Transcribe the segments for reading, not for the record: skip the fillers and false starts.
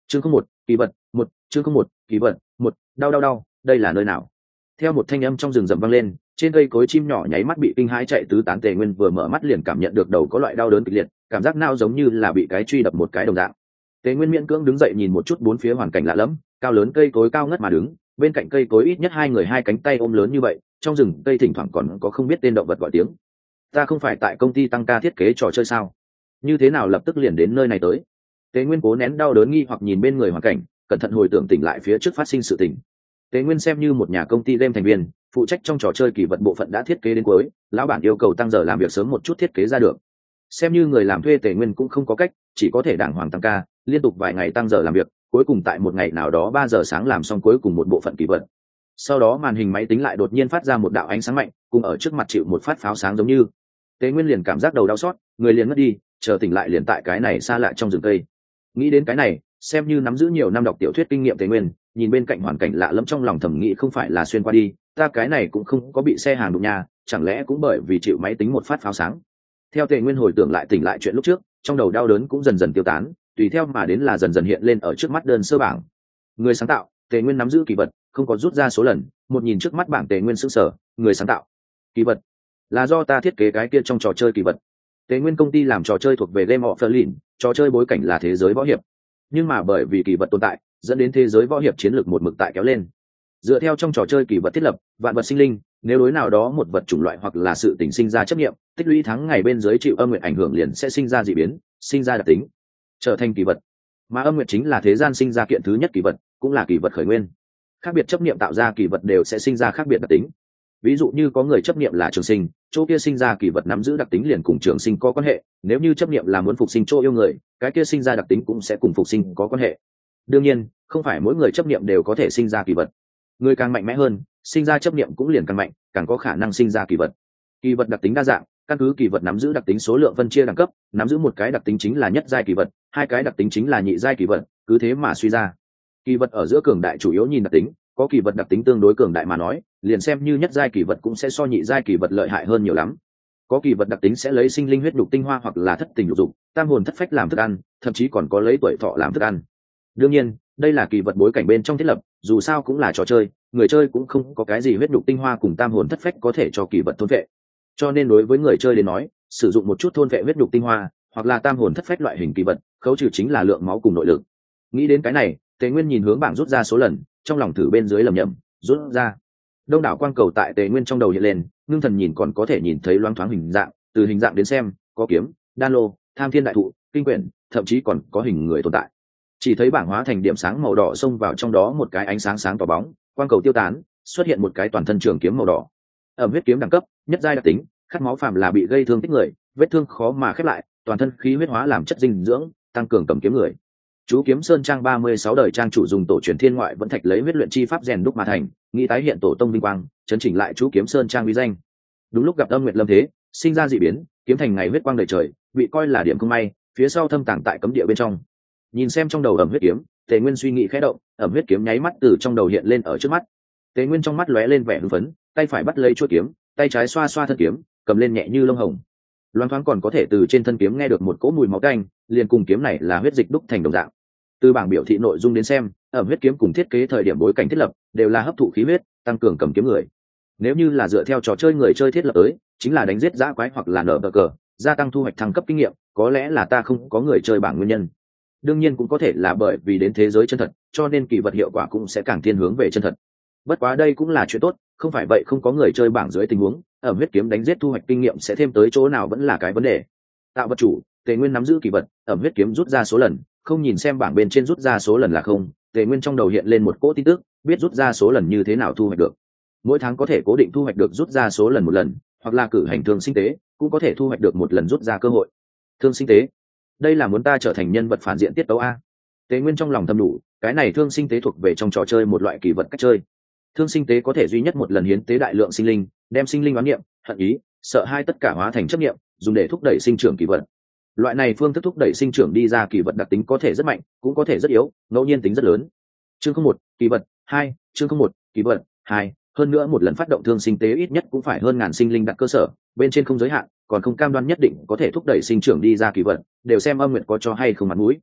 chương không một kỳ vật một chương không một kỳ vật một đau đau đau, đây là nơi nào? Theo một thanh âm trong rừng rậm vang lên, trên cây cối chim nhỏ nháy mắt bị kinh hãi chạy tứ tán. Tề Nguyên vừa mở mắt liền cảm nhận được đầu có loại đau đớn kịch liệt, cảm giác não giống như là bị cái truy đập một cái đồng dạng. Tề Nguyên miễn cưỡng đứng dậy nhìn một chút bốn phía hoàn cảnh lạ lẫm, cao lớn cây cối cao ngất mà đứng, bên cạnh cây cối ít nhất hai người hai cánh tay ôm lớn như vậy, trong rừng cây thỉnh thoảng còn có không biết tên động vật gọi tiếng. Ta không phải tại công ty tăng ca thiết kế trò chơi sao? Như thế nào lập tức liền đến nơi này tới? Tề Nguyên cố nén đau đớn nghi hoặc nhìn bên người hoàn cảnh, cẩn thận hồi tưởng tỉnh lại phía trước phát sinh sự tình. Tề Nguyên xem như một nhà công ty game thành viên, phụ trách trong trò chơi kỳ vật bộ phận đã thiết kế đến cuối, lão bản yêu cầu tăng giờ làm việc sớm một chút thiết kế ra được. Xem như người làm thuê, Tề Nguyên cũng không có cách, chỉ có thể đàng hoàng tăng ca, liên tục vài ngày tăng giờ làm việc, cuối cùng tại một ngày nào đó 3 giờ sáng làm xong cuối cùng một bộ phận kỳ vật. Sau đó màn hình máy tính lại đột nhiên phát ra một đạo ánh sáng mạnh, cùng ở trước mặt chịu một phát pháo sáng giống như. Tề Nguyên liền cảm giác đầu đau xót, người liền ngất đi, chờ tỉnh lại liền tại cái này xa lạ trong rừng cây. Nghĩ đến cái này, xem như nắm giữ nhiều năm đọc tiểu thuyết kinh nghiệm Tề Nguyên, nhìn bên cạnh hoàn cảnh lạ lẫm trong lòng thầm nghĩ không phải là xuyên qua đi, ta cái này cũng không có bị xe hàng đụng nhà, chẳng lẽ cũng bởi vì chịu máy tính một phát pháo sáng. Theo Tề Nguyên hồi tưởng lại tỉnh lại chuyện lúc trước, trong đầu đau đớn cũng dần dần tiêu tán, tùy theo mà đến là dần dần hiện lên ở trước mắt đơn sơ bảng. Người sáng tạo, Tề Nguyên nắm giữ kỳ vật, không có rút ra số lần, một nhìn trước mắt bảng Tề Nguyên sững sờ, người sáng tạo. Kỳ vật là do ta thiết kế cái kia trong trò chơi kỳ vật. Tề Nguyên công ty làm trò chơi thuộc về Game of Berlin, trò chơi bối cảnh là thế giới võ hiệp. Nhưng mà bởi vì kỳ vật tồn tại, dẫn đến thế giới võ hiệp chiến lược một mực tại kéo lên. Dựa theo trong trò chơi kỳ vật thiết lập, vạn vật sinh linh, nếu đối nào đó một vật chủng loại hoặc là sự tình sinh ra chấp nghiệm, tích lũy tháng ngày bên dưới chịu âm nguyện ảnh hưởng liền sẽ sinh ra dị biến, sinh ra đặc tính, trở thành kỳ vật. Mà âm nguyện chính là thế gian sinh ra kiện thứ nhất kỳ vật, cũng là kỳ vật khởi nguyên. Khác biệt chấp nghiệm tạo ra kỳ vật đều sẽ sinh ra khác biệt đặc tính. Ví dụ như có người chấp nghiệm là trường sinh, chỗ kia sinh ra kỳ vật nắm giữ đặc tính liền cùng trường sinh có quan hệ, nếu như chấp nghiệm là muốn phục sinh chỗ yêu người, cái kia sinh ra đặc tính cũng sẽ cùng phục sinh có quan hệ. Đương nhiên, không phải mỗi người chấp nghiệm đều có thể sinh ra kỳ vật. Người càng mạnh mẽ hơn, sinh ra chấp nghiệm cũng liền càng mạnh, càng có khả năng sinh ra kỳ vật. Kỳ vật đặc tính đa dạng, căn cứ kỳ vật nắm giữ đặc tính số lượng phân chia đẳng cấp, nắm giữ một cái đặc tính chính là nhất giai kỳ vật, hai cái đặc tính chính là nhị giai kỳ vật, cứ thế mà suy ra. Kỳ vật ở giữa cường đại chủ yếu nhìn đặc tính, có kỳ vật đặc tính tương đối cường đại mà nói, liền xem như nhất giai kỳ vật cũng sẽ so nhị giai kỳ vật lợi hại hơn nhiều lắm. Có kỳ vật đặc tính sẽ lấy sinh linh huyết nhục tinh hoa hoặc là thất tình lục dục, tam hồn thất phách làm thức ăn, thậm chí còn có lấy tuổi thọ làm thức ăn. Đương nhiên, đây là kỳ vật bối cảnh bên trong thiết lập, dù sao cũng là trò chơi, người chơi cũng không có cái gì huyết nhục tinh hoa cùng tam hồn thất phách có thể cho kỳ vật thôn vệ. Cho nên đối với người chơi đến nói, sử dụng một chút thôn vệ huyết nhục tinh hoa hoặc là tam hồn thất phách loại hình kỳ vật, khấu trừ chính là lượng máu cùng nội lực. Nghĩ đến cái này, Tề Nguyên nhìn hướng bảng rút ra số lần, trong lòng thử bên dưới lầm nhầm, rút ra. Đông đảo quang cầu tại Tề Nguyên trong đầu hiện lên, ngưng thần nhìn còn có thể nhìn thấy loáng thoáng hình dạng, từ hình dạng đến xem, có kiếm, đan lô, tham thiên đại thụ, kinh quyển, thậm chí còn có hình người tồn tại. Chỉ thấy bảng hóa thành điểm sáng màu đỏ xông vào trong đó một cái ánh sáng sáng tỏ bóng, quang cầu tiêu tán, xuất hiện một cái toàn thân trường kiếm màu đỏ. Ẩm huyết kiếm đẳng cấp, nhất giai đặc tính, khát máu phàm là bị gây thương tích người, vết thương khó mà khép lại, toàn thân khí huyết hóa làm chất dinh dưỡng, tăng cường cầm kiếm người. Chú kiếm sơn trang 36 đời trang chủ dùng tổ truyền thiên ngoại vẫn thạch lấy huyết luyện chi pháp rèn đúc mà thành, nghĩ tái hiện tổ tông vinh quang, chấn chỉnh lại chú kiếm sơn trang uy danh. Đúng lúc gặp âm nguyệt lâm thế, sinh ra dị biến, kiếm thành ngày huyết quang đầy trời, bị coi là điểm không may, phía sau thâm tàng tại cấm địa bên trong. Nhìn xem trong đầu ẩm huyết kiếm, Tề Nguyên suy nghĩ khẽ động, ẩm huyết kiếm nháy mắt từ trong đầu hiện lên ở trước mắt. Tề Nguyên trong mắt lóe lên vẻ hưng phấn, tay phải bắt lấy chuôi kiếm, tay trái xoa xoa thân kiếm, cầm lên nhẹ như lông hồng. Loan thoáng còn có thể từ trên thân kiếm nghe được một cỗ mùi máu tanh, liền cùng kiếm này là huyết dịch đúc thành đồng dạng. Từ bảng biểu thị nội dung đến xem, ẩm huyết kiếm cùng thiết kế thời điểm bối cảnh thiết lập đều là hấp thụ khí huyết, tăng cường cầm kiếm người. Nếu như là dựa theo trò chơi người chơi thiết lập tới, chính là đánh giết dã quái hoặc là nở cờ, gia tăng thu hoạch thăng cấp kinh nghiệm, có lẽ là ta không có người chơi bảng nguyên nhân. Đương nhiên cũng có thể là bởi vì đến thế giới chân thật, cho nên kỳ vật hiệu quả cũng sẽ càng thiên hướng về chân thật. Bất quá đây cũng là chuyện tốt, không phải vậy không có người chơi bảng dưới tình huống, ẩm huyết kiếm đánh giết thu hoạch kinh nghiệm sẽ thêm tới chỗ nào vẫn là cái vấn đề. Tạo vật chủ, Tề Nguyên nắm giữ kỳ vật, ẩm huyết kiếm rút ra số lần, không nhìn xem bảng bên trên rút ra số lần là không, Tề Nguyên trong đầu hiện lên một cỗ tin tức, biết rút ra số lần như thế nào thu hoạch được. Mỗi tháng có thể cố định thu hoạch được rút ra số lần một lần, hoặc là cử hành thương sinh tế, cũng có thể thu hoạch được một lần rút ra cơ hội. Thương sinh tế, đây là muốn ta trở thành nhân vật phản diện tiết tấu a. Tề Nguyên trong lòng thầm đủ, cái này thương sinh tế thuộc về trong trò chơi một loại kỳ vật cách chơi. Thương sinh tế có thể duy nhất một lần hiến tế đại lượng sinh linh, đem sinh linh oán niệm, hận ý, sợ hai tất cả hóa thành chấp niệm, dùng để thúc đẩy sinh trưởng kỳ vật. Loại này phương thức thúc đẩy sinh trưởng đi ra kỳ vật đặc tính có thể rất mạnh, cũng có thể rất yếu, ngẫu nhiên tính rất lớn. Chương không một, kỳ vật 2, chương không một, kỳ vật 2, hơn nữa một lần phát động thương sinh tế ít nhất cũng phải hơn ngàn sinh linh đặt cơ sở, bên trên không giới hạn, còn không cam đoan nhất định có thể thúc đẩy sinh trưởng đi ra kỳ vật, đều xem âm nguyện có cho hay không mặt mũi.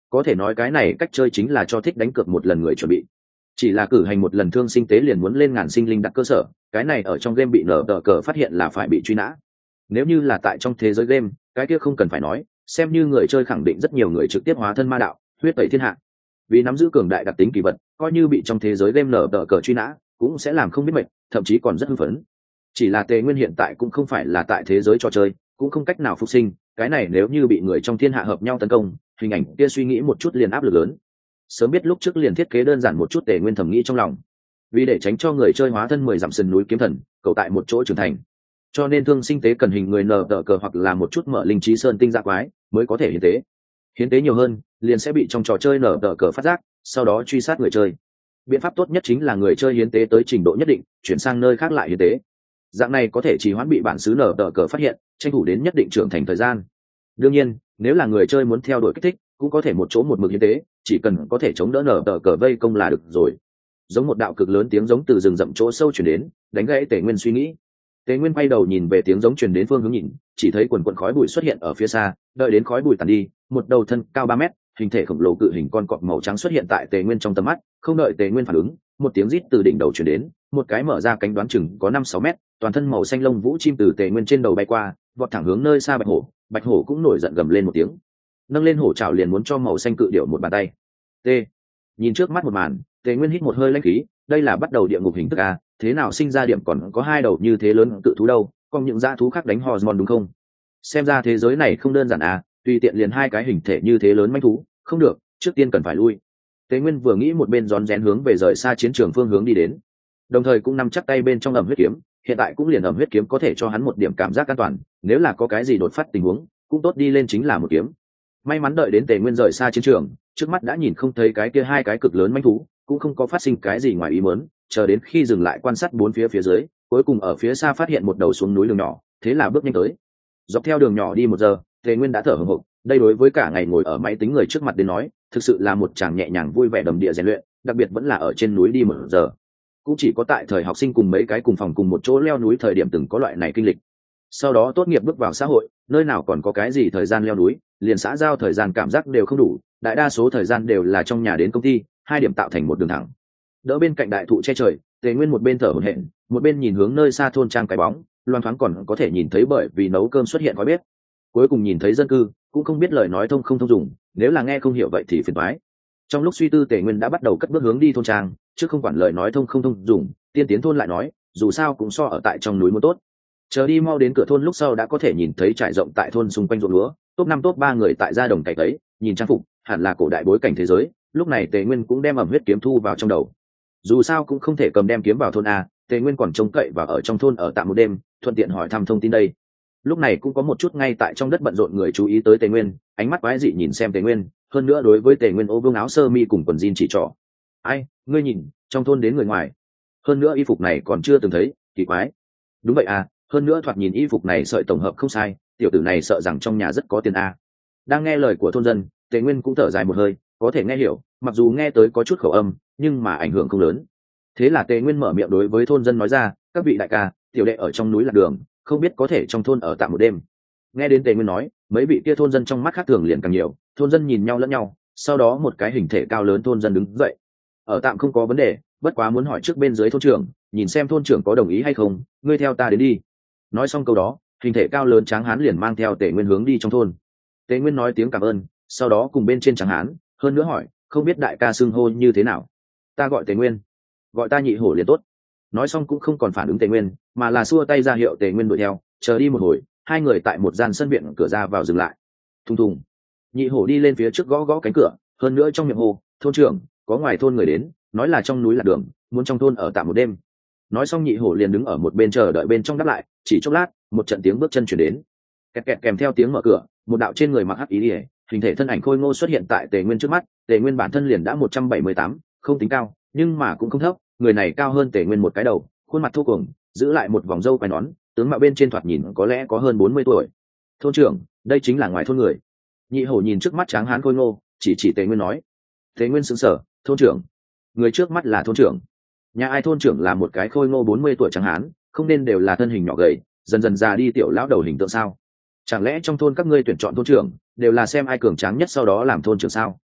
có thể nói cái này cách chơi chính là cho thích đánh cược một lần người chuẩn bị. Chỉ là cử hành một lần thương sinh tế liền muốn lên ngàn sinh linh đặt cơ sở, cái này ở trong game bị nở tờ cờ phát hiện là phải bị truy nã. Nếu như là tại trong thế giới game, cái kia không cần phải nói, xem như người chơi khẳng định rất nhiều người trực tiếp hóa thân ma đạo, huyết tẩy thiên hạ. Vì nắm giữ cường đại đặc tính kỳ vật, coi như bị trong thế giới game nở tờ cờ truy nã, cũng sẽ làm không biết mệt, thậm chí còn rất hưng phấn. Chỉ là Tề Nguyên hiện tại cũng không phải là tại thế giới trò chơi, cũng không cách nào phục sinh, cái này nếu như bị người trong thiên hạ hợp nhau tấn công, hình ảnh kia suy nghĩ một chút liền áp lực lớn. Sớm biết lúc trước liền thiết kế đơn giản một chút, Tề Nguyên thầm nghĩ trong lòng. Vì để tránh cho người chơi hóa thân 10 dặm sườn núi kiếm thần, cậu tại một chỗ trưởng thành, cho nên thương sinh tế cần hình người nở tờ cờ hoặc là một chút mở linh trí sơn tinh dạ quái mới có thể hiến tế nhiều hơn liền sẽ bị trong trò chơi nở tờ cờ phát giác, sau đó truy sát người chơi. Biện pháp tốt nhất chính là người chơi hiến tế tới trình độ nhất định chuyển sang nơi khác lại hiến tế, dạng này có thể trì hoãn bị bản xứ nở tờ cờ phát hiện, tranh thủ đến nhất định trưởng thành thời gian. Đương nhiên nếu là người chơi muốn theo đuổi kích thích cũng có thể một chỗ một mực hiến tế, chỉ cần có thể chống đỡ nở tờ cờ vây công là được rồi. Giống một đạo cực lớn tiếng giống từ rừng rậm chỗ sâu chuyển đến, đánh gãy Tề Nguyên suy nghĩ. Tề Nguyên quay đầu nhìn về tiếng giống truyền đến phương hướng nhìn, chỉ thấy quần quần khói bụi xuất hiện ở phía xa, đợi đến khói bụi tàn đi, một đầu thân cao 3 mét, hình thể khổng lồ cự hình con cọp màu trắng xuất hiện tại Tề Nguyên trong tầm mắt, không đợi Tề Nguyên phản ứng, một tiếng rít từ đỉnh đầu truyền đến, một cái mở ra cánh đoán chừng có 5-6 mét, toàn thân màu xanh lông vũ chim từ Tề Nguyên trên đầu bay qua, vọt thẳng hướng nơi xa Bạch hổ cũng nổi giận gầm lên một tiếng, nâng lên hổ trảo liền muốn cho màu xanh cự điểu một bàn tay. T. Nhìn trước mắt một màn, Tề Nguyên hít một hơi lãnh khí, đây là bắt đầu địa ngục hình thức a, thế nào sinh ra điểm còn có hai đầu như thế lớn cự thú đâu, còn những dã thú khác đánh hormone đúng không? Xem ra thế giới này không đơn giản à, tùy tiện liền hai cái hình thể như thế lớn manh thú, không được, trước tiên cần phải lui. Tế Nguyên vừa nghĩ một bên rón rén hướng về rời xa chiến trường phương hướng đi đến, đồng thời cũng nắm chắc tay bên trong ẩm huyết kiếm, hiện tại cũng liền ẩm huyết kiếm có thể cho hắn một điểm cảm giác an toàn, nếu là có cái gì đột phát tình huống, cũng tốt đi lên chính là một kiếm. May mắn đợi đến Tề Nguyên rời xa chiến trường, trước mắt đã nhìn không thấy cái kia hai cái cực lớn manh thú, cũng không có phát sinh cái gì ngoài ý muốn, chờ đến khi dừng lại quan sát bốn phía phía dưới, cuối cùng ở phía xa phát hiện một đầu xuống núi đường nhỏ, thế là bước nhanh tới. Dọc theo đường nhỏ đi 1 giờ, Tề Nguyên đã thở hổn hộc, đây đối với cả ngày ngồi ở máy tính người trước mặt đến nói, thực sự là một chàng nhẹ nhàng vui vẻ đầm địa rèn luyện, đặc biệt vẫn là ở trên núi đi 1 giờ. Cũng chỉ có tại thời học sinh cùng mấy cái cùng phòng cùng một chỗ leo núi thời điểm từng có loại này kinh lịch. Sau đó tốt nghiệp bước vào xã hội, nơi nào còn có cái gì thời gian leo núi, liền xã giao thời gian cảm giác đều không đủ, đại đa số thời gian đều là trong nhà đến công ty, hai điểm tạo thành một đường thẳng. Đỡ bên cạnh đại thụ che trời, Tề Nguyên một bên thở hổn hển, một bên nhìn hướng nơi xa thôn trang cái bóng, loang thoáng còn có thể nhìn thấy bởi vì nấu cơm xuất hiện khói bếp. Cuối cùng nhìn thấy dân cư, cũng không biết lời nói thông không thông dùng, nếu là nghe không hiểu vậy thì phiền toái. Trong lúc suy tư, Tề Nguyên đã bắt đầu cất bước hướng đi thôn trang, chứ không quản lời nói thông không thông dùng, tiên tiến thôn lại nói, dù sao cũng so ở tại trong núi muốn tốt. Chờ đi mau đến cửa thôn lúc sau đã có thể nhìn thấy trải rộng tại thôn xung quanh ruộng lúa, top 5 top 3 người tại gia đồng cày cấy, nhìn trang phục, hẳn là cổ đại bối cảnh thế giới. Lúc này Tề Nguyên cũng đem ẩm huyết kiếm thu vào trong đầu. Dù sao cũng không thể cầm đem kiếm vào thôn a, Tề Nguyên còn trông cậy và ở trong thôn ở tạm một đêm, thuận tiện hỏi thăm thông tin đây. Lúc này cũng có một chút ngay tại trong đất bận rộn người chú ý tới Tề Nguyên, ánh mắt quái dị nhìn xem Tề Nguyên, hơn nữa đối với Tề Nguyên ô vương áo sơ mi cùng quần jean chỉ trỏ. Ai, ngươi nhìn, trong thôn đến người ngoài. Hơn nữa y phục này còn chưa từng thấy, kỳ quái. Đúng vậy à, hơn nữa thoạt nhìn y phục này sợi tổng hợp không sai, tiểu tử này sợ rằng trong nhà rất có tiền a. Đang nghe lời của thôn dân, Tề Nguyên cũng thở dài một hơi, có thể nghe hiểu, mặc dù nghe tới có chút khẩu âm, nhưng mà ảnh hưởng không lớn. Thế là Tề Nguyên mở miệng đối với thôn dân nói ra, các vị đại ca, tiểu đệ ở trong núi lạc đường, không biết có thể trong thôn ở tạm một đêm. Nghe đến Tề Nguyên nói, mấy vị kia thôn dân trong mắt khác thường liền càng nhiều, thôn dân nhìn nhau lẫn nhau, sau đó một cái hình thể cao lớn thôn dân đứng dậy. Ở tạm không có vấn đề, bất quá muốn hỏi trước bên dưới thôn trưởng, nhìn xem thôn trưởng có đồng ý hay không, ngươi theo ta đến đi. Nói xong câu đó, hình thể cao lớn tráng hán liền mang theo Tề Nguyên hướng đi trong thôn. Tề Nguyên nói tiếng cảm ơn, sau đó cùng bên trên tráng hán, hơn nữa hỏi, không biết đại ca xưng hô như thế nào. Ta gọi Tề Nguyên. Gọi ta Nhị Hổ liền tốt. Nói xong cũng không còn phản ứng Tề Nguyên, mà là xua tay ra hiệu Tề Nguyên đuổi theo. Chờ đi một hồi, hai người tại một gian sân viện cửa ra vào dừng lại. Thùng thùng. Nhị Hổ đi lên phía trước gõ gõ cánh cửa, hơn nữa trong miệng hô, thôn trưởng, có ngoài thôn người đến, nói là trong núi là đường, muốn trong thôn ở tạm một đêm. Nói xong Nhị Hổ liền đứng ở một bên chờ đợi bên trong đáp lại, chỉ chốc lát, một trận tiếng bước chân chuyển đến. Kẹt kẹt kèm theo tiếng mở cửa, một đạo trên người mặc hắc ý liễu, hình thể thân ảnh khôi ngô xuất hiện tại Tề Nguyên trước mắt. Tề Nguyên bản thân liền đã 178, không tính cao, nhưng mà cũng không thấp, người này cao hơn Tề Nguyên một cái đầu, khuôn mặt thô cuồng, giữ lại một vòng râu quai nón, tướng mạo bên trên thoạt nhìn có lẽ có hơn 40 tuổi. Thôn trưởng, đây chính là ngoài thôn người. Nhị Hổ nhìn trước mắt tráng hán khôi ngô, chỉ Tề Nguyên nói. Tề Nguyên sững sờ, thôn trưởng, người trước mắt là thôn trưởng. Nhà ai thôn trưởng là một cái khôi ngô 40 tuổi tráng hán, không nên đều là thân hình nhỏ gầy, dần dần già đi tiểu lão đầu hình tượng sao? Chẳng lẽ trong thôn các ngươi tuyển chọn thôn trưởng đều là xem ai cường tráng nhất sau đó làm thôn trưởng sao?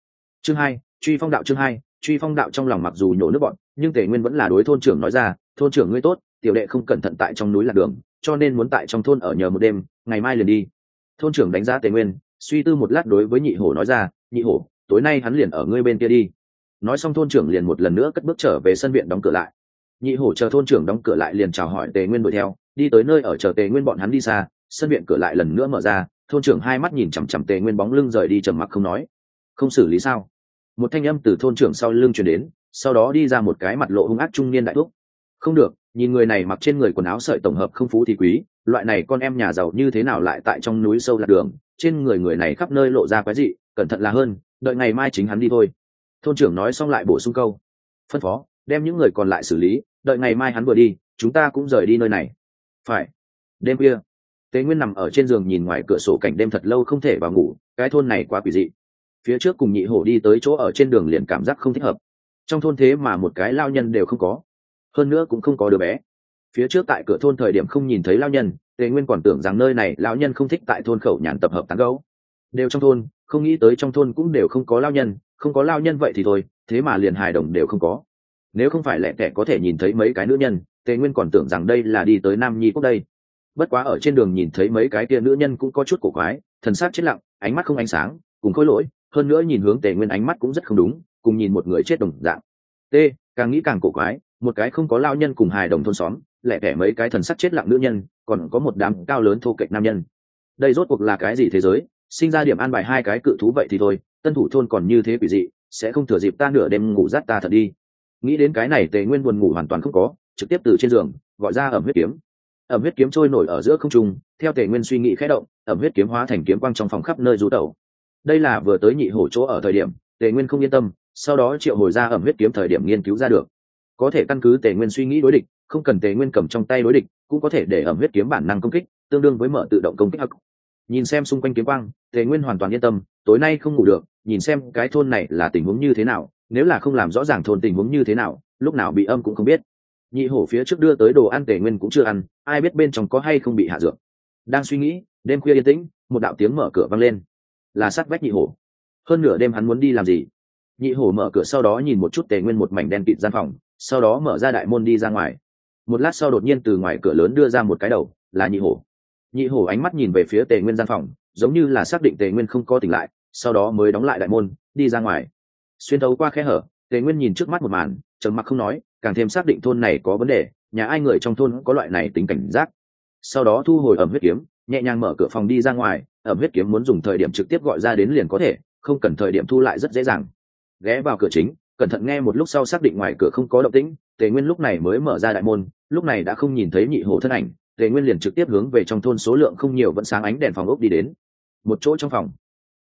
Chương 2, truy phong đạo. Chương 2, truy phong đạo. Trong lòng mặc dù nhổ nước bọn, nhưng Tề Nguyên vẫn là đối thôn trưởng nói ra, thôn trưởng ngươi tốt, tiểu đệ không cẩn thận tại trong núi lạc đường, cho nên muốn tại trong thôn ở nhờ một đêm, ngày mai liền đi. Thôn trưởng đánh giá Tề Nguyên, suy tư một lát đối với Nhị Hổ nói ra, Nhị Hổ, tối nay hắn liền ở ngươi bên kia đi. Nói xong thôn trưởng liền một lần nữa cất bước trở về sân viện đóng cửa lại. Nhị Hổ chờ thôn trưởng đóng cửa lại liền chào hỏi Tề Nguyên đuổi theo, đi tới nơi ở chờ Tề Nguyên bọn hắn đi xa, sân viện cửa lại lần nữa mở ra, thôn trưởng hai mắt nhìn chằm chằm Tề Nguyên bóng lưng rời đi trầm mặc không nói. Không xử lý sao? Một thanh âm từ thôn trưởng sau lưng truyền đến, sau đó đi ra một cái mặt lộ hung ác trung niên đại thúc. Không được, nhìn người này mặc trên người quần áo sợi tổng hợp không phú thì quý, loại này con em nhà giàu như thế nào lại tại trong núi sâu lạc đường, trên người này khắp nơi lộ ra quái dị, cẩn thận là hơn, đợi ngày mai chính hắn đi thôi. Thôn trưởng nói xong lại bổ sung câu, phân phó đem những người còn lại xử lý, đợi ngày mai hắn vừa đi chúng ta cũng rời đi nơi này. Phải. Đêm khuya, Tế Nguyên nằm ở trên giường nhìn ngoài cửa sổ cảnh đêm thật lâu không thể vào ngủ, cái thôn này quá quỷ dị. Phía trước cùng Nhị Hổ đi tới chỗ ở trên đường liền cảm giác không thích hợp, trong thôn thế mà một cái lao nhân đều không có, hơn nữa cũng không có đứa bé. Phía trước tại cửa thôn thời điểm không nhìn thấy lao nhân, Tế Nguyên còn tưởng rằng nơi này lão nhân không thích tại thôn khẩu nhàn tập hợp tán gấu, đều trong thôn, không nghĩ tới trong thôn cũng đều không có lao nhân, không có lao nhân vậy thì thôi, thế mà liền hài đồng đều không có. Nếu không phải lẻ tẻ có thể nhìn thấy mấy cái nữ nhân, Tế Nguyên còn tưởng rằng đây là đi tới Nam Nhi quốc đây. Bất quá ở trên đường nhìn thấy mấy cái kia nữ nhân cũng có chút cổ quái, thần sắc chết lặng, ánh mắt không ánh sáng, cùng khôi lỗi, hơn nữa nhìn hướng Tế Nguyên ánh mắt cũng rất không đúng, cùng nhìn một người chết đồng dạng. T, càng nghĩ càng cổ quái, một cái không có lao nhân cùng hài đồng thôn xóm, lẻ tẻ mấy cái thần sắc chết lặng nữ nhân, còn có một đám cao lớn thô kệch nam nhân. Đây rốt cuộc là cái gì thế giới? Sinh ra điểm an bài hai cái cự thú vậy thì thôi, tân thủ thôn còn như thế quỷ dị, sẽ không thừa dịp ta nửa đêm ngủ dắt ta thật đi. Nghĩ đến cái này Tề Nguyên buồn ngủ hoàn toàn không có, trực tiếp từ trên giường gọi ra ẩm huyết kiếm. Ẩm huyết kiếm trôi nổi ở giữa không trung, theo Tề Nguyên suy nghĩ khẽ động, ẩm huyết kiếm hóa thành kiếm quang trong phòng khắp nơi du tẩu. Đây là vừa tới Nhị Hổ chỗ ở thời điểm, Tề Nguyên không yên tâm, sau đó triệu hồi ra ẩm huyết kiếm thời điểm nghiên cứu ra được. Có thể căn cứ Tề Nguyên suy nghĩ đối địch, không cần Tề Nguyên cầm trong tay đối địch, cũng có thể để ẩm huyết kiếm bản năng công kích, tương đương với mở tự động công kích hắc. Nhìn xem xung quanh kiếm quang, Tề Nguyên hoàn toàn yên tâm, tối nay không ngủ được, nhìn xem cái thôn này là tình huống như thế nào, nếu là không làm rõ ràng thôn tình huống như thế nào, lúc nào bị âm cũng không biết. Nhị Hổ phía trước đưa tới đồ ăn Tề Nguyên cũng chưa ăn, ai biết bên trong có hay không bị hạ dược. Đang suy nghĩ, đêm khuya yên tĩnh, một đạo tiếng mở cửa vang lên, là sát vách Nhị Hổ. Hơn nửa đêm hắn muốn đi làm gì? Nhị Hổ mở cửa sau đó nhìn một chút Tề Nguyên một mảnh đen kịt gian phòng, sau đó mở ra đại môn đi ra ngoài. Một lát sau đột nhiên từ ngoài cửa lớn đưa ra một cái đầu, là Nhị Hổ. Nhị Hổ ánh mắt nhìn về phía Tề Nguyên gian phòng, giống như là xác định Tề Nguyên không có tỉnh lại, sau đó mới đóng lại đại môn, đi ra ngoài. Xuyên thấu qua khe hở, Tề Nguyên nhìn trước mắt một màn, trầm mặc không nói, càng thêm xác định thôn này có vấn đề, nhà ai người trong thôn có loại này tính cảnh giác. Sau đó thu hồi ẩm huyết kiếm, nhẹ nhàng mở cửa phòng đi ra ngoài, ẩm huyết kiếm muốn dùng thời điểm trực tiếp gọi ra đến liền có thể, không cần thời điểm thu lại rất dễ dàng. Ghé vào cửa chính, cẩn thận nghe một lúc sau xác định ngoài cửa không có động tĩnh, Tề Nguyên lúc này mới mở ra đại môn, lúc này đã không nhìn thấy Nhị Hổ thân ảnh, Tề Nguyên liền trực tiếp hướng về trong thôn số lượng không nhiều vẫn sáng ánh đèn phòng ốc đi đến. Một chỗ trong phòng,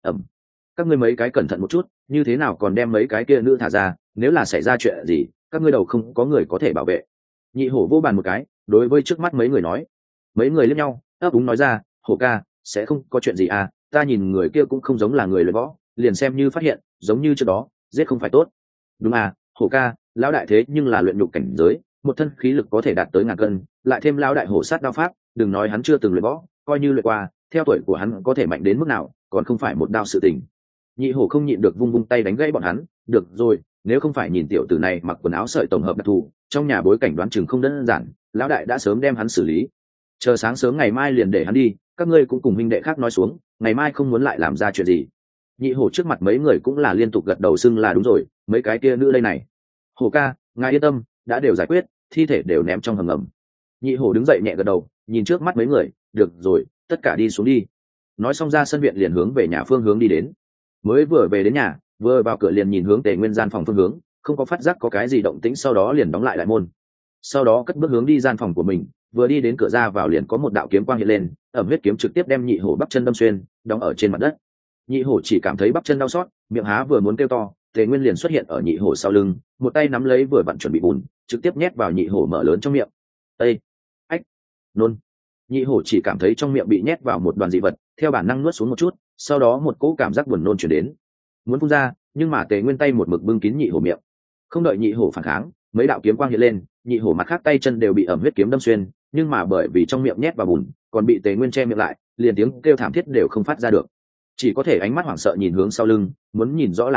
các ngươi mấy cái cẩn thận một chút, như thế nào còn đem mấy cái kia nữ thả ra, nếu là xảy ra chuyện gì, các ngươi đầu không có người có thể bảo vệ. Nhị Hổ vô bàn một cái, đối với trước mắt mấy người nói. Mấy người liếc nhau, ấp úng nói ra, Hổ ca, sẽ không có chuyện gì à, ta nhìn người kia cũng không giống là người luyện võ, liền xem như phát hiện, giống như trước đó, giết không phải tốt. Đúng à, Hổ ca, lão đại thế nhưng là luyện nhục cảnh giới, một thân khí lực có thể đạt tới ngàn cân, lại thêm lão đại hổ sát đao pháp, đừng nói hắn chưa từng luyện võ, coi như luyện qua, theo tuổi của hắn có thể mạnh đến mức nào, còn không phải một đao sự tình. Nhị Hổ không nhịn được vung vung tay đánh gãy bọn hắn, được rồi, nếu không phải nhìn tiểu tử này mặc quần áo sợi tổng hợp đặc thù, trong nhà bối cảnh đoán chừng không đơn giản, lão đại đã sớm đem hắn xử lý. Chờ sáng sớm ngày mai liền để hắn đi, các ngươi cũng cùng huynh đệ khác nói xuống, ngày mai không muốn lại làm ra chuyện gì. Nhị Hổ trước mặt mấy người cũng là liên tục gật đầu xưng là đúng rồi, mấy cái kia nữ đây này. Hổ ca, ngài yên tâm, đã đều giải quyết, thi thể đều ném trong hầm ngầm. Nhị Hổ đứng dậy nhẹ gật đầu, nhìn trước mắt mấy người, được rồi, tất cả đi xuống đi. Nói xong ra sân viện liền hướng về nhà phương hướng đi đến. Mới vừa về đến nhà, vừa vào cửa liền nhìn hướng Tề Nguyên gian phòng phương hướng, không có phát giác có cái gì động tĩnh, sau đó liền đóng lại đại môn. Sau đó cất bước hướng đi gian phòng của mình, vừa đi đến cửa ra vào liền có một đạo kiếm quang hiện lên, ẩm huyết kiếm trực tiếp đem Nhị Hổ bắp chân đâm xuyên, đóng ở trên mặt đất. Nhị Hổ chỉ cảm thấy bắp chân đau xót, miệng há vừa muốn kêu to, Tề Nguyên liền xuất hiện ở Nhị Hổ sau lưng, một tay nắm lấy vừa vặn chuẩn bị bùn, trực tiếp nhét vào Nhị Hổ mở lớn trong miệng. Ê, ách, nôn. Nhị Hổ chỉ cảm thấy trong miệng bị nhét vào một đoàn dị vật, theo bản năng nuốt xuống một chút, sau đó một cỗ cảm giác buồn nôn chuyển đến, muốn phun ra, nhưng mà Tề Nguyên tay một mực bưng kín Nhị Hổ miệng. Không đợi Nhị Hổ phản kháng, mấy đạo kiếm quang hiện lên, Nhị Hổ mặt khác tay chân đều bị ẩm huyết kiếm đâm xuyên, nhưng mà bởi vì trong miệng nhét vào bùn, còn bị Tề Nguyên che miệng lại, liền tiếng kêu thảm thiết đều không phát ra được, chỉ có thể ánh mắt hoảng sợ nhìn hướng sau lưng, muốn nhìn rõ là ai,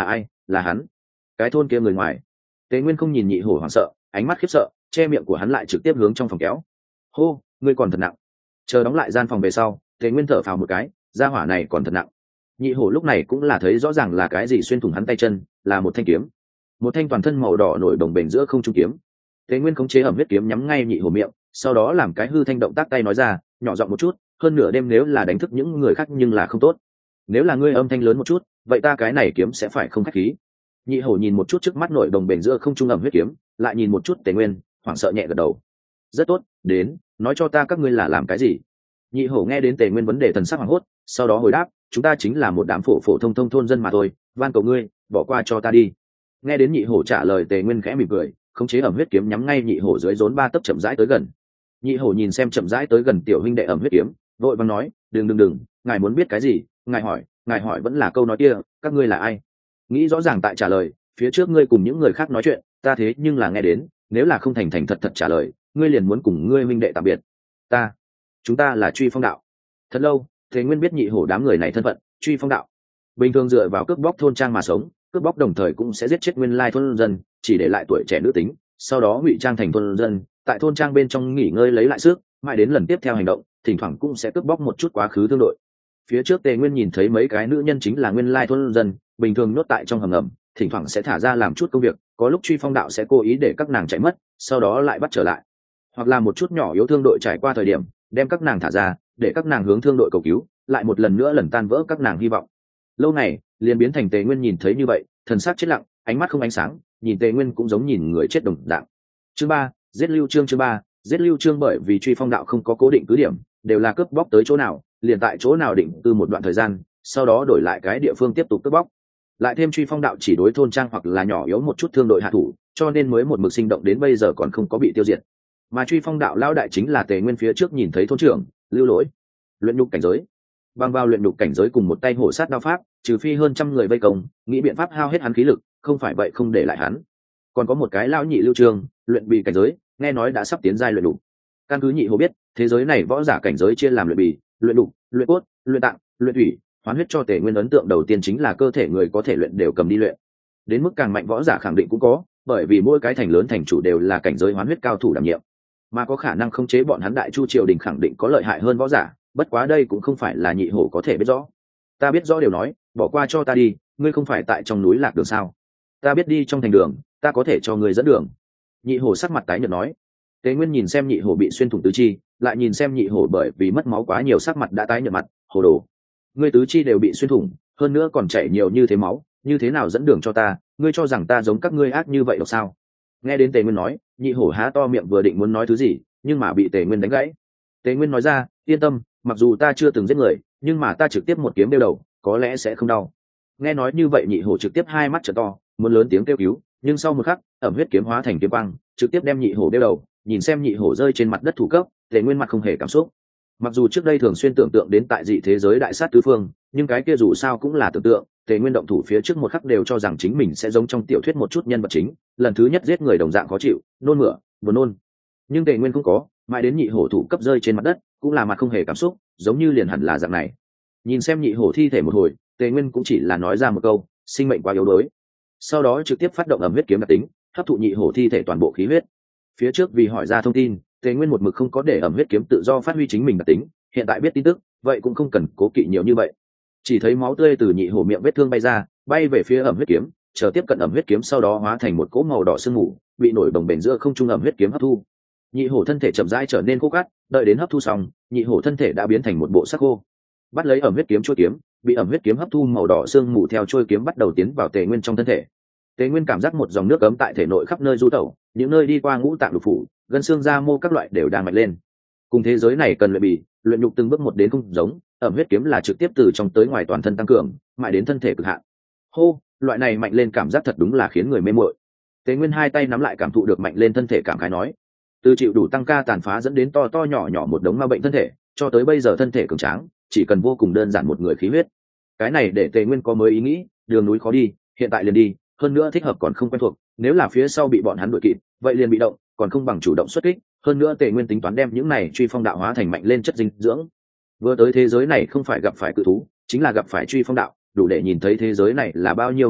là hắn, cái thôn kia người ngoài. Tề Nguyên không nhìn nhị hổ hoảng sợ, ánh mắt khiếp sợ, che miệng của hắn lại trực tiếp hướng trong phòng kéo. Hô, ngươi còn thật nặng. Chờ đóng lại gian phòng về sau, Tề Nguyên thở phào một cái, gia hỏa này còn thật nặng. Nhị hổ lúc này cũng là thấy rõ ràng là cái gì xuyên thủng hắn tay chân, là một thanh kiếm, một thanh toàn thân màu đỏ nổi đồng bềnh giữa không trung kiếm. Tề Nguyên khống chế ẩm huyết kiếm nhắm ngay nhị hổ miệng, sau đó làm cái hư thanh động tác tay nói ra, nhỏ giọng một chút, hơn nửa đêm nếu là đánh thức những người khác nhưng là không tốt. Nếu là ngươi âm thanh lớn một chút, vậy ta cái này kiếm sẽ phải không khách khí. Nhị hổ nhìn một chút trước mắt nổi đồng bền giữa không trung ẩm huyết kiếm, lại nhìn một chút Tề Nguyên, hoảng sợ nhẹ gật đầu. Rất tốt, đến, nói cho ta các ngươi là làm cái gì. Nhị hổ nghe đến Tề Nguyên vấn đề thần sắc hoảng hốt, sau đó hồi đáp, chúng ta chính là một đám phổ phổ thông thông thôn dân mà thôi, van cầu ngươi bỏ qua cho ta đi. Nghe đến nhị hổ trả lời, Tề Nguyên khẽ mỉm cười, khống chế ẩm huyết kiếm nhắm ngay nhị hổ dưới rốn 3 tấc chậm rãi tới gần. Nhị hổ nhìn xem chậm rãi tới gần tiểu huynh đệ ẩm huyết kiếm, vội vàng nói, đừng, ngài muốn biết cái gì, ngài hỏi vẫn là câu nói kia, các ngươi là ai? Nghĩ rõ ràng tại trả lời, phía trước ngươi cùng những người khác nói chuyện, ta thế nhưng là nghe đến, nếu là không thành thành thật thật trả lời, ngươi liền muốn cùng ngươi huynh đệ tạm biệt. Chúng ta là Truy Phong đạo. Thật lâu, Thế Nguyên biết nhị hổ đám người này thân phận, Truy Phong đạo. Bình thường dựa vào cướp bóc thôn trang mà sống, cướp bóc đồng thời cũng sẽ giết chết nguyên lai thôn dân, chỉ để lại tuổi trẻ nữ tính, sau đó ngụy trang thành thôn dân, tại thôn trang bên trong nghỉ ngơi lấy lại sức, mãi đến lần tiếp theo hành động, thỉnh thoảng cũng sẽ cướp bóc một chút quá khứ thương đội. Phía trước Tề Nguyên nhìn thấy mấy cái nữ nhân chính là nguyên lai thôn dân, bình thường nhốt tại trong hầm ngầm, thỉnh thoảng sẽ thả ra làm chút công việc, có lúc Truy Phong đạo sẽ cố ý để các nàng chạy mất, sau đó lại bắt trở lại, hoặc là một chút nhỏ yếu thương đội trải qua thời điểm, đem các nàng thả ra, để các nàng hướng thương đội cầu cứu, lại một lần nữa lần tan vỡ các nàng hy vọng. Lâu này liền biến thành Tề Nguyên nhìn thấy như vậy, thần sắc chết lặng, ánh mắt không ánh sáng, nhìn Tề Nguyên cũng giống nhìn người chết đồng dạng. Chương 3, giết Lưu Trương. Chương 3, giết Lưu Trương. Bởi vì Truy Phong đạo không có cố định cứ điểm, đều là cướp bóc tới chỗ nào, liền tại chỗ nào định cư một đoạn thời gian, sau đó đổi lại cái địa phương tiếp tục cướp bóc. Lại thêm Truy Phong đạo chỉ đối thôn trang hoặc là nhỏ yếu một chút thương đội hạ thủ, cho nên mới một mực sinh động đến bây giờ còn không có bị tiêu diệt. Mà Truy Phong đạo lão đại chính là Tề Nguyên phía trước nhìn thấy thôn trưởng Lưu Lỗi, luyện nhục cảnh giới. Bằng vào luyện nhục cảnh giới cùng một tay hổ sát đao pháp, trừ phi hơn trăm người vây công, nghĩ biện pháp hao hết hắn khí lực, không phải vậy không để lại hắn. Còn có một cái lão nhị Lưu Trương, luyện bì cảnh giới, nghe nói đã sắp tiến giai luyện nhục. Căn cứ nhị hồ biết, thế giới này võ giả cảnh giới chia làm luyện bì, luyện nhục, luyện cốt, luyện tạng, luyện thủy, hoán huyết. Cho Tề Nguyên ấn tượng đầu tiên chính là cơ thể người có thể luyện đều cầm đi luyện. Đến mức càng mạnh võ giả khẳng định cũng có, bởi vì mỗi cái thành lớn thành chủ đều là cảnh giới hoán huyết cao thủ đảm nhiệm, mà có khả năng khống chế bọn hắn Đại Chu triều đình khẳng định có lợi hại hơn võ giả, bất quá đây cũng không phải là nhị hổ có thể biết rõ. Ta biết rõ điều nói, bỏ qua cho ta đi, ngươi không phải tại trong núi lạc đường sao? Ta biết đi trong thành đường, ta có thể cho ngươi dẫn đường. Nhị hổ sắc mặt tái nhợt nói. Tế Nguyên nhìn xem nhị hổ bị xuyên thủng tứ chi, lại nhìn xem nhị hổ bởi vì mất máu quá nhiều sắc mặt đã tái nhợt mặt, hồ đồ. Ngươi tứ chi đều bị xuyên thủng, hơn nữa còn chảy nhiều như thế máu, như thế nào dẫn đường cho ta? Ngươi cho rằng ta giống các ngươi ác như vậy được sao? Nghe đến Tề Nguyên nói, nhị hổ há to miệng vừa định muốn nói thứ gì, nhưng mà bị Tề Nguyên đánh gãy. Tề Nguyên nói ra, yên tâm, mặc dù ta chưa từng giết người, nhưng mà ta trực tiếp một kiếm đeo đầu, có lẽ sẽ không đau. Nghe nói như vậy nhị hổ trực tiếp hai mắt trợ to, muốn lớn tiếng kêu cứu, nhưng sau một khắc, ẩm huyết kiếm hóa thành kiếm băng, trực tiếp đem nhị hổ đeo đầu. Nhìn xem nhị hổ rơi trên mặt đất thủ cấp, Tề Nguyên mặt không hề cảm xúc. Mặc dù trước đây thường xuyên tưởng tượng đến tại dị thế giới đại sát tứ phương, nhưng cái kia dù sao cũng là tưởng tượng. Tề Nguyên động thủ phía trước một khắc đều cho rằng chính mình sẽ giống trong tiểu thuyết một chút nhân vật chính, lần thứ nhất giết người đồng dạng khó chịu, nôn mửa, buồn nôn. Nhưng Tề Nguyên không có, mãi đến nhị hổ thủ cấp rơi trên mặt đất, cũng là mặt không hề cảm xúc, giống như liền hẳn là dạng này. Nhìn xem nhị hổ thi thể một hồi, Tề Nguyên cũng chỉ là nói ra một câu, sinh mệnh quá yếu đuối. Sau đó trực tiếp phát động ẩm huyết kiếm đặc tính, hấp thụ nhị hổ thi thể toàn bộ khí huyết. Phía trước vì hỏi ra thông tin, Tề Nguyên một mực không có để ẩm huyết kiếm tự do phát huy chính mình đặc tính, hiện tại biết tin tức, vậy cũng không cần cố kỵ nhiều như vậy. Chỉ thấy máu tươi từ nhị hổ miệng vết thương bay ra, bay về phía ẩm huyết kiếm, chờ tiếp cận ẩm huyết kiếm sau đó hóa thành một cỗ màu đỏ sương mù, bị nổi bồng bềnh giữa không trung ẩm huyết kiếm hấp thu. Nhị hổ thân thể chậm rãi trở nên khô cát, đợi đến hấp thu xong, nhị hổ thân thể đã biến thành một bộ xác khô. Bắt lấy ẩm huyết kiếm chuôi kiếm, bị ẩm huyết kiếm hấp thu màu đỏ sương mù theo chuôi kiếm bắt đầu tiến vào Tề Nguyên trong thân thể. Tề Nguyên cảm giác một dòng nước ấm tại thể nội khắp nơi du tẩu, những nơi đi qua ngũ tạng lục phủ, gân xương da mô các loại đều đang mạnh lên. Cùng thế giới này cần luyện bì, luyện nhục từng bước một đến không giống, ẩm huyết kiếm là trực tiếp từ trong tới ngoài toàn thân tăng cường, mãi đến thân thể cực hạn. Hô, loại này mạnh lên cảm giác thật đúng là khiến người mê muội. Tề Nguyên hai tay nắm lại cảm thụ được mạnh lên thân thể, cảm khái nói, từ chịu đủ tăng ca tàn phá dẫn đến to to nhỏ nhỏ một đống ma bệnh thân thể, cho tới bây giờ thân thể cường tráng, chỉ cần vô cùng đơn giản một người khí huyết. Cái này để Tề Nguyên có mới ý nghĩ, đường núi khó đi, hiện tại liền đi, hơn nữa thích hợp còn không quen thuộc, nếu là phía sau bị bọn hắn đuổi kịp, vậy liền bị động, còn không bằng chủ động xuất kích. Hơn nữa Tề Nguyên tính toán đem những này Truy Phong đạo hóa thành mạnh lên chất dinh dưỡng. Vừa tới thế giới này không phải gặp phải cự thú, chính là gặp phải Truy Phong đạo, đủ để nhìn thấy thế giới này là bao nhiêu hỗn loạn,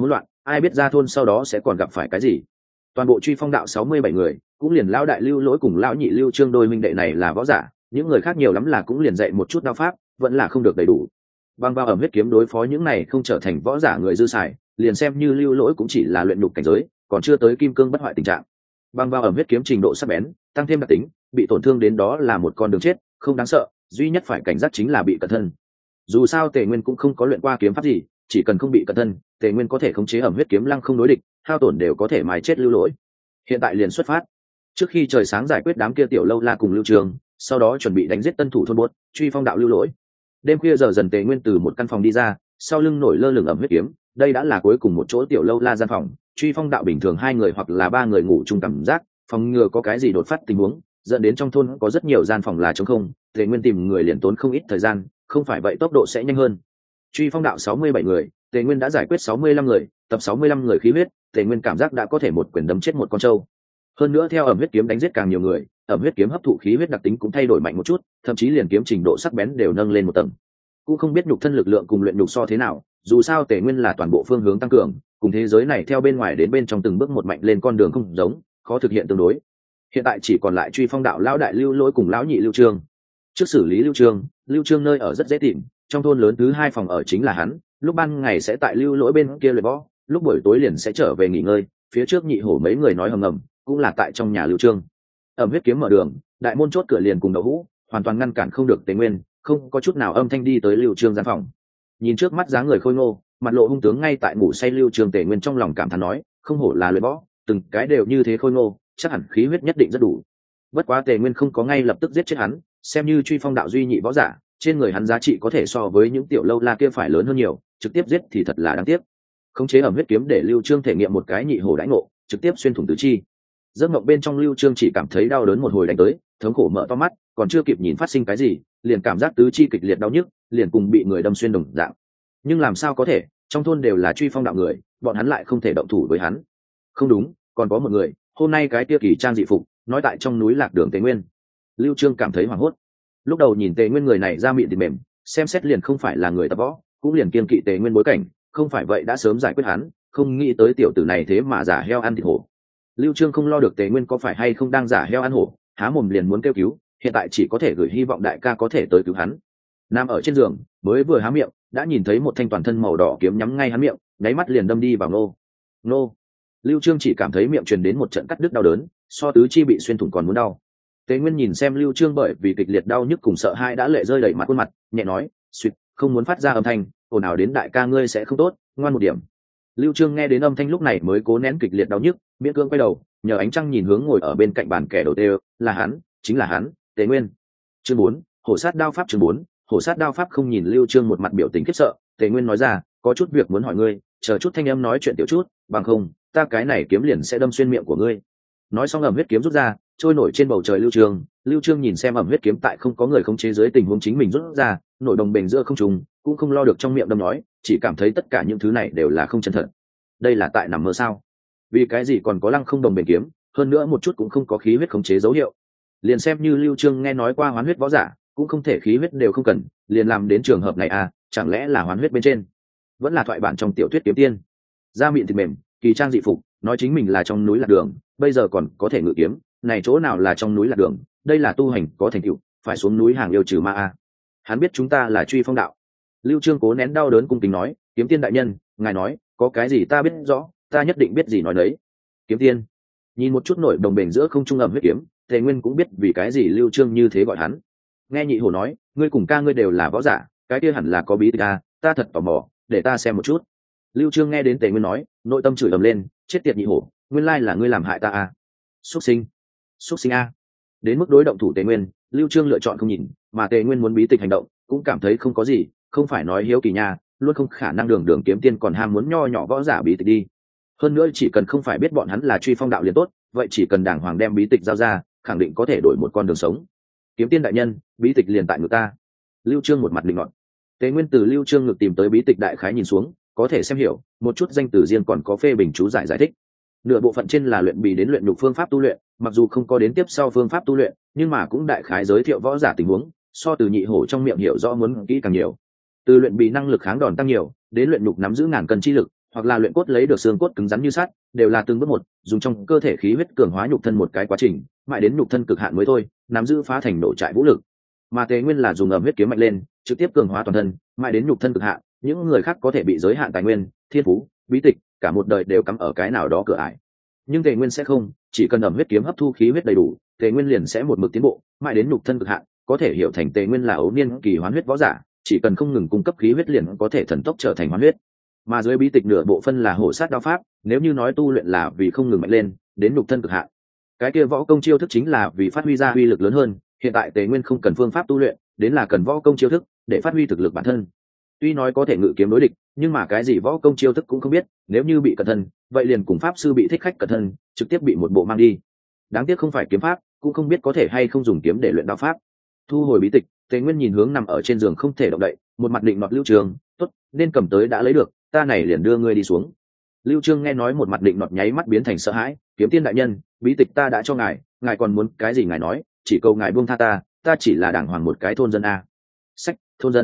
ai biết ra thôn sau đó sẽ còn gặp phải cái gì. Toàn bộ truy phong đạo 67 người, cũng liền lão đại Lưu Lỗi cùng lão nhị Lưu Trương đôi minh đệ này là võ giả, những người khác nhiều lắm là cũng liền dạy một chút đao pháp, vẫn là không được đầy đủ. Bằng vào ẩm huyết kiếm đối phó những này không trở thành võ giả người dư xài, liền xem như Lưu Lỗi cũng chỉ là luyện nhục cảnh giới, còn chưa tới kim cương bất hoại tình trạng. Bằng vào ẩm huyết kiếm trình độ sắc bén, tăng thêm đặc tính, bị tổn thương đến đó là một con đường chết, không đáng sợ, duy nhất phải cảnh giác chính là bị cẩn thân. Dù sao Tề Nguyên cũng không có luyện qua kiếm pháp gì, chỉ cần không bị cẩn thân, Tề Nguyên có thể khống chế ẩm huyết kiếm lăng không đối địch, hao tổn đều có thể mài chết Lưu Lỗi. Hiện tại liền xuất phát. Trước khi trời sáng giải quyết đám kia tiểu lâu la cùng Lưu Trường, sau đó chuẩn bị đánh giết tân thủ thôn buốt, truy phong đạo Lưu Lỗi. Đêm khuya giờ dần Tề Nguyên từ một căn phòng đi ra, sau lưng nổi lơ lửng ẩm huyết kiếm, đây đã là cuối cùng một chỗ tiểu lâu la gian phòng, truy phong đạo bình thường 2 người hoặc là 3 người ngủ chung cảm giác, phòng ngừa có cái gì đột phát tình huống, dẫn đến trong thôn có rất nhiều gian phòng là trống không, Tề Nguyên tìm người liền tốn không ít thời gian, không phải vậy tốc độ sẽ nhanh hơn. Truy phong đạo 67 người, Tề Nguyên đã giải quyết 65 người, tập 65 người khí huyết, Tề Nguyên cảm giác đã có thể một quyền đấm chết một con trâu. Hơn nữa theo ẩm huyết kiếm đánh giết càng nhiều người, ẩm huyết kiếm hấp thụ khí huyết đặc tính cũng thay đổi mạnh một chút, thậm chí liền kiếm trình độ sắc bén đều nâng lên một tầng. Cũng không biết nhục thân lực lượng cùng luyện nhục so thế nào, dù sao Tề Nguyên là toàn bộ phương hướng tăng cường, cùng thế giới này theo bên ngoài đến bên trong từng bước một mạnh lên con đường không giống, khó thực hiện tương đối. Hiện tại chỉ còn lại truy phong đạo lão đại Lưu Lỗi cùng lão nhị Lưu Trương. Trước xử lý Lưu Trương nơi ở rất dễ tìm, trong thôn lớn thứ 2 phòng ở chính là hắn, lúc ban ngày sẽ tại Lưu Lỗi bên kia luyện võ, lúc buổi tối liền sẽ trở về nghỉ ngơi, phía trước nhị hổ mấy người nói hầm ngầm, cũng là tại trong nhà Lưu Trương. Ẩm huyết kiếm mở đường, đại môn chốt cửa liền cùng đậu hũ, hoàn toàn ngăn cản không được Tề Nguyên, không có chút nào âm thanh đi tới Lưu Trương gian phòng. Nhìn trước mắt dáng người khôi ngô, mặt lộ hung tướng ngay tại ngủ say Lưu Trương, Tề Nguyên trong lòng cảm thán nói, không hổ là luyện võ, từng cái đều như thế khôi ngô, chắc hẳn khí huyết nhất định rất đủ. Bất quá Tề Nguyên không có ngay lập tức giết chết hắn, xem như truy phong đạo duy nhị võ giả, trên người hắn giá trị có thể so với những tiểu lâu la kia phải lớn hơn nhiều, trực tiếp giết thì thật là đáng tiếc. Khống chế ẩm huyết kiếm để Lưu Trương thể nghiệm một cái nhị hổ đãi ngộ, trực tiếp xuyên thủng tứ chi. Giấc mộng bên trong Lưu Trương chỉ cảm thấy đau đớn một hồi đánh tới, thống khổ mở to mắt, còn chưa kịp nhìn phát sinh cái gì, liền cảm giác tứ chi kịch liệt đau nhức, liền cùng bị người đâm xuyên đồng dạng. Nhưng làm sao có thể, trong thôn đều là truy phong đạo người, bọn hắn lại không thể động thủ với hắn. Không đúng, còn có một người, hôm nay cái kia kỳ trang dị phục, nói tại trong núi lạc đường Tề Nguyên. Lưu Trương cảm thấy hoảng hốt. Lúc đầu nhìn Tề Nguyên người này da mịn thịt mềm, xem xét liền không phải là người tập võ, cũng liền kiên kỵ Tề Nguyên bối cảnh, không phải vậy đã sớm giải quyết hắn, không nghĩ tới tiểu tử này thế mà giả heo ăn thịt hổ. Lưu Trương không lo được Tề Nguyên có phải hay không đang giả heo ăn hổ, há mồm liền muốn kêu cứu, hiện tại chỉ có thể gửi hy vọng đại ca có thể tới cứu hắn. Nằm ở trên giường, mới vừa há miệng, đã nhìn thấy một thanh toàn thân màu đỏ kiếm nhắm ngay hắn miệng, nháy mắt liền đâm đi vào nô. Nô. Lưu Trương chỉ cảm thấy miệng truyền đến một trận cắt đứt đau đớn, so tứ chi bị xuyên thủng còn muốn đau. Tề Nguyên nhìn xem Lưu Trương bởi vì kịch liệt đau nhức cùng sợ hãi đã lệ rơi đầy mặt khuôn mặt, nhẹ nói, "Xuyệt, không muốn phát ra âm thanh, ồn ào đến đại ca ngươi sẽ không tốt, ngoan một điểm." Lưu Trương nghe đến âm thanh lúc này mới cố nén kịch liệt đau nhức, miễn cưỡng quay đầu, nhờ ánh trăng nhìn hướng ngồi ở bên cạnh bàn kẻ đầu tê, là hắn, chính là hắn, Tề Nguyên. Chương 4, hổ sát đao pháp. Chương 4, hổ sát đao pháp. Không nhìn Lưu Trương một mặt biểu tình khiếp sợ, Tề Nguyên nói ra, "Có chút việc muốn hỏi ngươi, chờ chút thanh âm nói chuyện tiểu chút, bằng không, ta cái này kiếm liền sẽ đâm xuyên miệng của ngươi." Nói xong ẩm huyết kiếm rút ra, trôi nổi trên bầu trời Lưu Trương nhìn xem ẩm huyết kiếm tại không có người khống chế dưới tình huống chính mình rút ra, nổi đồng bền giữa không trung, cũng không lo được trong miệng đâm nói, chỉ cảm thấy tất cả những thứ này đều là không chân thật. Đây là tại nằm mơ sao? Vì cái gì còn có lăng không đồng bền kiếm, hơn nữa một chút cũng không có khí huyết khống chế dấu hiệu. Liền xem như Lưu Trương nghe nói qua hoán huyết võ giả, cũng không thể khí huyết đều không cần, liền làm đến trường hợp này à, chẳng lẽ là hoán huyết bên trên? Vẫn là thoại bản trong tiểu thuyết kiếm tiên. Da mịn thịt mềm, kỳ trang dị phục, nói chính mình là trong núi lạc đường, bây giờ còn có thể ngự kiếm, này chỗ nào là trong núi lạc đường, đây là tu hành có thành tựu, phải xuống núi hàng yêu trừ ma a. Hắn biết chúng ta là truy phong đạo. Lưu Trương cố nén đau đớn cung kính nói, "Kiếm tiên đại nhân, ngài nói, có cái gì ta biết rõ, ta nhất định biết gì nói đấy." Kiếm tiên. Nhìn một chút nổi đồng bền giữa không trung ẩm huyết kiếm, Tề Nguyên cũng biết vì cái gì Lưu Trương như thế gọi hắn. Nghe nhị hổ nói, ngươi cùng ca ngươi đều là võ giả, cái kia hẳn là có bí tịch a, ta thật tò mò, để ta xem một chút. Lưu Trương nghe đến Tề Nguyên nói, nội tâm chửi ầm lên, chết tiệt nhị hổ, nguyên lai là ngươi làm hại ta a. Xuất sinh a. Đến mức đối động thủ Tề Nguyên, Lưu Trương lựa chọn không nhìn, mà Tề Nguyên muốn bí tịch hành động, cũng cảm thấy không có gì, không phải nói hiếu kỳ nha, luôn không khả năng đường kiếm tiên còn ham muốn nho nhỏ võ giả bí tịch đi. Hơn nữa chỉ cần không phải biết bọn hắn là truy phong đạo liền tốt, vậy chỉ cần đàng hoàng đem bí tịch giao ra, khẳng định có thể đổi một con đường sống. Kiếm tiên đại nhân, bí tịch liền tại ngực ta. Lưu Trương một mặt linh ngọt. Tề Nguyên từ Lưu Trương ngực tìm tới bí tịch đại khái nhìn xuống, có thể xem hiểu, một chút danh từ riêng còn có phê bình chú giải thích. Nửa bộ phận trên là luyện bì đến luyện nhục phương pháp tu luyện, mặc dù không có đến tiếp sau phương pháp tu luyện, nhưng mà cũng đại khái giới thiệu võ giả tình huống, so từ nhị hổ trong miệng hiểu rõ muốn kỹ càng nhiều. Từ luyện bì năng lực kháng đòn tăng nhiều, đến luyện nhục nắm giữ ngàn cân chi lực, hoặc là luyện cốt lấy được xương cốt cứng rắn như sắt, đều là từng bước một dùng trong cơ thể khí huyết cường hóa nhục thân một cái quá trình, mãi đến nhục thân cực hạn mới thôi nắm giữ phá thành nổ trại vũ lực. Mà Tề Nguyên là dùng ẩm huyết kiếm mạnh lên, trực tiếp cường hóa toàn thân, mãi đến nhục thân cực hạn, những người khác có thể bị giới hạn tài nguyên, thiên phú, bí tịch, cả một đời đều cắm ở cái nào đó cửa ải. Nhưng Tề Nguyên sẽ không, chỉ cần ẩm huyết kiếm hấp thu khí huyết đầy đủ, Tề Nguyên liền sẽ một mực tiến bộ, mãi đến nhục thân cực hạn, có thể hiểu thành Tề Nguyên là ấu niên kỳ hoán huyết võ giả, chỉ cần không ngừng cung cấp khí huyết liền có thể thần tốc trở thành hoán huyết. Mà dưới bí tịch nửa bộ phân là hổ sát đao pháp, nếu như nói tu luyện là vì không ngừng mạnh lên, đến nhục thân cực hạn. Cái kia võ công chiêu thức chính là vì phát huy ra uy lực lớn hơn, hiện tại Tề Nguyên không cần phương pháp tu luyện, đến là cần võ công chiêu thức để phát huy thực lực bản thân. Tuy nói có thể ngự kiếm đối địch, nhưng mà cái gì võ công chiêu thức cũng không biết, nếu như bị cẩn thân, vậy liền cùng pháp sư bị thích khách cẩn thân, trực tiếp bị một bộ mang đi. Đáng tiếc không phải kiếm pháp, cũng không biết có thể hay không dùng kiếm để luyện đao pháp. Thu hồi bí tịch, Tề Nguyên nhìn hướng nằm ở trên giường không thể động đậy, một mặt định nọt Lưu Trường, tốt, nên cầm tới đã lấy được, ta này liền đưa ngươi đi xuống. Lưu Trương nghe nói một mặt định nọt nháy mắt biến thành sợ hãi, kiếm tiên đại nhân, bí tịch ta đã cho ngài, ngài còn muốn cái gì ngài nói, chỉ cầu ngài buông tha ta, ta chỉ là đàng hoàng một cái thôn dân a. Sách,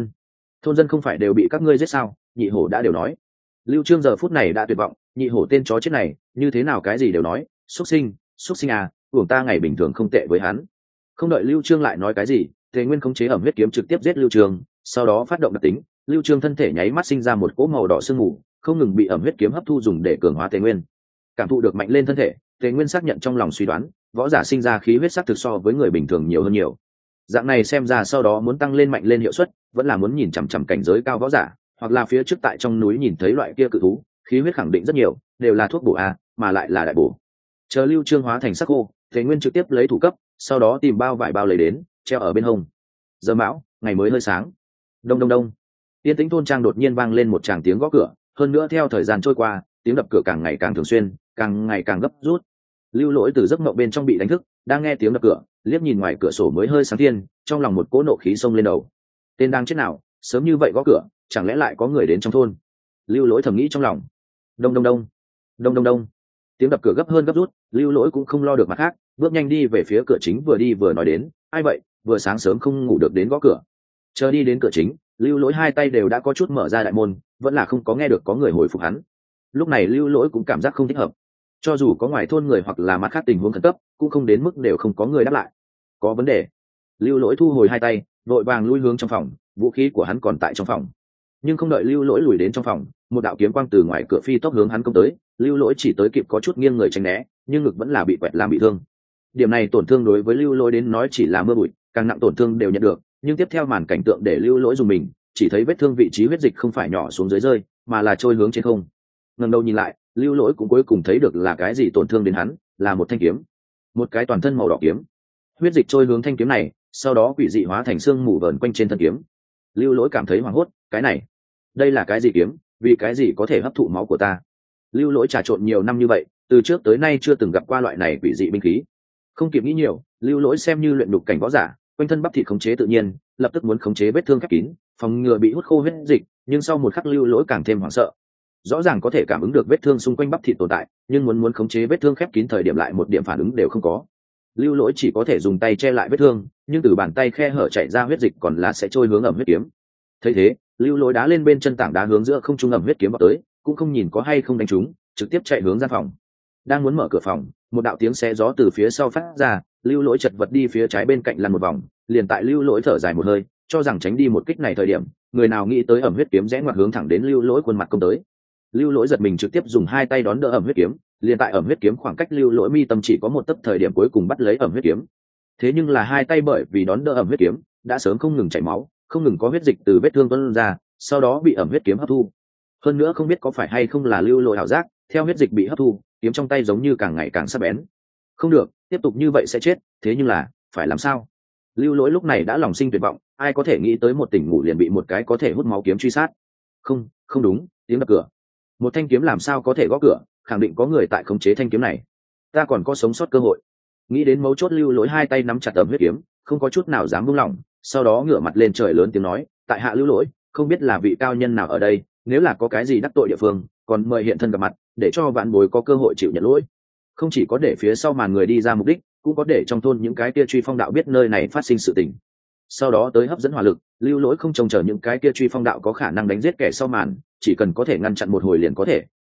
thôn dân không phải đều bị các ngươi giết sao? Nhị hổ đã đều nói. Lưu Trương giờ phút này đã tuyệt vọng, nhị hổ tên chó chết này, như thế nào cái gì đều nói, xuất sinh à, uổng ta ngày bình thường không tệ với hắn. Không đợi Lưu Trương lại nói cái gì, Tề Nguyên khống chế ẩm huyết kiếm trực tiếp giết Lưu Trương, sau đó phát động đặc tính, Lưu Trương thân thể nháy mắt sinh ra một cỗ màu đỏ sương mù, không ngừng bị ẩm huyết kiếm hấp thu dùng để cường hóa Tề Nguyên. Cảm thụ được mạnh lên thân thể, Tề Nguyên xác nhận trong lòng suy đoán, võ giả sinh ra khí huyết sắc thực so với người bình thường nhiều hơn nhiều. Dạng này xem ra sau đó muốn tăng lên mạnh lên hiệu suất, vẫn là muốn nhìn chằm chằm cảnh giới cao võ giả, hoặc là phía trước tại trong núi nhìn thấy loại kia cự thú, khí huyết khẳng định rất nhiều, đều là thuốc bổ a, mà lại là đại bổ. Chờ Lưu Trương hóa thành sắc khô, Tề Nguyên trực tiếp lấy thủ cấp, sau đó tìm bao vải bao lấy đến, treo ở bên hông. Giờ mão, ngày mới hơi sáng. Đông đông đông. Tiên tĩnh thôn trang đột nhiên vang lên một tràng tiếng gõ cửa, hơn nữa theo thời gian trôi qua, tiếng đập cửa càng ngày càng thường xuyên, càng ngày càng gấp rút. Lưu Lỗi từ giấc mộng bên trong bị đánh thức, đang nghe tiếng đập cửa, liếc nhìn ngoài cửa sổ mới hơi sáng thiên, trong lòng một cỗ nộ khí xông lên đầu. Tên đang chết nào, sớm như vậy gõ cửa, chẳng lẽ lại có người đến trong thôn? Lưu Lỗi thầm nghĩ trong lòng. Đông đông đông, đông đông đông. Tiếng đập cửa gấp hơn gấp rút, Lưu Lỗi cũng không lo được mặt khác, bước nhanh đi về phía cửa chính, vừa đi vừa nói đến, ai vậy, vừa sáng sớm không ngủ được đến gõ cửa. Chờ đi đến cửa chính, Lưu Lỗi hai tay đều đã có chút mở ra đại môn, vẫn là không có nghe được có người hồi phục hắn. Lúc này Lưu Lỗi cũng cảm giác không thích hợp, cho dù có ngoài thôn người hoặc là mặt khác tình huống khẩn cấp, cũng không đến mức đều không có người đáp lại. Có vấn đề. Lưu Lỗi thu hồi hai tay, vội vàng lui hướng trong phòng, vũ khí của hắn còn tại trong phòng. Nhưng không đợi Lưu Lỗi lùi đến trong phòng, một đạo kiếm quang từ ngoài cửa phi tốc hướng hắn công tới, Lưu Lỗi chỉ tới kịp có chút nghiêng người tránh né, nhưng ngực vẫn là bị quẹt làm bị thương. Điểm này tổn thương đối với Lưu Lỗi đến nói chỉ là mưa bụi, càng nặng tổn thương đều nhận được, nhưng tiếp theo màn cảnh tượng để Lưu Lỗi dùng mình, chỉ thấy vết thương vị trí huyết dịch không phải nhỏ xuống dưới rơi, mà là trôi hướng trên không. Ngẩng đầu nhìn lại, Lưu Lỗi cũng cuối cùng thấy được là cái gì tổn thương đến hắn, là một thanh kiếm, một cái toàn thân màu đỏ kiếm. Huyết dịch trôi hướng thanh kiếm này, sau đó quỷ dị hóa thành xương mù vờn quanh trên thân kiếm. Lưu Lỗi cảm thấy hoảng hốt, cái này, đây là cái gì kiếm, vì cái gì có thể hấp thụ máu của ta? Lưu Lỗi trà trộn nhiều năm như vậy, từ trước tới nay chưa từng gặp qua loại này quỷ dị binh khí. Không kịp nghĩ nhiều, Lưu Lỗi xem như luyện đục cảnh võ giả, quanh thân bắp thịt khống chế tự nhiên, lập tức muốn khống chế vết thương khép kín, phòng ngừa bị hút khô huyết dịch, nhưng sau một khắc Lưu Lỗi càng thêm hoảng sợ. Rõ ràng có thể cảm ứng được vết thương xung quanh bắp thịt tồn tại, nhưng muốn khống chế vết thương khép kín thời điểm lại một điểm phản ứng đều không có. Lưu Lỗi chỉ có thể dùng tay che lại vết thương, nhưng từ bàn tay khe hở chảy ra huyết dịch còn là sẽ trôi hướng ẩm huyết kiếm. Thấy thế, Lưu Lỗi đá lên bên chân tảng đá hướng giữa không trung ẩm huyết kiếm vào tới, cũng không nhìn có hay không đánh trúng, trực tiếp chạy hướng gian phòng. Đang muốn mở cửa phòng, một đạo tiếng xé gió từ phía sau phát ra, Lưu Lỗi chật vật đi phía trái bên cạnh lăn một vòng, liền tại Lưu Lỗi thở dài một hơi, cho rằng tránh đi một kích này thời điểm, người nào nghĩ tới ẩm huyết kiếm rẽ ngoặt hướng thẳng đến Lưu Lỗi khuôn mặt công tới. Lưu Lỗi giật mình trực tiếp dùng hai tay đón đỡ ẩm huyết kiếm, liền tại ẩm huyết kiếm khoảng cách Lưu Lỗi mi tâm chỉ có một tấc thời điểm cuối cùng bắt lấy ẩm huyết kiếm. Thế nhưng là hai tay bởi vì đón đỡ ẩm huyết kiếm, đã sớm không ngừng chảy máu, không ngừng có huyết dịch từ vết thương tuôn ra, sau đó bị ẩm huyết kiếm hấp thu. Hơn nữa không biết có phải hay không là Lưu Lỗi ảo giác, theo huyết dịch bị hấp thu, kiếm trong tay giống như càng ngày càng sắc bén. Không được, tiếp tục như vậy sẽ chết, thế nhưng là, phải làm sao? Lưu Lỗi lúc này đã lòng sinh tuyệt vọng, ai có thể nghĩ tới một tỉnh ngủ liền bị một cái có thể hút máu kiếm truy sát. Không đúng, tiếng đập cửa. Một thanh kiếm làm sao có thể gõ cửa, khẳng định có người tại khống chế thanh kiếm này. Ta còn có sống sót cơ hội. Nghĩ đến mấu chốt, Lưu Lỗi hai tay nắm chặt ẩm huyết kiếm, không có chút nào dám buông lỏng, sau đó ngửa mặt lên trời lớn tiếng nói, tại hạ Lưu Lỗi, không biết là vị cao nhân nào ở đây, nếu là có cái gì đắc tội địa phương, còn mời hiện thân gặp mặt, để cho vạn bối có cơ hội chịu nhận lỗi. Không chỉ có để phía sau màn người đi ra mục đích, cũng có để trong thôn những cái kia truy phong đạo biết nơi này phát sinh sự tình. Sau đó tới hấp dẫn hỏa lực, Lưu Lỗi không trông chờ những cái kia truy phong đạo có khả năng đánh giết kẻ sau màn, chỉ cần có thể ngăn chặn một hồi liền có thể,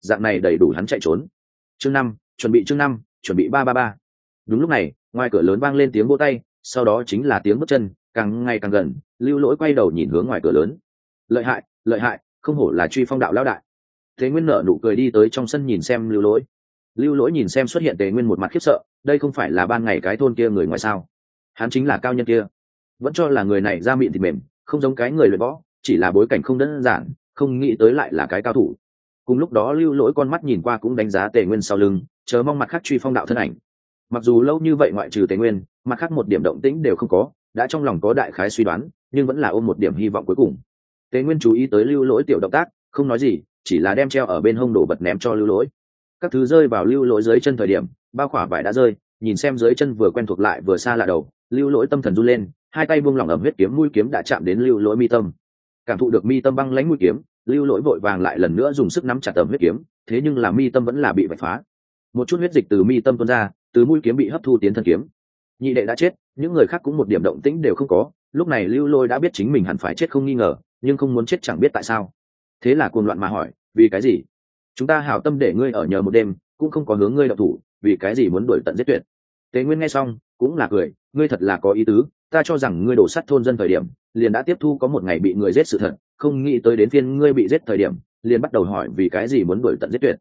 dạng này đầy đủ hắn chạy trốn. Chương 5, chương 5, chuẩn bị 333. Đúng lúc này, ngoài cửa lớn vang lên tiếng vỗ tay, sau đó chính là tiếng bước chân, càng ngày càng gần. Lưu Lỗi quay đầu nhìn hướng ngoài cửa lớn. Lợi hại, không hổ là Truy Phong đạo lão đại. Tề Nguyên nở nụ cười đi tới trong sân nhìn xem Lưu Lỗi. Lưu Lỗi nhìn xem xuất hiện Tề Nguyên một mặt khiếp sợ, đây không phải là ban ngày cái thôn kia người ngoài sao? Hắn chính là cao nhân kia. Vẫn cho là người này da mịn thịt mềm, không giống cái người luyện võ, chỉ là bối cảnh không đơn giản, không nghĩ tới lại là cái cao thủ. Cùng lúc đó Lưu Lỗi con mắt nhìn qua cũng đánh giá Tề Nguyên sau lưng, chờ mong mặt khác Truy Phong đạo thân ảnh. Mặc dù lâu như vậy ngoại trừ Tề Nguyên, mặt khác một điểm động tĩnh đều không có, đã trong lòng có đại khái suy đoán, nhưng vẫn là ôm một điểm hy vọng cuối cùng. Tề Nguyên chú ý tới Lưu Lỗi tiểu động tác, không nói gì, chỉ là đem treo ở bên hông đồ vật ném cho Lưu Lỗi. Các thứ rơi vào Lưu Lỗi dưới chân thời điểm, bao khỏa vải đã rơi, nhìn xem dưới chân vừa quen thuộc lại vừa xa lạ đầu, Lưu Lỗi tâm thần run lên, hai tay buông lỏng ẩm huyết kiếm, mũi kiếm đã chạm đến Lưu Lỗi mi tâm. Cảm thụ được mi tâm băng lãnh mũi kiếm, Lưu Lỗi vội vàng lại lần nữa dùng sức nắm chặt ẩm huyết kiếm, thế nhưng là mi tâm vẫn là bị vạch phá. Một chút huyết dịch từ mi tâm tuôn ra, từ mũi kiếm bị hấp thu tiến thân kiếm. Nhị đệ đã chết, những người khác cũng một điểm động tĩnh đều không có, lúc này Lưu Lỗi đã biết chính mình hẳn phải chết không nghi ngờ, nhưng không muốn chết chẳng biết tại sao. Thế là cuồng loạn mà hỏi, vì cái gì? Chúng ta hảo tâm để ngươi ở nhờ một đêm, cũng không có hướng ngươi động thủ, vì cái gì muốn đuổi tận giết tuyệt? Tế Nguyên nghe xong cũng là cười, ngươi thật là có ý tứ, ta cho rằng ngươi đổ sát thôn dân thời điểm liền đã tiếp thu có một ngày bị người giết sự thật, không nghĩ tới đến phiên ngươi bị giết thời điểm liền bắt đầu hỏi vì cái gì muốn đuổi tận giết tuyệt.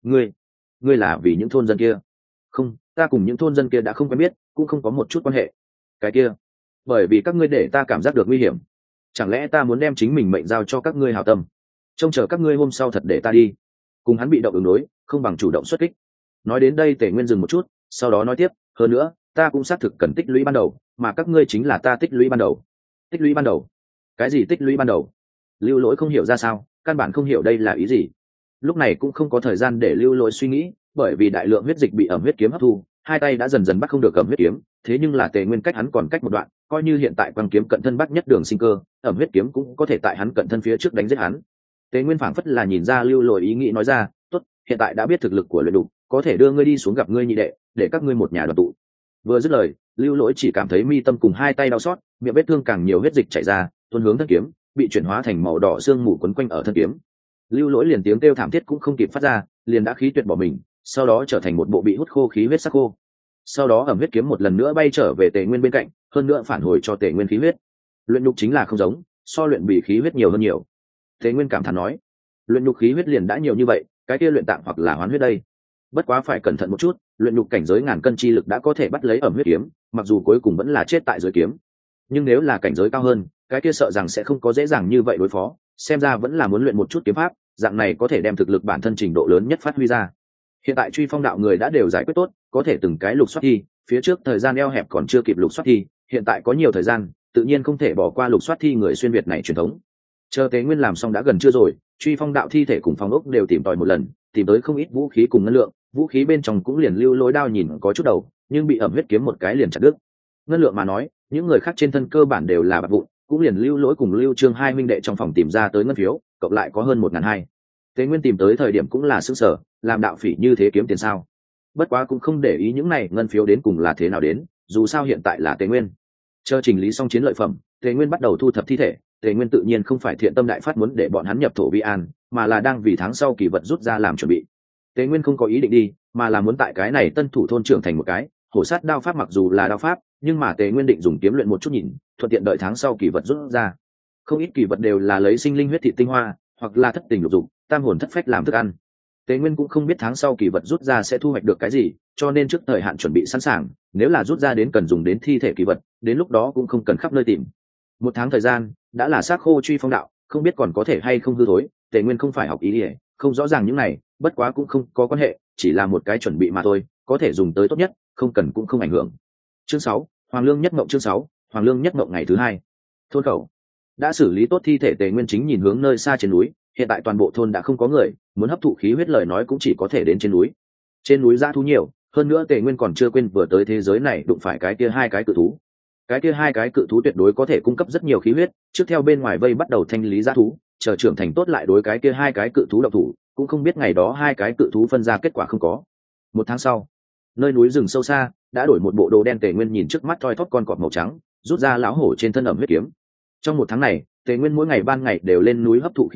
Ngươi là vì những thôn dân kia? Không, ta cùng những thôn dân kia đã không quen biết, cũng không có một chút quan hệ. Cái kia bởi vì các ngươi để ta cảm giác được nguy hiểm, chẳng lẽ ta muốn đem chính mình mệnh giao cho các ngươi hảo tâm, trông chờ các ngươi hôm sau thật để ta đi? Cùng hắn bị động ứng đối không bằng chủ động xuất kích. Nói đến đây Tề Nguyên dừng một chút, sau đó nói tiếp, hơn nữa ta cũng xác thực cần tích lũy ban đầu, mà các ngươi chính là ta tích lũy ban đầu. Tích lũy ban đầu? Cái gì tích lũy ban đầu? Lưu Lỗi không hiểu ra sao, căn bản không hiểu đây là ý gì. Lúc này cũng không có thời gian để Lưu Lỗi suy nghĩ, bởi vì đại lượng huyết dịch bị ẩm huyết kiếm hấp thu, hai tay đã dần dần bắt không được ẩm huyết kiếm, thế nhưng là Tề Nguyên cách hắn còn cách một đoạn, coi như hiện tại quang kiếm cận thân bắt nhất đường sinh cơ, ẩm huyết kiếm cũng có thể tại hắn cận thân phía trước đánh giết hắn. Tề Nguyên phảng phất là nhìn ra Lưu Lỗi ý nghĩ nói ra, tốt, hiện tại đã biết thực lực của luyện đục, có thể đưa ngươi đi xuống gặp ngươi nhị đệ, để các ngươi một nhà đoàn tụ. Vừa dứt lời, Lưu Lỗi chỉ cảm thấy mi tâm cùng hai tay đau xót, miệng vết thương càng nhiều huyết dịch chảy ra, tuôn hướng thân kiếm, bị chuyển hóa thành màu đỏ xương mù quấn quanh ở thân kiếm. Lưu Lỗi liền tiếng kêu thảm thiết cũng không kịp phát ra, liền đã khí tuyệt bỏ mình, sau đó trở thành một bộ bị hút khô khí huyết sắc khô. Sau đó ẩm huyết kiếm một lần nữa bay trở về Tề Nguyên bên cạnh, hơn nữa phản hồi cho Tề Nguyên khí huyết. Luyện nhục chính là không giống, so luyện bị khí huyết nhiều hơn nhiều. Tề Nguyên cảm thán nói, luyện nhục khí huyết liền đã nhiều như vậy, cái kia luyện tạng hoặc là hoán huyết đây. Bất quá phải cẩn thận một chút, luyện nhục cảnh giới ngàn cân chi lực đã có thể bắt lấy ẩm huyết kiếm, mặc dù cuối cùng vẫn là chết tại dưới kiếm. Nhưng nếu là cảnh giới cao hơn, cái kia sợ rằng sẽ không có dễ dàng như vậy đối phó, xem ra vẫn là muốn luyện một chút kiếm pháp, dạng này có thể đem thực lực bản thân trình độ lớn nhất phát huy ra. Hiện tại Truy Phong đạo người đã đều giải quyết tốt, có thể từng cái lục soát thi, phía trước thời gian eo hẹp còn chưa kịp lục soát thi, hiện tại có nhiều thời gian, tự nhiên không thể bỏ qua lục soát thi người xuyên việt này truyền thống. Chờ Tế Nguyên làm xong đã gần trưa rồi, Truy Phong đạo thi thể cùng phong ốc đều tìm tòi một lần, tìm tới không ít vũ khí cùng ngân lượng, vũ khí bên trong cũng liền Lưu Lỗi đao nhìn có chút đầu, nhưng bị ẩm huyết kiếm một cái liền chặt đứt. Ngân lượng mà nói, những người khác trên thân cơ bản đều là bạc vụn, cũng liền Lưu Lỗi cùng Lưu Trương hai minh đệ trong phòng tìm ra tới ngân phiếu, cộng lại có hơn 1.200. Tế Nguyên tìm tới thời điểm cũng là sửng sở, làm đạo phỉ như thế kiếm tiền sao? Bất quá cũng không để ý những này ngân phiếu đến cùng là thế nào đến, dù sao hiện tại là Tế Nguyên. Chờ chỉnh lý xong chiến lợi phẩm, Tế Nguyên bắt đầu thu thập thi thể. Tế Nguyên tự nhiên không phải thiện tâm đại phát muốn để bọn hắn nhập thổ vi an, mà là đang vì tháng sau kỳ vật rút ra làm chuẩn bị. Tế Nguyên không có ý định đi, mà là muốn tại cái này tân thủ thôn trưởng thành một cái hổ sát đao pháp, mặc dù là đao pháp, nhưng mà Tế Nguyên định dùng kiếm luyện một chút nhìn, thuận tiện đợi tháng sau kỳ vật rút ra. Không ít kỳ vật đều là lấy sinh linh huyết thị tinh hoa, hoặc là thất tình lục dục, tam hồn thất phách làm thức ăn. Tế Nguyên cũng không biết tháng sau kỳ vật rút ra sẽ thu hoạch được cái gì, cho nên trước thời hạn chuẩn bị sẵn sàng, nếu là rút ra đến cần dùng đến thi thể kỳ vật, đến lúc đó cũng không cần khắp nơi tìm. Một tháng thời gian đã là xác khô Truy Phong đạo, không biết còn có thể hay không hư thối. Tế Nguyên không phải học ý ỉa, không rõ ràng những này, bất quá cũng không có quan hệ, chỉ là một cái chuẩn bị mà thôi, có thể dùng tới tốt nhất, không cần cũng không ảnh hưởng. Chương 6, Hoàng Lương nhất mộng. Chương 6, Hoàng Lương nhất mộng. Ngày thứ hai, thôn khẩu đã xử lý tốt thi thể. Tế Nguyên chính nhìn hướng nơi xa trên núi, hiện tại toàn bộ thôn đã không có người, muốn hấp thụ khí huyết lời nói cũng chỉ có thể đến trên núi. Trên núi dã thú nhiều, hơn nữa Tế Nguyên còn chưa quên vừa tới thế giới này đụng phải cái kia hai cái cự thú. Cái kia hai cái cự thú tuyệt đối có thể cung cấp rất nhiều khí huyết, trước theo bên ngoài vây bắt đầu thanh lý dã thú, chờ trưởng thành tốt lại đối cái kia hai cái cự thú động thủ, cũng không biết ngày đó hai cái cự thú phân ra kết quả không có. Một tháng sau, nơi núi rừng sâu xa đã đổi một bộ đồ đen. Tế Nguyên nhìn trước mắt thoi thóp con cọp màu trắng, rút ra lão hổ trên thân ẩm huyết kiếm. Trong một tháng này, Tế Nguyên mỗi ngày ban ngày đều lên núi hấp thụ khí huyết,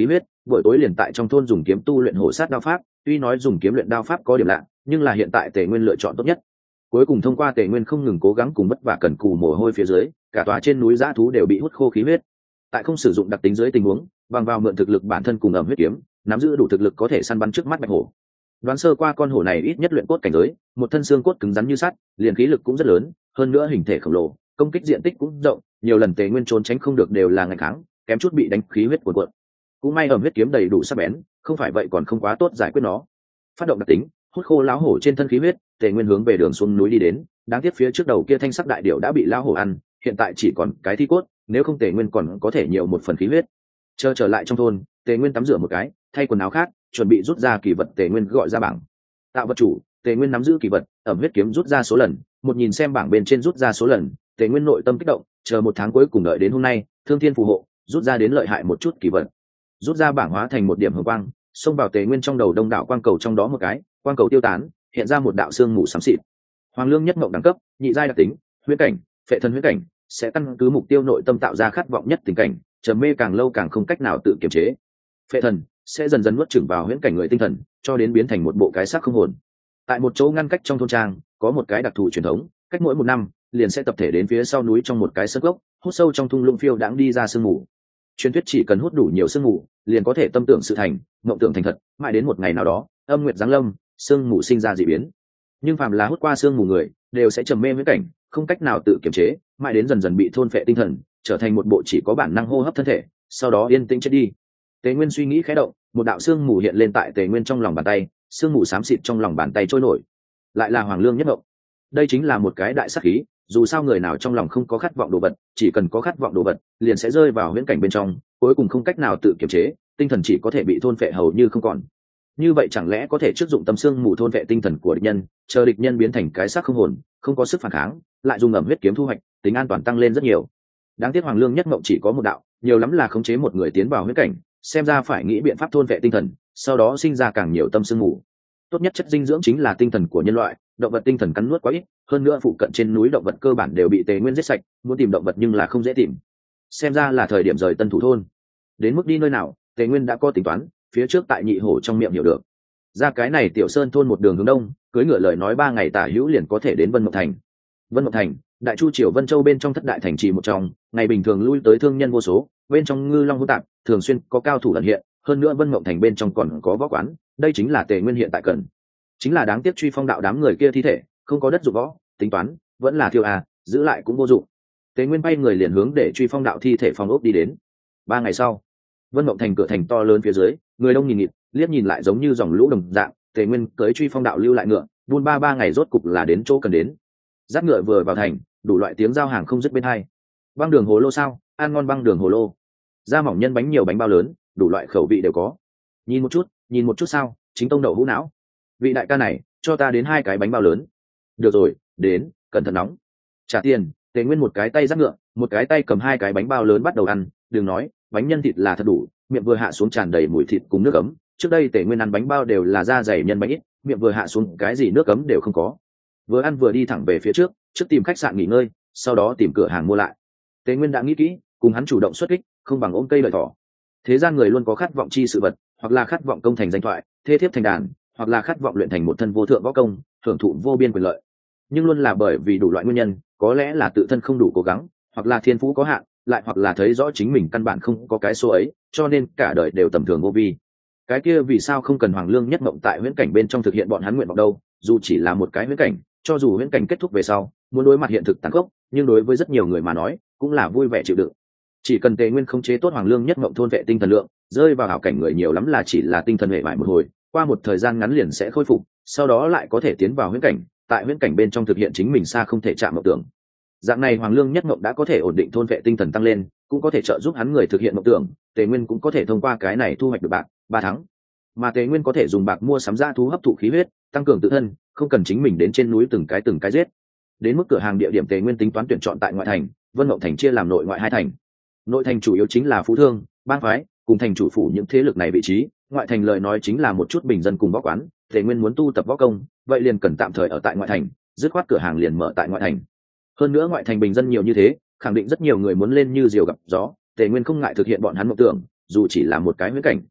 buổi tối liền tại trong thôn dùng kiếm tu luyện hổ sát đao pháp. Tuy nói dùng kiếm luyện đao pháp có điểm lạ, nhưng là hiện tại Tề Nguyên lựa chọn tốt nhất. Cuối cùng thông qua Tề Nguyên không ngừng cố gắng cùng vất vả cần cù mồ hôi phía dưới, cả tòa trên núi dã thú đều bị hút khô khí huyết. Tại không sử dụng đặc tính dưới tình huống, bằng vào mượn thực lực bản thân cùng ẩm huyết kiếm, nắm giữ đủ thực lực có thể săn bắn trước mắt bạch hổ. Đoán sơ qua con hổ này ít nhất luyện cốt cảnh giới, một thân xương cốt cứng rắn như sắt, liền khí lực cũng rất lớn, hơn nữa hình thể khổng lồ, công kích diện tích cũng rộng, nhiều lần Tề Nguyên trốn tránh không được đều là ngày kháng, kém chút bị đánh khí huyết cuồn cuộn. Cũng may ẩm huyết kiếm đầy đủ sắc bén, không phải vậy còn không quá tốt giải quyết nó. Phát động đặc tính, hút khô lão hổ trên thân khí huyết, Tề Nguyên hướng về đường xuống núi đi đến. Đáng tiếc phía trước đầu kia thanh sắc đại điểu đã bị lão hổ ăn, hiện tại chỉ còn cái thi cốt, nếu không Tề Nguyên còn có thể nhiều một phần khí huyết. Chờ trở lại trong thôn, Tề Nguyên tắm rửa một cái, thay quần áo khác, chuẩn bị rút ra kỳ vật. Tề Nguyên gọi ra bảng tạo vật chủ. Tề Nguyên nắm giữ kỳ vật, ẩm huyết kiếm rút ra số lần, một nhìn xem bảng bên trên rút ra số lần, Tề Nguyên nội tâm kích động, chờ một tháng cuối cùng đợi đến hôm nay, thương thiên phù hộ, rút ra đến lợi hại một chút kỳ vật. Rút ra bảng hóa thành một điểm hồng quang, xông vào Tề Nguyên trong đầu đông đảo quang cầu, trong đó một cái quang cầu tiêu tán, hiện ra một đạo xương mù xám xịt. Hoàng lương nhất mộng đẳng cấp, nhị giai đặc tính, huyễn cảnh, phệ thần huyễn cảnh, sẽ căn cứ mục tiêu nội tâm tạo ra khát vọng nhất tình cảnh, trầm mê càng lâu càng không cách nào tự kiềm chế. Phệ thần sẽ dần dần nuốt chửng vào huyễn cảnh người tinh thần, cho đến biến thành một bộ cái xác không hồn. Tại một chỗ ngăn cách trong thôn trang, có một cái đặc thù truyền thống, cách mỗi một năm liền sẽ tập thể đến phía sau núi trong một cái sơn gốc, hút sâu trong thung lũng phiêu đãng đi ra sương mù. Truyền thuyết chỉ cần hút đủ nhiều sương mù, liền có thể tâm tưởng sự thành, mộng tưởng thành thật, mãi đến một ngày nào đó, âm nguyệt giáng lâm, sương mù sinh ra dị biến. Nhưng phàm là hút qua sương mù người, đều sẽ trầm mê huyễn cảnh, không cách nào tự kiềm chế, mãi đến dần dần bị thôn phệ tinh thần, trở thành một bộ chỉ có bản năng hô hấp thân thể, sau đó yên tĩnh chết đi. Tề Nguyên suy nghĩ khẽ động, một đạo sương mù hiện lên tại Tề Nguyên trong lòng bàn tay, sương mù xám xịt trong lòng bàn tay trôi nổi. Lại là Hoàng Lương nhất mộng. Đây chính là một cái đại sát khí, dù sao người nào trong lòng không có khát vọng đồ vật, chỉ cần có khát vọng đồ vật, liền sẽ rơi vào huyễn cảnh bên trong, cuối cùng không cách nào tự kiềm chế, tinh thần chỉ có thể bị thôn phệ hầu như không còn. Như vậy chẳng lẽ có thể trước dụng tâm sương mù thôn phệ tinh thần của địch nhân, chờ địch nhân biến thành cái xác không hồn, không có sức phản kháng, lại dùng ẩm huyết kiếm thu hoạch, tính an toàn tăng lên rất nhiều. Đáng tiếc Hoàng Lương nhất mộng chỉ có một đạo, nhiều lắm là khống chế một người tiến vào huyễn cảnh, xem ra phải nghĩ biện pháp thôn phệ tinh thần, sau đó sinh ra càng nhiều tâm sương mù. Tốt nhất chất dinh dưỡng chính là tinh thần của nhân loại, động vật tinh thần cắn nuốt quá ít, hơn nữa phụ cận trên núi động vật cơ bản đều bị Tề Nguyên giết sạch, muốn tìm động vật nhưng là không dễ tìm. Xem ra là thời điểm rời Tân Thủ thôn. Đến mức đi nơi nào, Tề Nguyên đã có tính toán, phía trước tại Nhị Hổ trong miệng hiểu được. Ra cái này tiểu sơn thôn một đường hướng đông, cưỡi ngựa lời nói 3 ngày tả hữu liền có thể đến Vân Mộng Thành. Vân Mộng Thành, Đại Chu triều Vân Châu bên trong thất đại thành trì một trong, ngày bình thường lui tới thương nhân vô số, bên trong ngư long hỗn tạp, thường xuyên có cao thủ ẩn hiện, hơn nữa Vân Mộng Thành bên trong còn có võ quán, đây chính là Tề Nguyên hiện tại cần. Chính là đáng tiếc Truy Phong đạo đám người kia thi thể không có đất dụng võ, tính toán vẫn là thiêu giữ lại cũng vô dụng. Tề Nguyên bay người liền hướng để Truy Phong đạo thi thể phòng ốc đi đến. 3 ngày sau, Vân Mộng Thành cửa thành to lớn phía dưới, người đông nghìn nghịt, liếc nhìn lại giống như dòng lũ đồng dạng. Tề Nguyên cưỡi Truy Phong đạo lưu lại ngựa, buôn ba ngày rốt cục là đến chỗ cần đến. Dắt ngựa vừa vào thành, đủ loại tiếng giao hàng không dứt bên hai. Băng đường hồ lô sao, ăn ngon băng đường hồ lô. Da mỏng nhân bánh nhiều bánh bao lớn, đủ loại khẩu vị đều có. Nhìn một chút sao, chính tông đậu hũ não. Vị đại ca này, cho ta đến 2 cái bánh bao lớn. Được rồi, đến, cẩn thận nóng. Trả tiền. Tề Nguyên một cái tay dắt ngựa, một cái tay cầm 2 cái bánh bao lớn bắt đầu ăn. Đừng nói, bánh nhân thịt là thật đủ, miệng vừa hạ xuống tràn đầy mùi thịt cùng nước ấm. Trước đây Tề Nguyên ăn bánh bao đều là da dày nhân bánh ít, miệng vừa hạ xuống cái gì nước ấm đều không có. Vừa ăn vừa đi thẳng về phía trước tìm khách sạn nghỉ ngơi, sau đó tìm cửa hàng mua lại. Tề Nguyên đã nghĩ kỹ, cùng hắn chủ động xuất kích, không bằng ôm cây lợi thỏ. Thế gian người luôn có khát vọng chi sự vật, hoặc là khát vọng công thành danh thoại, thê thiếp thành đàn, hoặc là khát vọng luyện thành một thân vô thượng võ công, hưởng thụ vô biên quyền lợi. Nhưng luôn là bởi vì đủ loại nguyên nhân, có lẽ là tự thân không đủ cố gắng, hoặc là thiên phú có hạn, lại hoặc là thấy rõ chính mình căn bản không có cái số ấy, cho nên cả đời đều tầm thường vô vi. Cái kia vì sao không cần Hoàng Lương nhất mộng tại huyễn cảnh bên trong thực hiện bọn hắn nguyện vọng đâu? Dù chỉ là một cái huyễn cảnh, cho dù huyễn cảnh kết thúc về sau, muốn đối mặt hiện thực tàn khốc, nhưng đối với rất nhiều người mà nói, cũng là vui vẻ chịu đựng. Chỉ cần Tề Nguyên khống chế tốt Hoàng Lương nhất mộng thôn vệ tinh thần lượng, rơi vào ảo cảnh người nhiều lắm là chỉ là tinh thần hệ bại một hồi, qua một thời gian ngắn liền sẽ khôi phục, sau đó lại có thể tiến vào huyễn cảnh, tại huyễn cảnh bên trong thực hiện chính mình xa không thể chạm mộng tưởng. Dạng này Hoàng Lương nhất mộng đã có thể ổn định thôn vệ tinh thần tăng lên, cũng có thể trợ giúp hắn người thực hiện mộng tưởng. Tề Nguyên cũng có thể thông qua cái này thu hoạch được bạc 3 tháng, mà Tề Nguyên có thể dùng bạc mua sắm dã thú hấp thụ khí huyết, tăng cường tự thân, không cần chính mình đến trên núi từng cái giết. Đến mức cửa hàng địa điểm Tề Nguyên tính toán tuyển chọn tại ngoại thành, Vân Mộng Thành chia làm nội ngoại 2 thành. Nội thành chủ yếu chính là phú thương, bang phái, cùng thành chủ phủ những thế lực này vị trí, ngoại thành lời nói chính là một chút bình dân cùng võ quán. Tề Nguyên muốn tu tập võ công, vậy liền cần tạm thời ở tại ngoại thành, dứt khoát cửa hàng liền mở tại ngoại thành. Hơn nữa ngoại thành bình dân nhiều như thế, khẳng định rất nhiều người muốn lên như diều gặp gió. Tề Nguyên không ngại thực hiện bọn hắn mộng tưởng, dù chỉ là một cái huyễn cảnh.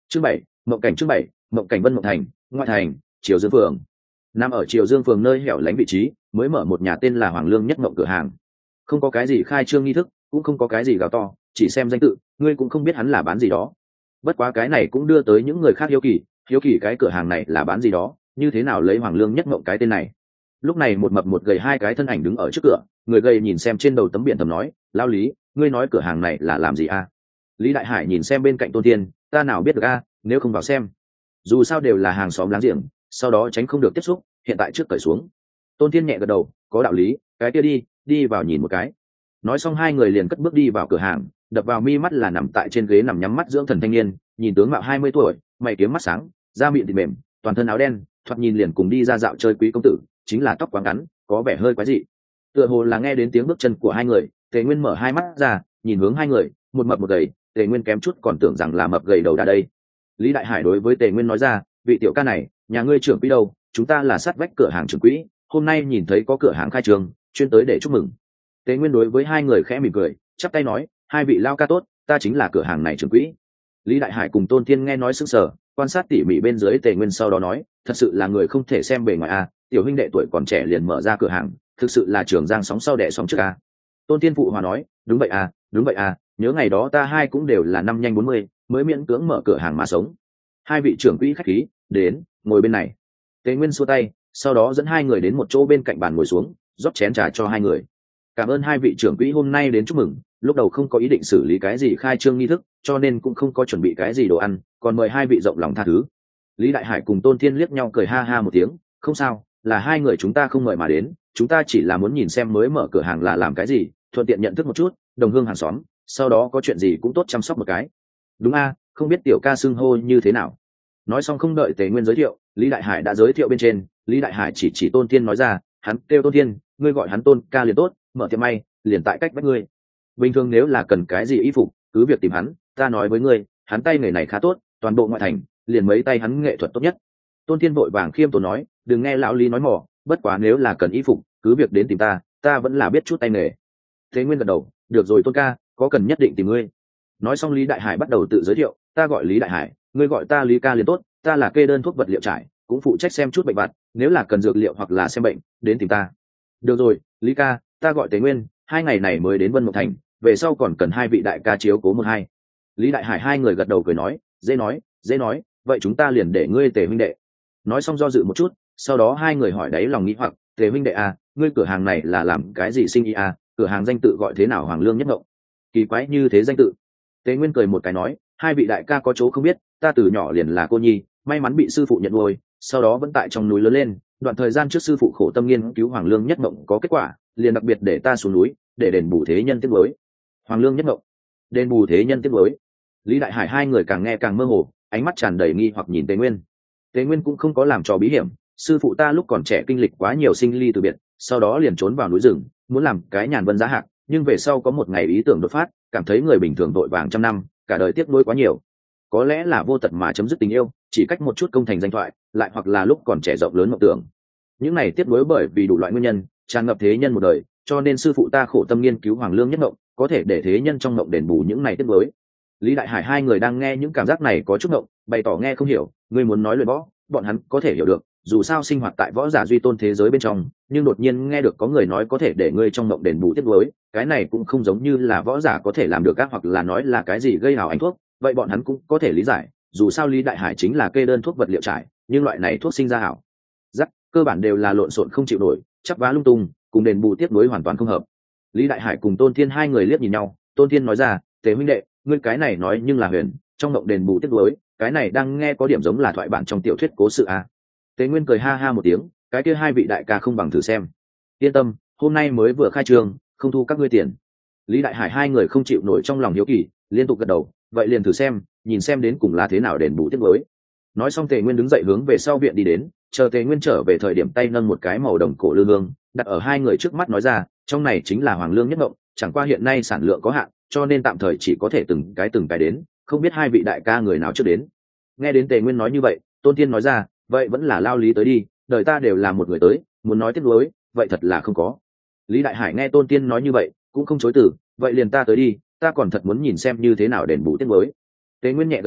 Chương 7, mộng cảnh Vân Mộng Thành, ngoại thành, Triều Dương phường. Nằm ở Triều Dương phường nơi hẻo lánh vị trí, mới mở một nhà tên là Hoàng Lương Nhất Mộng cửa hàng. Không có cái gì khai trương nghi thức, cũng không có cái gì gào to, chỉ xem danh tự, ngươi cũng không biết hắn là bán gì đó. Bất quá cái này cũng đưa tới những người khác hiếu kỳ cái cửa hàng này là bán gì đó, như thế nào lấy Hoàng Lương Nhất Mộng cái tên này. Lúc này một mập một gầy hai cái thân ảnh đứng ở trước cửa, người gầy nhìn xem trên đầu tấm biển thầm nói, lao Lý, ngươi nói cửa hàng này là làm gì a? Lý Đại Hải nhìn xem bên cạnh Tôn Tiên, ta nào biết được a, nếu không vào xem. Dù sao đều là hàng xóm láng giềng, sau đó tránh không được tiếp xúc, hiện tại trước cởi xuống. Tôn Tiên nhẹ gật đầu, có đạo lý, cái kia đi vào nhìn một cái. Nói xong hai người liền cất bước đi vào cửa hàng, đập vào mi mắt là nằm tại trên ghế nằm nhắm mắt dưỡng thần thanh niên, nhìn tướng mạo 20 tuổi, mày kiếm mắt sáng, da mịn thịt mềm, toàn thân áo đen, thoạt nhìn liền cùng đi ra dạo chơi quý công tử, chính là tóc quá ngắn, có vẻ hơi quái dị. Tựa hồ là nghe đến tiếng bước chân của hai người, Tề Nguyên mở hai mắt ra, nhìn hướng hai người, một mập một gầy, Tề Nguyên kém chút còn tưởng rằng là mập gầy đầu đà đây. Lý Đại Hải đối với Tề Nguyên nói ra, vị tiểu ca này, nhà ngươi trưởng quỹ đâu? Chúng ta là sát vách cửa hàng trưởng quỹ, hôm nay nhìn thấy có cửa hàng khai trương, chuyên tới để chúc mừng. Tề Nguyên đối với hai người khẽ mỉm cười, chắp tay nói, hai vị lao ca tốt, ta chính là cửa hàng này trưởng quỹ. Lý Đại Hải cùng Tôn Thiên nghe nói sững sờ, quan sát tỉ mỉ bên dưới Tề Nguyên sau đó nói, thật sự là người không thể xem bề ngoài a, tiểu huynh đệ tuổi còn trẻ liền mở ra cửa hàng, thực sự là trường giang sóng sau đẻ sóng trước a. Tôn Thiên phụ hòa nói, đúng vậy a, nhớ ngày đó ta hai cũng đều là năm nhanh 40, mới miễn cưỡng mở cửa hàng mà sống. Hai vị trưởng quỹ khách khí, đến, ngồi bên này. Tề Nguyên xua tay, sau đó dẫn hai người đến một chỗ bên cạnh bàn ngồi xuống, rót chén trà cho hai người. Cảm ơn hai vị trưởng quỹ hôm nay đến chúc mừng, lúc đầu không có ý định xử lý cái gì khai trương nghi thức, cho nên cũng không có chuẩn bị cái gì đồ ăn, còn mời hai vị rộng lòng tha thứ. Lý Đại Hải cùng Tôn Thiên liếc nhau cười ha ha một tiếng, không sao, là hai người chúng ta không mời mà đến, chúng ta chỉ là muốn nhìn xem mới mở cửa hàng là làm cái gì, thuận tiện nhận thức một chút, đồng hương hàng xóm, sau đó có chuyện gì cũng tốt chăm sóc một cái. Đúng a, không biết tiểu ca xưng hô như thế nào. Nói xong không đợi Tề Nguyên giới thiệu, Lý Đại Hải đã giới thiệu bên trên. Lý Đại Hải chỉ Tôn Thiên nói ra, hắn kêu Tôn Thiên, ngươi gọi hắn Tôn ca liền tốt, mở tiệm may liền tại cách vách ngươi. Bình thường nếu là cần cái gì y phục, cứ việc tìm hắn, ta nói với ngươi, hắn tay nghề này khá tốt, toàn bộ ngoại thành liền mấy tay hắn nghệ thuật tốt nhất. Tôn Thiên vội vàng khiêm tốn nói, đừng nghe lão Lý nói mỏ, bất quá nếu là cần y phục, cứ việc đến tìm ta vẫn là biết chút tay nghề. Thế Nguyên gật đầu, được rồi Tôn ca, có cần nhất định tìm ngươi. Nói xong Lý Đại Hải bắt đầu tự giới thiệu, ta gọi Lý Đại Hải, ngươi gọi ta Lý ca liền tốt, ta là kê đơn thuốc vật liệu trải, cũng phụ trách xem chút bệnh vặt, nếu là cần dược liệu hoặc là xem bệnh, đến tìm ta. Được rồi, Lý ca, ta gọi Tề Nguyên, hai ngày này mới đến Vân Mộng Thành, về sau còn cần hai vị đại ca chiếu cố một hai. Lý Đại Hải hai người gật đầu cười nói, dễ nói, vậy chúng ta liền để ngươi Tề huynh đệ. Nói xong do dự một chút, sau đó hai người hỏi đáy lòng nghĩ hoặc, Tề huynh đệ à, ngươi cửa hàng này là làm cái gì sinh ý à, cửa hàng danh tự gọi thế nào Hoàng Lương Nhất Mộng? Kỳ quái như thế danh tự. Tề Nguyên cười một cái nói, hai vị đại ca có chỗ không biết, ta từ nhỏ liền là cô nhi, may mắn bị sư phụ nhận nuôi, sau đó vẫn tại trong núi lớn lên, đoạn thời gian trước sư phụ khổ tâm nghiên cứu Hoàng Lương Nhất Mộng có kết quả, liền đặc biệt để ta xuống núi, để đền bù thế nhân tiếc nuối. Hoàng Lương Nhất Mộng, đền bù thế nhân tiếc nuối. Lý Đại Hải hai người càng nghe càng mơ hồ, ánh mắt tràn đầy nghi hoặc nhìn Tề Nguyên. Tề Nguyên cũng không có làm trò bí hiểm, sư phụ ta lúc còn trẻ kinh lịch quá nhiều sinh ly từ biệt, sau đó liền trốn vào núi rừng, muốn làm cái nhàn vân giá hạc, nhưng về sau có một ngày ý tưởng đột phát, cảm thấy người bình thường vội vàng trăm năm, cả đời tiếc nuối quá nhiều. Có lẽ là vô tật mà chấm dứt tình yêu, chỉ cách một chút công thành danh thoại, lại hoặc là lúc còn trẻ rộng lớn mộng tưởng. Những này tiếc nuối bởi vì đủ loại nguyên nhân, tràn ngập thế nhân một đời, cho nên sư phụ ta khổ tâm nghiên cứu Hoàng Lương Nhất Mộng, có thể để thế nhân trong mộng đền bù những này tiếc nuối. Lý Đại Hải hai người đang nghe những cảm giác này có chút mộng, bày tỏ nghe không hiểu, ngươi muốn nói luyện võ, bọn hắn có thể hiểu được, dù sao sinh hoạt tại võ giả duy tôn thế giới bên trong, nhưng đột nhiên nghe được có người nói có thể để ngươi trong mộng đền bù tiếc nuối, cái này cũng không giống như là võ giả có thể làm được các, hoặc là nói là cái gì gây hào ánh thuốc, vậy bọn hắn cũng có thể lý giải, dù sao Lý Đại Hải chính là kê đơn thuốc vật liệu trải, nhưng loại này thuốc sinh ra hảo rắc cơ bản đều là lộn xộn không chịu nổi, chắp vá lung tung, cùng đền bù tiếc nuối hoàn toàn không hợp. Lý Đại Hải cùng Tôn Thiên hai người liếc nhìn nhau, Tôn Thiên nói ra, Tề huynh đệ, ngươi cái này nói nhưng là huyền, trong mộng đền bù tiếc nuối, cái này đang nghe có điểm giống là thoại bản trong tiểu thuyết cố sự à. Tề Nguyên cười ha ha một tiếng, cái kia hai vị đại ca không bằng thử xem. Yên tâm, hôm nay mới vừa khai trương, không thu các ngươi tiền. Lý Đại Hải hai người không chịu nổi trong lòng hiếu kỳ, liên tục gật đầu, vậy liền thử xem, nhìn xem đến cùng là thế nào đền bù tiếc nuối. Nói xong Tề Nguyên đứng dậy hướng về sau viện đi đến, chờ Tề Nguyên trở về thời điểm tay nâng một cái màu đồng cổ lư hương, đặt ở hai người trước mắt nói ra, trong này chính là Hoàng Lương Nhất Mộng, chẳng qua hiện nay sản lượng có hạn, cho nên tạm thời chỉ có thể từng cái đến, không biết hai vị đại ca người nào trước đến. Nghe đến Tề Nguyên nói như vậy, Tôn Thiên nói ra, vậy vẫn là lao Lý tới đi, đời ta đều là một người tới, muốn nói tiếc nuối, vậy thật là không có. Lý Đại Hải nghe Tôn Thiên nói như vậy, cũng không chối từ, vậy liền ta tới đi, ta còn thật muốn nhìn xem như thế nào đền bù tiếc nuối. Tề Nguyên nhẹ gật đầu,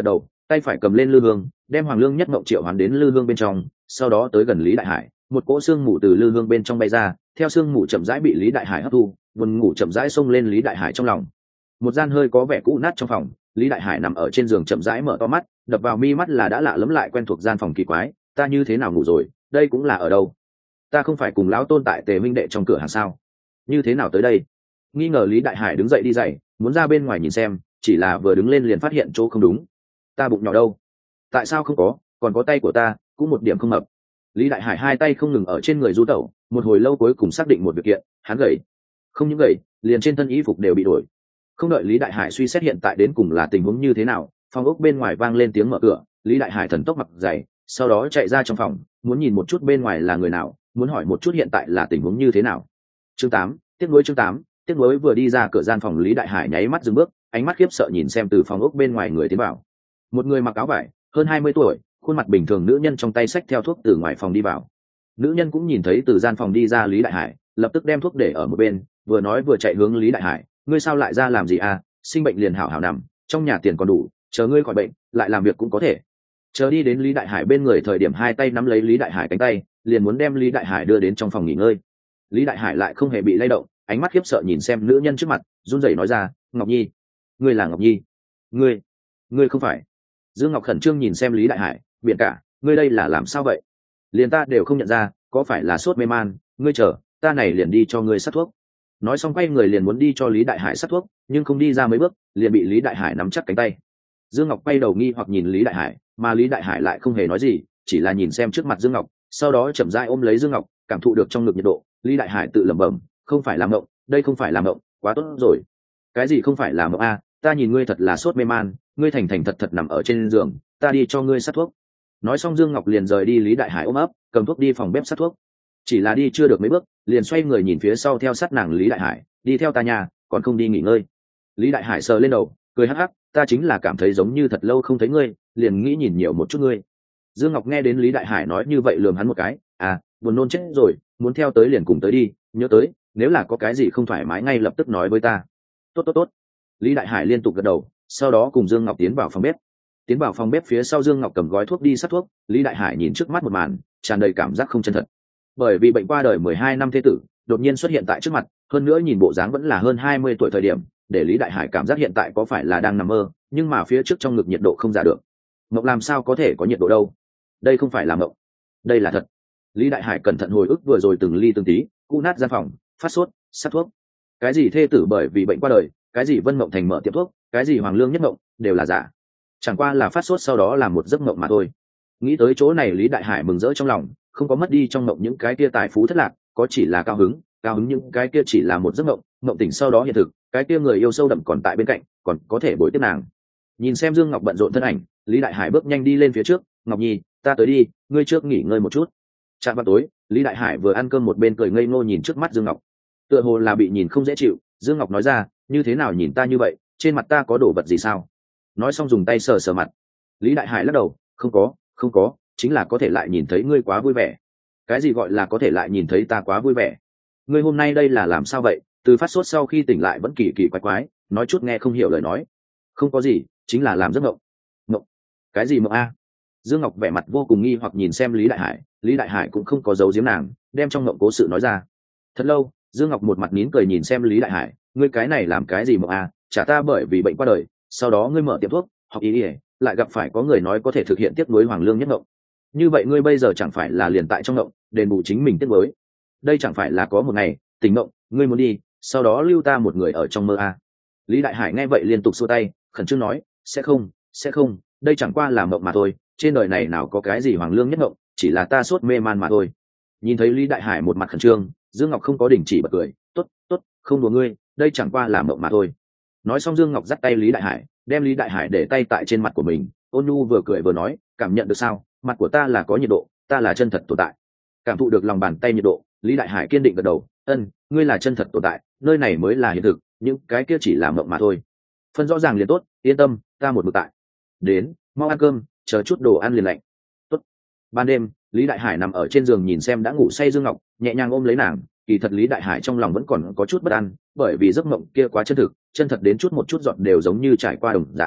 tay phải cầm lên lư hương, đem Hoàng Lương Nhất Mộng triệu hoán đến lư hương bên trong, sau đó tới gần Lý Đại Hải, một cỗ xương mù từ lư hương bên trong bay ra, theo xương mù chậm rãi bị Lý Đại Hải hấp thu, buồn ngủ chậm rãi xông lên Lý Đại Hải trong lòng. Một gian hơi có vẻ cũ nát trong phòng, Lý Đại Hải nằm ở trên giường chậm rãi mở to mắt, đập vào mi mắt là đã lạ lẫm lại quen thuộc gian phòng kỳ quái. Ta như thế nào ngủ rồi, đây cũng là ở đâu? Ta không phải cùng lão Tôn tại Tề Minh đệ trong cửa hàng sao? Như thế nào tới đây? Nghi ngờ Lý Đại Hải đứng dậy đi giày, muốn ra bên ngoài nhìn xem, chỉ là vừa đứng lên liền phát hiện chỗ không đúng. Ta bụng nhỏ đâu? Tại sao không có? Còn có tay của ta, cũng một điểm không mập. Lý Đại Hải hai tay không ngừng ở trên người du tẩu, một hồi lâu cuối cùng xác định một việc kiện, hắn gầy. Không những gầy, liền trên thân y phục đều bị đổi. Không đợi Lý Đại Hải suy xét hiện tại đến cùng là tình huống như thế nào, phòng ốc bên ngoài vang lên tiếng mở cửa. Lý Đại Hải thần tốc mặc giày, sau đó chạy ra trong phòng, muốn nhìn một chút bên ngoài là người nào, muốn hỏi một chút hiện tại là tình huống như thế nào. Chương 8, tiếc nuối. Chương 8, tiếc nuối. Vừa đi ra cửa gian phòng, Lý Đại Hải nháy mắt dừng bước, ánh mắt khiếp sợ nhìn xem từ phòng ốc bên ngoài người tiến vào. Một người mặc áo vải, hơn 20 tuổi, khuôn mặt bình thường nữ nhân trong tay xách theo thuốc từ ngoài phòng đi vào. Nữ nhân cũng nhìn thấy từ gian phòng đi ra Lý Đại Hải, lập tức đem thuốc để ở một bên, vừa nói vừa chạy hướng Lý Đại Hải. Ngươi sao lại ra làm gì à? Sinh bệnh liền hảo hảo nằm, trong nhà tiền còn đủ, chờ ngươi khỏi bệnh lại làm việc cũng có thể. Chờ đi đến Lý Đại Hải bên người thời điểm hai tay nắm lấy Lý Đại Hải cánh tay, liền muốn đem Lý Đại Hải đưa đến trong phòng nghỉ ngơi. Lý Đại Hải lại không hề bị lay động, ánh mắt khiếp sợ nhìn xem nữ nhân trước mặt, run rẩy nói ra, Ngọc Nhi, ngươi là Ngọc Nhi? Ngươi không phải? Dương Ngọc khẩn trương nhìn xem Lý Đại Hải, biện cả, ngươi đây là làm sao vậy? Liền ta đều không nhận ra, có phải là sốt mê man? Ngươi chờ, ta này liền đi cho ngươi sát thuốc. Nói xong quay người liền muốn đi cho Lý Đại Hải sát thuốc, nhưng không đi ra mấy bước, liền bị Lý Đại Hải nắm chắc cánh tay. Dương Ngọc quay đầu nghi hoặc nhìn Lý Đại Hải, mà Lý Đại Hải lại không hề nói gì, chỉ là nhìn xem trước mặt Dương Ngọc, sau đó chậm rãi ôm lấy Dương Ngọc, cảm thụ được trong ngực nhiệt độ. Lý Đại Hải tự lẩm bẩm, không phải làm mộng, đây không phải làm mộng, quá tốt rồi. Cái gì không phải làm mộng a? Ta nhìn ngươi thật là sốt mê man, ngươi thành thành thật thật nằm ở trên giường, ta đi cho ngươi sát thuốc. Nói xong Dương Ngọc liền rời đi Lý Đại Hải ôm ấp, cầm thuốc đi phòng bếp sát thuốc. Chỉ là đi chưa được mấy bước, liền xoay người nhìn phía sau theo sát nàng Lý Đại Hải, đi theo ta nhà, còn không đi nghỉ ngơi. Lý Đại Hải sờ lên đầu, cười hắc hắc, ta chính là cảm thấy giống như thật lâu không thấy ngươi, liền nghĩ nhìn nhiều một chút ngươi. Dương Ngọc nghe đến Lý Đại Hải nói như vậy lườm hắn một cái, à, buồn nôn chết rồi, muốn theo tới liền cùng tới đi, nhớ tới, nếu là có cái gì không thoải mái ngay lập tức nói với ta. Tốt. Lý Đại Hải liên tục gật đầu, sau đó cùng Dương Ngọc tiến vào phòng bếp. Tiến vào phòng bếp phía sau Dương Ngọc cầm gói thuốc đi sát thuốc, Lý Đại Hải nhìn trước mắt một màn, tràn đầy cảm giác không chân thật. Bởi vì bệnh qua đời 12 năm thế tử, đột nhiên xuất hiện tại trước mặt, hơn nữa nhìn bộ dáng vẫn là hơn 20 tuổi thời điểm, để Lý Đại Hải cảm giác hiện tại có phải là đang nằm mơ, nhưng mà phía trước trong ngực nhiệt độ không giả được. Mộng làm sao có thể có nhiệt độ đâu? Đây không phải là mộng, đây là thật. Lý Đại Hải cẩn thận hồi ức vừa rồi từng ly từng tí, cũ nát gian phòng, phát sốt, sát thuốc. Cái gì thê tử bởi vì bệnh qua đời, cái gì Vân Mộng Thành mở tiệm thuốc, cái gì Hoàng Lương Nhất Mộng, đều là giả. Chẳng qua là phát sốt sau đó là một giấc mộng mà thôi. Nghĩ tới chỗ này Lý Đại Hải mừng rỡ trong lòng, không có mất đi trong mộng những cái kia tài phú thất lạc, có chỉ là cao hứng những cái kia chỉ là một giấc mộng, mộng tỉnh sau đó hiện thực, cái kia người yêu sâu đậm còn tại bên cạnh, còn có thể bồi tiếp nàng. Nhìn xem Dương Ngọc bận rộn thân ảnh, Lý Đại Hải bước nhanh đi lên phía trước, Ngọc Nhi, ta tới đi, ngươi trước nghỉ ngơi một chút. Chạm vào tối, Lý Đại Hải vừa ăn cơm một bên cười ngây ngô nhìn trước mắt Dương Ngọc, tựa hồ là bị nhìn không dễ chịu. Dương Ngọc nói ra, như thế nào nhìn ta như vậy, trên mặt ta có đồ vật gì sao? Nói xong dùng tay sờ sờ mặt. Lý Đại Hải lắc đầu, không có, chính là có thể lại nhìn thấy ngươi quá vui vẻ. Cái gì gọi là có thể lại nhìn thấy ta quá vui vẻ? Ngươi hôm nay đây là làm sao vậy? Từ phát sốt sau khi tỉnh lại vẫn kỳ kỳ quái quái, nói chút nghe không hiểu lời nói. Không có gì, chính là làm giấc mộng. Mộng? Cái gì mộng a? Dương Ngọc vẻ mặt vô cùng nghi hoặc nhìn xem Lý Đại Hải. Lý Đại Hải cũng không có giấu giếm nàng, đem trong mộng cố sự nói ra. Thật lâu, Dương Ngọc một mặt nín cười nhìn xem Lý Đại Hải, ngươi cái này làm cái gì mộng a? Chả ta bởi vì bệnh qua đời, sau đó ngươi mở tiệm thuốc, học y y, lại gặp phải có người nói có thể thực hiện tiếp nối Hoàng Lương Nhất Mộng. Như vậy ngươi bây giờ chẳng phải là liền tại trong mộng, đền bù chính mình tiếp nối. Đây chẳng phải là có một ngày tỉnh mộng, ngươi muốn đi, sau đó lưu ta một người ở trong mơ a? Lý Đại Hải nghe vậy liên tục xua tay, khẩn trương nói, sẽ không, đây chẳng qua là mộng mà thôi, trên đời này nào có cái gì Hoàng Lương Nhất Mộng, chỉ là ta sốt mê man mà thôi. Nhìn thấy Lý Đại Hải một mặt khẩn trương, Dương Ngọc không có đình chỉ bật cười, tốt, không đùa ngươi, đây chẳng qua là mộng mà thôi. Nói xong Dương Ngọc dắt tay Lý Đại Hải, đem Lý Đại Hải để tay tại trên mặt của mình, ôn nhu vừa cười vừa nói, cảm nhận được sao, mặt của ta là có nhiệt độ, ta là chân thật tồn tại. Cảm thụ được lòng bàn tay nhiệt độ, Lý Đại Hải kiên định gật đầu, ngươi là chân thật tồn tại, nơi này mới là hiện thực, những cái kia chỉ là mộng mà thôi. Phân rõ ràng liền tốt, yên tâm, ta một mực tại. Đến, mau ăn cơm, chờ chút đồ ăn liền lạnh. Tốt. Ban đêm, Lý Đại Hải nằm ở trên giường nhìn xem đã ngủ say Dương Ngọc, nhẹ nhàng ôm lấy nàng. Kỳ thật Lý Đại Hải trong lòng vẫn còn có chút bất an, bởi vì giấc mộng kia quá chân thực đến chút một chút giọt đều giống như trải qua đồng dạng.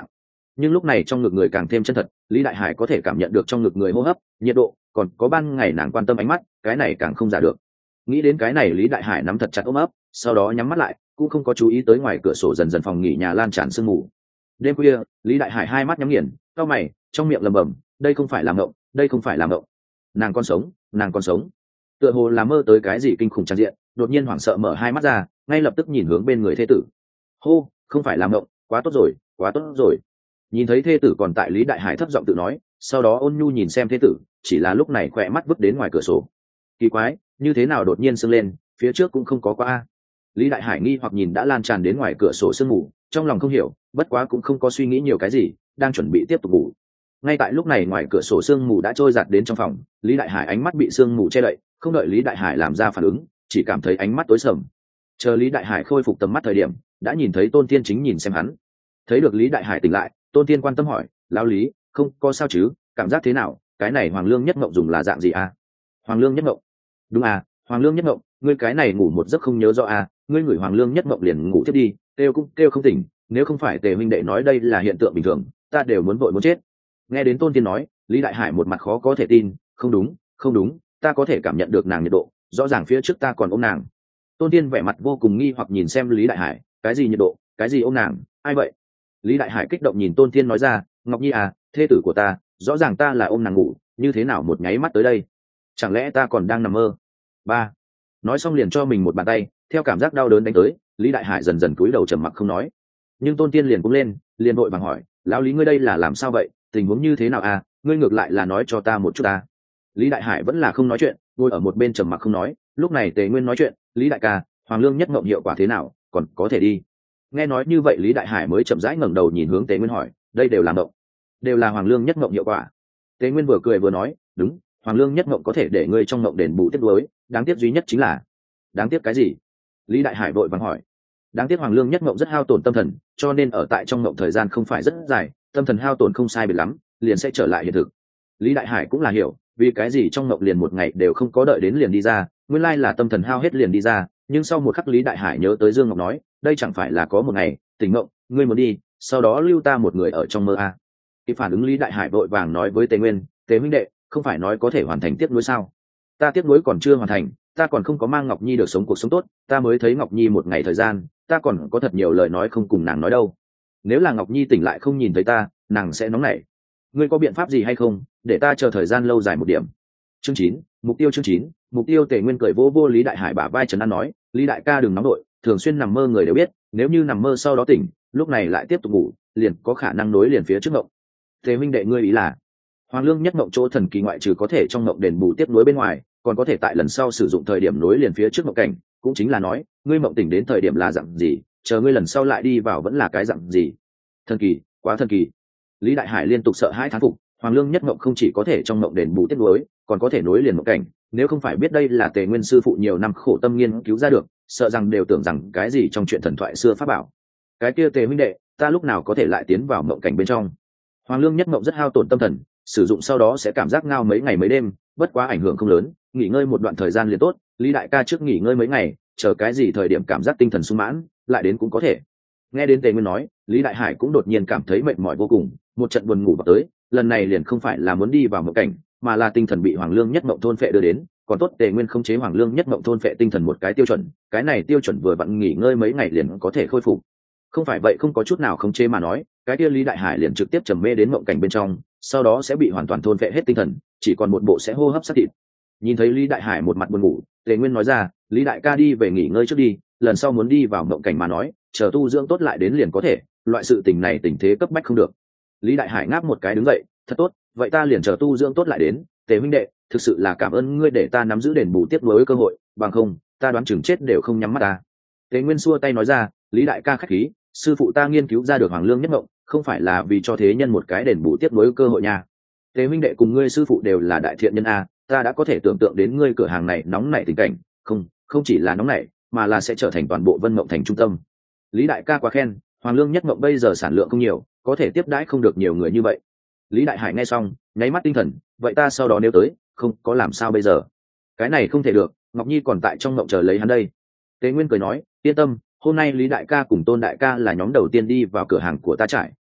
nhưng lúc này trong ngực người càng thêm chân thật, Lý Đại Hải có thể cảm nhận được trong ngực người hô hấp, nhiệt độ, còn có ban ngày nàng quan tâm ánh mắt, cái này càng không giả được. Nghĩ đến cái này, Lý Đại Hải nắm thật chặt ôm ấp, sau đó nhắm mắt lại, cũng không có chú ý tới ngoài cửa sổ dần dần phòng nghỉ nhà lan tràn sương mù. Đêm khuya, Lý Đại Hải hai mắt nhắm nghiền, cau mày, trong miệng lẩm bẩm, đây không phải là mộng, đây không phải là mộng. Nàng còn sống, nàng còn sống. Tựa hồ là mơ tới cái gì kinh khủng tràn diện, đột nhiên hoảng sợ mở hai mắt ra, ngay lập tức nhìn hướng bên người thê tử. Hô, không phải là mộng, quá tốt rồi, quá tốt rồi. Nhìn thấy thê tử còn tại, Lý Đại Hải thấp giọng tự nói, sau đó ôn nhu nhìn xem thê tử, chỉ là lúc này khỏe mắt vứt đến ngoài cửa sổ. Kỳ quái, như thế nào đột nhiên sưng lên, phía trước cũng không có qua. Lý Đại Hải nghi hoặc nhìn đã lan tràn đến ngoài cửa sổ sương mù, trong lòng không hiểu, bất quá cũng không có suy nghĩ nhiều cái gì, đang chuẩn bị tiếp tục ngủ. Ngay tại lúc này, ngoài cửa sổ sương mù đã trôi giạt đến trong phòng, Lý Đại Hải ánh mắt bị sương mù che đậy, không đợi Lý Đại Hải làm ra phản ứng, chỉ cảm thấy ánh mắt tối sầm. Chờ Lý Đại Hải khôi phục tầm mắt thời điểm, đã nhìn thấy Tôn Thiên chính nhìn xem hắn. Thấy được Lý Đại Hải tỉnh lại, Tôn Thiên quan tâm hỏi, lão Lý, không có sao chứ, cảm giác thế nào, cái này Hoàng Lương Nhất Mộng dùng là dạng gì à? Hoàng Lương Nhất Mộng? Đúng à, Hoàng Lương Nhất Mộng, ngươi cái này ngủ một giấc không nhớ rõ à, ngươi ngửi Hoàng Lương Nhất Mộng liền ngủ tiếp đi, kêu cũng kêu không tỉnh, nếu không phải Tề huynh đệ nói đây là hiện tượng bình thường, ta đều muốn vội muốn chết. Nghe đến Tôn Thiên nói, Lý Đại Hải một mặt khó có thể tin, không đúng, không đúng, ta có thể cảm nhận được nàng nhiệt độ, rõ ràng phía trước ta còn ôm nàng. Tôn Thiên vẻ mặt vô cùng nghi hoặc nhìn xem Lý Đại Hải, cái gì nhiệt độ, cái gì ôm nàng, ai vậy? Lý Đại Hải kích động nhìn Tôn Thiên nói ra, Ngọc Nhi à, thê tử của ta, rõ ràng ta là ôm nàng ngủ, như thế nào một nháy mắt tới đây, chẳng lẽ ta còn đang nằm mơ? Ba, nói xong liền cho mình một bàn tay, theo cảm giác đau đớn đánh tới, Lý Đại Hải dần dần cúi đầu trầm mặc không nói. Nhưng Tôn Thiên liền cũng lên, liền vội vàng hỏi, lão Lý ngươi đây là làm sao vậy, tình huống như thế nào à, ngươi ngược lại là nói cho ta một chút à? Lý Đại Hải vẫn là không nói chuyện, ngồi ở một bên trầm mặc không nói. Lúc này Tề Nguyên nói chuyện, Lý đại ca, Hoàng Lương Nhất Mộng hiệu quả thế nào, còn có thể đi? Nghe nói như vậy, Lý Đại Hải mới chậm rãi ngẩng đầu nhìn hướng Tề Nguyên hỏi, đây đều là mộng, đều là Hoàng Lương Nhất Mộng hiệu quả? Tề Nguyên vừa cười vừa nói, đúng, Hoàng Lương Nhất Mộng có thể để ngươi trong mộng đền bù tiếc nuối, đáng tiếc duy nhất chính là. Đáng tiếc cái gì? Lý Đại Hải vội vàng hỏi. Đáng tiếc Hoàng Lương Nhất Mộng rất hao tổn tâm thần, cho nên ở tại trong mộng thời gian không phải rất dài, tâm thần hao tổn không sai biệt lắm, liền sẽ trở lại hiện thực. Lý Đại Hải cũng là hiểu, vì cái gì trong mộng liền một ngày đều không có đợi đến liền đi ra, nguyên lai là tâm thần hao hết liền đi ra. Nhưng sau một khắc, Lý Đại Hải nhớ tới Dương Ngọc nói, đây chẳng phải là có một ngày tỉnh mộng ngươi muốn đi, sau đó lưu ta một người ở trong mơ à? Khi phản ứng, Lý Đại Hải vội vàng nói với Tề Nguyên, Tề huynh đệ, không phải nói có thể hoàn thành tiếp nối sao? Ta tiếp nối còn chưa hoàn thành, ta còn không có mang Ngọc Nhi được sống cuộc sống tốt, ta mới thấy Ngọc Nhi một ngày thời gian, ta còn có thật nhiều lời nói không cùng nàng nói đâu. Nếu là Ngọc Nhi tỉnh lại không nhìn thấy ta, nàng sẽ nóng nảy. Ngươi có biện pháp gì hay không, để ta chờ thời gian lâu dài một điểm? Chương 9, mục tiêu. Chương 9, mục tiêu. Tề Nguyên cười vô vô Lý Đại Hải bả vai trấn an nói, Lý đại ca đừng nóng đội, thường xuyên nằm mơ người đều biết, nếu như nằm mơ sau đó tỉnh, lúc này lại tiếp tục ngủ, liền có khả năng nối liền phía trước mộng. Tề huynh đệ ngươi ý là, Hoàng Lương Nhất Mộng chỗ thần kỳ ngoại trừ có thể trong mộng đền bù tiếp nối bên ngoài, còn có thể tại lần sau sử dụng thời điểm nối liền phía trước mộng cảnh, cũng chính là nói, ngươi mộng tỉnh đến thời điểm là dạng gì, chờ ngươi lần sau lại đi vào vẫn là cái dạng gì. Thần kỳ, quá thần kỳ. Lý Đại Hải liên tục sợ hãi thán phục, Hoàng Lương Nhất Mộng không chỉ có thể trong mộng đền bù tiếp nối, còn có thể nối liền mộng cảnh, nếu không phải biết đây là Tề Nguyên sư phụ nhiều năm khổ tâm nghiên cứu ra được, sợ rằng đều tưởng rằng cái gì trong chuyện thần thoại xưa pháp bảo. Cái kia Tề huynh đệ, ta lúc nào có thể lại tiến vào mộng cảnh bên trong? Hoàng Lương Nhất Mộng rất hao tổn tâm thần, sử dụng sau đó sẽ cảm giác ngao mấy ngày mấy đêm, bất quá ảnh hưởng không lớn, nghỉ ngơi một đoạn thời gian liền tốt. Lý đại ca trước nghỉ ngơi mấy ngày, chờ cái gì thời điểm cảm giác tinh thần sung mãn lại đến cũng có thể. Nghe đến Tề Nguyên nói, Lý Đại Hải cũng đột nhiên cảm thấy mệt mỏi vô cùng, một trận buồn ngủ vào tới, lần này liền không phải là muốn đi vào mộng cảnh, mà là tinh thần bị Hoàng Lương Nhất Mộng thôn phệ đưa đến, còn tốt Tề Nguyên không chế Hoàng Lương Nhất Mộng thôn phệ tinh thần một cái tiêu chuẩn, cái này tiêu chuẩn vừa vặn nghỉ ngơi mấy ngày liền có thể khôi phục. Không phải vậy không có chút nào không chế mà nói, cái kia Lý Đại Hải liền trực tiếp trầm mê đến mộng cảnh bên trong, sau đó sẽ bị hoàn toàn thôn phệ hết tinh thần, chỉ còn một bộ sẽ hô hấp xác thịt. Nhìn thấy Lý Đại Hải một mặt buồn ngủ, Tề Nguyên nói ra, Lý đại ca đi về nghỉ ngơi trước đi, lần sau muốn đi vào mộng cảnh mà nói, chờ tu dưỡng tốt lại đến liền có thể, loại sự tình này tình thế cấp bách không được. Lý Đại Hải ngáp một cái đứng dậy, thật tốt, vậy ta liền chờ tu dưỡng tốt lại đến. Tề huynh đệ, thực sự là cảm ơn ngươi để ta nắm giữ đền bù tiếp nối cơ hội, bằng không ta đoán chừng chết đều không nhắm mắt ta. Tề Nguyên xua tay nói ra, Lý đại ca khách khí, sư phụ ta nghiên cứu ra được Hoàng Lương Nhất Mộng, không phải là vì cho thế nhân một cái đền bù tiếp nối cơ hội nha. Tề huynh đệ cùng ngươi sư phụ đều là đại thiện nhân a, ta đã có thể tưởng tượng đến ngươi cửa hàng này nóng nảy tình cảnh, không chỉ là nóng nảy, mà là sẽ trở thành toàn bộ Vân Mộng thành trung tâm. Lý đại ca quá khen, Hoàng Lương Nhất Mộng bây giờ sản lượng không nhiều, có thể tiếp đãi không được nhiều người như vậy. Lý Đại Hải nghe xong, nháy mắt tinh thần, vậy ta sau đó nếu tới, không có làm sao bây giờ? Cái này không thể được, Ngọc Nhi còn tại trong mộng chờ lấy hắn đây. Tế Nguyên cười nói, yên tâm, hôm nay Lý đại ca cùng Tôn đại ca là nhóm đầu tiên đi vào cửa hàng của ta trải,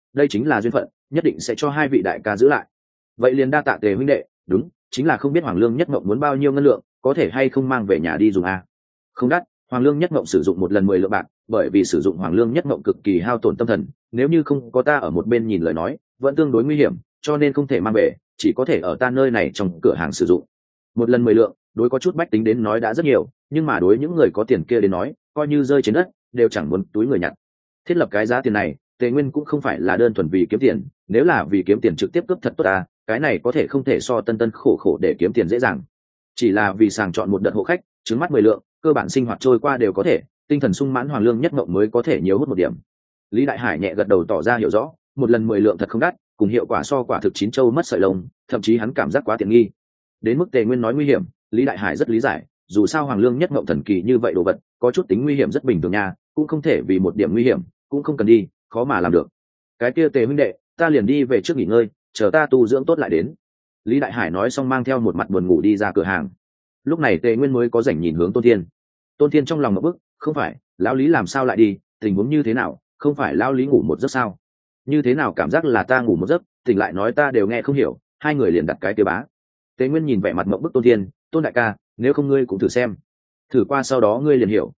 đây chính là duyên phận, nhất định sẽ cho hai vị đại ca giữ lại. Vậy liền đa tạ Tề huynh đệ. Đúng, chính là không biết Hoàng Lương Nhất Mộng muốn bao nhiêu ngân lượng, có thể hay không mang về nhà đi dùng à? Không đắt, Hoàng Lương Nhất Mộng sử dụng một lần 10 lượng bạc, bởi vì sử dụng Hoàng Lương Nhất Mộng cực kỳ hao tổn tâm thần, nếu như không có ta ở một bên nhìn lời nói vẫn tương đối nguy hiểm, cho nên không thể mang về, chỉ có thể ở ta nơi này trong cửa hàng sử dụng. Một lần 10 lượng, đối có chút bách tính đến nói đã rất nhiều, nhưng mà đối những người có tiền kia đến nói coi như rơi trên đất đều chẳng muốn túi người nhặt. Thiết lập cái giá tiền này, Tề Nguyên cũng không phải là đơn thuần vì kiếm tiền, nếu là vì kiếm tiền trực tiếp cướp thật tốt à, cái này có thể không thể so tân tân khổ khổ để kiếm tiền dễ dàng. Chỉ là vì sàng chọn một đợt hộ khách, trứng mắt 10 lượng, cơ bản sinh hoạt trôi qua đều có thể, tinh thần sung mãn Hoàng Lương Nhất Mộng mới có thể nhiều hút một điểm. Lý Đại Hải nhẹ gật đầu tỏ ra hiểu rõ, một lần 10 lượng thật không đắt, cùng hiệu quả so quả thực chín châu mất sợi lông, thậm chí hắn cảm giác quá tiện nghi. Đến mức Tề Nguyên nói nguy hiểm, Lý Đại Hải rất lý giải, dù sao Hoàng Lương Nhất Mộng thần kỳ như vậy đồ vật, có chút tính nguy hiểm rất bình thường nha, cũng không thể vì một điểm nguy hiểm, cũng không cần đi, khó mà làm được. Cái kia Tề huynh đệ, ta liền đi về trước nghỉ ngơi, chờ ta tu dưỡng tốt lại đến. Lý Đại Hải nói xong mang theo một mặt buồn ngủ đi ra cửa hàng. Lúc này Tề Nguyên mới có rảnh nhìn hướng Tôn Thiên. Tôn Thiên trong lòng ngập bức, không phải, lão Lý làm sao lại đi, tình huống như thế nào, không phải lão Lý ngủ một giấc sao? Như thế nào cảm giác là ta ngủ một giấc, tỉnh lại nói ta đều nghe không hiểu, hai người liền đặt cái kia bá. Tề Nguyên nhìn vẻ mặt ngậm bức Tôn Thiên, Tôn đại ca, nếu không ngươi cũng thử xem, thử qua sau đó ngươi liền hiểu.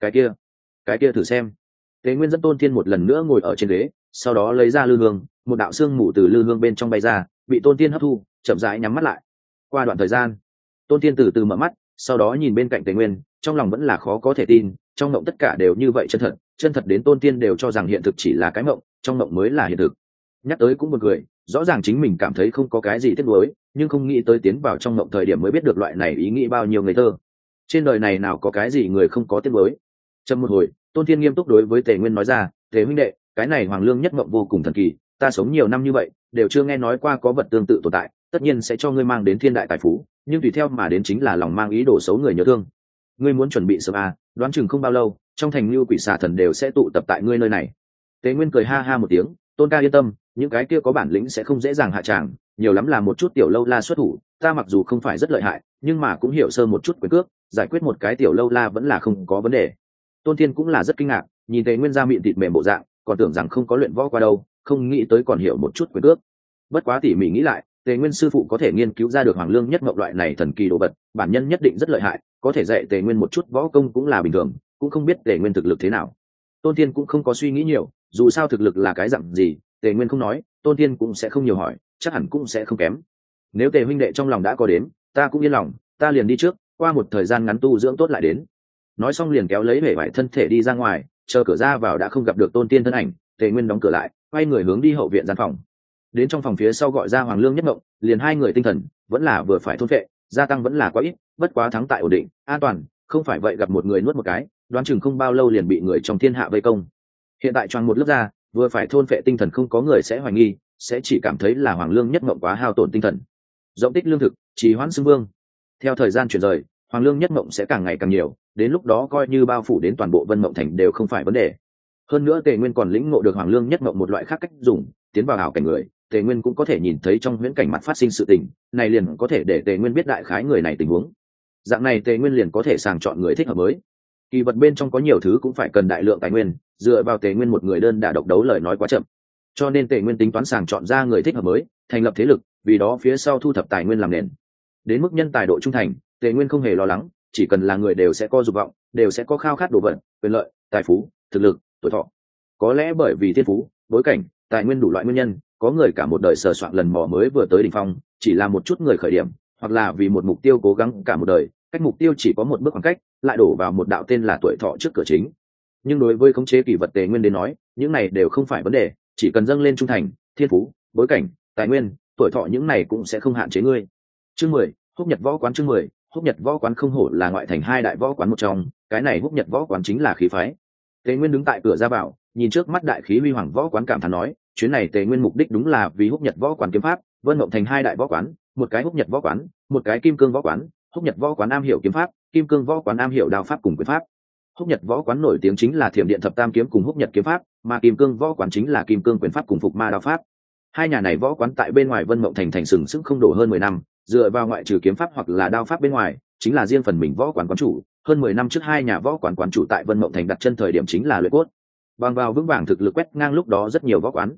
Cái kia thử xem. Tề Nguyên dẫn Tôn Thiên một lần nữa ngồi ở trên ghế, sau đó lấy ra lư hương, một đạo xương mù từ lư hương bên trong bay ra, bị Tôn Thiên hấp thu, chậm rãi nhắm mắt lại. Qua đoạn thời gian, Tôn Thiên từ từ mở mắt, sau đó nhìn bên cạnh Tề Nguyên, trong lòng vẫn là khó có thể tin, trong mộng tất cả đều như vậy chân thật đến Tôn Thiên đều cho rằng hiện thực chỉ là cái mộng, trong mộng mới là hiện thực. Nhắc tới cũng buồn cười, rõ ràng chính mình cảm thấy không có cái gì tiếc nuối, nhưng không nghĩ tới tiến vào trong mộng thời điểm mới biết được loại này ý nghĩ bao nhiêu ngây thơ. Trên đời này nào có cái gì người không có tiếc nuối. Trầm một hồi, Tôn Thiên nghiêm túc đối với Tề Nguyên nói ra, Tề huynh đệ, cái này Hoàng Lương Nhất Mộng vô cùng thần kỳ, ta sống nhiều năm như vậy đều chưa nghe nói qua có vật tương tự tồn tại, tất nhiên sẽ cho ngươi mang đến thiên đại tài phú, nhưng tùy theo mà đến chính là lòng mang ý đồ xấu người nhớ thương. Ngươi muốn chuẩn bị sớm à, đoán chừng không bao lâu trong thành lưu quỷ xà thần đều sẽ tụ tập tại ngươi nơi này. Tề Nguyên cười ha ha một tiếng, Tôn ca yên tâm, những cái kia có bản lĩnh sẽ không dễ dàng hạ tràng, nhiều lắm là một chút tiểu lâu la xuất thủ, ta mặc dù không phải rất lợi hại nhưng mà cũng hiểu sơ một chút quyền cước, giải quyết một cái tiểu lâu la vẫn là không có vấn đề. Tôn Thiên cũng là rất kinh ngạc, nhìn Tề Nguyên ra miệng thịt mềm bộ dạng, còn tưởng rằng không có luyện võ qua đâu, không nghĩ tới còn hiểu một chút quyền cước. Bất quá tỉ mỉ nghĩ lại, Tề Nguyên sư phụ có thể nghiên cứu ra được Hoàng Lương Nhất Mộng loại này thần kỳ đồ vật, bản nhân nhất định rất lợi hại, có thể dạy Tề Nguyên một chút võ công cũng là bình thường, cũng không biết Tề Nguyên thực lực thế nào. Tôn Thiên cũng không có suy nghĩ nhiều, dù sao thực lực là cái dạng gì, Tề Nguyên không nói, Tôn Thiên cũng sẽ không nhiều hỏi, chắc hẳn cũng sẽ không kém. Nếu Tề huynh đệ trong lòng đã có đến, ta cũng yên lòng, ta liền đi trước, qua một thời gian ngắn tu dưỡng tốt lại đến. Nói xong liền kéo lấy vẻ vải thân thể đi ra ngoài, chờ cửa ra vào đã không gặp được Tôn Thiên thân ảnh, Tề Nguyên đóng cửa lại, quay người hướng đi hậu viện gian phòng. Đến trong phòng phía sau gọi ra Hoàng Lương Nhất Mộng, liền hai người tinh thần vẫn là vừa phải thôn phệ, gia tăng vẫn là quá ít, bất quá thắng tại ổn định, an toàn, không phải vậy gặp một người nuốt một cái, đoán chừng không bao lâu liền bị người trong thiên hạ vây công. Hiện tại choàng một lớp ra, vừa phải thôn phệ tinh thần không có người sẽ hoài nghi, sẽ chỉ cảm thấy là Hoàng Lương Nhất Mộng quá hao tổn tinh thần. Rộng tích lương thực, trì hoãn xưng vương. Theo thời gian chuyển rời, Hoàng Lương Nhất Mộng sẽ càng ngày càng nhiều, đến lúc đó coi như bao phủ đến toàn bộ Vân Mộng thành đều không phải vấn đề. Hơn nữa Tề Nguyên còn lĩnh ngộ được Hoàng Lương Nhất Mộng một loại khác cách dùng, tiến vào ảo cảnh người, Tề Nguyên cũng có thể nhìn thấy trong huyễn cảnh mặt phát sinh sự tình, này liền có thể để Tề Nguyên biết đại khái người này tình huống. Dạng này Tề Nguyên liền có thể sàng chọn người thích hợp mới. Kỳ vật bên trong có nhiều thứ cũng phải cần đại lượng tài nguyên, dựa vào Tề Nguyên một người đơn đả độc đấu lời nói quá chậm. Cho nên Tề Nguyên tính toán sàng chọn ra người thích hợp mới, thành lập thế lực, vì đó phía sau thu thập tài nguyên làm nền. Đến mức nhân tài độ trung thành, Tề Nguyên không hề lo lắng, chỉ cần là người đều sẽ có dục vọng, đều sẽ có khao khát đồ vật, quyền lợi, tài phú, thực lực, tuổi thọ. Có lẽ bởi vì thiên phú, bối cảnh, tài nguyên đủ loại nguyên nhân, có người cả một đời sờ soạn lần mò mới vừa tới đỉnh phong, chỉ là một chút người khởi điểm, hoặc là vì một mục tiêu cố gắng cả một đời, cách mục tiêu chỉ có một bước khoảng cách, lại đổ vào một đạo tên là tuổi thọ trước cửa chính. Nhưng đối với khống chế kỳ vật Tề Nguyên đến nói, những này đều không phải vấn đề, chỉ cần dâng lên trung thành, thiên phú, bối cảnh, tài nguyên, tuổi thọ những này cũng sẽ không hạn chế ngươi. Chương 10, Húc Nhật Võ Quán. Chương 10, Húc Nhật Võ Quán không hổ là ngoại thành hai đại võ quán một trong, cái này Húc Nhật Võ Quán chính là khí phái. Tề Nguyên đứng tại cửa ra vào, nhìn trước mắt đại khí huy hoàng võ quán cảm thán nói, chuyến này Tề Nguyên mục đích đúng là vì Húc Nhật Võ Quán kiếm pháp, Vân Mộng thành hai đại võ quán, một cái Húc Nhật Võ Quán, một cái Kim Cương Võ Quán. Húc Nhật Võ Quán am hiểu kiếm pháp, Kim Cương Võ Quán am hiểu đao pháp cùng quyền pháp. Húc Nhật Võ Quán nổi tiếng chính là Thiểm Điện Thập Tam kiếm cùng Húc Nhật kiếm pháp, mà Kim Cương Võ Quán chính là Kim Cương quyền pháp cùng Phục Ma đao pháp. Hai nhà này võ quán tại bên ngoài Vân Mộng thành sừng sững không đổ hơn 10 năm, dựa vào ngoại trừ kiếm pháp hoặc là đao pháp bên ngoài, chính là riêng phần mình võ quán quán chủ. Hơn 10 năm trước hai nhà võ quán quán chủ tại Vân Mộng thành đặt chân thời điểm chính là luyện cốt, bằng vào vững vàng thực lực quét ngang lúc đó rất nhiều võ quán.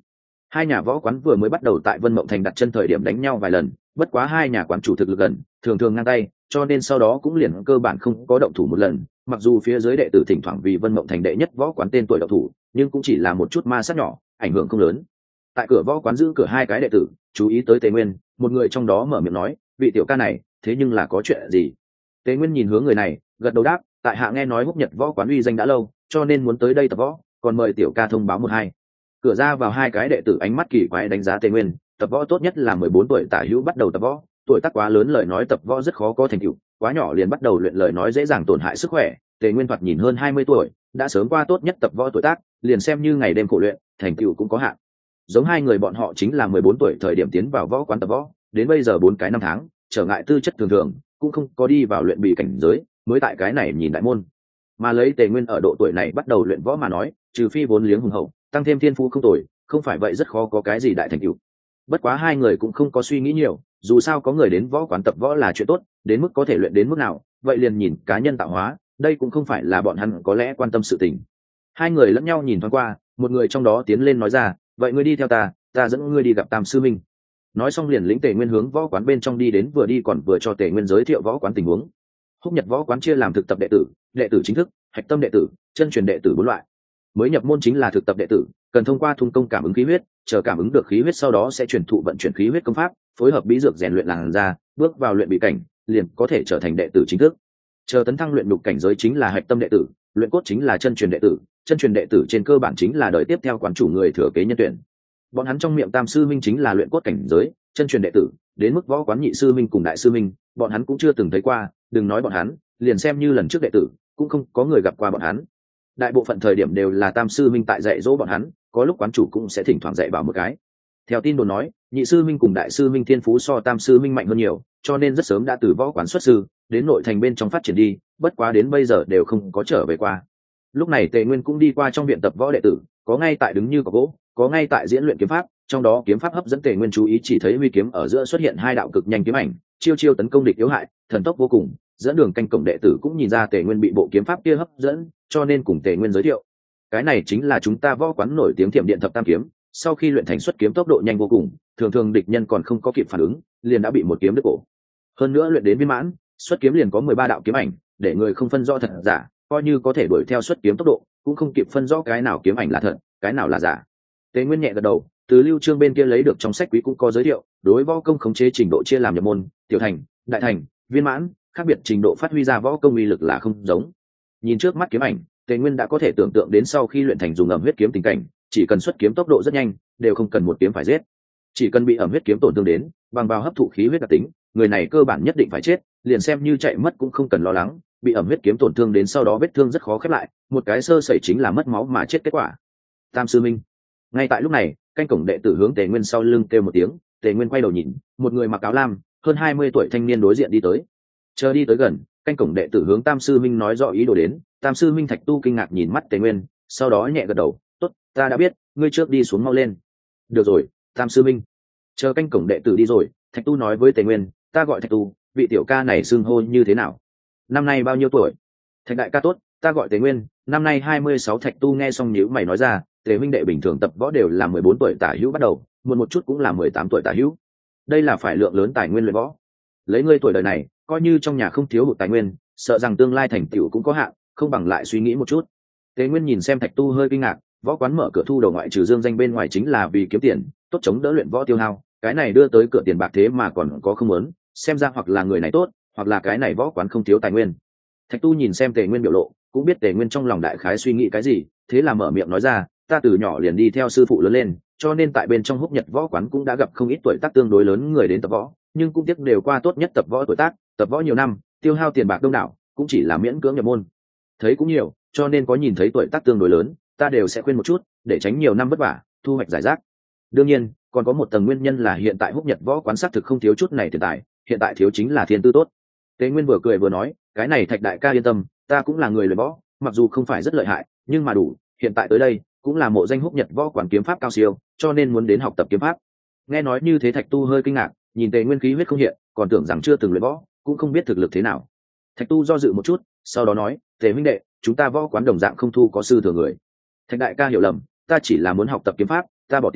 Hai nhà võ quán vừa mới bắt đầu tại Vân Mộng Thành đặt chân thời điểm đánh nhau vài lần, bất quá hai nhà quán chủ thực lực gần, thường thường ngang tay, cho nên sau đó cũng liền cơ bản không có động thủ một lần. Mặc dù phía dưới đệ tử thỉnh thoảng vì Vân Mộng Thành đệ nhất võ quán tên tuổi động thủ, nhưng cũng chỉ là một chút ma sát nhỏ, ảnh hưởng không lớn. Tại cửa võ quán giữ cửa hai cái đệ tử chú ý tới Tề Nguyên, một người trong đó mở miệng nói, vị tiểu ca này thế nhưng là có chuyện gì? Tề Nguyên nhìn hướng người này, gật đầu đáp, tại hạ nghe nói Húc Nhật võ quán uy danh đã lâu, cho nên muốn tới đây tập võ, còn mời tiểu ca thông báo một hai. Cửa ra vào hai cái đệ tử ánh mắt kỳ quái đánh giá Tề Nguyên, tập võ tốt nhất là 14 tuổi tả hữu bắt đầu tập võ, tuổi tác quá lớn lời nói tập võ rất khó có thành tựu, quá nhỏ liền bắt đầu luyện lời nói dễ dàng tổn hại sức khỏe. Tề Nguyên thoạt nhìn hơn 20 tuổi, đã sớm qua tốt nhất tập võ tuổi tác, liền xem như ngày đêm khổ luyện, thành tựu cũng có hạn. Giống hai người bọn họ chính là 14 tuổi thời điểm tiến vào võ quán tập võ, đến bây giờ 4 cái năm tháng, trở ngại tư chất thường thường, cũng không có đi vào luyện bị cảnh giới, mới tại cái này nhìn đại môn. Mà lấy Tề Nguyên ở độ tuổi này bắt đầu luyện võ mà nói, trừ phi vốn liếng hùng hậu, tăng thêm thiên phú không tồi, không phải vậy rất khó có cái gì đại thành tựu. Bất quá hai người cũng không có suy nghĩ nhiều, dù sao có người đến võ quán tập võ là chuyện tốt, đến mức có thể luyện đến mức nào, vậy liền nhìn cá nhân tạo hóa, đây cũng không phải là bọn hắn có lẽ quan tâm sự tình. Hai người lẫn nhau nhìn thoáng qua, một người trong đó tiến lên nói ra, vậy ngươi đi theo ta, ta dẫn ngươi đi gặp Tam sư minh. Nói xong liền lĩnh Tề Nguyên hướng võ quán bên trong đi đến, vừa đi còn vừa cho Tề Nguyên giới thiệu võ quán tình huống. Húc Nhật võ quán chia làm thực tập đệ tử, đệ tử chính thức, hạch tâm đệ tử, chân truyền đệ tử bốn loại. Mới nhập môn chính là thực tập đệ tử, cần thông qua thung công cảm ứng khí huyết, chờ cảm ứng được khí huyết sau đó sẽ truyền thụ vận chuyển khí huyết công pháp, phối hợp bí dược rèn luyện làn da, bước vào luyện bị cảnh, liền có thể trở thành đệ tử chính thức. Chờ tấn thăng luyện nhục cảnh giới chính là hạch tâm đệ tử, luyện cốt chính là chân truyền đệ tử, chân truyền đệ tử trên cơ bản chính là đời tiếp theo quán chủ người thừa kế nhân tuyển. Bọn hắn trong miệng Tam sư minh chính là luyện cốt cảnh giới, chân truyền đệ tử, đến mức võ quán nhị sư minh cùng đại sư minh, bọn hắn cũng chưa từng thấy qua, đừng nói bọn hắn, liền xem như lần trước đệ tử, cũng không có người gặp qua bọn hắn. Đại bộ phận thời điểm đều là Tam sư minh tại dạy dỗ bọn hắn, có lúc quán chủ cũng sẽ thỉnh thoảng dạy bảo một cái. Theo tin đồn nói, nhị sư minh cùng đại sư minh thiên phú so Tam sư minh mạnh hơn nhiều, cho nên rất sớm đã từ võ quán xuất sư, đến nội thành bên trong phát triển đi, bất quá đến bây giờ đều không có trở về qua. Lúc này Tề Nguyên cũng đi qua trong viện tập võ đệ tử, có ngay tại đứng như cọc gỗ, có ngay tại diễn luyện kiếm pháp, trong đó kiếm pháp hấp dẫn Tề Nguyên chú ý chỉ thấy huy kiếm ở giữa xuất hiện hai đạo cực nhanh kiếm ảnh, chiêu chiêu tấn công địch yếu hại, thần tốc vô cùng, dẫn đường canh cổng đệ tử cũng nhìn ra Tề Nguyên bị bộ kiếm pháp kia hấp dẫn, cho nên cùng Tề Nguyên giới thiệu. Cái này chính là chúng ta võ quán nổi tiếng Thiểm Điện Thập Tam kiếm, sau khi luyện thành xuất kiếm tốc độ nhanh vô cùng, thường thường địch nhân còn không có kịp phản ứng, liền đã bị một kiếm đứt cổ. Hơn nữa luyện đến viên mãn, xuất kiếm liền có 13 đạo kiếm ảnh, để người không phân rõ thật giả, coi như có thể đuổi theo xuất kiếm tốc độ, cũng không kịp phân rõ cái nào kiếm ảnh là thật, cái nào là giả. Tề Nguyên nhẹ gật đầu, từ Lưu Chương bên kia lấy được trong sách quý cũng có giới thiệu, đối võ công khống chế trình độ chia làm nhập môn, tiểu thành, đại thành, viên mãn, khác biệt trình độ phát huy ra võ công uy lực là không giống. Nhìn trước mắt kiếm ảnh, Tề Nguyên đã có thể tưởng tượng đến sau khi luyện thành dùng ẩm huyết kiếm tình cảnh, chỉ cần xuất kiếm tốc độ rất nhanh, đều không cần một kiếm phải giết. Chỉ cần bị ẩm huyết kiếm tổn thương đến, bằng vào hấp thụ khí huyết đặc tính, người này cơ bản nhất định phải chết, liền xem như chạy mất cũng không cần lo lắng, bị ẩm huyết kiếm tổn thương đến sau đó vết thương rất khó khép lại, một cái sơ sẩy chính là mất máu mà chết kết quả. Tam sư minh. Ngay tại lúc này, canh cổng đệ tử hướng Tề Nguyên sau lưng kêu một tiếng, Tề Nguyên quay đầu nhìn, một người mặc áo lam, hơn 20 tuổi thanh niên đối diện đi tới. Chờ đi tới gần, canh cổng đệ tử hướng Tam sư minh nói rõ ý đồ đến, Tam sư minh Thạch Tu kinh ngạc nhìn mắt Tề Nguyên, sau đó nhẹ gật đầu, "Tốt, ta đã biết, ngươi trước đi xuống mau lên." "Được rồi, Tam sư minh." Chờ canh cổng đệ tử đi rồi, Thạch Tu nói với Tề Nguyên, "Ta gọi Thạch Tu, vị tiểu ca này xưng hô như thế nào? Năm nay bao nhiêu tuổi?" "Thạch đại ca tốt, ta gọi Tề Nguyên, năm nay 26." Thạch Tu nghe xong nhíu mày nói ra, Tề huynh đệ bình thường tập võ đều là 14 tuổi tả hữu bắt đầu, muộn một chút cũng là 18 tuổi tả hữu. Đây là phải lượng lớn tài nguyên luyện võ. Lấy ngươi tuổi đời này, coi như trong nhà không thiếu hụt tài nguyên, sợ rằng tương lai thành tựu cũng có hạn, không bằng lại suy nghĩ một chút. Tề Nguyên nhìn xem Thạch Tu hơi kinh ngạc, võ quán mở cửa thu đầu ngoại trừ dương danh bên ngoài chính là vì kiếm tiền, tốt chống đỡ luyện võ tiêu hao, cái này đưa tới cửa tiền bạc thế mà còn có không muốn, xem ra hoặc là người này tốt, hoặc là cái này võ quán không thiếu tài nguyên. Thạch Tu nhìn xem Tề Nguyên biểu lộ, cũng biết Tề Nguyên trong lòng đại khái suy nghĩ cái gì, thế là mở miệng nói ra, ta từ nhỏ liền đi theo sư phụ lớn lên, cho nên tại bên trong Húc Nhật võ quán cũng đã gặp không ít tuổi tác tương đối lớn người đến tập võ, nhưng cũng tiếc đều qua tốt nhất tập võ tuổi tác, tập võ nhiều năm, tiêu hao tiền bạc đông đảo, cũng chỉ là miễn cưỡng nhập môn. Thấy cũng nhiều, cho nên có nhìn thấy tuổi tác tương đối lớn, ta đều sẽ khuyên một chút, để tránh nhiều năm vất vả, thu hoạch giải rác. Đương nhiên, còn có một tầng nguyên nhân là hiện tại Húc Nhật võ quán xác thực không thiếu chút này tiền tài, hiện tại thiếu chính là thiên tư tốt. Tế Nguyên vừa cười vừa nói, cái này Thạch đại ca yên tâm, ta cũng là người luyện võ, mặc dù không phải rất lợi hại, nhưng mà đủ, hiện tại tới đây cũng là mộ danh Húc Nhật võ quán kiếm pháp cao siêu, cho nên muốn đến học tập kiếm pháp. Nghe nói như thế Thạch Tu hơi kinh ngạc, nhìn Tề Nguyên khí huyết không hiện, còn tưởng rằng chưa từng luyện võ, cũng không biết thực lực thế nào. Thạch Tu do dự một chút, sau đó nói, Tề huynh đệ, chúng ta võ quán đồng dạng không thu có sư thừa người. Thạch đại ca hiểu lầm, ta chỉ là muốn học tập kiếm pháp, ta bỏ tiền,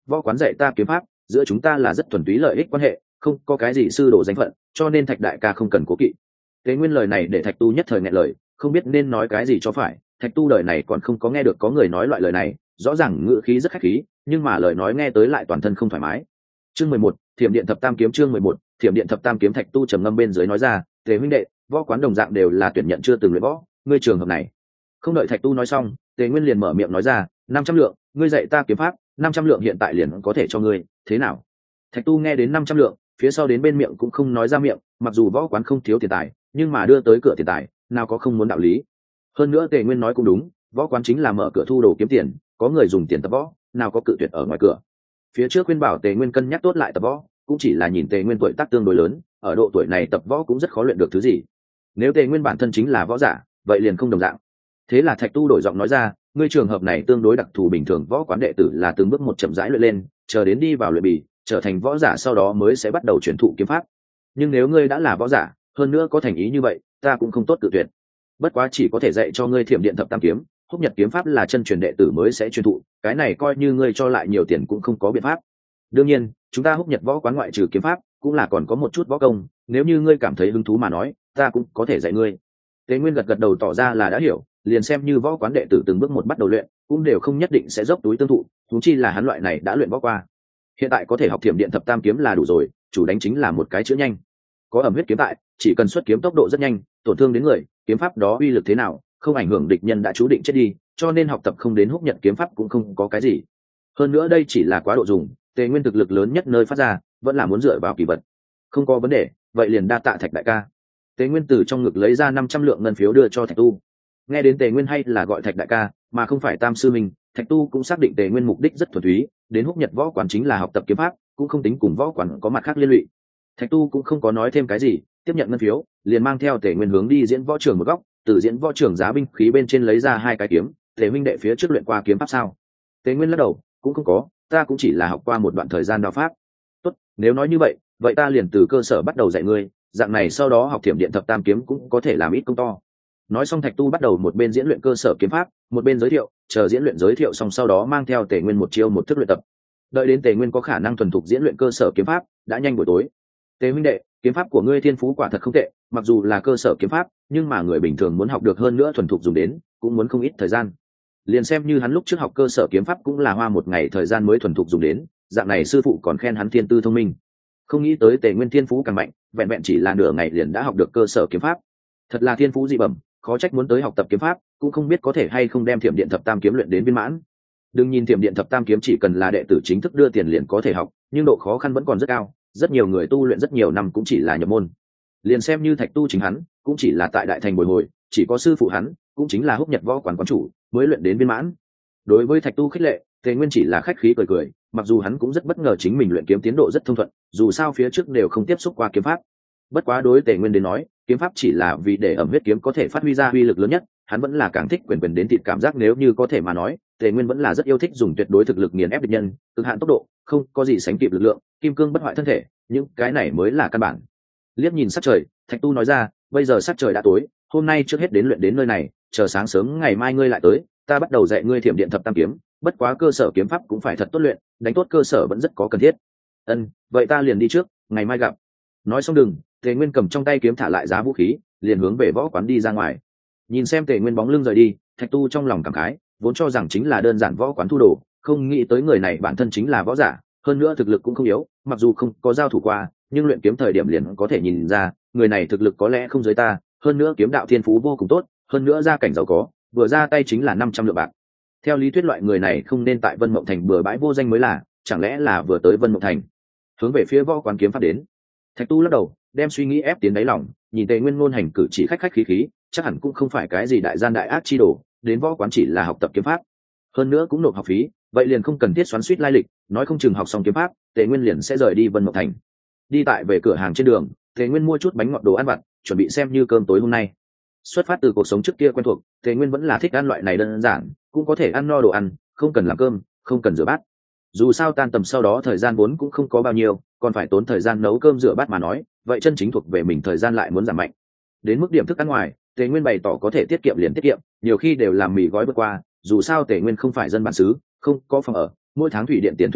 võ quán dạy ta kiếm pháp, giữa chúng ta là rất thuần túy lợi ích quan hệ, không có cái gì sư đồ danh phận, cho nên Thạch đại ca không cần cố kỵ. Tế Nguyên lời này để Thạch Tu nhất thời nghẹn lời, không biết nên nói cái gì cho phải. Thạch Tu đời này còn không có nghe được có người nói loại lời này, rõ ràng ngữ khí rất khách khí, nhưng mà lời nói nghe tới lại toàn thân không thoải mái. Chương 11, Thiểm điện thập tam kiếm. Chương 11, Thiểm điện thập tam kiếm. Thạch Tu trầm ngâm bên dưới nói ra, Tề huynh đệ, võ quán đồng dạng đều là tuyển nhận chưa từng luyện võ, ngươi trường hợp này. Không đợi Thạch Tu nói xong, Tề Nguyên liền mở miệng nói ra, 500 lượng, ngươi dạy ta kiếm pháp, 500 lượng hiện tại liền có thể cho ngươi, thế nào? Thạch Tu nghe đến 500 lượng, phía sau đến bên miệng cũng không nói ra miệng, mặc dù võ quán không thiếu tiền tài, nhưng mà đưa tới cửa tiền tài, nào có không muốn đạo lý. Hơn nữa Tề Nguyên nói cũng đúng, võ quán chính là mở cửa thu đồ kiếm tiền, có người dùng tiền tập võ, nào có cự tuyệt ở ngoài cửa. Phía trước khuyên bảo Tề Nguyên cân nhắc tốt lại tập võ, cũng chỉ là nhìn Tề Nguyên tuổi tác tương đối lớn, ở độ tuổi này tập võ cũng rất khó luyện được thứ gì. Nếu Tề Nguyên bản thân chính là võ giả, vậy liền không đồng dạng. Thế là Thạch Tu đổi giọng nói ra, ngươi trường hợp này tương đối đặc thù, bình thường võ quán đệ tử là từng bước một chậm rãi luyện lên, chờ đến đi vào luyện bì, trở thành võ giả sau đó mới sẽ bắt đầu truyền thụ kiếm pháp. Nhưng nếu ngươi đã là võ giả, hơn nữa có thành ý như vậy, ta cũng không tốt cự tuyệt. Bất quá chỉ có thể dạy cho ngươi Thiểm điện thập tam kiếm, Húc Nhật kiếm pháp là chân truyền đệ tử mới sẽ truyền thụ, cái này coi như ngươi cho lại nhiều tiền cũng không có biện pháp. Đương nhiên, chúng ta Húc Nhật võ quán ngoại trừ kiếm pháp, cũng là còn có một chút võ công, nếu như ngươi cảm thấy hứng thú mà nói, ta cũng có thể dạy ngươi. Tế Nguyên gật gật đầu tỏ ra là đã hiểu, liền xem như võ quán đệ tử từng bước một bắt đầu luyện, cũng đều không nhất định sẽ dốc túi tương thụ, huống chi là hắn loại này đã luyện võ qua. Hiện tại có thể học Thiểm điện thập tam kiếm là đủ rồi, chủ đánh chính là một cái chữa nhanh. Có ẩm huyết kiếm tại, chỉ cần xuất kiếm tốc độ rất nhanh, tổn thương đến người, kiếm pháp đó uy lực thế nào, không ảnh hưởng địch nhân đã chú định chết đi, cho nên học tập không đến Húc Nhật kiếm pháp cũng không có cái gì. Hơn nữa đây chỉ là quá độ dùng, Tề Nguyên thực lực lớn nhất nơi phát ra, vẫn là muốn dựa vào kỳ vật. Không có vấn đề, vậy liền đa tạ Thạch đại ca. Tề Nguyên từ trong ngực lấy ra 500 lượng ngân phiếu đưa cho Thạch Tu. Nghe đến Tề Nguyên hay là gọi Thạch đại ca, mà không phải Tam sư mình, Thạch Tu cũng xác định Tề Nguyên mục đích rất thuần túy, đến Húc Nhật võ quán chính là học tập kiếm pháp, cũng không tính cùng võ quán có mặt khác liên lụy. Thạch Tu cũng không có nói thêm cái gì, tiếp nhận ngân phiếu, liền mang theo Tề Nguyên hướng đi diễn võ trường một góc, từ diễn võ trường giá binh khí bên trên lấy ra 2 cái kiếm. Tề huynh đệ phía trước luyện qua kiếm pháp sao? Tề Nguyên lắc đầu, cũng không có, ta cũng chỉ là học qua một đoạn thời gian đao pháp. Tốt, nếu nói như vậy, vậy ta liền từ cơ sở bắt đầu dạy ngươi, dạng này sau đó học Thiểm điện thập tam kiếm cũng có thể làm ít công to. Nói xong Thạch Tu bắt đầu một bên diễn luyện cơ sở kiếm pháp, một bên giới thiệu, chờ diễn luyện giới thiệu xong sau đó mang theo Tề Nguyên một chiêu một thức luyện tập. Đợi đến Tề Nguyên có khả năng thuần thục diễn luyện cơ sở kiếm pháp, đã nhanh buổi tối. Tề huynh đệ, kiếm pháp của ngươi thiên phú quả thật không tệ, mặc dù là cơ sở kiếm pháp, nhưng mà người bình thường muốn học được hơn nữa thuần thục dùng đến, cũng muốn không ít thời gian. Liền xem như hắn lúc trước học cơ sở kiếm pháp cũng là hoa một ngày thời gian mới thuần thục dùng đến, dạng này sư phụ còn khen hắn thiên tư thông minh. Không nghĩ tới Tề Nguyên thiên phú càng mạnh, vẹn vẹn chỉ là nửa ngày liền đã học được cơ sở kiếm pháp. Thật là thiên phú dị bẩm, khó trách muốn tới học tập kiếm pháp, cũng không biết có thể hay không đem Thiểm điện thập tam kiếm luyện đến viên mãn. Đừng nhìn Thiểm điện thập tam kiếm chỉ cần là đệ tử chính thức đưa tiền liền có thể học, nhưng độ khó khăn vẫn còn rất cao, rất nhiều người tu luyện rất nhiều năm cũng chỉ là nhập môn. Liền xem như Thạch Tu chính hắn, cũng chỉ là tại đại thành bồi hồi, chỉ có sư phụ hắn, cũng chính là Húc Nhật võ quán quán chủ, mới luyện đến viên mãn. Đối với Thạch Tu khích lệ, Tề Nguyên chỉ là khách khí cười cười, mặc dù hắn cũng rất bất ngờ chính mình luyện kiếm tiến độ rất thông thuận, dù sao phía trước đều không tiếp xúc qua kiếm pháp. Bất quá đối Tề Nguyên đến nói, kiếm pháp chỉ là vì để ẩm huyết kiếm có thể phát huy ra uy lực lớn nhất, hắn vẫn là càng thích quyền quyền đến thịt cảm giác, nếu như có thể mà nói, Tề Nguyên vẫn là rất yêu thích dùng tuyệt đối thực lực nghiền ép địch nhân, cực hạn tốc độ, không có gì sánh kịp lực lượng, kim cương bất hoại thân thể, những cái này mới là căn bản. Liếc nhìn sắc trời, Thạch Tu nói ra, bây giờ sắc trời đã tối, hôm nay trước hết đến luyện đến nơi này, chờ sáng sớm ngày mai ngươi lại tới, ta bắt đầu dạy ngươi Thiểm điện thập tam kiếm, bất quá cơ sở kiếm pháp cũng phải thật tốt luyện, đánh tốt cơ sở vẫn rất có cần thiết. Vậy ta liền đi trước, ngày mai gặp. Nói xong đừng, Tề Nguyên cầm trong tay kiếm thả lại giá vũ khí, liền hướng về võ quán đi ra ngoài. Nhìn xem Tề Nguyên bóng lưng rời đi, Thạch Tu trong lòng cảm khái, vốn cho rằng chính là đơn giản võ quán thu đồ, không nghĩ tới người này bản thân chính là võ giả, hơn nữa thực lực cũng không yếu, mặc dù không có giao thủ qua, nhưng luyện kiếm thời điểm liền có thể nhìn ra, người này thực lực có lẽ không dưới ta, hơn nữa kiếm đạo thiên phú vô cùng tốt, hơn nữa gia cảnh giàu có, vừa ra tay chính là 500 lượng bạc. Theo lý thuyết loại người này không nên tại Vân Mộng Thành bừa bãi vô danh mới là, chẳng lẽ là vừa tới Vân Mộng Thành, hướng về phía võ quán kiếm pháp đến. Thạch Tu lắc đầu, đem suy nghĩ ép tiến đáy lòng, nhìn Tề Nguyên ngôn hành cử chỉ khách khách khí khí, chắc hẳn cũng không phải cái gì đại gian đại ác chi đồ, đến võ quán chỉ là học tập kiếm pháp, hơn nữa cũng nộp học phí, vậy liền không cần thiết xoắn xuýt lai lịch, nói không chừng học xong kiếm pháp, Tề Nguyên liền sẽ rời đi Vân Mộng Thành. Đi tại về cửa hàng trên đường, Tề Nguyên mua chút bánh ngọt đồ ăn vặt, chuẩn bị xem như cơm tối hôm nay. Xuất phát từ cuộc sống trước kia quen thuộc, Tề Nguyên vẫn là thích ăn loại này đơn giản, cũng có thể ăn no đồ ăn, không cần làm cơm, không cần rửa bát. Dù sao tan tầm sau đó thời gian vốn cũng không có bao nhiêu, còn phải tốn thời gian nấu cơm rửa bát mà nói, vậy chân chính thuộc về mình thời gian lại muốn giảm mạnh. Đến mức điểm thức ăn ngoài, Tề Nguyên bày tỏ có thể tiết kiệm liền tiết kiệm, nhiều khi đều làm mì gói vượt qua, dù sao Tề Nguyên không phải dân bản xứ, không có phòng ở, mỗi tháng thủy điện tiền thuê nhà,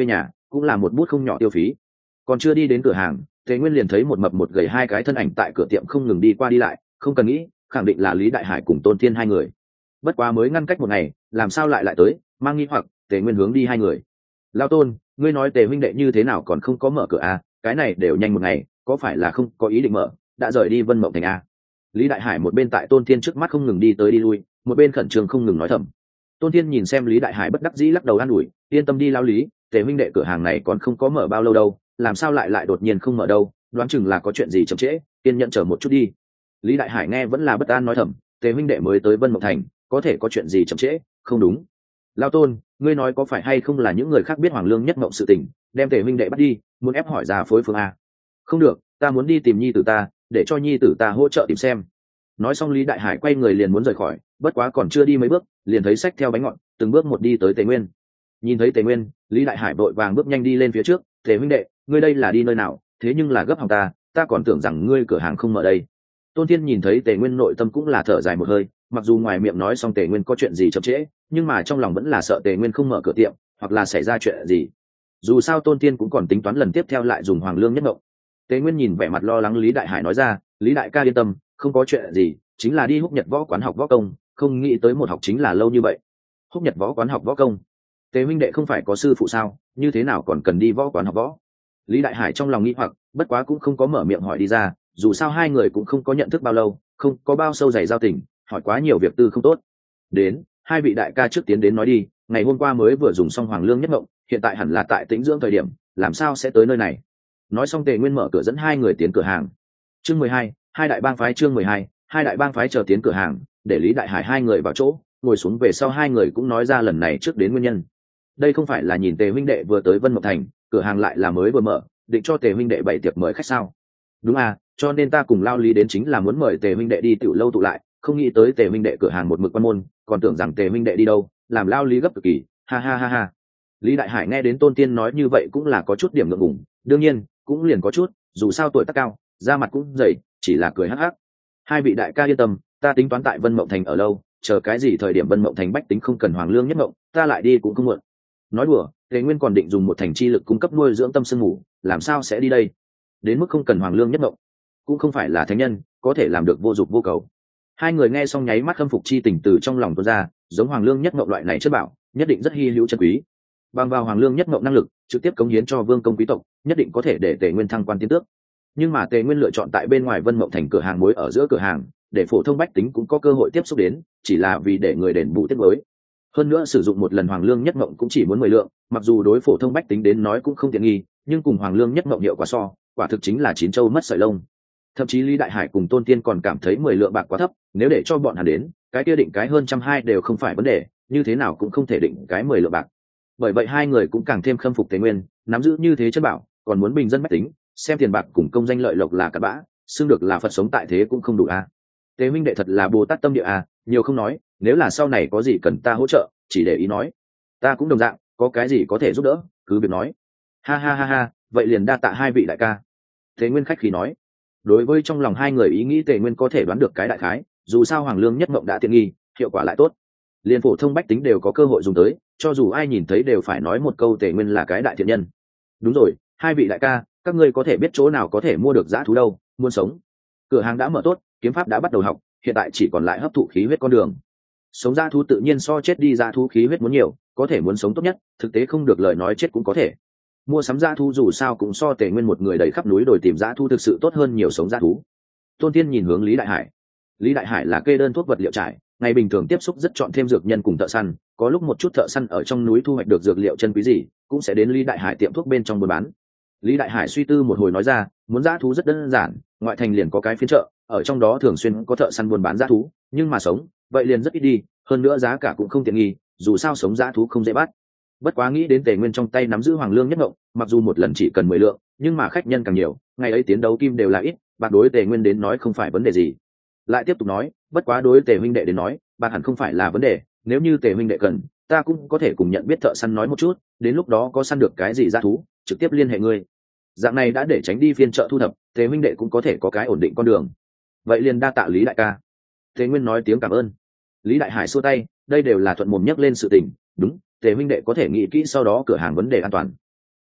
cũng là một bút không nhỏ tiêu phí. Còn chưa đi đến cửa hàng, Tề Nguyên liền thấy một mập một gầy hai cái thân ảnh tại cửa tiệm không ngừng đi qua đi lại, không cần nghĩ, khẳng định là Lý Đại Hải cùng Tôn Thiên hai người. Bất quá mới ngăn cách một ngày, làm sao lại tới, mang nghi hoặc, Tề Nguyên hướng đi hai người. Lao Tôn, ngươi nói Tề huynh đệ như thế nào còn không có mở cửa à, cái này đều nhanh một ngày, có phải là không có ý định mở, đã rời đi Vân Mộng Thành à? Lý Đại Hải một bên tại Tôn Thiên trước mắt không ngừng đi tới đi lui, một bên khẩn trương không ngừng nói thầm. Tôn Thiên nhìn xem Lý Đại Hải bất đắc dĩ lắc đầu an ủi, yên tâm đi lao Lý, Tề huynh đệ cửa hàng này còn không có mở bao lâu đâu, làm sao lại đột nhiên không mở đâu, đoán chừng là có chuyện gì chậm trễ, kiên nhẫn chờ một chút đi. Lý Đại Hải nghe vẫn là bất an nói thầm, Tề huynh đệ mới tới Vân Mộng Thành, có thể có chuyện gì chậm trễ, không đúng. Lao Tôn, ngươi nói có phải hay không là những người khác biết Hoàng Lương Nhất Mộng sự tình, đem Tề huynh đệ bắt đi, muốn ép hỏi ra phối phương a? Không được, ta muốn đi tìm nhi tử ta, để cho nhi tử ta hỗ trợ tìm xem. Nói xong Lý Đại Hải quay người liền muốn rời khỏi, bất quá còn chưa đi mấy bước, liền thấy xách theo bánh ngọt, từng bước một đi tới Tề Nguyên. Nhìn thấy Tề Nguyên, Lý Đại Hải vội vàng bước nhanh đi lên phía trước, Tề huynh đệ, ngươi đây là đi nơi nào, thế nhưng là gấp hỏng ta còn tưởng rằng ngươi cửa hàng không mở đây. Tôn Thiên nhìn thấy Tề Nguyên nội tâm cũng là thở dài một hơi, mặc dù ngoài miệng nói xong Tề Nguyên có chuyện gì chậm trễ, nhưng mà trong lòng vẫn là sợ Tề Nguyên không mở cửa tiệm, hoặc là xảy ra chuyện gì. Dù sao Tôn Thiên cũng còn tính toán lần tiếp theo lại dùng Hoàng Lương Nhất Mộng. Tề Nguyên nhìn vẻ mặt lo lắng Lý Đại Hải nói ra, Lý đại ca yên tâm, không có chuyện gì, chính là đi Húc Nhật võ quán học võ công, không nghĩ tới một học chính là lâu như vậy. Húc Nhật võ quán học võ công? Tề huynh đệ không phải có sư phụ sao, như thế nào còn cần đi võ quán học võ? Lý Đại Hải trong lòng nghĩ hoặc, bất quá cũng không có mở miệng hỏi đi ra, dù sao hai người cũng không có nhận thức bao lâu, không có bao sâu dày giao tình, hỏi quá nhiều việc tư không tốt. Đến, hai vị đại ca trước tiến đến nói đi, ngày hôm qua mới vừa dùng xong Hoàng Lương Nhất Mộng, hiện tại hẳn là tại tĩnh dưỡng thời điểm, làm sao sẽ tới nơi này? Nói xong Tề Nguyên mở cửa dẫn hai người tiến cửa hàng. Chương 12, hai đại bang phái. Chương 12, hai đại bang phái chờ tiến cửa hàng, để Lý Đại Hải hai người vào chỗ, ngồi xuống về sau hai người cũng nói ra lần này trước đến nguyên nhân. Đây không phải là nhìn Tề huynh đệ vừa tới Vân Mộng Thành, cửa hàng lại là mới vừa mở, định cho Tề huynh đệ bày tiệc mời khách sao? Đúng à, cho nên ta cùng Lao Lý đến chính là muốn mời Tề huynh đệ đi tiểu lâu tụ lại, không nghĩ tới Tề huynh đệ cửa hàng một mực quan môn, còn tưởng rằng Tề huynh đệ đi đâu, làm Lao Lý gấp cực kỳ, ha ha ha ha. Lý Đại Hải nghe đến Tôn Tiên nói như vậy cũng là có chút điểm ngượng ngùng, đương nhiên cũng liền có chút, dù sao tuổi tác cao, da mặt cũng dày, chỉ là cười hắc hắc. Hai vị đại ca yên tâm, ta tính toán tại Vân Mộng Thành ở lâu, chờ cái gì thời điểm Vân Mộng Thành bách tính không cần Hoàng Lương Nhất Mộng, ta lại đi cũng không muộn. Nói đùa, Tề Nguyên còn định dùng một thành chi lực cung cấp nuôi dưỡng tâm sương ngủ, làm sao sẽ đi đây? Đến mức không cần Hoàng Lương Nhất Mộng, cũng không phải là thánh nhân có thể làm được vô dụng vô cầu. Hai người nghe xong nháy mắt khâm phục chi tình từ trong lòng tuôn ra, giống Hoàng Lương Nhất Mộng loại này chất bảo, nhất định rất hi hữu chân quý. Bằng vào Hoàng Lương Nhất Mộng năng lực, trực tiếp cống hiến cho vương công quý tộc, nhất định có thể để Tề Nguyên thăng quan tiến tước. Nhưng mà Tề Nguyên lựa chọn tại bên ngoài Vân Mộng Thành cửa hàng muối ở giữa cửa hàng, để phổ thông bách tính cũng có cơ hội tiếp xúc đến, chỉ là vì để người đền bù tiết mới. Hơn nữa sử dụng một lần Hoàng Lương Nhất Mộng cũng chỉ muốn 10 lượng, mặc dù đối phổ thông bách tính đến nói cũng không tiện nghi, nhưng cùng Hoàng Lương Nhất Mộng hiệu quả so, quả thực chính là chín châu mất sợi lông. Thậm chí Lý Đại Hải cùng Tôn Tiên còn cảm thấy 10 lượng bạc quá thấp, nếu để cho bọn hắn đến, cái kia định cái hơn 120 đều không phải vấn đề, như thế nào cũng không thể định cái 10 lượng bạc. Bởi vậy hai người cũng càng thêm khâm phục Tề Nguyên, nắm giữ như thế chất bảo, còn muốn bình dân bách tính, xem tiền bạc cùng công danh lợi lộc là cặn bã, xưng được là Phật sống tại thế cũng không đủ a. Tề huynh đệ thật là Bồ Tát tâm địa a, nhiều không nói, nếu là sau này có gì cần ta hỗ trợ, chỉ để ý nói. Ta cũng đồng dạng, có cái gì có thể giúp đỡ, cứ việc nói. Ha ha ha ha, vậy liền đa tạ hai vị đại ca. Tề Nguyên khách khí nói. Đối với trong lòng hai người ý nghĩ Tề Nguyên có thể đoán được cái đại khái, dù sao Hoàng Lương Nhất Mộng đã tiện nghi, hiệu quả lại tốt. Liên phổ thông bách tính đều có cơ hội dùng tới, cho dù ai nhìn thấy đều phải nói một câu Tề Nguyên là cái đại thiện nhân. Đúng rồi, hai vị đại ca, các ngươi có thể biết chỗ nào có thể mua được dã thú đâu, muốn sống. Cửa hàng đã mở tốt, kiếm pháp đã bắt đầu học, hiện tại chỉ còn lại hấp thụ khí huyết con đường. Sống dã thú tự nhiên so chết đi dã thú khí huyết muốn nhiều, có thể muốn sống tốt nhất, thực tế không được lời nói chết cũng có thể. Mua sắm dã thú dù sao cũng so Tề Nguyên một người đầy khắp núi đồi tìm dã thú thực sự tốt hơn nhiều sống dã thú. Tôn Tiên nhìn hướng Lý Đại Hải. Lý Đại Hải là kê đơn thuốc vật liệu trải, ngày bình thường tiếp xúc rất chọn thêm dược nhân cùng thợ săn, có lúc một chút thợ săn ở trong núi thu hoạch được dược liệu chân quý gì, cũng sẽ đến Lý Đại Hải tiệm thuốc bên trong buôn bán. Lý Đại Hải suy tư một hồi nói ra, muốn dã thú rất đơn giản, ngoại thành liền có cái phiên chợ, ở trong đó thường xuyên có thợ săn buôn bán dã thú, nhưng mà sống, vậy liền rất ít đi, hơn nữa giá cả cũng không tiện nghi, dù sao sống dã thú không dễ bắt. Bất quá nghĩ đến Tề Nguyên trong tay nắm giữ Hoàng Lương Nhất Mộng, mặc dù một lần chỉ cần 10 lượng, nhưng mà khách nhân càng nhiều, ngày ấy tiến đấu kim đều là ít, bạc đối Tề Nguyên đến nói không phải vấn đề gì. Lại tiếp tục nói, bất quá đối Tề huynh đệ đến nói, bạc hẳn không phải là vấn đề, nếu như Tề huynh đệ cần, ta cũng có thể cùng nhận biết thợ săn nói một chút, đến lúc đó có săn được cái gì dã thú, trực tiếp liên hệ ngươi. Dạng này đã để tránh đi phiên chợ thu thập, Tề huynh đệ cũng có thể có cái ổn định con đường. Vậy liền đa tạ Lý đại ca. Tề Nguyên nói tiếng cảm ơn. Lý Đại Hải xua tay, đây đều là thuận mồm nhắc lên sự tình, đúng, Tề huynh đệ có thể nghĩ kỹ sau đó cửa hàng vấn đề an toàn.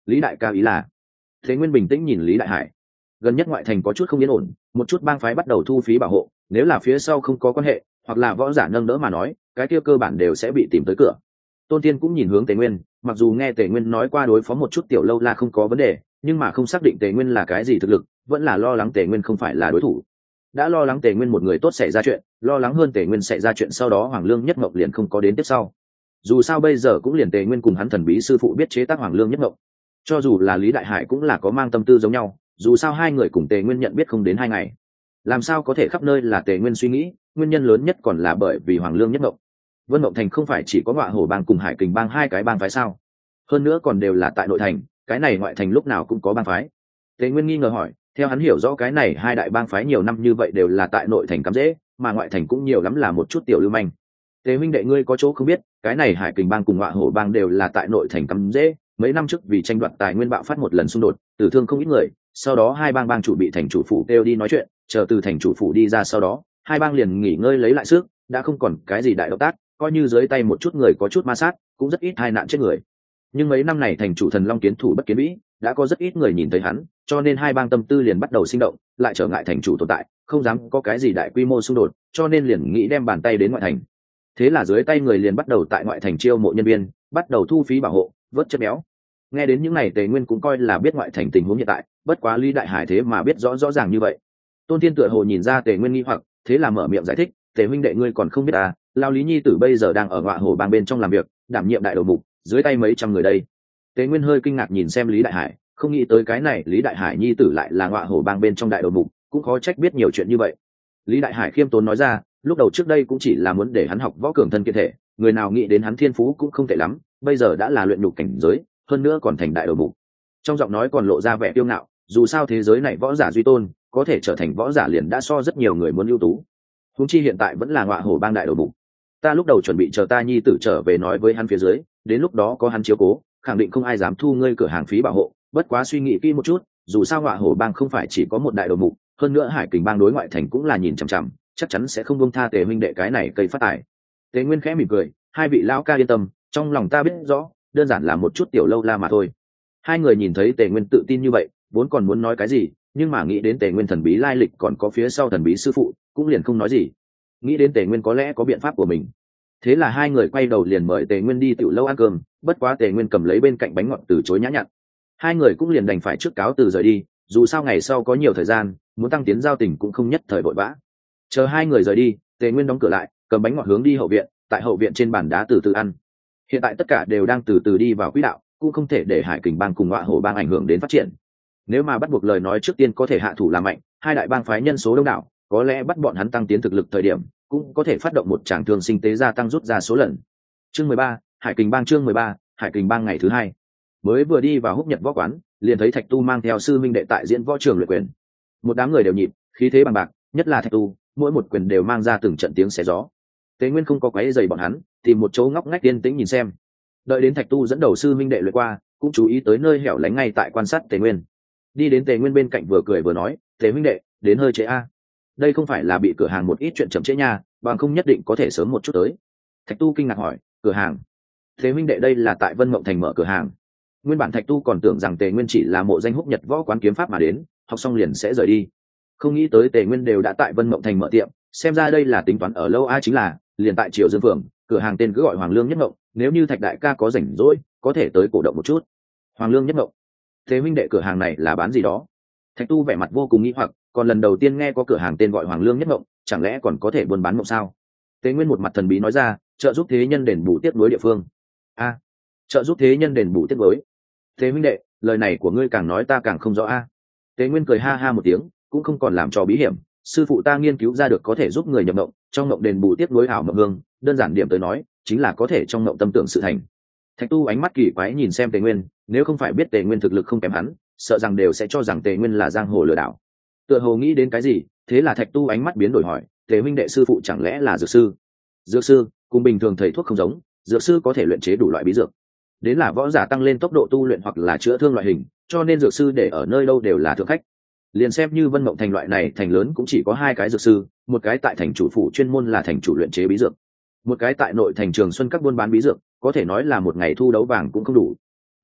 Lý đại ca ý là? Thế Nguyên bình tĩnh nhìn Lý Đại Hải. Gần nhất ngoại thành có chút không yên ổn, một chút bang phái bắt đầu thu phí bảo hộ, nếu là phía sau không có quan hệ hoặc là võ giả nâng đỡ mà nói, cái kia cơ bản đều sẽ bị tìm tới cửa. Tôn Tiên cũng nhìn hướng Tề Nguyên, mặc dù nghe Tề Nguyên nói qua đối phó một chút tiểu lâu la không có vấn đề, nhưng mà không xác định Tề Nguyên là cái gì thực lực, vẫn là lo lắng Tề Nguyên không phải là đối thủ. Đã lo lắng Tề Nguyên một người tốt xảy ra chuyện, lo lắng hơn Tề Nguyên xảy ra chuyện sau đó Hoàng Lương Nhất Mộng liền không có đến tiếp sau. Dù sao bây giờ cũng liền Tề Nguyên cùng hắn thần bí sư phụ biết chế tác Hoàng Lương Nhất Mộng. Cho dù là Lý Đại Hải cũng là có mang tâm tư giống nhau, dù sao hai người cùng Tề Nguyên nhận biết không đến 2 ngày, làm sao có thể khắp nơi là Tề Nguyên suy nghĩ, nguyên nhân lớn nhất còn là bởi vì Hoàng Lương Nhất Mộng. Vân Mộng Thành không phải chỉ có Ngọa Hổ bang cùng Hải Kình bang hai cái bang phái sao? Hơn nữa còn đều là tại nội thành, cái này ngoại thành lúc nào cũng có bang phái. Tề Nguyên nghi ngờ hỏi, theo hắn hiểu rõ cái này hai đại bang phái nhiều năm như vậy đều là tại nội thành cắm rễ, mà ngoại thành cũng nhiều lắm là một chút tiểu lưu manh. Tề huynh đệ ngươi có chỗ không biết, cái này Hải Kình bang cùng Ngọa Hổ bang đều là tại nội thành cắm rễ, mấy năm trước vì tranh đoạt tài nguyên bạo phát một lần xung đột, tử thương không ít người, sau đó hai bang bang chủ bị thành chủ phủ kêu đi nói chuyện, chờ từ thành chủ phủ đi ra sau đó, hai bang liền nghỉ ngơi lấy lại sức, đã không còn cái gì đại động tác, coi như dưới tay một chút người có chút ma sát, cũng rất ít hai nạn chết người. Nhưng mấy năm này thành chủ Thần Long kiến thủ bất kiến vĩ, đã có rất ít người nhìn thấy hắn, cho nên hai bang tâm tư liền bắt đầu sinh động, lại trở ngại thành chủ tồn tại, không dám có cái gì đại quy mô xung đột, cho nên liền nghĩ đem bàn tay đến ngoại thành. Thế là dưới tay người liền bắt đầu tại ngoại thành chiêu mộ nhân viên, bắt đầu thu phí bảo hộ, vớt chất béo. Nghe đến những này Tề Nguyên cũng coi là biết ngoại thành tình huống hiện tại, bất quá Lý Đại Hải thế mà biết rõ rõ ràng như vậy. Tôn Thiên tựa hồ nhìn ra Tề Nguyên nghi hoặc, thế là mở miệng giải thích, Tề huynh đệ ngươi còn không biết à, Lao Lý Nhi tử bây giờ đang ở Ngọa Hổ bang bên trong làm việc, đảm nhiệm đại đầu mục, dưới tay mấy trăm người đây. Tề Nguyên hơi kinh ngạc nhìn xem Lý Đại Hải, không nghĩ tới cái này Lý Đại Hải Nhi tử lại là Ngọa Hổ bang bên trong đại đầu mục, cũng khó trách biết nhiều chuyện như vậy. Lý Đại Hải khiêm tốn nói ra, lúc đầu trước đây cũng chỉ là muốn để hắn học võ cường thân kiện thể, người nào nghĩ đến hắn thiên phú cũng không tệ lắm, bây giờ đã là luyện nhục cảnh giới, hơn nữa còn thành đại đầu mục. Trong giọng nói còn lộ ra vẻ kiêu ngạo, dù sao thế giới này võ giả duy tôn, có thể trở thành võ giả liền đã so rất nhiều người muốn ưu tú. Huống chi hiện tại vẫn là Ngọa Hổ bang đại đầu mục. Ta lúc đầu chuẩn bị chờ ta nhi tử trở về nói với hắn phía dưới, đến lúc đó có hắn chiếu cố, khẳng định không ai dám thu ngươi cửa hàng phí bảo hộ, bất quá suy nghĩ kỹ một chút, dù sao Ngọa Hổ bang không phải chỉ có một đại đầu mục, hơn nữa Hải Kình bang đối ngoại thành cũng là nhìn chằm chằm, chắc chắn sẽ không buông tha Tề huynh đệ cái này cây phát tài. Tề Nguyên khẽ mỉm cười, hai vị lão ca yên tâm, trong lòng ta biết rõ, đơn giản là một chút tiểu lâu la mà thôi. Hai người nhìn thấy Tề Nguyên tự tin như vậy, vốn còn muốn nói cái gì, nhưng mà nghĩ đến Tề Nguyên thần bí lai lịch còn có phía sau thần bí sư phụ, cũng liền không nói gì. Nghĩ đến Tề Nguyên có lẽ có biện pháp của mình, thế là hai người quay đầu liền mời Tề Nguyên đi tiểu lâu ăn cơm, bất quá Tề Nguyên cầm lấy bên cạnh bánh ngọt từ chối nhã nhặn. Hai người cũng liền đành phải trước cáo từ rời đi, dù sao ngày sau có nhiều thời gian, muốn tăng tiến giao tình cũng không nhất thời vội vã. Chờ hai người rời đi, Tề Nguyên đóng cửa lại, cầm bánh ngọt hướng đi hậu viện, tại hậu viện trên bàn đá từ từ ăn. Hiện tại tất cả đều đang từ từ đi vào quỹ đạo, cũng không thể để Hải Kình bang cùng Ngọa Hổ bang ảnh hưởng đến phát triển. Nếu mà bắt buộc lời nói trước tiên có thể hạ thủ làm mạnh, hai đại bang phái nhân số đông đảo, có lẽ bắt bọn hắn tăng tiến thực lực thời điểm, cũng có thể phát động một tràng thương sinh tế gia tăng rút ra số lần. Chương 13, Hải Kình bang chương 13, Hải Kình bang ngày thứ hai. Mới vừa đi vào Húc Nhật võ quán, liền thấy Thạch Tu mang theo sư minh đệ tại diễn võ trường luyện quyền. Một đám người đều nhịp, khí thế bằng bạc, nhất là Thạch Tu, mỗi một quyền đều mang ra từng trận tiếng xé gió. Tế Nguyên không có quấy rầy bọn hắn, tìm một chỗ ngóc ngách yên tĩnh nhìn xem. Đợi đến Thạch Tu dẫn đầu sư minh đệ luyện qua, cũng chú ý tới nơi hẻo lánh ngay tại quan sát Tế Nguyên. Đi đến Tế Nguyên bên cạnh vừa cười vừa nói, "Tế huynh đệ, đến hơi trễ a. Đây không phải là bị cửa hàng một ít chuyện chậm trễ nha, bằng không nhất định có thể sớm một chút tới." Thạch Tu kinh ngạc hỏi, "Cửa hàng? Tế huynh đệ đây là tại Vân Mộng Thành mở cửa hàng?" Nguyên bản Thạch Tu còn tưởng rằng Tề Nguyên chỉ là mộ danh Húc Nhật võ quán kiếm pháp mà đến, học xong liền sẽ rời đi. Không nghĩ tới Tề Nguyên đều đã tại Vân Mộng Thành mở tiệm, xem ra đây là tính toán ở lâu a, chính là liền tại Triều Dương Phường, cửa hàng tên cứ gọi Hoàng Lương Nhất Mộng, nếu như Thạch đại ca có rảnh rỗi, có thể tới cổ động một chút. Hoàng Lương Nhất Mộng, thế huynh đệ cửa hàng này là bán gì đó? Thạch Tu vẻ mặt vô cùng nghi hoặc, còn lần đầu tiên nghe có cửa hàng tên gọi Hoàng Lương Nhất Mộng, chẳng lẽ còn có thể buôn bán mộng sao? Tề Nguyên một mặt thần bí nói ra, trợ giúp thế nhân đền bù tiếc nuối địa phương. A, trợ giúp thế nhân đền bù tiếc nuối. Thế huynh đệ, lời này của ngươi càng nói ta càng không rõ a. Tề Nguyên cười ha ha một tiếng, cũng không còn làm trò bí hiểm, sư phụ ta nghiên cứu ra được có thể giúp người nhập mộng, trong mộng đền bù tiếc nuối ảo mộng hương, đơn giản điểm tới nói, chính là có thể trong mộng tâm tưởng sự thành. Thạch Tu ánh mắt kỳ quái nhìn xem Tề Nguyên, nếu không phải biết Tề Nguyên thực lực không kém hắn, sợ rằng đều sẽ cho rằng Tề Nguyên là giang hồ lừa đảo. Tựa hồ nghĩ đến cái gì, thế là Thạch Tu ánh mắt biến đổi hỏi, Tề huynh đệ sư phụ chẳng lẽ là dược sư? Dược sư, cùng bình thường thầy thuốc không giống, dược sư có thể luyện chế đủ loại bí dược. Đến là võ giả tăng lên tốc độ tu luyện hoặc là chữa thương loại hình, cho nên dược sư để ở nơi đâu đều là thượng khách. Liền xem như Vân Mộng Thành loại này thành lớn cũng chỉ có hai cái dược sư, một cái tại thành chủ phủ chuyên môn là thành chủ luyện chế bí dược, một cái tại nội thành Trường Xuân các buôn bán bí dược, có thể nói là một ngày thu đấu vàng cũng không đủ.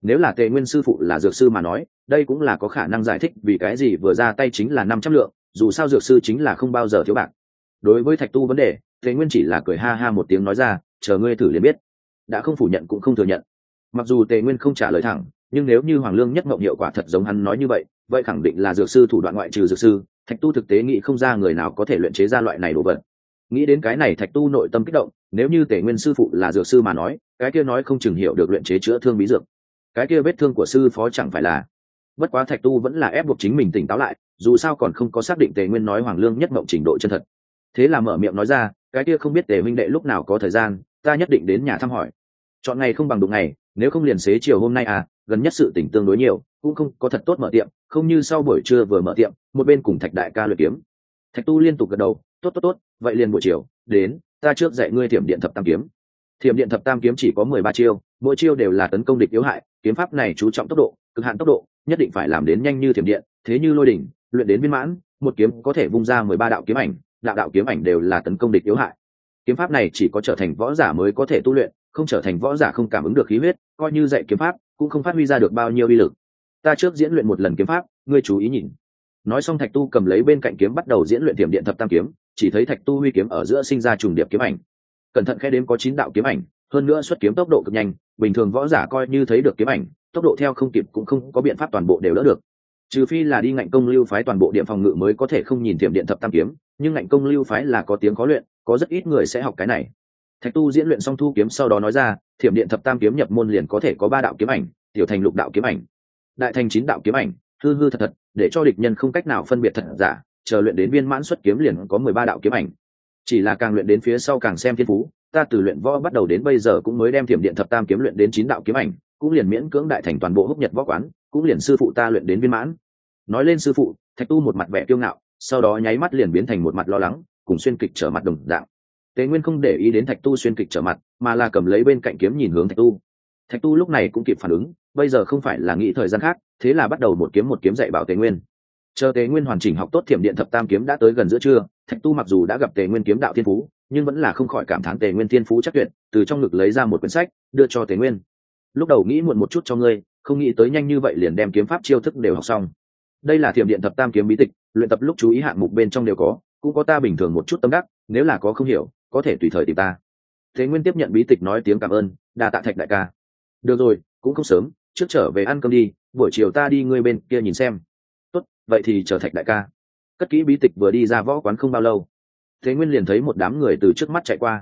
Nếu là Tề Nguyên sư phụ là dược sư mà nói, đây cũng là có khả năng giải thích vì cái gì vừa ra tay chính là 500 lượng, dù sao dược sư chính là không bao giờ thiếu bạc. Đối với Thạch Tu vấn đề, Tề Nguyên chỉ là cười ha ha một tiếng nói ra, chờ ngươi thử liền biết. Đã không phủ nhận cũng không thừa nhận. Mặc dù Tề Nguyên không trả lời thẳng, nhưng nếu như Hoàng Lương Nhất Mộng hiệu quả thật giống hắn nói như vậy, vậy khẳng định là dược sư thủ đoạn ngoại trừ dược sư, Thạch Tu thực tế nghĩ không ra người nào có thể luyện chế ra loại này đồ vật. Nghĩ đến cái này, Thạch Tu nội tâm kích động, nếu như Tề Nguyên sư phụ là dược sư mà nói, cái kia nói không chừng hiểu được luyện chế chữa thương bí dược. Cái kia vết thương của sư phó chẳng phải là. Bất quá Thạch Tu vẫn là ép buộc chính mình tỉnh táo lại, dù sao còn không có xác định Tề Nguyên nói Hoàng Lương Nhất Mộng trình độ chân thật. Thế là mở miệng nói ra, cái kia không biết Tề huynh đệ lúc nào có thời gian, ta nhất định đến nhà thăm hỏi. Chọn ngày không bằng đụng ngày, nếu không liền xế chiều hôm nay à, gần nhất sự tỉnh tương đối nhiều, cũng không có thật tốt mở tiệm, không như sau buổi trưa vừa mở tiệm, một bên cùng Thạch đại ca luyện kiếm. Thạch Tu liên tục gật đầu, tốt, vậy liền buổi chiều, đến, ta trước dạy ngươi Thiểm Điện Thập Tam Kiếm. Thiểm Điện Thập Tam Kiếm chỉ có 13 chiêu, mỗi chiêu đều là tấn công địch yếu hại, kiếm pháp này chú trọng tốc độ, cực hạn tốc độ, nhất định phải làm đến nhanh như thiểm điện, thế như lôi đỉnh, luyện đến viên mãn, một kiếm có thể vung ra 13 đạo kiếm ảnh, đạo kiếm ảnh đều là tấn công địch yếu hại. Kiếm pháp này chỉ có trở thành võ giả mới có thể tu luyện, không trở thành võ giả không cảm ứng được khí huyết, coi như dạy kiếm pháp, cũng không phát huy ra được bao nhiêu uy lực. Ta trước diễn luyện một lần kiếm pháp, ngươi chú ý nhìn. Nói xong, Thạch Tu cầm lấy bên cạnh kiếm bắt đầu diễn luyện Thiểm Điện Thập Tam Kiếm, chỉ thấy Thạch Tu huy kiếm ở giữa sinh ra trùng điệp kiếm ảnh. Cẩn thận khẽ đếm có 9 đạo kiếm ảnh, hơn nữa xuất kiếm tốc độ cực nhanh, bình thường võ giả coi như thấy được kiếm ảnh, tốc độ theo không kịp cũng không có biện pháp toàn bộ đều đỡ được. Trừ phi là đi ngạnh công lưu phái toàn bộ điện phòng ngự mới có thể không nhìn Thiểm Điện Thập Tam Kiếm, nhưng ngạnh công lưu phái là có tiếng có luyện, có rất ít người sẽ học cái này. Thạch Tu diễn luyện xong thu kiếm sau đó nói ra, Thiểm Điện Thập Tam Kiếm nhập môn liền có thể có 3 đạo kiếm ảnh, tiểu thành 6 đạo kiếm ảnh, đại thành 9 đạo kiếm ảnh, hư hư thật, để cho địch nhân không cách nào phân biệt thật giả, chờ luyện đến viên mãn xuất kiếm liền có 13 đạo kiếm ảnh. Chỉ là càng luyện đến phía sau càng xem thiên phú, ta từ luyện võ bắt đầu đến bây giờ cũng mới đem Thiểm Điện Thập Tam Kiếm luyện đến 9 đạo kiếm ảnh, cũng liền miễn cưỡng đại thành toàn bộ Húc Nhật võ quán, cũng liền sư phụ ta luyện đến viên mãn. Nói lên sư phụ, Thạch Tu một mặt vẻ kiêu ngạo, sau đó nháy mắt liền biến thành một mặt lo lắng, cùng xuyên kịch trở mặt đồng dạng. Tế Nguyên không để ý đến Thạch Tu xuyên kịch trở mặt, mà là cầm lấy bên cạnh kiếm nhìn hướng Thạch Tu. Thạch Tu lúc này cũng kịp phản ứng, bây giờ không phải là nghĩ thời gian khác, thế là bắt đầu một kiếm dạy bảo Tế Nguyên. Chờ Tế Nguyên hoàn chỉnh học tốt Thiểm Điện Thập Tam Kiếm đã tới gần giữa trưa, Thạch Tu mặc dù đã gặp Tế Nguyên kiếm đạo thiên phú, nhưng vẫn là không khỏi cảm thán Tế Nguyên thiên phú chắc tuyệt, từ trong ngực lấy ra một quyển sách, đưa cho Tế Nguyên. Lúc đầu nghĩ muộn một chút cho ngươi, không nghĩ tới nhanh như vậy liền đem kiếm pháp chiêu thức đều học xong. Đây là Thiểm Điện Thập Tam Kiếm bí tịch, luyện tập lúc chú ý hạng mục bên trong đều có, cũng có ta bình thường một chút tâm đắc, nếu là có không hiểu, có thể tùy thời tìm ta. Tế Nguyên tiếp nhận bí tịch nói tiếng cảm ơn, đa tạ Thạch đại ca. Được rồi, cũng không sớm, trước trở về ăn cơm đi, buổi chiều ta đi ngươi bên kia nhìn xem. Tốt, vậy thì chờ Thạch đại ca. Cất kỹ bí tịch vừa đi ra võ quán không bao lâu, Tế Nguyên liền thấy một đám người từ trước mắt chạy qua.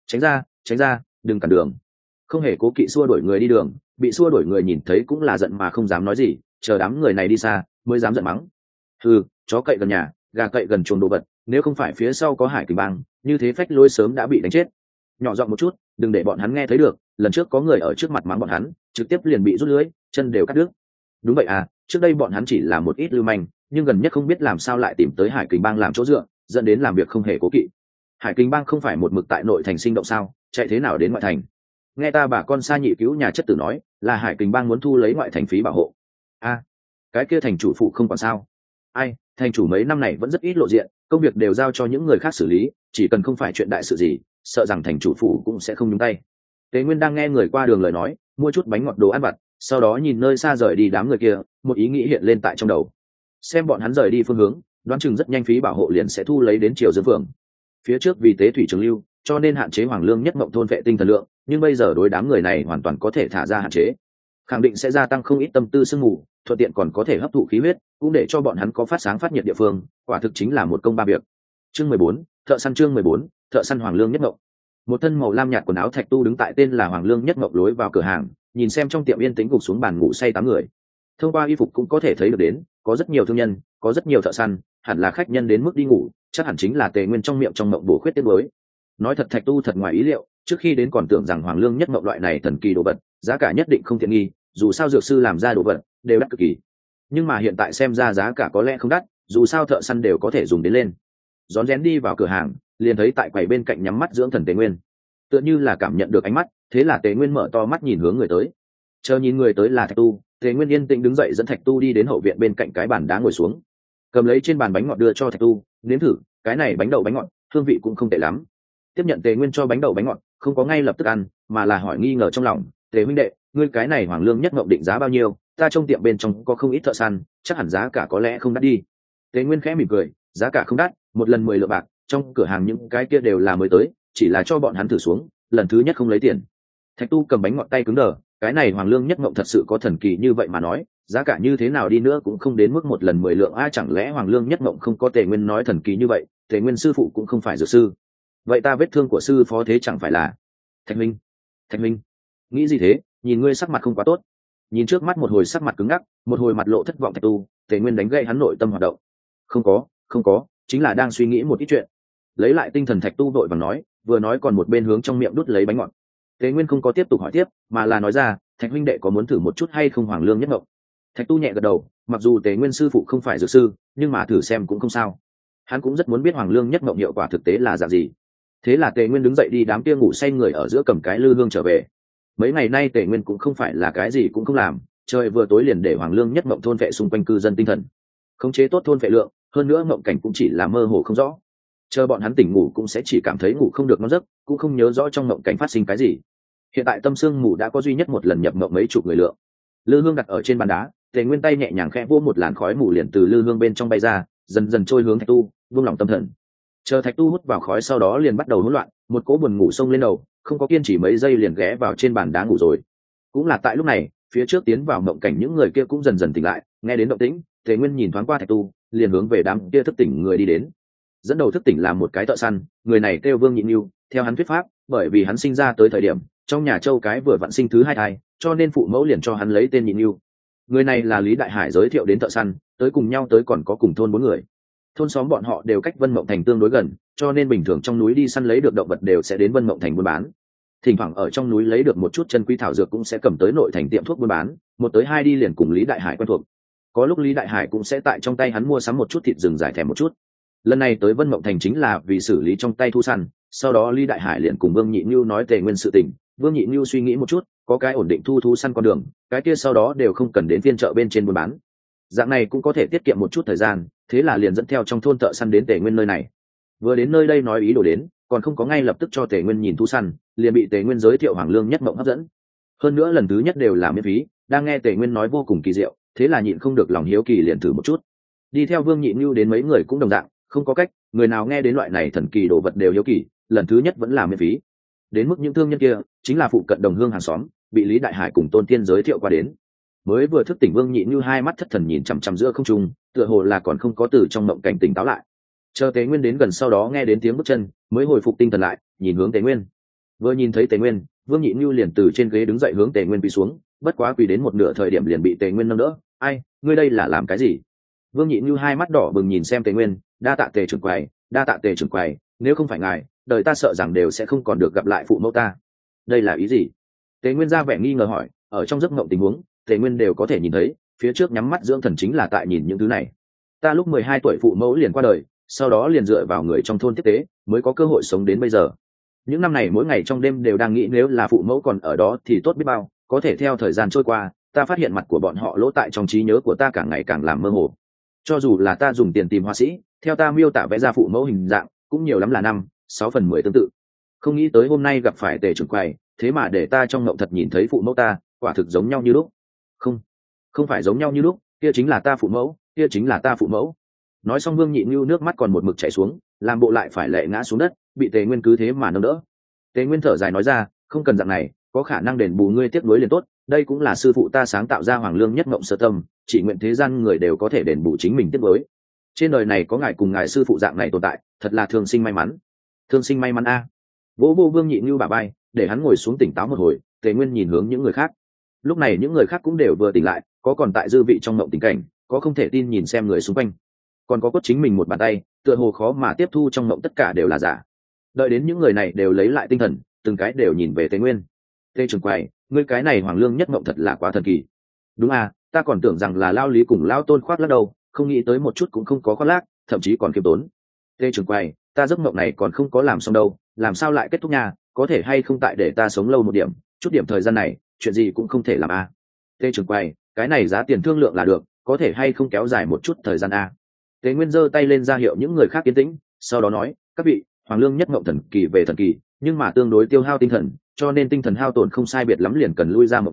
Tránh ra, đừng cản đường. Không hề cố kỵ xua đuổi người đi đường, bị xua đuổi người nhìn thấy cũng là giận mà không dám nói gì, chờ đám người này đi xa mới dám giận mắng. Chó cậy gần nhà, gà cậy gần chuồng đồ vật, nếu không phải phía sau có Hải Kình Bang, như thế phách lối sớm đã bị đánh chết. Nhỏ giọng một chút, đừng để bọn hắn nghe thấy được, lần trước có người ở trước mặt mắng bọn hắn, trực tiếp liền bị rút lưới, chân đều cắt đứt. Đúng vậy à, trước đây bọn hắn chỉ là một ít lưu manh, nhưng gần nhất không biết làm sao lại tìm tới Hải Kình Bang làm chỗ dựa, dẫn đến làm việc không hề cố kỵ. Hải Kình Bang không phải một mực tại nội thành sinh động sao, chạy thế nào đến ngoại thành? Nghe ta bà con xa nhị cứu nhà chất tử nói, là Hải Kình Bang muốn thu lấy ngoại thành phí bảo hộ. Cái kia thành chủ phụ không còn sao? Ai, thành chủ mấy năm này vẫn rất ít lộ diện, công việc đều giao cho những người khác xử lý, chỉ cần không phải chuyện đại sự gì, sợ rằng thành chủ phụ cũng sẽ không nhúng tay. Tế Nguyên đang nghe người qua đường lời nói, mua chút bánh ngọt đồ ăn vặt, sau đó nhìn nơi xa rời đi đám người kia, một ý nghĩ hiện lên tại trong đầu. Xem bọn hắn rời đi phương hướng, đoán chừng rất nhanh phí bảo hộ liền sẽ thu lấy đến Triều Dương Phường. Phía trước vì tế thủy trường lưu, cho nên hạn chế Hoàng Lương Nhất Mộng thôn vệ tinh thần lượng, nhưng bây giờ đối đám người này hoàn toàn có thể thả ra hạn chế, khẳng định sẽ gia tăng không ít tâm tư sương mù, thuận tiện còn có thể hấp thụ khí huyết, cũng để cho bọn hắn có phát sáng phát nhiệt địa phương, quả thực chính là một công ba việc. Chương 14, thợ săn Hoàng Lương Nhất Mộng. Một thân màu lam nhạt quần áo Thạch Tu đứng tại tên là Hoàng Lương Nhất Mộng lối vào cửa hàng, nhìn xem trong tiệm yên tĩnh gục xuống bàn ngủ say 8 người. Thông qua y phục cũng có thể thấy được đến, có rất nhiều thương nhân, có rất nhiều thợ săn, hẳn là khách nhân đến mức đi ngủ, chắc hẳn chính là Tề Nguyên trong miệng trong mộng bổ khuyết tiết đối. Nói thật, Thạch Tu thật ngoài ý liệu, trước khi đến còn tưởng rằng Hoàng Lương Nhất Mộng loại này thần kỳ đồ vật, giá cả nhất định không tiện nghi, dù sao dược sư làm ra đồ vật đều đắt cực kỳ. Nhưng mà hiện tại xem ra giá cả có lẽ không đắt, dù sao thợ săn đều có thể dùng đến lên. Rón rén đi vào cửa hàng, liền thấy tại quầy bên cạnh nhắm mắt dưỡng thần Tề Nguyên, tựa như là cảm nhận được ánh mắt, thế là Tề Nguyên mở to mắt nhìn hướng người tới. Chờ nhìn người tới là Thạch Tu, Tề Nguyên yên tĩnh đứng dậy dẫn Thạch Tu đi đến hậu viện bên cạnh cái bàn đá ngồi xuống, cầm lấy trên bàn bánh ngọt đưa cho Thạch Tu, nếm thử, cái này bánh đậu bánh ngọt, hương vị cũng không tệ lắm. Tiếp nhận Tề Nguyên cho bánh đậu bánh ngọt, không có ngay lập tức ăn, mà là hỏi nghi ngờ trong lòng, Tề huynh đệ, ngươi cái này hoàng lương nhất mộng định giá bao nhiêu? Ta trong tiệm bên trong có không ít thợ săn, chắc hẳn giá cả có lẽ không đắt đi. Tề Nguyên khẽ mỉm cười, giá cả không đắt, một lần 10 lượng bạc, trong cửa hàng những cái kia đều là mới tới, chỉ là cho bọn hắn thử xuống, lần thứ nhất không lấy tiền. Thạch Tu cầm bánh ngọt tay cứng đờ, cái này hoàng lương nhất mộng thật sự có thần kỳ như vậy mà nói, giá cả như thế nào đi nữa cũng không đến mức một lần 10 lượng a, chẳng lẽ hoàng lương nhất mộng không có Tề Nguyên nói thần kỳ như vậy? Tề Nguyên sư phụ cũng không phải dược sư, vậy ta vết thương của sư phó thế chẳng phải là? Thạch Minh, nghĩ gì thế? Nhìn ngươi sắc mặt không quá tốt. Nhìn trước mắt một hồi sắc mặt cứng ngắc, một hồi mặt lộ thất vọng Thạch Tu, Tề Nguyên đánh gậy hắn nội tâm hoạt động. Không có, chính là đang suy nghĩ một ít chuyện. Lấy lại tinh thần Thạch Tu vội vàng nói, vừa nói còn một bên hướng trong miệng đút lấy bánh ngọt. Tề Nguyên không có tiếp tục hỏi tiếp, mà là nói ra, Thạch huynh đệ có muốn thử một chút hay không hoàng lương nhất mộng? Thạch Tu nhẹ gật đầu, mặc dù Tề Nguyên sư phụ không phải dược sư, nhưng mà thử xem cũng không sao. Hắn cũng rất muốn biết hoàng lương nhất mộng hiệu quả thực tế là dạng gì. Thế là Tề Nguyên đứng dậy đi đám kia ngủ say người ở giữa cầm cái lư hương trở về. Mấy ngày nay Tề Nguyên cũng không phải là cái gì cũng không làm, trời vừa tối liền để hoàng lương nhất mộng thôn vệ xung quanh cư dân tinh thần, khống chế tốt thôn vệ lượng, hơn nữa mộng cảnh cũng chỉ là mơ hồ không rõ. Chờ bọn hắn tỉnh ngủ cũng sẽ chỉ cảm thấy ngủ không được ngon giấc, cũng không nhớ rõ trong mộng cảnh phát sinh cái gì. Hiện tại tâm sương mù đã có duy nhất một lần nhập mộng mấy chục người lượng. Lư hương đặt ở trên bàn đá, Tề Nguyên tay nhẹ nhàng khẽ vỗ một làn khói mù liền từ lư hương bên trong bay ra, dần dần trôi hướng Thạch Tu, buông lòng tâm thần. Chờ Thạch Tu hút vào khói sau đó liền bắt đầu hỗn loạn, một cỗ buồn ngủ xông lên đầu, không có kiên trì mấy giây liền ghé vào trên bàn đá ngủ rồi. Cũng là tại lúc này, phía trước tiến vào mộng cảnh những người kia cũng dần dần tỉnh lại, nghe đến động tĩnh, Tề Nguyên nhìn thoáng qua Thạch Tu, liền hướng về đám kia thức tỉnh người đi đến. Dẫn đầu thức tỉnh là một cái thợ săn, người này kêu Vương Nhị Nưu, theo hắn thuyết pháp, bởi vì hắn sinh ra tới thời điểm trong nhà châu cái vừa vặn sinh thứ hai thai, cho nên phụ mẫu liền cho hắn lấy tên Nhị Nưu. Người này là Lý Đại Hải giới thiệu đến thợ săn, tới cùng nhau tới còn có cùng thôn 4 người. Thôn xóm bọn họ đều cách Vân Mộng Thành tương đối gần, cho nên bình thường trong núi đi săn lấy được động vật đều sẽ đến Vân Mộng Thành buôn bán. Thỉnh thoảng ở trong núi lấy được một chút chân quý thảo dược cũng sẽ cầm tới nội thành tiệm thuốc buôn bán, một tới hai đi liền cùng Lý Đại Hải quen thuộc. Có lúc Lý Đại Hải cũng sẽ tại trong tay hắn mua sắm một chút thịt rừng giải thèm một chút. Lần này tới Vân Mộng Thành chính là vì xử lý trong tay thu săn, sau đó Lý Đại Hải liền cùng Vương Nhị Nưu nói Tề Nguyên sự tình. Vương Nhị Nưu suy nghĩ một chút, có cái ổn định thu săn con đường, cái kia sau đó đều không cần đến phiên chợ bên trên buôn bán. Dạng này cũng có thể tiết kiệm một chút thời gian, thế là liền dẫn theo trong thôn thợ săn đến Tề Nguyên nơi này. Vừa đến nơi đây nói ý đồ đến, còn không có ngay lập tức cho Tề Nguyên nhìn thu săn, liền bị Tề Nguyên giới thiệu hoàng lương nhất mộng hấp dẫn. Hơn nữa lần thứ nhất đều là miễn phí, đang nghe Tề Nguyên nói vô cùng kỳ diệu, thế là nhịn không được lòng hiếu kỳ liền thử một chút. Đi theo Vương Nhị Nưu đến mấy người cũng đồng dạng, không có cách, người nào nghe đến loại này thần kỳ đồ vật đều hiếu kỳ, lần thứ nhất vẫn là miễn phí. Đến mức những thương nhân kia chính là phụ cận đồng hương hàng xóm, bị Lý Đại Hải cùng Tôn Tiên giới thiệu qua đến. Mới vừa thức tỉnh Vương Nhị Nưu hai mắt thất thần nhìn chằm chằm giữa không trung, tựa hồ là còn không có từ trong mộng cảnh tỉnh táo lại. Chờ Tề Nguyên đến gần sau đó nghe đến tiếng bước chân, mới hồi phục tinh thần lại, nhìn hướng Tề Nguyên. Vừa nhìn thấy Tề Nguyên, Vương Nhị Nưu liền từ trên ghế đứng dậy hướng Tề Nguyên quỳ xuống, bất quá quỳ đến một nửa thời điểm liền bị Tề Nguyên nâng đỡ. "Ai, ngươi đây là làm cái gì?" Vương Nhị Nưu hai mắt đỏ bừng nhìn xem Tề Nguyên, "Đa tạ Tề trưởng quầy, đa tạ Tề trưởng quầy, nếu không phải ngài, đời ta sợ rằng đều sẽ không còn được gặp lại phụ mẫu ta." "Đây là ý gì?" Tề Nguyên ra vẻ nghi ngờ hỏi, ở trong giấc mộng tình huống, Tề Nguyên đều có thể nhìn thấy, phía trước nhắm mắt dưỡng thần chính là tại nhìn những thứ này. "Ta lúc 12 tuổi phụ mẫu liền qua đời, sau đó liền dựa vào người trong thôn tiếp tế, mới có cơ hội sống đến bây giờ. Những năm này mỗi ngày trong đêm đều đang nghĩ nếu là phụ mẫu còn ở đó thì tốt biết bao, có thể theo thời gian trôi qua, ta phát hiện mặt của bọn họ lỗ tại trong trí nhớ của ta càng ngày càng làm mơ hồ. Cho dù là ta dùng tiền tìm họa sĩ, theo ta miêu tả vẽ ra phụ mẫu hình dạng, cũng nhiều lắm là 5-6 phần 10 tương tự. Không nghĩ tới hôm nay gặp phải Tề trưởng quầy, thế mà để ta trong mộng thật nhìn thấy phụ mẫu ta, quả thực giống nhau như lúc." Không phải giống nhau như lúc, kia chính là ta phụ mẫu, kia chính là ta phụ mẫu." Nói xong Vương Nhị Nưu nước mắt còn một mực chảy xuống, làm bộ lại phải lệ ngã xuống đất, bị Tề Nguyên cứ thế mà nâng đỡ. Tề Nguyên thở dài nói ra, "Không cần dạng này, có khả năng đền bù ngươi tiếc nuối liền tốt, đây cũng là sư phụ ta sáng tạo ra hoàng lương nhất mộng sơ tâm, chỉ nguyện thế gian người đều có thể đền bù chính mình tiếc nuối. Trên đời này có ngài cùng ngài sư phụ dạng này tồn tại, thật là thường sinh may mắn." "Thường sinh may mắn a." Vỗ vô Vương Nhị Nưu bả vai, để hắn ngồi xuống tỉnh táo một hồi. Tề Nguyên nhìn hướng những người khác. Lúc này những người khác cũng đều vừa tỉnh lại, có còn tại dư vị trong mộng tình cảnh, có không thể tin nhìn xem người xung quanh, còn có cốt chính mình một bàn tay, tựa hồ khó mà tiếp thu trong mộng tất cả đều là giả. Đợi đến những người này đều lấy lại tinh thần, từng cái đều nhìn về Tề Nguyên. "Tề trưởng quầy, ngươi cái này hoàng lương nhất mộng thật là quá thần kỳ." "Đúng à, ta còn tưởng rằng là lao Lý cùng lao Tôn khoác lác đâu, không nghĩ tới một chút cũng không có khoác lác, thậm chí còn khiêm tốn." "Tề trưởng quầy, ta giấc mộng này còn không có làm xong đâu, làm sao lại kết thúc nha, có thể hay không tại để ta sống lâu một điểm, chút điểm thời gian này, chuyện gì cũng không thể làm à." "Tề trưởng quầy, cái này giá tiền thương lượng là được, có thể hay không kéo dài một chút thời gian à." Tề Nguyên giơ tay lên ra hiệu những người khác yên tĩnh, sau đó nói, "Các vị, hoàng lương nhất mộng thần kỳ về thần kỳ, nhưng mà tương đối tiêu hao tinh thần, cho nên tinh thần hao tổn không sai biệt lắm liền cần lui ra mộng cảnh,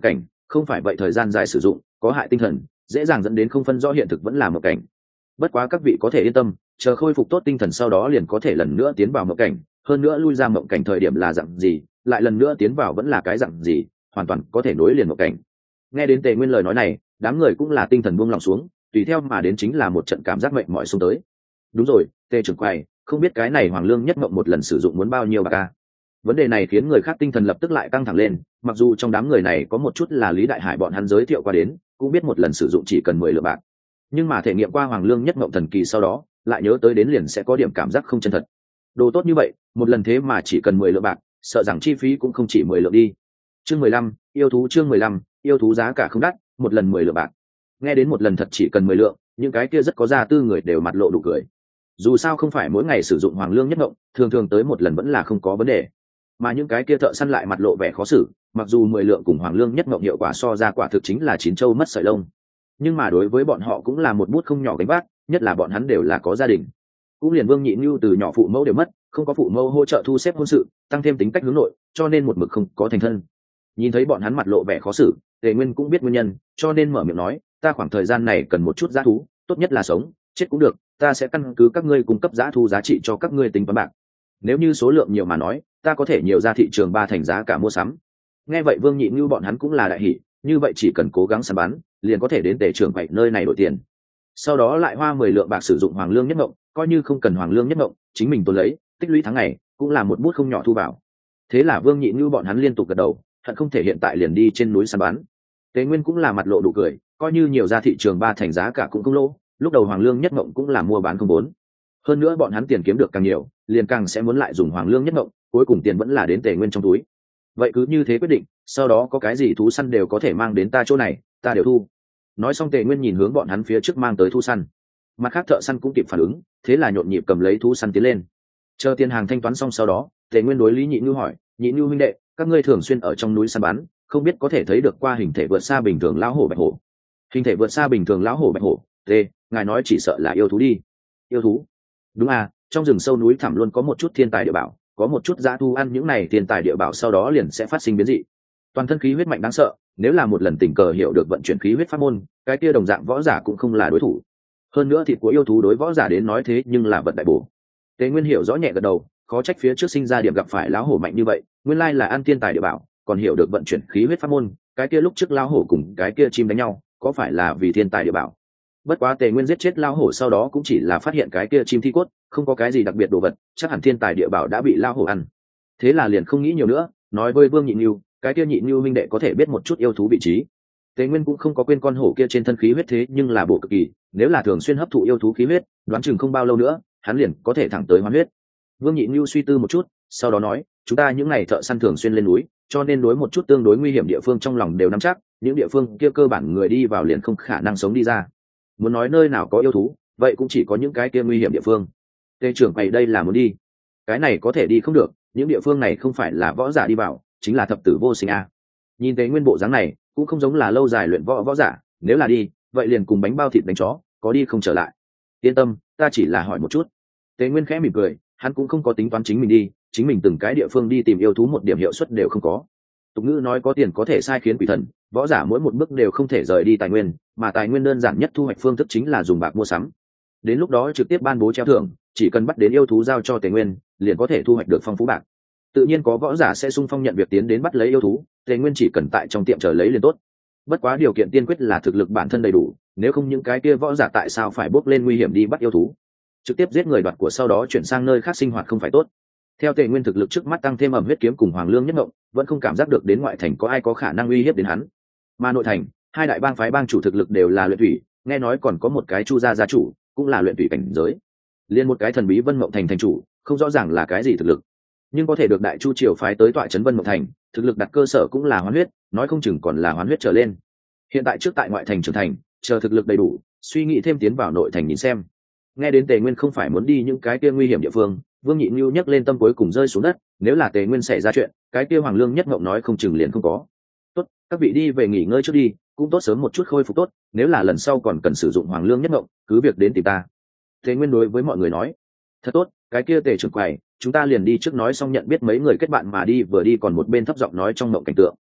không phải vậy thời gian dài sử dụng có hại tinh thần, dễ dàng dẫn đến không phân rõ hiện thực vẫn là mộng cảnh. Bất quá các vị có thể yên tâm, chờ khôi phục tốt tinh thần sau đó liền có thể lần nữa tiến vào mộng cảnh, hơn nữa lui ra mộng cảnh thời điểm là dạng gì, lại lần nữa tiến vào vẫn là cái dạng gì, hoàn toàn có thể nối liền mộng cảnh. Nghe đến Tề Nguyên lời nói này, đám người cũng là tinh thần buông lòng xuống, tùy theo mà đến chính là một trận cảm giác mệt mỏi xuống tới. Đúng rồi, Tề trưởng quầy, không biết cái này Hoàng Lương Nhất Mộng một lần sử dụng muốn bao nhiêu bạc a? Vấn đề này khiến người khác tinh thần lập tức lại căng thẳng lên, mặc dù trong đám người này có một chút là Lý Đại Hải bọn hắn giới thiệu qua đến, cũng biết một lần sử dụng chỉ cần 10 lượng bạc. Nhưng mà thể nghiệm qua Hoàng Lương Nhất Mộng thần kỳ sau đó, lại nhớ tới đến liền sẽ có điểm cảm giác không chân thật. Đồ tốt như vậy, một lần thế mà chỉ cần 10 lượng bạc, sợ rằng chi phí cũng không chỉ 10 lượng đi. Chương 15, yêu thú chương 15, yêu thú giá cả không đắt, một lần 10 lượng bạc. Nghe đến một lần thật chỉ cần 10 lượng, những cái kia rất có gia tư người đều mặt lộ đủ cười. Dù sao không phải mỗi ngày sử dụng Hoàng Lương Nhất Mộng, thường thường tới một lần vẫn là không có vấn đề. Mà những cái kia thợ săn lại mặt lộ vẻ khó xử, mặc dù 10 lượng cùng Hoàng Lương Nhất Mộng hiệu quả so ra quả thực chính là chín châu mất sợi lông, nhưng mà đối với bọn họ cũng là một bút không nhỏ gánh vác, nhất là bọn hắn đều là có gia đình. Cũng liền Vương Nhị Nưu từ nhỏ phụ mẫu đều mất, không có phụ mẫu hỗ trợ thu xếp hôn sự, tăng thêm tính cách hướng nội, cho nên một mực không có thành thân. Nhìn thấy bọn hắn mặt lộ vẻ khó xử, Tề Nguyên cũng biết nguyên nhân, cho nên mở miệng nói, ta khoảng thời gian này cần một chút dã thú, tốt nhất là sống, chết cũng được, ta sẽ căn cứ các ngươi cung cấp dã thú giá trị cho các ngươi tính toán bạc. Nếu như số lượng nhiều mà nói, ta có thể nhiều ra thị trường 3 thành giá cả mua sắm. Nghe vậy Vương Nhị Nưu bọn hắn cũng là đại hỉ, như vậy chỉ cần cố gắng săn bắn, liền có thể đến Tề trưởng quầy nơi này đổi tiền. Sau đó lại hoa 10 lượng bạc sử dụng Hoàng Lương Nhất Mộng, coi như không cần Hoàng Lương Nhất Mộng, chính mình tồn lấy, tích lũy tháng ngày, cũng là một bút không nhỏ thu vào. Thế là Vương Nhị Nưu bọn hắn liên tục gật đầu, hận không thể hiện tại liền đi trên núi săn bắn. Tế Nguyên cũng là mặt lộ đủ cười, coi như nhiều ra thị trường 3 thành giá cả cũng không lỗ, lúc đầu Hoàng Lương Nhất Mộng cũng là mua bán không vốn. Hơn nữa bọn hắn tiền kiếm được càng nhiều, liền càng sẽ muốn lại dùng Hoàng Lương Nhất Mộng, cuối cùng tiền vẫn là đến Tề Nguyên trong túi. Vậy cứ như thế quyết định, sau đó có cái gì thú săn đều có thể mang đến ta chỗ này, ta đều thu. Nói xong Tề Nguyên nhìn hướng bọn hắn phía trước mang tới thú săn. Mặt khác thợ săn cũng kịp phản ứng, thế là nhộn nhịp cầm lấy thú săn tiến lên. Chờ tiền hàng thanh toán xong sau đó, Tề Nguyên đối Lý Nhị Nưu hỏi, Nhị Nưu huynh đệ, các ngươi thường xuyên ở trong núi săn bắn, không biết có thể thấy được qua hình thể vượt xa bình thường lão hổ bạch hổ. Hình thể vượt xa bình thường lão hổ bạch hổ, ngài nói chỉ sợ là yêu thú đi. Yêu thú? Đúng à, trong rừng sâu núi thẳm luôn có một chút thiên tài địa bảo, có một chút dã thu ăn những này thiên tài địa bảo sau đó liền sẽ phát sinh biến dị. Toàn thân khí huyết mạnh đáng sợ, nếu là một lần tình cờ hiểu được vận chuyển khí huyết pháp môn, cái kia đồng dạng võ giả cũng không là đối thủ. Hơn nữa thịt của yêu thú đối võ giả đến nói thế nhưng là vật đại bổ. Tế Nguyên hiểu rõ nhẹ gật đầu, khó trách phía trước sinh ra điểm gặp phải lão hổ mạnh như vậy, nguyên lai là ăn thiên tài địa bảo, còn hiểu được vận chuyển khí huyết pháp môn, cái kia lúc trước lão hổ cùng cái kia chim đánh nhau, có phải là vì thiên tài địa bảo? Bất quá Tề Nguyên giết chết lão hổ sau đó cũng chỉ là phát hiện cái kia chim thi cốt, không có cái gì đặc biệt đồ vật, chắc hẳn thiên tài địa bảo đã bị lão hổ ăn. Thế là liền không nghĩ nhiều nữa, nói với Vương Nhị Nưu, cái kia Nhị Nưu huynh đệ có thể biết một chút yêu thú vị trí. Tề Nguyên cũng không có quên con hổ kia trên thân khí huyết thế nhưng là bổ cực kỳ, nếu là thường xuyên hấp thụ yêu thú khí huyết, đoán chừng không bao lâu nữa, hắn liền có thể thẳng tới hoán huyết. Vương Nhị Nưu suy tư một chút, sau đó nói, chúng ta những ngày thợ săn thường xuyên lên núi, cho nên đối một chút tương đối nguy hiểm địa phương trong lòng đều nắm chắc, những địa phương kia cơ bản người đi vào liền không khả năng sống đi ra. Muốn nói nơi nào có yêu thú, vậy cũng chỉ có những cái kia nguy hiểm địa phương. Tề trưởng quầy đây là muốn đi, cái này có thể đi không được, những địa phương này không phải là võ giả đi vào, chính là thập tử vô sinh a. Nhìn Tề Nguyên bộ dáng này, cũng không giống là lâu dài luyện võ giả, nếu là đi, vậy liền cùng bánh bao thịt đánh chó, có đi không trở lại. Yên tâm, ta chỉ là hỏi một chút. Tề Nguyên khẽ mỉm cười, hắn cũng không có tính toán chính mình đi, chính mình từng cái địa phương đi tìm yêu thú một điểm hiệu suất đều không có. Tục ngữ nói có tiền có thể sai khiến quỷ thần, võ giả mỗi một bước đều không thể rời đi tài nguyên, mà tài nguyên đơn giản nhất thu hoạch phương thức chính là dùng bạc mua sắm. Đến lúc đó trực tiếp ban bố treo thưởng, chỉ cần bắt đến yêu thú giao cho Tề Nguyên, liền có thể thu hoạch được phong phú bạc. Tự nhiên có võ giả sẽ xung phong nhận việc tiến đến bắt lấy yêu thú, Tề Nguyên chỉ cần tại trong tiệm chờ lấy liền tốt. Bất quá điều kiện tiên quyết là thực lực bản thân đầy đủ, nếu không những cái kia võ giả tại sao phải bốc lên nguy hiểm đi bắt yêu thú, trực tiếp giết người đoạt của sau đó chuyển sang nơi khác sinh hoạt không phải tốt. Theo Tề Nguyên thực lực trước mắt tăng thêm ẩm huyết kiếm cùng Hoàng Lương Nhất Mộng, vẫn không cảm giác được đến ngoại thành có ai có khả năng uy hiếp đến hắn. Mà nội thành, hai đại bang phái bang chủ thực lực đều là luyện thủy, nghe nói còn có một cái Chu gia gia chủ, cũng là luyện thủy cảnh giới. Liên một cái thần bí Vân Mộng thành thành chủ, không rõ ràng là cái gì thực lực, nhưng có thể được Đại Chu triều phái tới tọa trấn Vân Mộng thành, thực lực đặt cơ sở cũng là hoán huyết, nói không chừng còn là hoán huyết trở lên. Hiện tại trước tại ngoại thành trưởng thành, chờ thực lực đầy đủ, suy nghĩ thêm tiến vào nội thành nhìn xem. Nghe đến Tề Nguyên không phải muốn đi những cái kia nguy hiểm địa phương, Vương Nhị Nưu nhấc lên tâm cuối cùng rơi xuống đất, nếu là Tề Nguyên xảy ra chuyện, cái kia Hoàng Lương Nhất Mộng nói không chừng liền không có. Tốt, các vị đi về nghỉ ngơi trước đi, cũng tốt sớm một chút khôi phục tốt, nếu là lần sau còn cần sử dụng Hoàng Lương Nhất Mộng, cứ việc đến tìm ta. Tề Nguyên đối với mọi người nói, thật tốt, cái kia Tề trưởng quầy, chúng ta liền đi trước. Nói xong nhận biết mấy người kết bạn mà đi, vừa đi còn một bên thấp giọng nói trong mộng cảnh tượng.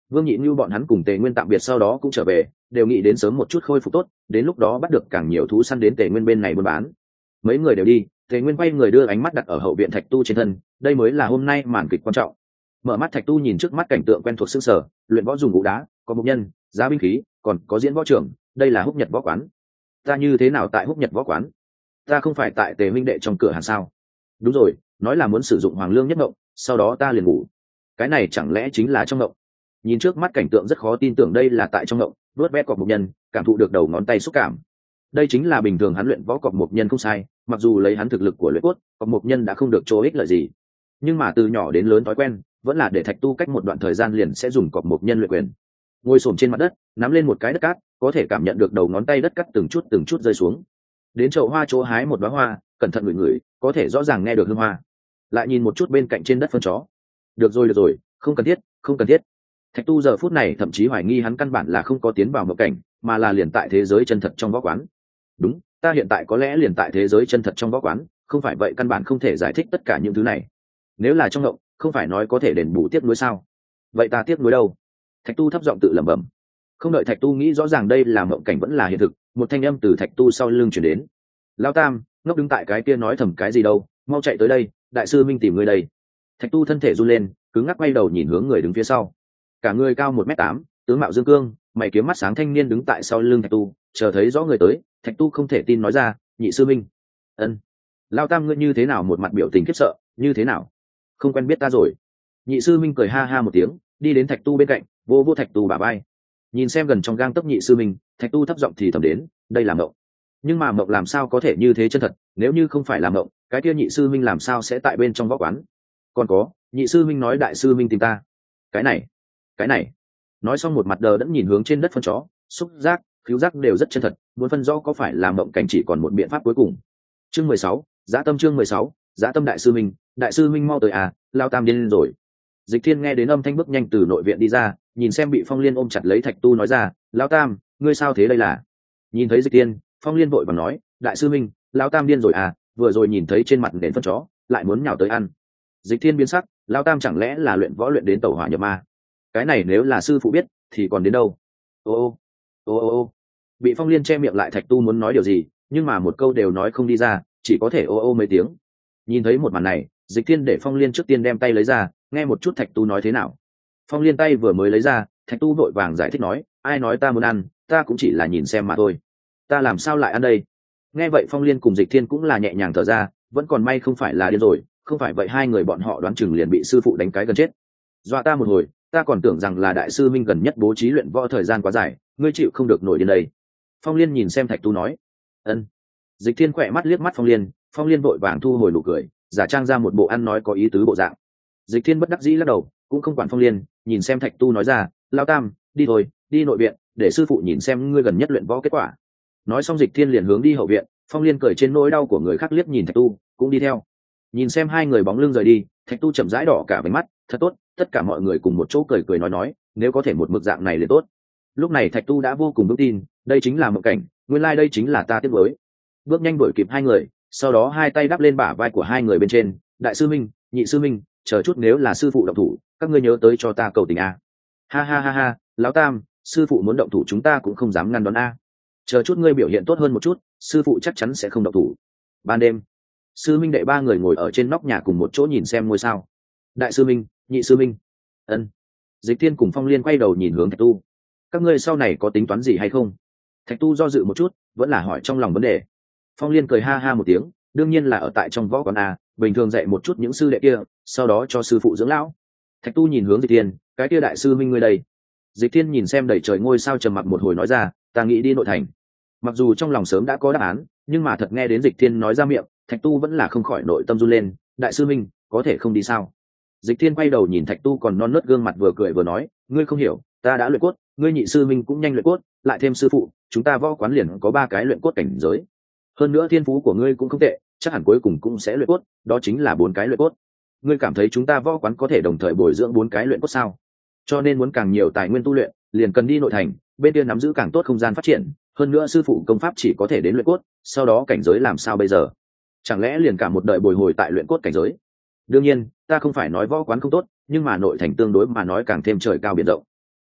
Vương Nhị Nhu bọn hắn cùng Tề Nguyên tạm biệt sau đó cũng trở về, đều nghĩ đến sớm một chút khôi phục tốt, đến lúc đó bắt được càng nhiều thú săn đến Tề Nguyên bên này buôn bán. Mấy người đều đi, Tề Nguyên quay người đưa ánh mắt đặt ở hậu viện Thạch Tu trên thân, đây mới là hôm nay màn kịch quan trọng. Mở mắt Thạch Tu nhìn trước mắt cảnh tượng quen thuộc sương sở, luyện võ dùng gỗ đá, có mục nhân, giá binh khí, còn có diễn võ trưởng, đây là Húc Nhật võ quán. Ta như thế nào tại Húc Nhật võ quán? Ta không phải tại Tề huynh đệ trong cửa hàng sao? Đúng rồi, nói là muốn sử dụng Hoàng Lương nhất ngộng, sau đó ta liền ngủ. Cái này chẳng lẽ chính là trong ngộng? Nhìn trước mắt cảnh tượng rất khó tin tưởng đây là tại trong ngộng, vớt vét cọc mục nhân, cảm thụ được đầu ngón tay xúc cảm. Đây chính là bình thường hắn luyện võ cọc mục nhân không sai, mặc dù lấy hắn thực lực của luyện cốt, cọc mục nhân đã không được chỗ ích lợi gì, nhưng mà từ nhỏ đến lớn thói quen vẫn là để Thạch Tu cách một đoạn thời gian liền sẽ dùng cọc mục nhân luyện quyền. Ngồi xổm trên mặt đất, nắm lên một cái đất cát, có thể cảm nhận được đầu ngón tay đất cát từng chút rơi xuống. Đến chậu hoa chỗ hái một đóa hoa, cẩn thận ngửi ngửi, có thể rõ ràng nghe được hương hoa. Lại nhìn một chút bên cạnh trên đất phân chó. Được rồi, không cần thiết, không cần thiết. Thạch Tu giờ phút này thậm chí hoài nghi hắn căn bản là không có tiến vào mộng cảnh, mà là liền tại thế giới chân thật trong võ quán. Đúng, ta hiện tại có lẽ liền tại thế giới chân thật trong võ quán, không phải vậy căn bản không thể giải thích tất cả những thứ này. Nếu là trong mộng, không phải nói có thể đền bù tiếc nuối sao? Vậy ta tiếc nuối đâu? Thạch Tu thấp giọng tự lẩm bẩm. Không đợi Thạch Tu nghĩ rõ ràng đây là mộng cảnh vẫn là hiện thực, một thanh âm từ Thạch Tu sau lưng truyền đến. Lão Tam, ngốc đứng tại cái kia nói thầm cái gì đâu, mau chạy tới đây, đại sư Minh tìm ngươi đây. Thạch Tu thân thể run lên, cứng ngắc quay đầu nhìn hướng người đứng phía sau. Cả người cao 1m8, tướng mạo dương cương, mày kiếm mắt sáng thanh niên đứng tại sau lưng Thạch Tu, chờ thấy rõ người tới, Thạch Tu không thể tin nói ra, nhị sư Minh. Ân. Lão Tam ngươi như thế nào? Một mặt biểu tình khiếp sợ, như thế nào? Không quen biết ta rồi? Nhị sư Minh cười ha ha một tiếng, đi đến Thạch Tu bên cạnh, vô Thạch Tu bả vai. Nhìn xem gần trong gang tấc nhị sư Minh, Thạch Tu thấp giọng thì thầm đến, đây là mộng. Nhưng mà mộng làm sao có thể như thế chân thật, nếu như không phải là mộng, cái kia nhị sư Minh làm sao sẽ tại bên trong võ quán? Còn có, nhị sư Minh nói đại sư Minh tìm ta. Cái này. Nói xong một mặt đờ đẫn nhìn hướng trên đất phân chó, xúc giác, khứu giác đều rất chân thật, muốn phân rõ có phải là mộng cảnh chỉ còn một biện pháp cuối cùng. Chương 16, Dã Tâm. Chương 16, Dã Tâm. Đại sư Minh mau tới à, Lao Tam điên lên rồi. Dịch Thiên nghe đến âm thanh bước nhanh từ nội viện đi ra, nhìn xem bị Phong Liên ôm chặt lấy Thạch Tu nói ra, Lao Tam, ngươi sao thế đây là? Nhìn thấy Dịch Thiên, Phong Liên vội vàng nói, đại sư Minh, Lao Tam điên rồi à, vừa rồi nhìn thấy trên mặt nền phân chó, lại muốn nhào tới ăn. Dịch Thiên biến sắc, Lao Tam chẳng lẽ là luyện võ luyện đến tẩu hỏa nhập ma? Cái này nếu là sư phụ biết thì còn đến đâu? Ô. Bị Phong Liên che miệng lại, Thạch Tu muốn nói điều gì nhưng mà một câu đều nói không đi ra, chỉ có thể ô mấy tiếng. Nhìn thấy một màn này, Dịch Thiên để Phong Liên trước tiên đem tay lấy ra, nghe một chút Thạch Tu nói thế nào. Phong Liên tay vừa mới lấy ra, Thạch Tu vội vàng giải thích nói, ai nói ta muốn ăn, ta cũng chỉ là nhìn xem mà thôi. Ta làm sao lại ăn đây? Nghe vậy Phong Liên cùng Dịch Thiên cũng là nhẹ nhàng thở ra, vẫn còn may không phải là điên rồi, không phải vậy hai người bọn họ đoán chừng liền bị sư phụ đánh cái gần chết. Dọa ta một hồi, ta còn tưởng rằng là đại sư Minh gần nhất bố trí luyện võ thời gian quá dài, ngươi chịu không được nổi đến đây. Phong Liên nhìn xem Thạch Tu nói. Ân. Dịch Thiên khỏe mắt liếc mắt Phong Liên vội vàng thu hồi nụ cười, giả trang ra một bộ ăn nói có ý tứ bộ dạng. Dịch Thiên bất đắc dĩ lắc đầu, cũng không quản Phong Liên, nhìn xem Thạch Tu nói ra, Lao Tam, đi thôi, đi nội viện, để sư phụ nhìn xem ngươi gần nhất luyện võ kết quả. Nói xong Dịch Thiên liền hướng đi hậu viện, Phong Liên cười trên nỗi đau của người khác liếc nhìn Thạch Tu, cũng đi theo. Nhìn xem hai người bóng lưng rời đi, Thạch Tu chậm rãi đỏ cả váy mắt, thật tốt, tất cả mọi người cùng một chỗ cười nói, nếu có thể một mực dạng này liền tốt. Lúc này Thạch Tu đã vô cùng vững tin, đây chính là mộng cảnh, nguyên lai đây chính là ta tiếp với. Bước nhanh đuổi kịp hai người, sau đó hai tay đắp lên bả vai của hai người bên trên, đại sư Minh, nhị sư Minh, chờ chút nếu là sư phụ động thủ, các ngươi nhớ tới cho ta cầu tình a. Ha, Lão Tam, sư phụ muốn động thủ chúng ta cũng không dám ngăn đón a. Chờ chút ngươi biểu hiện tốt hơn một chút, sư phụ chắc chắn sẽ không động thủ. Ban đêm, sư Minh đệ ba người ngồi ở trên nóc nhà cùng một chỗ nhìn xem ngôi sao. Đại sư Minh, nhị sư Minh. Ân. Dịch Thiên cùng Phong Liên quay đầu nhìn hướng Thạch Tu. Các ngươi sau này có tính toán gì hay không? Thạch Tu do dự một chút, vẫn là hỏi trong lòng vấn đề. Phong Liên cười ha ha một tiếng, đương nhiên là ở tại trong võ quán a, bình thường dạy một chút những sư đệ kia, sau đó cho sư phụ dưỡng lão. Thạch Tu nhìn hướng Dịch Thiên, cái kia đại sư Minh ngươi đây. Dịch Thiên nhìn xem đầy trời ngôi sao trầm mặc một hồi nói ra, ta nghĩ đi nội thành. Mặc dù trong lòng sớm đã có đáp án, nhưng mà thật nghe đến Dịch Thiên nói ra miệng, Thạch Tu vẫn là không khỏi nội tâm run lên, đại sư Minh, có thể không đi sao? Dịch Thiên quay đầu nhìn Thạch Tu còn non nớt gương mặt vừa cười vừa nói, ngươi không hiểu, ta đã luyện cốt, ngươi nhị sư Minh cũng nhanh luyện cốt, lại thêm sư phụ, chúng ta võ quán liền có 3 cái luyện cốt cảnh giới. Hơn nữa thiên phú của ngươi cũng không tệ, chắc hẳn cuối cùng cũng sẽ luyện cốt, đó chính là 4 cái luyện cốt. Ngươi cảm thấy chúng ta võ quán có thể đồng thời bồi dưỡng 4 cái luyện cốt sao? Cho nên muốn càng nhiều tài nguyên tu luyện, liền cần đi nội thành, bên kia nắm giữ càng tốt không gian phát triển, hơn nữa sư phụ công pháp chỉ có thể đến luyện cốt, sau đó cảnh giới làm sao bây giờ? Chẳng lẽ liền cả một đời bồi hồi tại luyện cốt cảnh giới? Đương nhiên, ta không phải nói võ quán không tốt, nhưng mà nội thành tương đối mà nói càng thêm trời cao biển rộng.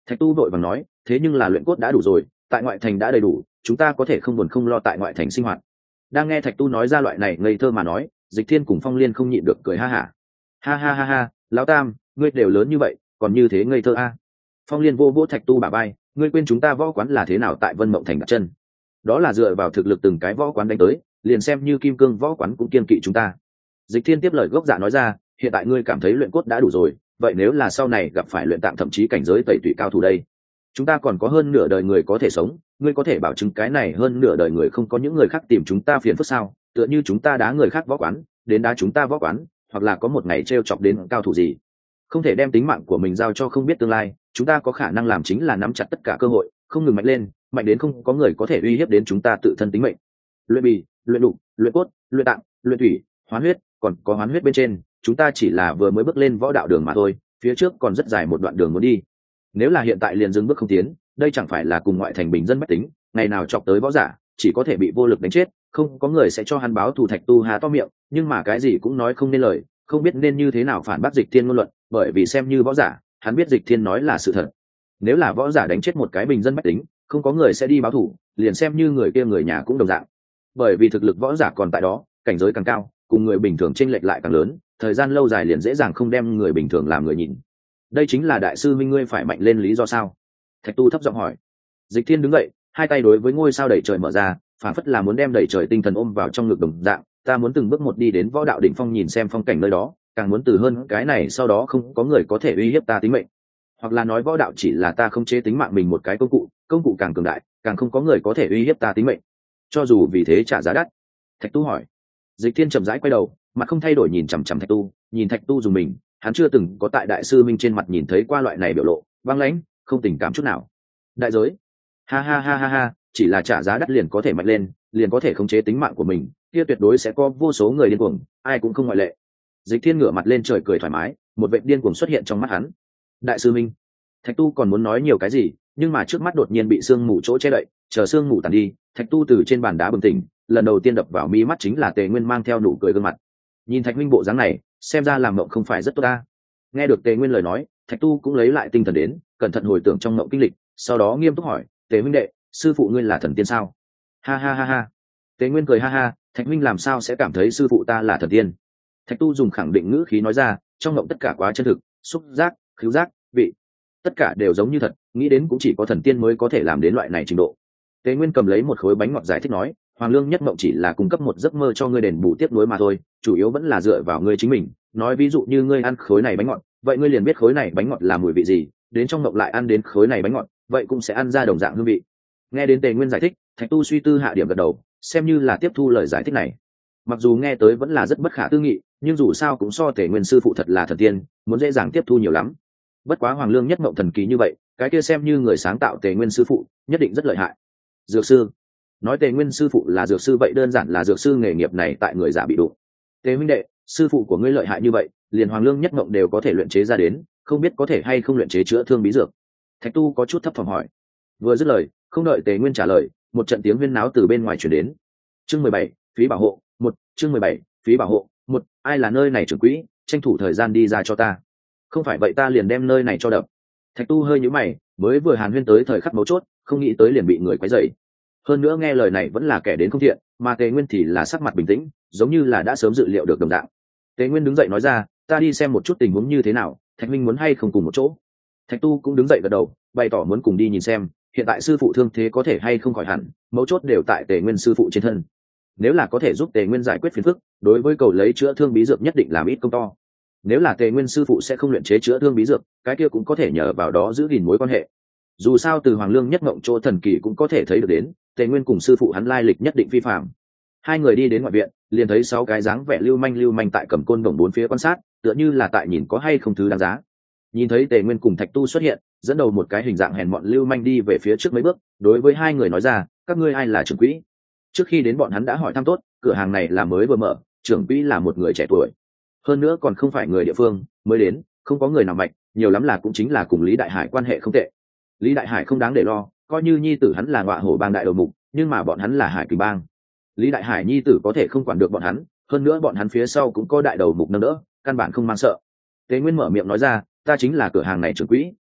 Thạch Tu vội vàng nói, thế nhưng là luyện cốt đã đủ rồi, tại ngoại thành đã đầy đủ, chúng ta có thể không buồn không lo tại ngoại thành sinh hoạt. Đang nghe Thạch Tu nói ra loại này ngây thơ mà nói, Dịch Thiên cùng Phong Liên không nhịn được cười ha hả. Ha ha ha ha, lão tam, ngươi đều lớn như vậy, còn như thế ngây thơ a. Phong Liên vô vỗ Thạch Tu bả vai, ngươi quên chúng ta võ quán là thế nào tại Vân Mộng thành đặt chân? Đó là dựa vào thực lực từng cái võ quán đánh tới, liền xem như Kim Cương võ quán cũng kiên kỵ chúng ta. Dịch Thiên tiếp lời gốc dạ nói ra, hiện tại ngươi cảm thấy luyện cốt đã đủ rồi, vậy nếu là sau này gặp phải luyện tạng thậm chí cảnh giới tẩy tụy cao thủ đây, chúng ta còn có hơn nửa đời người có thể sống, ngươi có thể bảo chứng cái này hơn nửa đời người không có những người khác tìm chúng ta phiền phức sao? Tựa như chúng ta đá người khác võ quán, đến đá chúng ta võ quán, hoặc là có một ngày trêu chọc đến cao thủ gì, không thể đem tính mạng của mình giao cho không biết tương lai. Chúng ta có khả năng làm chính là nắm chặt tất cả cơ hội, không ngừng mạnh lên, mạnh đến không có người có thể uy hiếp đến chúng ta tự thân tính mệnh. Luyện bì, luyện đục, luyện cốt, luyện tạng, luyện thủy, hoán huyết, còn có hoán huyết bên trên, chúng ta chỉ là vừa mới bước lên võ đạo đường mà thôi, phía trước còn rất dài một đoạn đường muốn đi. Nếu là hiện tại liền dừng bước không tiến, đây chẳng phải là cùng ngoại thành bình dân bách tính, ngày nào chọc tới võ giả chỉ có thể bị vô lực đánh chết, không có người sẽ cho hắn báo thù. Thạch Tu há to miệng, nhưng mà cái gì cũng nói không nên lời, không biết nên như thế nào phản bác Dịch Thiên ngôn luận, bởi vì xem như võ giả, hắn biết Dịch Thiên nói là sự thật. Nếu là võ giả đánh chết một cái bình dân bách tính, không có người sẽ đi báo thù, liền xem như người kia người nhà cũng đồng dạng. Bởi vì thực lực võ giả còn tại đó, cảnh giới càng cao, cùng người bình thường chênh lệch lại càng lớn, thời gian lâu dài liền dễ dàng không đem người bình thường làm người nhìn. Đây chính là đại sư minh ngươi phải mạnh lên lý do sao? Thạch Tu thấp giọng hỏi. Dịch Thiên đứng dậy, hai tay đối với ngôi sao đầy trời mở ra, phản phất là muốn đem đầy trời tinh thần ôm vào trong ngực đồng dạng. Ta muốn từng bước một đi đến võ đạo đỉnh phong, nhìn xem phong cảnh nơi đó, càng muốn từ hơn cái này sau đó không có người có thể uy hiếp ta tính mệnh. Hoặc là nói võ đạo chỉ là ta không chế tính mạng mình một cái công cụ càng cường đại, càng không có người có thể uy hiếp ta tính mệnh, cho dù vì thế trả giá đắt. Thạch Tu hỏi. Dịch Thiên chậm rãi quay đầu, mặt không thay đổi nhìn chằm chằm Thạch Tu, nhìn Thạch Tu dùng mình, hắn chưa từng có tại đại sư minh trên mặt nhìn thấy qua loại này biểu lộ, băng lãnh, không tình cảm chút nào. Đại giới? Ha ha ha ha ha, chỉ là trả giá đắt liền có thể mạnh lên, liền có thể khống chế tính mạng của mình, kia tuyệt đối sẽ có vô số người điên cuồng, ai cũng không ngoại lệ. Dịch Thiên ngửa mặt lên trời cười thoải mái, một vệt điên cuồng xuất hiện trong mắt hắn. Đại sư minh. Thạch Tu còn muốn nói nhiều cái gì, nhưng mà trước mắt đột nhiên bị sương mù chỗ che đậy, chờ sương mù tàn đi, Thạch Tu từ trên bàn đá bừng tỉnh, lần đầu tiên đập vào mi mắt chính là Tề Nguyên mang theo nụ cười gương mặt. Nhìn Thạch huynh bộ dáng này, xem ra làm mộng không phải rất tốt ta. Nghe được Tề Nguyên lời nói, Thạch Tu cũng lấy lại tinh thần đến, cẩn thận hồi tưởng trong mộng kinh lịch, sau đó nghiêm túc hỏi, Tề huynh đệ, sư phụ ngươi là thần tiên sao? Ha ha ha ha. Tề Nguyên cười ha ha, Thạch huynh làm sao sẽ cảm thấy sư phụ ta là thần tiên? Thạch Tu dùng khẳng định ngữ khí nói ra, trong mộng tất cả quá chân thực, xúc giác, khứu giác, vị, tất cả đều giống như thật, nghĩ đến cũng chỉ có thần tiên mới có thể làm đến loại này trình độ. Tề Nguyên cầm lấy một khối bánh ngọt giải thích nói, Hoàng Lương Nhất Mộng chỉ là cung cấp một giấc mơ cho ngươi đền bù tiếp nối mà thôi, chủ yếu vẫn là dựa vào ngươi chính mình. Nói ví dụ như ngươi ăn khối này bánh ngọt, vậy ngươi liền biết khối này bánh ngọt là mùi vị gì, đến trong mộng lại ăn đến khối này bánh ngọt, vậy cũng sẽ ăn ra đồng dạng hương vị. Nghe đến Tề Nguyên giải thích, Thạch Tu suy tư hạ điểm gật đầu, xem như là tiếp thu lời giải thích này. Mặc dù nghe tới vẫn là rất bất khả tư nghị, nhưng dù sao cũng so Tề Nguyên sư phụ thật là thần tiên, muốn dễ dàng tiếp thu nhiều lắm. Bất quá Hoàng Lương Nhất Mộng thần kỳ như vậy, cái kia xem như người sáng tạo Tề Nguyên sư phụ, nhất định rất lợi hại. Dược sư. Nói Tề Nguyên sư phụ là dược sư vậy đơn giản là dược sư nghề nghiệp này tại người giả bị đụng. Tề huynh đệ, sư phụ của ngươi lợi hại như vậy, liền Hoàng Lương Nhất Mộng đều có thể luyện chế ra đến, không biết có thể hay không luyện chế chữa thương bí dược. Thạch Tu có chút thấp thỏm hỏi. Vừa dứt lời, không đợi Tề Nguyên trả lời, một trận tiếng huyên náo từ bên ngoài truyền đến. Chương 17, phí bảo hộ, 1, chương 17, phí bảo hộ, 1, ai là nơi này trưởng quỹ, tranh thủ thời gian đi ra cho ta. Không phải vậy ta liền đem nơi này cho đập. Thạch Tu hơi nhíu mày, mới vừa hàn huyên tới thời khắc mấu chốt, không nghĩ tới liền bị người quấy rầy. Hơn nữa nghe lời này vẫn là kẻ đến không thiện, mà Tề Nguyên thì là sắc mặt bình tĩnh, giống như là đã sớm dự liệu được đồng dạng. Tề Nguyên đứng dậy nói ra, ta đi xem một chút tình huống như thế nào, Thạch minh muốn hay không cùng một chỗ. Thạch Tu cũng đứng dậy gật đầu, bày tỏ muốn cùng đi nhìn xem, hiện tại sư phụ thương thế có thể hay không khỏi hẳn, mấu chốt đều tại Tề Nguyên sư phụ trên thân. Nếu là có thể giúp Tề Nguyên giải quyết phiền phức, đối với cầu lấy chữa thương bí dược nhất định làm ít công to. Nếu là Tề Nguyên sư phụ sẽ không luyện chế chữa thương bí dược, cái kia cũng có thể nhờ vào đó giữ gìn mối quan hệ. Dù sao từ Hoàng Lương Nhất Mộng chỗ thần kỳ cũng có thể thấy được đến, Tề Nguyên cùng sư phụ hắn lai lịch nhất định phi phàm. Hai người đi đến ngoại viện, liền thấy 6 cái dáng vẻ lưu manh tại cầm côn đồng bốn phía quan sát, tựa như là tại nhìn có hay không thứ đáng giá. Nhìn thấy Tề Nguyên cùng Thạch Tu xuất hiện, dẫn đầu một cái hình dạng hèn mọn lưu manh đi về phía trước mấy bước, đối với hai người nói ra, các ngươi ai là trưởng quỹ? Trước khi đến bọn hắn đã hỏi thăm tốt, cửa hàng này là mới vừa mở, trưởng quỹ là một người trẻ tuổi, hơn nữa còn không phải người địa phương, mới đến, không có người nào mạnh, nhiều lắm là cũng chính là cùng Lý Đại Hải quan hệ không tệ. Lý Đại Hải không đáng để lo, coi như nhi tử hắn là Ngọa Hổ bang đại đầu mục, nhưng mà bọn hắn là Hải Kình bang. Lý Đại Hải nhi tử có thể không quản được bọn hắn, hơn nữa bọn hắn phía sau cũng có đại đầu mục nâng đỡ, căn bản không mang sợ. Tế Nguyên mở miệng nói ra, ta chính là cửa hàng này trưởng quỹ,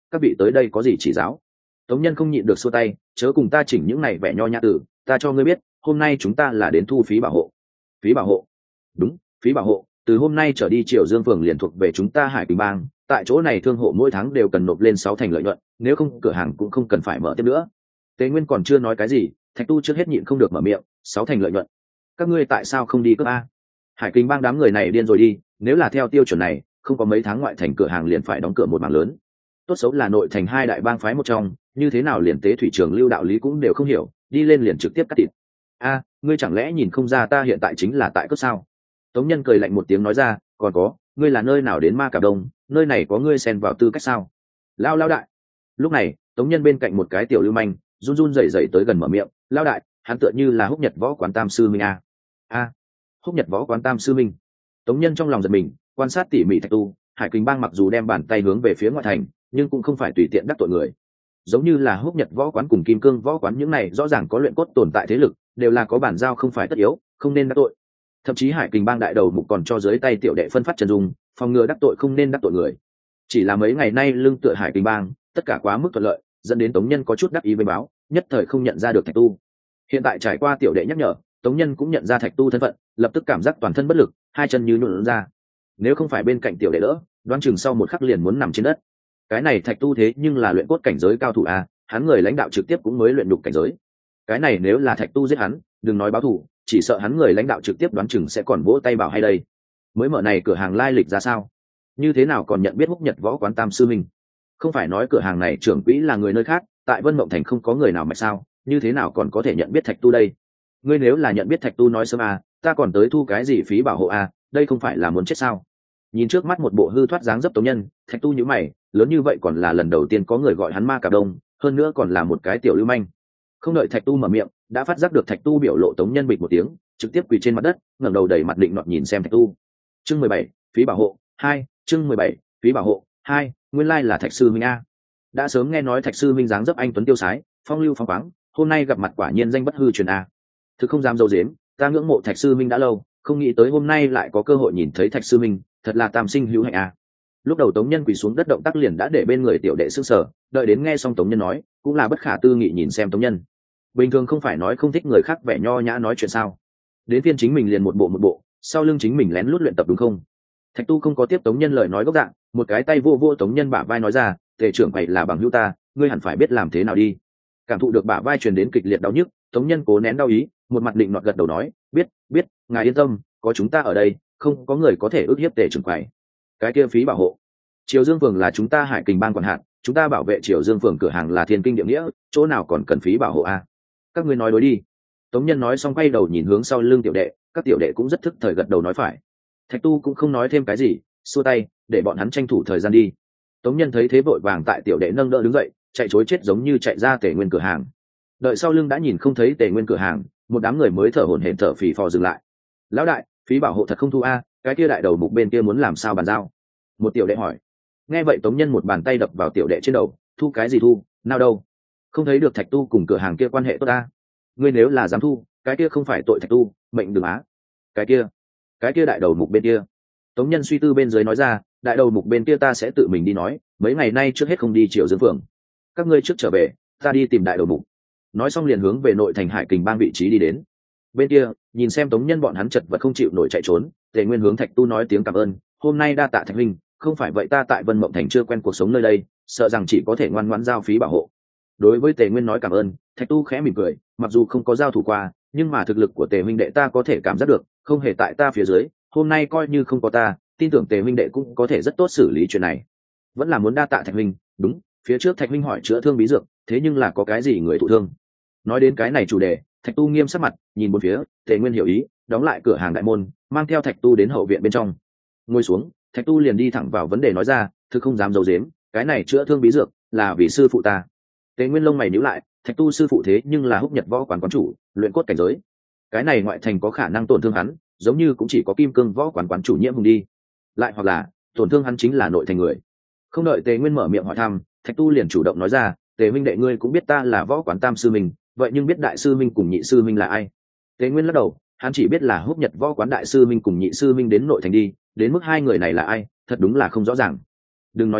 các vị tới đây có gì chỉ giáo? Tống Nhân không nhịn được xua tay, chớ cùng ta chỉnh những này vẻ nho nhã tử, ta cho ngươi biết, hôm nay chúng ta là đến thu phí bảo hộ. Phí bảo hộ? Đúng, phí bảo hộ, từ hôm nay trở đi Triều Dương phường liền thuộc về chúng ta Hải Quỳnh Bang, tại chỗ này thương hộ mỗi tháng đều cần nộp lên 6 thành lợi nhuận, nếu không cửa hàng cũng không cần phải mở tiếp nữa. Tề Nguyên còn chưa nói cái gì, Thạch Tu trước hết nhịn không được mở miệng, 6 thành lợi nhuận. Các ngươi tại sao không đi cướp a? Hải Quỳnh Bang đám người này điên rồi đi, nếu là theo tiêu chuẩn này, không có mấy tháng ngoại thành cửa hàng liền phải đóng cửa một mảng lớn. Tốt xấu là nội thành hai đại bang phái một trong, như thế nào liền tế thủy trường lưu đạo lý cũng đều không hiểu, đi lên liền trực tiếp cắt thịt. A, ngươi chẳng lẽ nhìn không ra ta hiện tại chính là tại cướp sao? Tống Nhân cười lạnh một tiếng nói ra, còn có, ngươi là nơi nào đến Ma Cà Đông, nơi này có ngươi xen vào tư cách sao? Lao đại. Lúc này, Tống Nhân bên cạnh một cái tiểu lưu manh, run run rẩy rẩy tới gần mở miệng, lao đại, hắn tựa như là Húc Nhật Võ Quán Tam sư minh a. A, Húc Nhật Võ Quán Tam sư minh. Tống Nhân trong lòng giật mình, quan sát tỉ mỉ Thạch Tu, Hải Quỳnh Bang mặc dù đem bàn tay hướng về phía ngoại thành, nhưng cũng không phải tùy tiện đắc tội người. Giống như là Húc Nhật Võ Quán cùng Kim Cương Võ Quán những này rõ ràng có luyện cốt tồn tại thế lực, đều là có bản giao không phải tất yếu, không nên đắc tội. Thậm chí Hải Kình Bang đại đầu mục còn cho dưới tay tiểu đệ phân phát chân dung, phòng ngừa đắc tội không nên đắc tội người. Chỉ là mấy ngày nay lưng tựa Hải Kình Bang, tất cả quá mức thuận lợi, dẫn đến Tống Nhân có chút đắc ý với báo, nhất thời không nhận ra được Thạch Tu. Hiện tại trải qua tiểu đệ nhắc nhở, Tống Nhân cũng nhận ra Thạch Tu thân phận, lập tức cảm giác toàn thân bất lực, hai chân như nhũn ra. Nếu không phải bên cạnh tiểu đệ đỡ, đoán chừng sau một khắc liền muốn nằm trên đất. Cái này Thạch Tu thế nhưng là luyện cốt cảnh giới cao thủ a, hắn người lãnh đạo trực tiếp cũng mới luyện nhục cảnh giới. Cái này nếu là Thạch Tu giết hắn, đừng nói báo thù, chỉ sợ hắn người lãnh đạo trực tiếp đoán chừng sẽ còn vỗ tay bảo hay đây. Mới mở này cửa hàng lai lịch ra sao? Như thế nào còn nhận biết Húc Nhật Võ Quán Tam sư minh? Không phải nói cửa hàng này trưởng quỹ là người nơi khác, tại Vân Mộng Thành không có người nào mạch sao? Như thế nào còn có thể nhận biết Thạch Tu đây? Ngươi nếu là nhận biết Thạch Tu nói sớm à, ta còn tới thu cái gì phí bảo hộ à, đây không phải là muốn chết sao? Nhìn trước mắt một bộ hư thoát dáng dấp Tống Nhân, Thạch Tu nhíu mày, lớn như vậy còn là lần đầu tiên có người gọi hắn Ma Cà Đông, hơn nữa còn là một cái tiểu lưu manh. Không đợi Thạch Tu mở miệng, đã phát giác được Thạch Tu biểu lộ, Tống Nhân bịch một tiếng, trực tiếp quỳ trên mặt đất, ngẩng đầu đầy mặt định nọt nhìn xem Thạch Tu. Chương 17, phí bảo hộ 2, chương 17, phí bảo hộ 2, nguyên lai là Thạch sư minh a. Đã sớm nghe nói Thạch sư minh dáng dấp anh tuấn tiêu sái, phong lưu phóng khoáng, hôm nay gặp mặt quả nhiên danh bất hư truyền a. Thực không dám dâu dếm, ta ngưỡng mộ Thạch sư minh đã lâu, không nghĩ tới hôm nay lại có cơ hội nhìn thấy Thạch sư minh, thật là tam sinh hữu hạnh a. Lúc đầu Tống Nhân quỳ xuống đất động tác liền đã để bên người tiểu đệ sững sờ, đợi đến nghe xong Tống Nhân nói, cũng là bất khả tư nghị nhìn xem Tống Nhân. Bình thường không phải nói không thích người khác vẻ nho nhã nói chuyện sao? Đến phiên chính mình liền một bộ, sau lưng chính mình lén lút luyện tập đúng không? Thạch Tu không có tiếp Tống Nhân lời nói gốc dạng, một cái tay vô Tống Nhân bả vai nói ra, Tề trưởng quầy là bằng hữu ta, ngươi hẳn phải biết làm thế nào đi. Cảm thụ được bả vai truyền đến kịch liệt đau nhức, Tống Nhân cố nén đau ý, một mặt định nọt gật đầu nói, biết, ngài yên tâm, có chúng ta ở đây, không có người có thể ức hiếp Tề trưởng quầy. Cái kia phí bảo hộ, Triều Dương phường là chúng ta Hải Kình Bang quản hạt, chúng ta bảo vệ Triều Dương phường cửa hàng là thiên kinh địa nghĩa, chỗ nào còn cần phí bảo hộ a? Các ngươi nói đối đi. Tống Nhân nói xong quay đầu nhìn hướng sau lưng tiểu đệ, các tiểu đệ cũng rất thức thời gật đầu nói phải. Thạch Tu cũng không nói thêm cái gì, xua tay để bọn hắn tranh thủ thời gian đi. Tống Nhân thấy thế vội vàng tại tiểu đệ nâng đỡ đứng dậy, chạy chối chết giống như chạy ra Tề Nguyên cửa hàng. Đợi sau lưng đã nhìn không thấy Tề Nguyên cửa hàng, một đám người mới thở hổn hển thở phì phò dừng lại. Lão đại, phí bảo hộ thật không thu a, cái kia đại đầu mục bên kia muốn làm sao bàn giao? Một tiểu đệ hỏi. Nghe vậy Tống Nhân một bàn tay đập vào tiểu đệ trên đầu, thu cái gì thu, nào đâu? Không thấy được Thạch Tu cùng cửa hàng kia quan hệ tốt ta? Ngươi nếu là dám thu, cái kia không phải tội Thạch Tu, mệnh đừng á. Cái kia đại đầu mục bên kia. Tống Nhân suy tư bên dưới nói ra, đại đầu mục bên kia ta sẽ tự mình đi nói, mấy ngày nay trước hết không đi Triều Dương phường. Các ngươi trước trở về, ta đi tìm đại đầu mục. Nói xong liền hướng về nội thành Hải Kình Bang vị trí đi đến. Bên kia, nhìn xem Tống Nhân bọn hắn chật vật không chịu nổi chạy trốn, Tề Nguyên hướng Thạch Tu nói tiếng cảm ơn, hôm nay đa tạ Thạch huynh, không phải vậy ta tại Vân Mộng Thành chưa quen cuộc sống nơi đây, sợ rằng chỉ có thể ngoan ngoãn giao phí bảo hộ. Đối với Tề Nguyên nói cảm ơn, Thạch Tu khẽ mỉm cười, mặc dù không có giao thủ qua, nhưng mà thực lực của Tề huynh đệ ta có thể cảm giác được, không hề tại ta phía dưới, hôm nay coi như không có ta, tin tưởng Tề huynh đệ cũng có thể rất tốt xử lý chuyện này. Vẫn là muốn đa tạ Thạch huynh, đúng, phía trước Thạch huynh hỏi chữa thương bí dược, thế nhưng là có cái gì người thụ thương? Nói đến cái này chủ đề, Thạch Tu nghiêm sắc mặt, nhìn bốn phía, Tề Nguyên hiểu ý, đóng lại cửa hàng đại môn, mang theo Thạch Tu đến hậu viện bên trong. Ngồi xuống, Thạch Tu liền đi thẳng vào vấn đề nói ra, thực không dám giấu giếm, cái này chữa thương bí dược là vì sư phụ ta. Tề Nguyên lông mày nhíu lại, Thạch Tu sư phụ thế nhưng là Húc Nhật Võ Quán quán chủ, luyện cốt cảnh giới. Cái này ngoại thành có khả năng tổn thương hắn, giống như cũng chỉ có Kim Cương Võ Quán quán chủ Nhiễm Hùng đi. Lại hoặc là, tổn thương hắn chính là nội thành người. Không đợi Tề Nguyên mở miệng hỏi thăm, Thạch Tu liền chủ động nói ra, Tề huynh đệ ngươi cũng biết ta là Võ Quán Tam sư minh, vậy nhưng biết đại sư minh cùng nhị sư minh là ai? Tề Nguyên lắc đầu, hắn chỉ biết là Húc Nhật Võ Quán đại sư minh cùng nhị sư minh đến nội thành đi, đến mức hai người này là ai, thật đúng là không rõ ràng. Đừng nói hắn,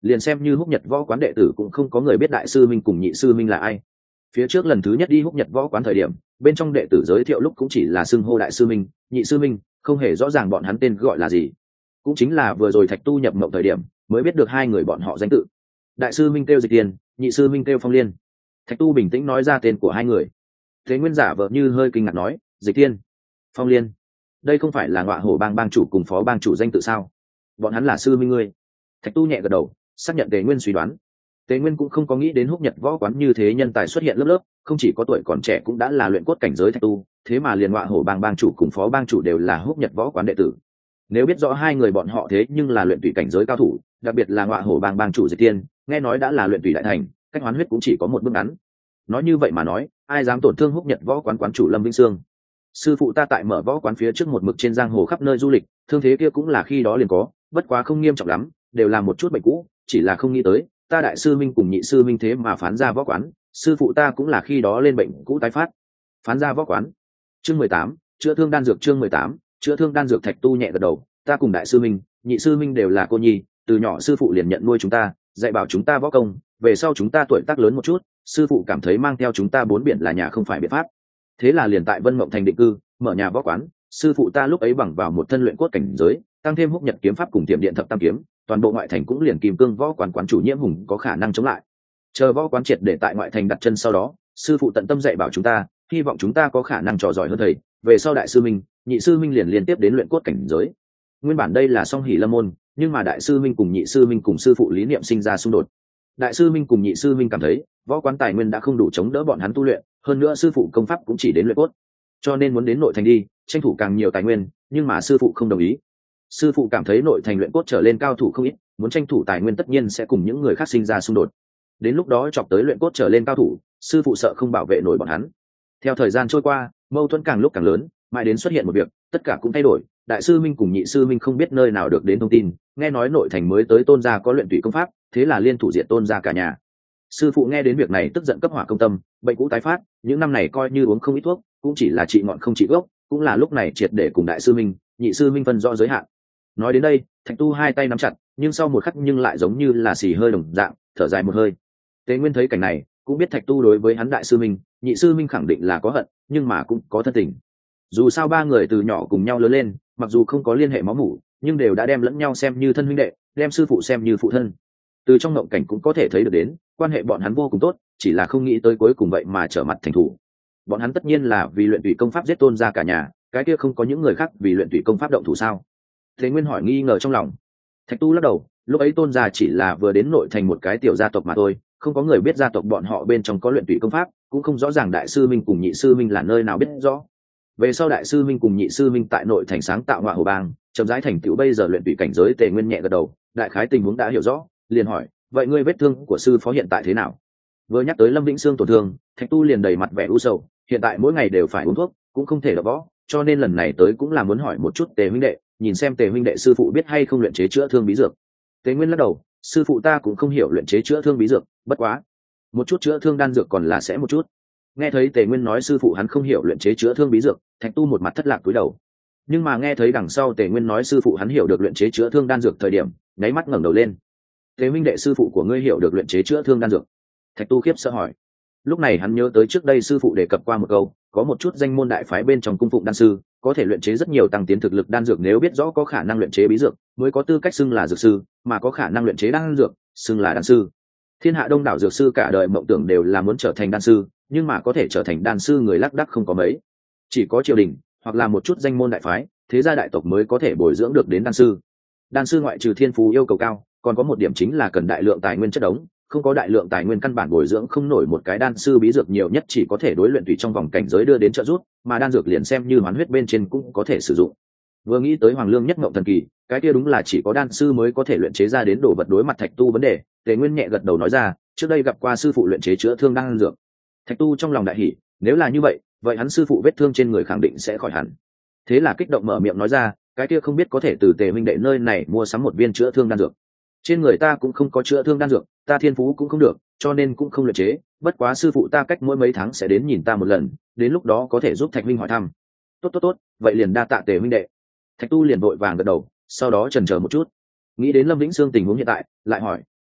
liền xem như húc nhật võ quán đệ tử cũng không có người biết đại sư minh cùng nhị sư minh là ai. Phía trước lần thứ nhất đi húc nhật võ quán thời điểm, bên trong đệ tử giới thiệu lúc cũng chỉ là xưng hô đại sư minh, nhị sư minh, không hề rõ ràng bọn hắn tên gọi là gì. Cũng chính là vừa rồi Thạch Tu nhập mộng thời điểm mới biết được hai người bọn họ danh tự. Đại sư minh kêu Dịch Tiên, nhị sư minh kêu Phong Liên. Thạch Tu bình tĩnh nói ra tên của hai người. Thế Nguyên giả vợ như hơi kinh ngạc nói, Dịch Tiên, Phong Liên, đây không phải là Ngọa Hổ bang bang chủ cùng phó bang chủ danh tự sao? Bọn hắn là sư minh ngươi. Thạch Tu nhẹ gật đầu, xác nhận Tề Nguyên suy đoán. Tề Nguyên cũng không có nghĩ đến húc nhật võ quán như thế nhân tài xuất hiện lớp lớp, không chỉ có tuổi còn trẻ cũng đã là luyện cốt cảnh giới Thạch Tu, thế mà liền Ngọa Hổ bang bang chủ cùng phó bang chủ đều là húc nhật võ quán đệ tử. Nếu biết rõ hai người bọn họ thế nhưng là luyện tùy cảnh giới cao thủ, đặc biệt là Ngọa Hổ bang bang chủ Diệt Tiên, nghe nói đã là luyện tùy đại thành, cách hoán huyết cũng chỉ có một bước ngắn. Nói như vậy mà nói, ai dám tổn thương húc nhật võ quán quán chủ Lâm Vĩnh Sương? Sư phụ ta tại mở võ quán phía trước một mực trên giang hồ khắp nơi du lịch, thương thế kia cũng là khi đó liền có, bất quá không nghiêm trọng lắm, đều là một chút bệnh cũ, chỉ là không nghĩ tới, ta đại sư minh cùng nhị sư minh thế mà phán ra võ quán, sư phụ ta cũng là khi đó lên bệnh cũ tái phát. Phán ra võ quán. Chương 18, chữa thương đan dược. Chương 18, chữa thương đan dược. Thạch Tu nhẹ gật đầu, ta cùng đại sư minh, nhị sư minh đều là cô nhi, từ nhỏ sư phụ liền nhận nuôi chúng ta, dạy bảo chúng ta võ công, về sau chúng ta tuổi tác lớn một chút, sư phụ cảm thấy mang theo chúng ta bốn biển là nhà không phải biện pháp, thế là liền tại Vân Mộng Thành định cư, mở nhà võ quán. Sư phụ ta lúc ấy bằng vào một thân luyện cốt cảnh giới, tăng thêm húc nhật kiếm pháp cùng tiềm điện thập tam kiếm, toàn bộ ngoại thành cũng liền kim cương võ quán quán chủ Nhiễm Hùng có khả năng chống lại. Chờ võ quán triệt để tại ngoại thành đặt chân sau đó, sư phụ tận tâm dạy bảo chúng ta, hy vọng chúng ta có khả năng trò giỏi hơn thầy, về sau đại sư minh, nhị sư minh liền liên tiếp đến luyện cốt cảnh giới. Nguyên bản đây là song hỷ lâm môn, nhưng mà đại sư minh cùng nhị sư minh cùng sư phụ lý niệm sinh ra xung đột. Đại sư minh cùng nhị sư minh cảm thấy võ quán tài nguyên đã không đủ chống đỡ bọn hắn tu luyện, hơn nữa sư phụ công pháp cũng chỉ đến luyện cốt, cho nên muốn đến nội thành đi tranh thủ càng nhiều tài nguyên, nhưng mà sư phụ không đồng ý. Sư phụ cảm thấy nội thành luyện cốt trở lên cao thủ không ít, muốn tranh thủ tài nguyên tất nhiên sẽ cùng những người khác sinh ra xung đột, đến lúc đó chọc tới luyện cốt trở lên cao thủ, sư phụ sợ không bảo vệ nổi bọn hắn. Theo thời gian trôi qua, mâu thuẫn càng lúc càng lớn, mãi đến xuất hiện một việc, tất cả cũng thay đổi. Đại sư minh cùng nhị sư minh không biết nơi nào được đến thông tin, nghe nói nội thành mới tới Tôn gia có luyện tùy công pháp, thế là liên thủ diệt Tôn gia cả nhà. Sư phụ nghe đến việc này tức giận cấp hỏa công tâm, bệnh cũ tái phát, những năm này coi như uống không ít thuốc, cũng chỉ là trị ngọn không trị gốc, cũng là lúc này triệt để cùng đại sư minh, nhị sư minh phân rõ giới hạn. Nói đến đây, Thạch Tu hai tay nắm chặt, nhưng sau một khắc nhưng lại giống như là xì hơi đồng dạng, thở dài một hơi. Tế Nguyên thấy cảnh này, cũng biết Thạch Tu đối với hắn đại sư minh, nhị sư minh khẳng định là có hận, nhưng mà cũng có thân tình. Dù sao ba người từ nhỏ cùng nhau lớn lên, mặc dù không có liên hệ máu mủ, nhưng đều đã đem lẫn nhau xem như thân huynh đệ, đem sư phụ xem như phụ thân. Từ trong ngộng cảnh cũng có thể thấy được đến, quan hệ bọn hắn vô cùng tốt, chỉ là không nghĩ tới cuối cùng vậy mà trở mặt thành thủ. Bọn hắn tất nhiên là vì luyện tùy công pháp giết Tôn gia cả nhà, cái kia không có những người khác vì luyện tùy công pháp động thủ sao? Thế Nguyên hỏi nghi ngờ trong lòng. Thạch Tu lắc đầu, lúc ấy Tôn gia chỉ là vừa đến nội thành một cái tiểu gia tộc mà thôi, không có người biết gia tộc bọn họ bên trong có luyện tùy công pháp, cũng không rõ ràng đại sư minh cùng nhị sư minh là nơi nào biết rõ. Về sau đại sư minh cùng nhị sư minh tại nội thành sáng tạo Ngọa Hổ bang, chậm rãi thành tựu bây giờ luyện tùy cảnh giới. Tề Nguyên nhẹ gật đầu, đại khái tình huống đã hiểu rõ, liền hỏi, vậy ngươi vết thương của sư phó hiện tại thế nào? Vừa nhắc tới Lâm Vĩnh Sương tổn thương, Thạch Tu liền đầy mặt vẻ u sầu, hiện tại mỗi ngày đều phải uống thuốc, cũng không thể đập võ, cho nên lần này tới cũng là muốn hỏi một chút Tề huynh đệ, nhìn xem Tề huynh đệ sư phụ biết hay không luyện chế chữa thương bí dược. Tề Nguyên lắc đầu, sư phụ ta cũng không hiểu luyện chế chữa thương bí dược, bất quá một chút chữa thương đan dược còn là sẽ một chút. Nghe thấy Tề Nguyên nói sư phụ hắn không hiểu luyện chế chữa thương bí dược, Thạch Tu một mặt thất lạc cúi đầu. Nhưng mà nghe thấy đằng sau Tề Nguyên nói sư phụ hắn hiểu được luyện chế chữa thương đan dược thời điểm, nháy mắt ngẩng đầu lên. Tề huynh đệ sư phụ của ngươi hiểu được luyện chế chữa thương đan dược? Thạch Tu khiếp sợ hỏi. Lúc này hắn nhớ tới trước đây sư phụ đề cập qua một câu, có một chút danh môn đại phái bên trong cung phụng đan sư, có thể luyện chế rất nhiều tăng tiến thực lực đan dược, nếu biết rõ có khả năng luyện chế bí dược, mới có tư cách xưng là dược sư, mà có khả năng luyện chế đan dược, xưng là đan sư. Thiên hạ đông đảo dược sư cả đời mộng tưởng đều là muốn trở thành đan sư, nhưng mà có thể trở thành đan sư người lác đác không có mấy, chỉ có triều đình hoặc là một chút danh môn đại phái, thế gia đại tộc mới có thể bồi dưỡng được đến đan sư. Đan sư ngoại trừ thiên phú yêu cầu cao, còn có một điểm chính là cần đại lượng tài nguyên chất đống, không có đại lượng tài nguyên căn bản bồi dưỡng không nổi một cái đan sư. Bí dược nhiều nhất chỉ có thể đối luyện tùy trong vòng cảnh giới đưa đến trợ giúp, mà đan dược liền xem như hoán huyết bên trên cũng có thể sử dụng. Vừa nghĩ tới Hoàng Lương nhất ngộng thần kỳ, cái kia đúng là chỉ có đan sư mới có thể luyện chế ra đến đồ vật. Đối mặt Thạch Tu vấn đề, Tề Nguyên nhẹ gật đầu nói ra, trước đây gặp qua sư phụ luyện chế chữa thương đan dược. Thạch Tu trong lòng đại hỉ, nếu là như vậy, vậy hắn sư phụ vết thương trên người khẳng định sẽ khỏi hẳn. Thế là kích động mở miệng nói ra, cái kia không biết có thể từ Tề huynh đệ nơi này mua sắm một viên chữa thương đan dược? Trên người ta cũng không có chữa thương đan dược, ta thiên phú cũng không được, cho nên cũng không luyện chế, bất quá sư phụ ta cách mỗi mấy tháng sẽ đến nhìn ta một lần, đến lúc đó có thể giúp Thạch huynh hỏi thăm. Tốt, vậy liền đa tạ Tề huynh đệ. Thạch Tu liền vội vàng gật đầu, sau đó chần chờ một chút, nghĩ đến Lâm Vĩnh Sương tình huống hiện tại, lại hỏi,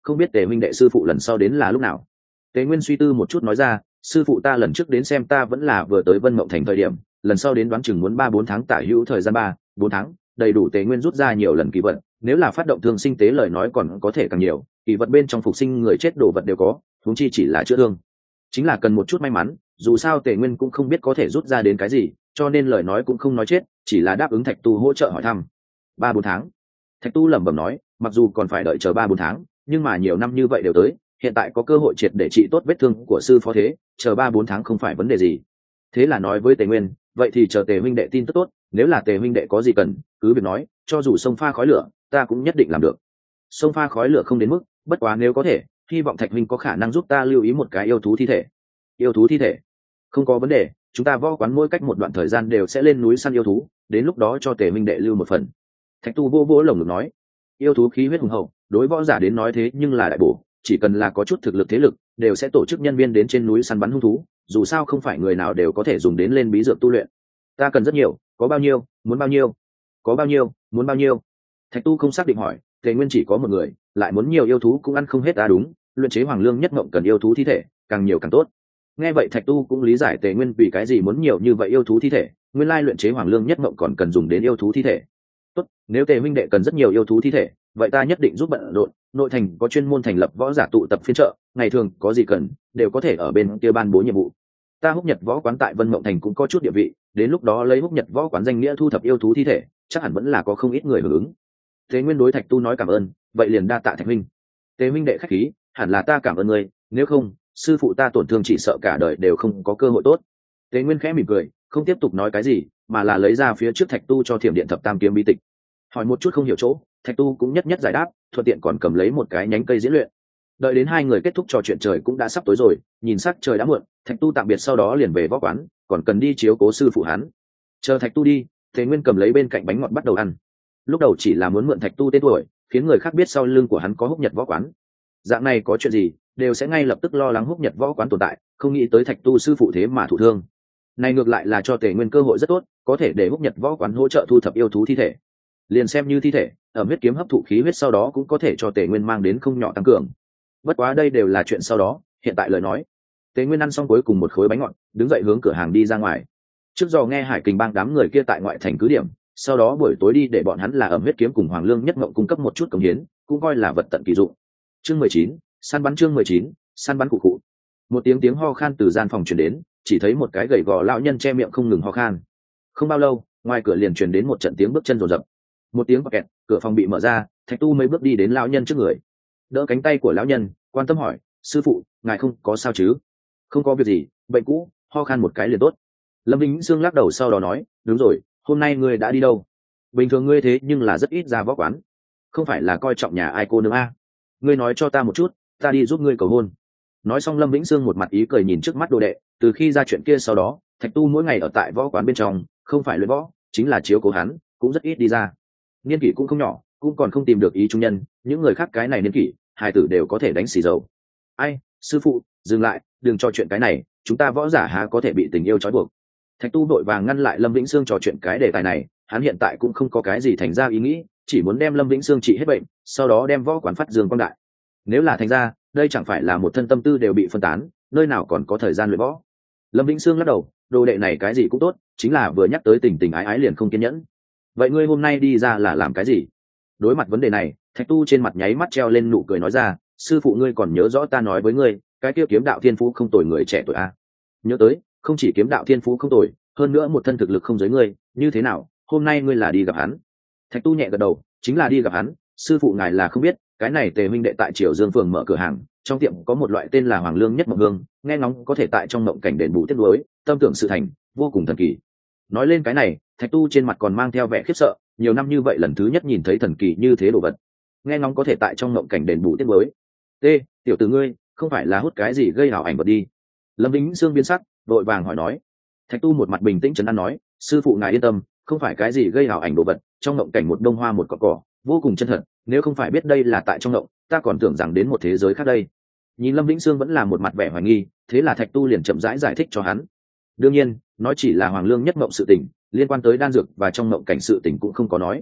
không biết Tề huynh đệ sư phụ lần sau đến là lúc nào. Tề Nguyên suy tư một chút nói ra, sư phụ ta lần trước đến xem ta vẫn là vừa tới Vân Mộng Thành thời điểm, lần sau đến đoán chừng muốn 3-4 tháng tả hữu, thời gian 3-4 tháng đầy đủ Tề Nguyên rút ra nhiều lần kỳ vật, nếu là phát động thương sinh tế lời nói còn có thể càng nhiều, kỳ vật bên trong phục sinh người chết đồ vật đều có, huống chi chỉ là chữa thương, chính là cần một chút may mắn, dù sao Tề Nguyên cũng không biết có thể rút ra đến cái gì, cho nên lời nói cũng không nói chết, chỉ là đáp ứng Thạch Tu hỗ trợ hỏi thăm. 3-4 tháng. Thạch Tu lẩm bẩm nói, mặc dù còn phải đợi chờ 3-4 tháng, nhưng mà nhiều năm như vậy đều tới, hiện tại có cơ hội triệt để trị tốt vết thương của sư phó thế, chờ 3-4 tháng không phải vấn đề gì. Thế là nói với Tề Nguyên, vậy thì chờ Tề huynh đệ tin tức tốt, nếu là Tề huynh đệ có gì cần, cứ việc nói, cho dù sông pha khói lửa, ta cũng nhất định làm được. Sông pha khói lửa không đến mức, bất quá nếu có thể, hy vọng Thạch huynh có khả năng giúp ta lưu ý một cái yêu thú thi thể. Yêu thú thi thể? Không có vấn đề, chúng ta võ quán mỗi cách một đoạn thời gian đều sẽ lên núi săn yêu thú, đến lúc đó cho Tề huynh đệ lưu một phần. Thạch Tu vô vỗ lồng ngực nói, yêu thú khí huyết hùng hậu, đối võ giả đến nói thế nhưng là đại bổ, chỉ cần là có chút thực lực thế lực đều sẽ tổ chức nhân viên đến trên núi săn bắn hung thú, dù sao không phải người nào đều có thể dùng đến lên bí dược tu luyện. Ta cần rất nhiều, có bao nhiêu, muốn bao nhiêu? Có bao nhiêu, muốn bao nhiêu? Thạch Tu không xác định hỏi, Tề Nguyên chỉ có một người, lại muốn nhiều yêu thú cũng ăn không hết. Đúng, luyện chế Hoàng Lương Nhất Mộng cần yêu thú thi thể, càng nhiều càng tốt. Nghe vậy Thạch Tu cũng lý giải Tề Nguyên vì cái gì muốn nhiều như vậy yêu thú thi thể, nguyên lai luyện chế Hoàng Lương Nhất Mộng còn cần dùng đến yêu thú thi thể. Tốt, nếu Tề huynh đệ cần rất nhiều yêu thú thi thể, vậy ta nhất định giúp bận rộn, nội thành có chuyên môn thành lập võ giả tụ tập phiên chợ, ngày thường có gì cần đều có thể ở bên kia ban bố nhiệm vụ. Ta Húc Nhật võ quán tại Vân Mộng Thành cũng có chút địa vị, đến lúc đó lấy Húc Nhật võ quán danh nghĩa thu thập yêu thú thi thể, chắc hẳn vẫn là có không ít người hưởng ứng. Thế Nguyên đối Thạch Tu nói cảm ơn, vậy liền đa tạ Thạch huynh. Tề huynh đệ khách khí, hẳn là ta cảm ơn ngươi, nếu không, sư phụ ta tổn thương chỉ sợ cả đời đều không có cơ hội tốt. Tề Nguyên khẽ mỉm cười, không tiếp tục nói cái gì, mà là lấy ra phía trước Thạch Tu cho Thiểm Điện Thập Tam Kiếm bí tịch. Hỏi một chút không hiểu chỗ, Thạch Tu cũng nhất nhất giải đáp, thuận tiện còn cầm lấy một cái nhánh cây diễn luyện. Đợi đến hai người kết thúc trò chuyện trời cũng đã sắp tối rồi, nhìn sắc trời đã muộn, Thạch Tu tạm biệt sau đó liền về võ quán, còn cần đi chiếu cố sư phụ hắn. Chờ Thạch Tu đi, Tề Nguyên cầm lấy bên cạnh bánh ngọt bắt đầu ăn. Lúc đầu chỉ là muốn mượn Thạch Tu tên tuổi, khiến người khác biết sau lưng của hắn có Húc Nhật võ quán. Dạng này có chuyện gì, đều sẽ ngay lập tức lo lắng Húc Nhật võ quán tồn tại, không nghĩ tới Thạch Tu sư phụ thế mà thụ thương. Này ngược lại là cho Tề Nguyên cơ hội rất tốt, có thể để Húc Nhật võ quán hỗ trợ thu thập yêu thú thi thể. Liền xem như thi thể, ở huyết kiếm hấp thụ khí huyết sau đó cũng có thể cho Tề Nguyên mang đến không nhỏ tăng cường. Bất quá đây đều là chuyện sau đó, hiện tại lời nói. Tề Nguyên ăn xong cuối cùng một khối bánh ngọt, đứng dậy hướng cửa hàng đi ra ngoài. Trước giờ nghe Hải Kình bang đám người kia tại ngoại thành cứ điểm, sau đó buổi tối đi để bọn hắn là ẩm huyết kiếm cùng Hoàng Lương Nhất Mộng cung cấp một chút cống hiến, cũng coi là vật tận kỳ dụng. Chương 19, săn bắn chương 19, săn bắn cụ cụ. Một tiếng ho khan từ gian phòng truyền đến, chỉ thấy một cái gầy gò lão nhân che miệng không ngừng ho khan. Không bao lâu, ngoài cửa liền truyền đến một trận tiếng bước chân rồn rập. Một tiếng kẹt, cửa phòng bị mở ra, Thạch Tu mấy bước đi đến lão nhân trước người, đỡ cánh tay của lão nhân, quan tâm hỏi, sư phụ, ngài không có sao chứ? Không có việc gì, bệnh cũ, ho khan một cái liền tốt. Lâm Vĩnh Sương lắc đầu sau đó nói, đúng rồi, hôm nay ngươi đã đi đâu? Bình thường ngươi thế nhưng là rất ít ra võ quán, không phải là coi trọng nhà ai cô nương a? Ngươi nói cho ta một chút, ta đi giúp ngươi cầu hôn. Nói xong Lâm Vĩnh Sương một mặt ý cười nhìn trước mắt đồ đệ, từ khi ra chuyện kia sau đó, Thạch Tu mỗi ngày ở tại võ quán bên trong, không phải luyện võ, chính là chiếu cố hắn, cũng rất ít đi ra. Niên kỷ cũng không nhỏ, cũng còn không tìm được ý trung nhân, những người khác cái này niên kỷ, hai tử đều có thể đánh xì dầu. Ai, sư phụ, dừng lại, đừng trò chuyện cái này, chúng ta võ giả há có thể bị tình yêu trói buộc. Thạch Tu vội vàng ngăn lại Lâm Vĩnh Sương trò chuyện cái đề tài này, hắn hiện tại cũng không có cái gì thành ra ý nghĩ, chỉ muốn đem Lâm Vĩnh Sương trị hết bệnh, sau đó đem võ quán phát dương quang đại. Nếu là thành ra, đây chẳng phải là một thân tâm tư đều bị phân tán, nơi nào còn có thời gian luyện võ. Lâm Vĩnh Sương lắc đầu, đồ đệ này cái gì cũng tốt, chính là vừa nhắc tới tình tình ái ái liền không kiên nhẫn. Vậy ngươi hôm nay đi ra là làm cái gì? Đối mặt vấn đề này, Thạch Tu trên mặt nháy mắt treo lên nụ cười nói ra, sư phụ ngươi còn nhớ rõ ta nói với ngươi, cái kia kiếm đạo thiên phú không tồi người trẻ tuổi a. Nhớ tới, không chỉ kiếm đạo thiên phú không tồi, hơn nữa một thân thực lực không giới ngươi, như thế nào, hôm nay ngươi là đi gặp hắn? Thạch Tu nhẹ gật đầu, chính là đi gặp hắn, sư phụ ngài là không biết, cái này Tề huynh đệ tại Triều Dương phường mở cửa hàng, trong tiệm có một loại tên là Hoàng Lương Nhất Mộng hương, nghe ngóng có thể tại trong mộng cảnh đền bù tiếc nuối, tâm tưởng sự thành, vô cùng thần kỳ. Nói lên cái này, Thạch Tu trên mặt còn mang theo vẻ khiếp sợ, nhiều năm như vậy lần thứ nhất nhìn thấy thần kỳ như thế đồ vật, nghe ngóng có thể tại trong mộng cảnh đền bù tiếc nuối. T, tiểu tử ngươi, không phải là hút cái gì gây ảo ảnh vật đi? Lâm Vĩnh Sương biến sắc, vội vàng hỏi nói. Thạch Tu một mặt bình tĩnh trấn an nói, sư phụ ngài yên tâm, không phải cái gì gây ảo ảnh đồ vật, trong mộng cảnh một đông hoa một cỏ cỏ, vô cùng chân thật, nếu không phải biết đây là tại trong mộng, ta còn tưởng rằng đến một thế giới khác đây. Nhìn Lâm Vĩnh Sương vẫn là một mặt vẻ hoài nghi, thế là Thạch Tu liền chậm rãi giải thích cho hắn. Đương nhiên, nói chỉ là Hoàng Lương Nhất Mộng sự tình, liên quan tới đan dược và trong mộng cảnh sự tình cũng không có nói.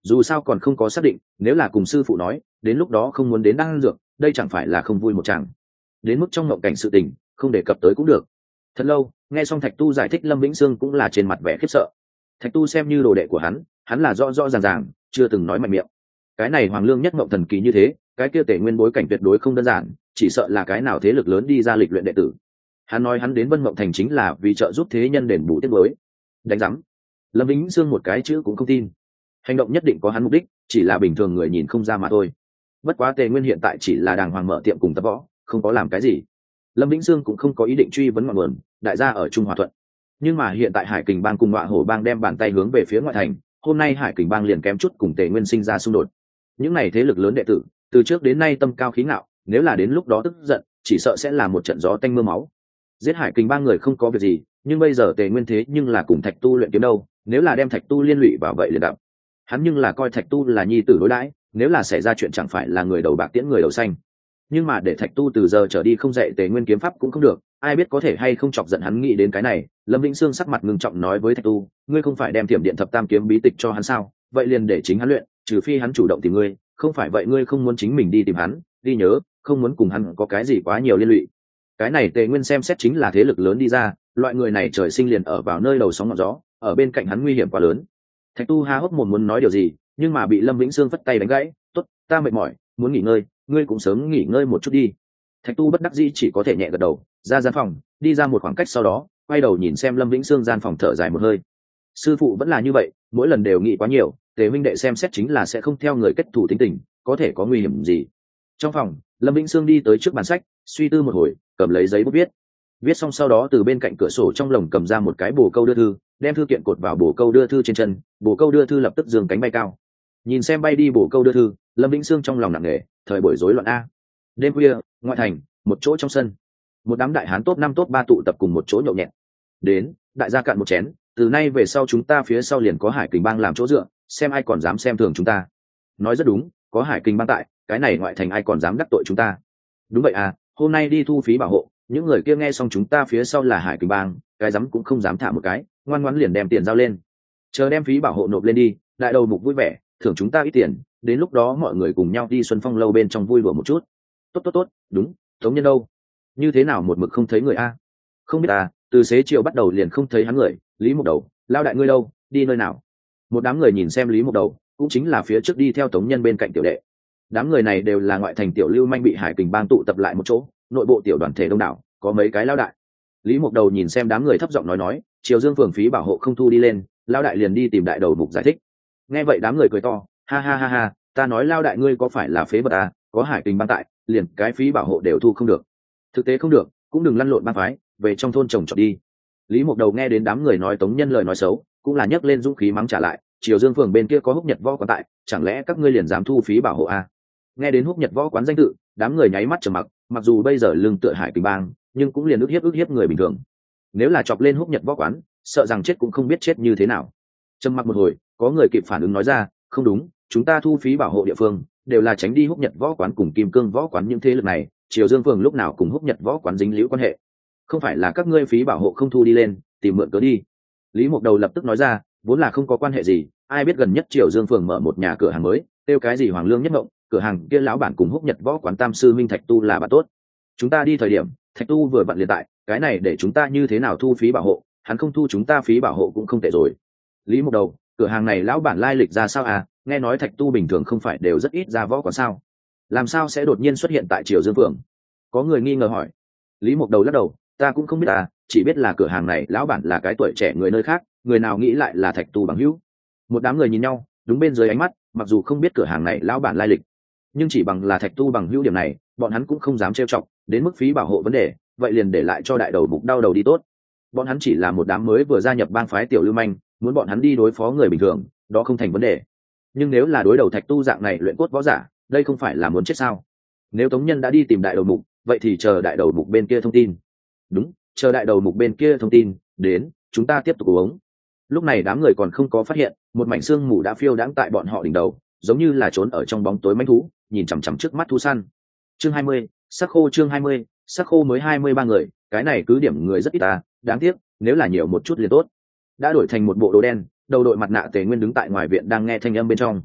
dù sao còn không có xác định, nếu là cùng sư phụ nói đến lúc đó không muốn đến đan dược, đây chẳng phải là không vui một chàng. Đến mức trong mộng cảnh sự tình không đề cập tới cũng được. Thật lâu nghe xong Thạch Tu giải thích, Lâm Vĩnh Sương cũng là trên mặt vẻ khiếp sợ. Thạch Tu xem như đồ đệ của hắn là rõ rõ ràng ràng chưa từng nói mạnh miệng. Cái này Hoàng Lương Nhất Mộng thần kỳ như thế, cái kia Tề Nguyên bối cảnh tuyệt đối không đơn giản, chỉ sợ là cái nào thế lực lớn đi ra lịch luyện đệ tử. Hắn nói hắn đến Vân Mộng Thành chính là vì trợ giúp thế nhân đền bù tiết mới. Đánh rắm. Lâm Vĩnh Sương một cái chữ cũng không tin. Hành động nhất định có hắn mục đích, chỉ là bình thường người nhìn không ra mà thôi. Bất quá Tề Nguyên hiện tại chỉ là đàng hoàng mở tiệm cùng tập võ, không có làm cái gì. Lâm Vĩnh Sương cũng không có ý định truy vấn ngọn nguồn, đại gia ở Trung Hòa Thuận. Nhưng mà hiện tại Hải Kình Bang cùng Ngọa Hổ Bang đem bàn tay hướng về phía ngoại thành, hôm nay Hải Kình Bang liền kém chút cùng Tề Nguyên sinh ra xung đột. Những này thế lực lớn đệ tử, từ trước đến nay tâm cao khí ngạo, nếu là đến lúc đó tức giận, chỉ sợ sẽ là một trận gió tanh mưa máu. Giết Hải Kình Bang người không có việc gì, nhưng bây giờ Tề Nguyên thế nhưng là cùng Thạch Tu luyện kiếm đâu, nếu là đem Thạch Tu liên lụy vào vậy liền đập. Hắn nhưng là coi Thạch Tu là nhi tử đối đãi, nếu là xảy ra chuyện chẳng phải là người đầu bạc tiễn người đầu xanh. Nhưng mà để Thạch Tu từ giờ trở đi không dạy Tề Nguyên kiếm pháp cũng không được, ai biết có thể hay không chọc giận hắn nghĩ đến cái này. Lâm Vĩnh Sương sắc mặt ngưng trọng nói với Thạch Tu, ngươi không phải đem Tiềm Điện Thập Tam kiếm bí tịch cho hắn sao? Vậy liền để chính hắn luyện, trừ phi hắn chủ động tìm ngươi, không phải vậy ngươi không muốn chính mình đi tìm hắn, đi nhớ, không muốn cùng hắn có cái gì quá nhiều liên lụy. Cái này Tề Nguyên xem xét chính là thế lực lớn đi ra, loại người này trời sinh liền ở vào nơi đầu sóng ngọn gió, ở bên cạnh hắn nguy hiểm quá lớn. Thạch Tu há hốc mồm muốn nói điều gì, nhưng mà bị Lâm Vĩnh Sương phất tay đánh gãy. Tốt, ta mệt mỏi, muốn nghỉ ngơi, ngươi cũng sớm nghỉ ngơi một chút đi. Thạch Tu bất đắc dĩ chỉ có thể nhẹ gật đầu, ra gian phòng, đi ra một khoảng cách, sau đó quay đầu nhìn xem Lâm Vĩnh Sương gian phòng, thở dài một hơi. Sư phụ vẫn là như vậy, mỗi lần đều nghĩ quá nhiều, Tề huynh đệ xem xét chính là sẽ không theo người kết thù tính tình, có thể có nguy hiểm gì. Trong phòng, Lâm Vĩnh Sương đi tới trước bàn sách, suy tư một hồi, cầm lấy giấy bút viết xong, sau đó từ bên cạnh cửa sổ trong lồng cầm ra một cái bồ câu đưa thư, đem thư kiện cột vào bồ câu đưa thư trên chân, bồ câu đưa thư lập tức giương cánh bay cao. Nhìn xem bay đi bồ câu đưa thư, Lâm Vĩnh Sương trong lòng nặng nề, thời buổi rối loạn a. Đêm khuya, ngoại thành, một chỗ trong sân, một đám đại hán top 5 top 3 tụ tập cùng một chỗ nhậu nhẹt. Đến, đại gia cạn một chén, từ nay về sau chúng ta phía sau liền có Hải Kình Bang làm chỗ dựa, xem ai còn dám xem thường chúng ta. Nói rất đúng, có Hải Kình Bang tại, cái này ngoại thành ai còn dám đắc tội chúng ta. Đúng vậy à, hôm nay đi thu phí bảo hộ, những người kia nghe xong chúng ta phía sau là Hải Kình Bang, cái dám cũng không dám thả một cái, ngoan ngoãn liền đem tiền giao lên. Chờ đem phí bảo hộ nộp lên đi, đại đầu mục vui vẻ, thưởng chúng ta ít tiền, đến lúc đó mọi người cùng nhau đi Xuân Phong lâu bên trong vui đùa một chút. Tốt, đúng, Tống Nhân đâu? Như thế nào một mực không thấy người a? Không biết à, từ xế chiều bắt đầu liền không thấy hắn người. Lý Mục Đầu, lao đại ngươi đâu, đi nơi nào? Một đám người nhìn xem Lý Mục Đầu, cũng chính là phía trước đi theo Tống Nhân bên cạnh tiểu đệ. Đám người này đều là ngoại thành tiểu lưu manh bị Hải Kình Bang tụ tập lại một chỗ, nội bộ tiểu đoàn thể đông đảo, có mấy cái lao đại. Lý Mục Đầu nhìn xem đám người thấp giọng nói, Triều Dương phường phí bảo hộ không thu đi lên, lao đại liền đi tìm đại đầu mục giải thích. Nghe vậy đám người cười to, ha, ta nói lao đại ngươi có phải là phế vật à, có Hải Kình Bang tại, liền cái phí bảo hộ đều thu không được. Thực tế không được, cũng đừng lăn lộn bang phái, về trong thôn trồng trọt đi. Lý Mục Đầu nghe đến đám người nói Tống Nhân lời nói xấu, cũng là nhấc lên dũng khí mắng trả lại, Triều Dương phường bên kia có Húc Nhật Võ quán tại, chẳng lẽ các ngươi liền dám thu phí bảo hộ à? Nghe đến Húc Nhật Võ quán danh tự, đám người nháy mắt trầm mặc, mặc dù bây giờ lưng tựa Hải Kình Bang, nhưng cũng liền ức hiếp người bình thường. Nếu là chọc lên Húc Nhật Võ quán, sợ rằng chết cũng không biết chết như thế nào. Trầm mặc một hồi, có người kịp phản ứng nói ra, không đúng, chúng ta thu phí bảo hộ địa phương đều là tránh đi Húc Nhật Võ quán cùng Kim Cương Võ quán những thế lực này, Triều Dương phường lúc nào cùng Húc Nhật Võ quán dính liễu quan hệ? Không phải là các ngươi phí bảo hộ không thu đi lên, tìm mượn cớ đi. Lý Mục Đầu lập tức nói ra, vốn là không có quan hệ gì, ai biết gần nhất Triều Dương phường mở một nhà cửa hàng mới, tiêu cái gì Hoàng Lương Nhất Mộng, cửa hàng kia lão bản cùng Húc Nhật Võ quán Tam sư Minh Thạch Tu là bạn tốt. Chúng ta đi thời điểm, Thạch Tu vừa vặn liền tại, cái này để chúng ta như thế nào thu phí bảo hộ, hắn không thu chúng ta phí bảo hộ cũng không tệ rồi. Lý Mục Đầu, cửa hàng này lão bản lai lịch ra sao à, nghe nói Thạch Tu bình thường không phải đều rất ít ra võ quán sao, làm sao sẽ đột nhiên xuất hiện tại Triều Dương phường? Có người nghi ngờ hỏi. Lý Mục Đầu lắc đầu, ta cũng không biết à, chỉ biết là cửa hàng này lão bản là cái tuổi trẻ người nơi khác, người nào nghĩ lại là Thạch Tu bằng hữu. Một đám người nhìn nhau, đúng bên dưới ánh mắt, mặc dù không biết cửa hàng này lão bản lai lịch, nhưng chỉ bằng là Thạch Tu bằng hữu điểm này, bọn hắn cũng không dám trêu chọc, đến mức phí bảo hộ vấn đề, vậy liền để lại cho đại đầu mục đau đầu đi tốt. Bọn hắn chỉ là một đám mới vừa gia nhập bang phái tiểu lưu manh, muốn bọn hắn đi đối phó người bình thường, đó không thành vấn đề. Nhưng nếu là đối đầu Thạch Tu dạng này luyện cốt võ giả, đây không phải là muốn chết sao? Nếu Tống Nhân đã đi tìm đại đầu mục, vậy thì chờ đại đầu mục bên kia thông tin. Đúng, chờ đại đầu mục bên kia thông tin đến, chúng ta tiếp tục uống. Lúc này đám người còn không có phát hiện, một mảnh sương mù đã phiêu đãng tại bọn họ đỉnh đầu, giống như là trốn ở trong bóng tối manh thú, nhìn chằm chằm trước mắt thu săn. Chương 20, sắc khô. Chương 20, sắc khô mới 23 người, cái này cứ điểm người rất ít ta, đáng tiếc, nếu là nhiều một chút liền tốt. Đã đổi thành một bộ đồ đen, đầu đội mặt nạ Tề Nguyên đứng tại ngoài viện đang nghe thanh âm bên trong.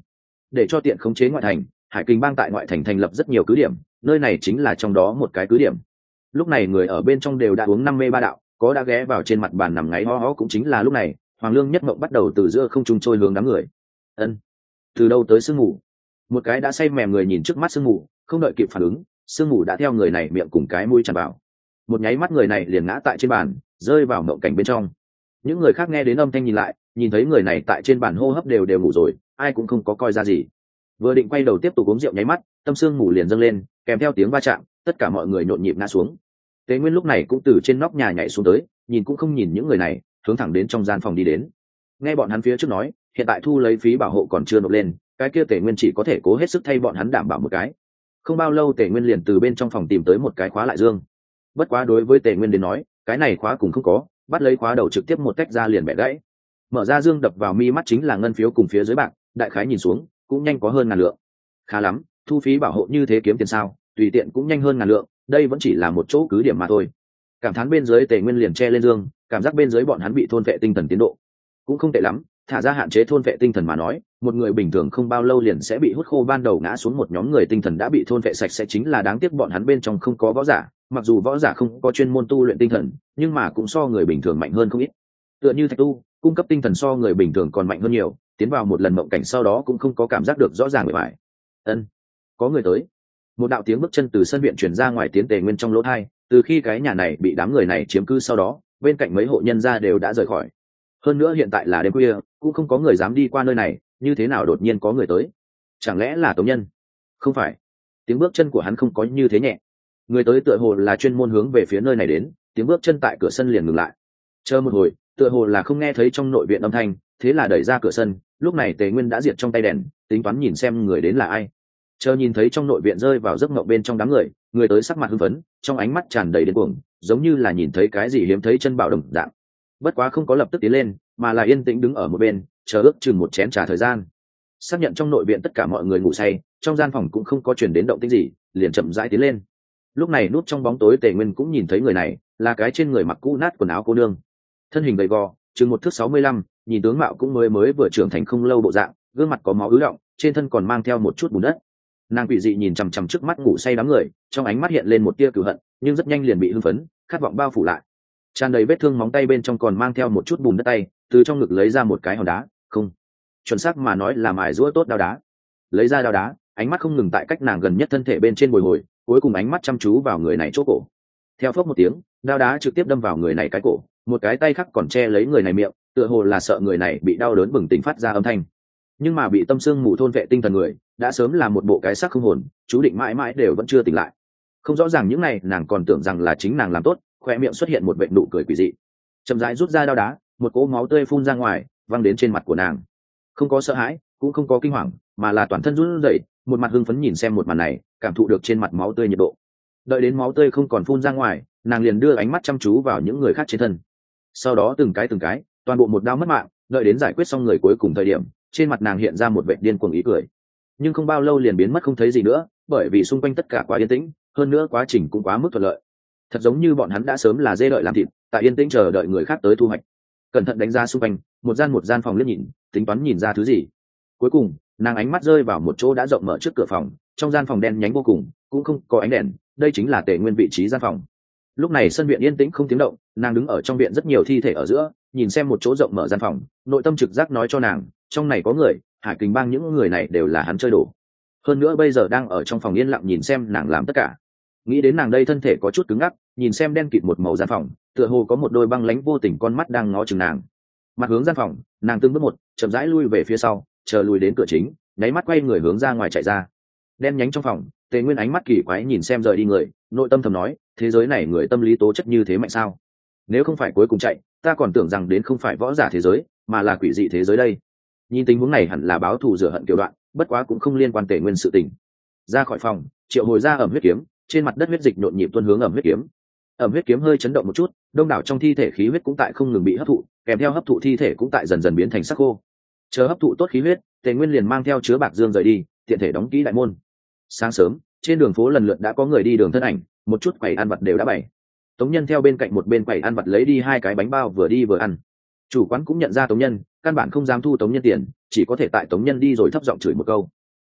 để cho tiện khống chế ngoại thành. Hải Kình bang tại ngoại thành thành lập rất nhiều cứ điểm, nơi này chính là trong đó một cái cứ điểm. Lúc này người ở bên trong đều đã uống 53 đạo, có đã ghé vào trên mặt bàn nằm ngáy ho ho. Cũng chính là lúc này, Hoàng Lương Nhất Mộng bắt đầu từ giữa không trung trôi hướng đám người. Ân, từ đâu tới sương mù? Một cái đã say mềm người nhìn trước mắt sương mù, không đợi kịp phản ứng, sương mù đã theo người này miệng cùng cái mũi tràn vào. Một nháy mắt người này liền ngã tại trên bàn, rơi vào mộng cảnh bên trong. Những người khác nghe đến âm thanh nhìn lại, nhìn thấy người này tại trên bàn hô hấp đều ngủ rồi, ai cũng không có coi ra gì. Vừa định quay đầu tiếp tục uống rượu, nháy mắt tâm sương mù liền dâng lên, kèm theo tiếng va chạm, tất cả mọi người nhộn nhịp ngã xuống. Tế Nguyên lúc này cũng từ trên nóc nhà nhảy xuống tới, nhìn cũng không nhìn những người này, hướng thẳng đến trong gian phòng đi đến. Nghe bọn hắn phía trước nói, hiện tại thu lấy phí bảo hộ còn chưa nộp lên, cái kia Tề Nguyên chỉ có thể cố hết sức thay bọn hắn đảm bảo một cái. Không bao lâu Tề Nguyên liền từ bên trong phòng tìm tới một cái khóa lại dương. Bất quá đối với Tề Nguyên đến nói, cái này khóa cũng không có, bắt lấy khóa đầu trực tiếp một tách ra liền bẻ gãy. Mở ra dương đập vào mi mắt chính là ngân phiếu cùng phía dưới bạc, đại khái nhìn xuống cũng nhanh có hơn 1000 lượng. Khá lắm, thu phí bảo hộ như thế kiếm tiền sao, tùy tiện cũng nhanh hơn 1000 lượng, đây vẫn chỉ là một chỗ cứ điểm mà thôi. Cảm thán bên dưới Tề Nguyên liền che lên dương, cảm giác bên dưới bọn hắn bị thôn vệ tinh thần tiến độ cũng không tệ lắm. Thả ra hạn chế thôn vệ tinh thần mà nói, một người bình thường không bao lâu liền sẽ bị hút khô, ban đầu ngã xuống một nhóm người tinh thần đã bị thôn vệ sạch sẽ, chính là đáng tiếc bọn hắn bên trong không có võ giả, mặc dù võ giả không có chuyên môn tu luyện tinh thần, nhưng mà cũng so người bình thường mạnh hơn không ít. Tựa như Thạch Tu, cung cấp tinh thần so người bình thường còn mạnh hơn nhiều, tiến vào một lần mộng cảnh sau đó cũng không có cảm giác được rõ ràng bề ngoài. Ân, có người tới. Một đạo tiếng bước chân từ sân viện truyền ra ngoài, tiến Tề Nguyên trong lỗ tai. Từ khi cái nhà này bị đám người này chiếm cứ sau đó, bên cạnh mấy hộ nhân gia đều đã rời khỏi. Hơn nữa hiện tại là đêm khuya, cũng không có người dám đi qua nơi này, như thế nào đột nhiên có người tới? Chẳng lẽ là Tống Nhân? Không phải, tiếng bước chân của hắn không có như thế nhẹ. Người tới tựa hồ là chuyên môn hướng về phía nơi này đến, tiếng bước chân tại cửa sân liền ngừng lại. Chờ một hồi, tựa hồ là không nghe thấy trong nội viện âm thanh, thế là đẩy ra cửa sân. Lúc này Tề Nguyên đã diệt trong tay đèn, tính toán nhìn xem người đến là ai. Chờ nhìn thấy trong nội viện rơi vào giấc mộng bên trong đám người, người tới sắc mặt hưng phấn, trong ánh mắt tràn đầy điên cuồng, giống như là nhìn thấy cái gì hiếm thấy chân bảo đồng dạng. Bất quá không có lập tức tiến lên, mà là yên tĩnh đứng ở một bên, chờ ước chừng một chén trà thời gian. Xác nhận trong nội viện tất cả mọi người ngủ say, trong gian phòng cũng không có truyền đến động tĩnh gì, liền chậm rãi tiến lên. Lúc này núp trong bóng tối Tề Nguyên cũng nhìn thấy người này, là cái trên người mặc cũ nát quần áo cô nương, thân hình gầy gò, chừng 1 thước 65, nhìn tướng mạo cũng mới vừa trưởng thành không lâu bộ dạng, gương mặt có máu ứ động, trên thân còn mang theo một chút bùn đất. Nàng quỷ dị nhìn chằm chằm trước mắt ngủ say đám người, trong ánh mắt hiện lên một tia cừu hận, nhưng rất nhanh liền bị hưng phấn, khát vọng bao phủ lại. Tràn đầy vết thương móng tay bên trong còn mang theo một chút bùn đất tay, từ trong ngực lấy ra một cái hòn đá, không, chuẩn xác mà nói là mài rũa tốt đao đá. Lấy ra đao đá, ánh mắt không ngừng tại cách nàng gần nhất thân thể bên trên bồi hồi, cuối cùng ánh mắt chăm chú vào người này chỗ cổ. Theo phốc một tiếng, đao đá trực tiếp đâm vào người này cái cổ, một cái tay khác còn che lấy người này miệng, tựa hồ là sợ người này bị đau đớn bừng tỉnh phát ra âm thanh. Nhưng mà bị tâm sương mù thôn vệ tinh thần người đã sớm là một bộ cái xác không hồn, chú định mãi mãi đều vẫn chưa tỉnh lại. Không rõ ràng những này nàng còn tưởng rằng là chính nàng làm tốt, khoe miệng xuất hiện một vệt nụ cười quỷ dị. Chậm rãi rút ra đao đá, một cỗ máu tươi phun ra ngoài, văng đến trên mặt của nàng. Không có sợ hãi, cũng không có kinh hoàng, mà là toàn thân run rẩy, một mặt hưng phấn nhìn xem một màn này, cảm thụ được trên mặt máu tươi nhiệt độ. Đợi đến máu tươi không còn phun ra ngoài, nàng liền đưa ánh mắt chăm chú vào những người khác trên thân. Sau đó từng cái toàn bộ một đao mất mạng. Đợi đến giải quyết xong người cuối cùng thời điểm, trên mặt nàng hiện ra một vẻ điên cuồng ý cười, nhưng không bao lâu liền biến mất không thấy gì nữa, bởi vì xung quanh tất cả quá yên tĩnh, hơn nữa quá trình cũng quá mức thuận lợi, thật giống như bọn hắn đã sớm là dê đợi làm thịt, tại yên tĩnh chờ đợi người khác tới thu hoạch. Cẩn thận đánh giá xung quanh, một gian phòng liếc nhìn, tính toán nhìn ra thứ gì. Cuối cùng nàng ánh mắt rơi vào một chỗ đã rộng mở trước cửa phòng, trong gian phòng đen nhánh vô cùng, cũng không có ánh đèn, đây chính là Tề Nguyên vị trí gian phòng. Lúc này sân viện yên tĩnh không tiếng động, nàng đứng ở trong viện rất nhiều thi thể ở giữa, nhìn xem một chỗ rộng mở gian phòng, nội tâm trực giác nói cho nàng, trong này có người, Hải Kình bang những người này đều là hắn chơi đổ. Hơn nữa bây giờ đang ở trong phòng yên lặng nhìn xem nàng làm tất cả. Nghĩ đến nàng đây thân thể có chút cứng ngắc, nhìn xem đen kịt một màu gian phòng, tựa hồ có một đôi băng lãnh vô tình con mắt đang ngó chừng nàng. Mặt hướng gian phòng, nàng từng bước một, chậm rãi lui về phía sau, chờ lùi đến cửa chính, nháy mắt quay người hướng ra ngoài chạy ra. Đen nhánh trong phòng, Tề Nguyên ánh mắt kỳ quái nhìn xem rời đi người, nội tâm thầm nói, thế giới này người tâm lý tố chất như thế mạnh sao? Nếu không phải cuối cùng chạy, ta còn tưởng rằng đến không phải võ giả thế giới, mà là quỷ dị thế giới đây. Nhìn tình huống này hẳn là báo thù rửa hận kiểu đoạn, bất quá cũng không liên quan Tề Nguyên sự tình. Ra khỏi phòng, triệu hồi ra ẩm huyết kiếm, trên mặt đất huyết dịch nhộn nhịp tuôn hướng ẩm huyết kiếm. Ẩm huyết kiếm hơi chấn động một chút, đông đảo trong thi thể khí huyết cũng tại không ngừng bị hấp thụ, kèm theo hấp thụ thi thể cũng tại dần dần biến thành sắc khô. Chờ hấp thụ tốt khí huyết, Tề Nguyên liền mang theo chứa bạc dương rời đi, tiện thể đóng kỹ đại môn. Sáng sớm, trên đường phố lần lượt đã có người đi đường thân ảnh, một chút quầy ăn vặt đều đã bày. Tống Nhân theo bên cạnh một bên quầy ăn vặt lấy đi 2 cái bánh bao vừa đi vừa ăn. Chủ quán cũng nhận ra Tống Nhân, căn bản không dám thu Tống Nhân tiền, chỉ có thể tại Tống Nhân đi rồi thấp giọng chửi một câu.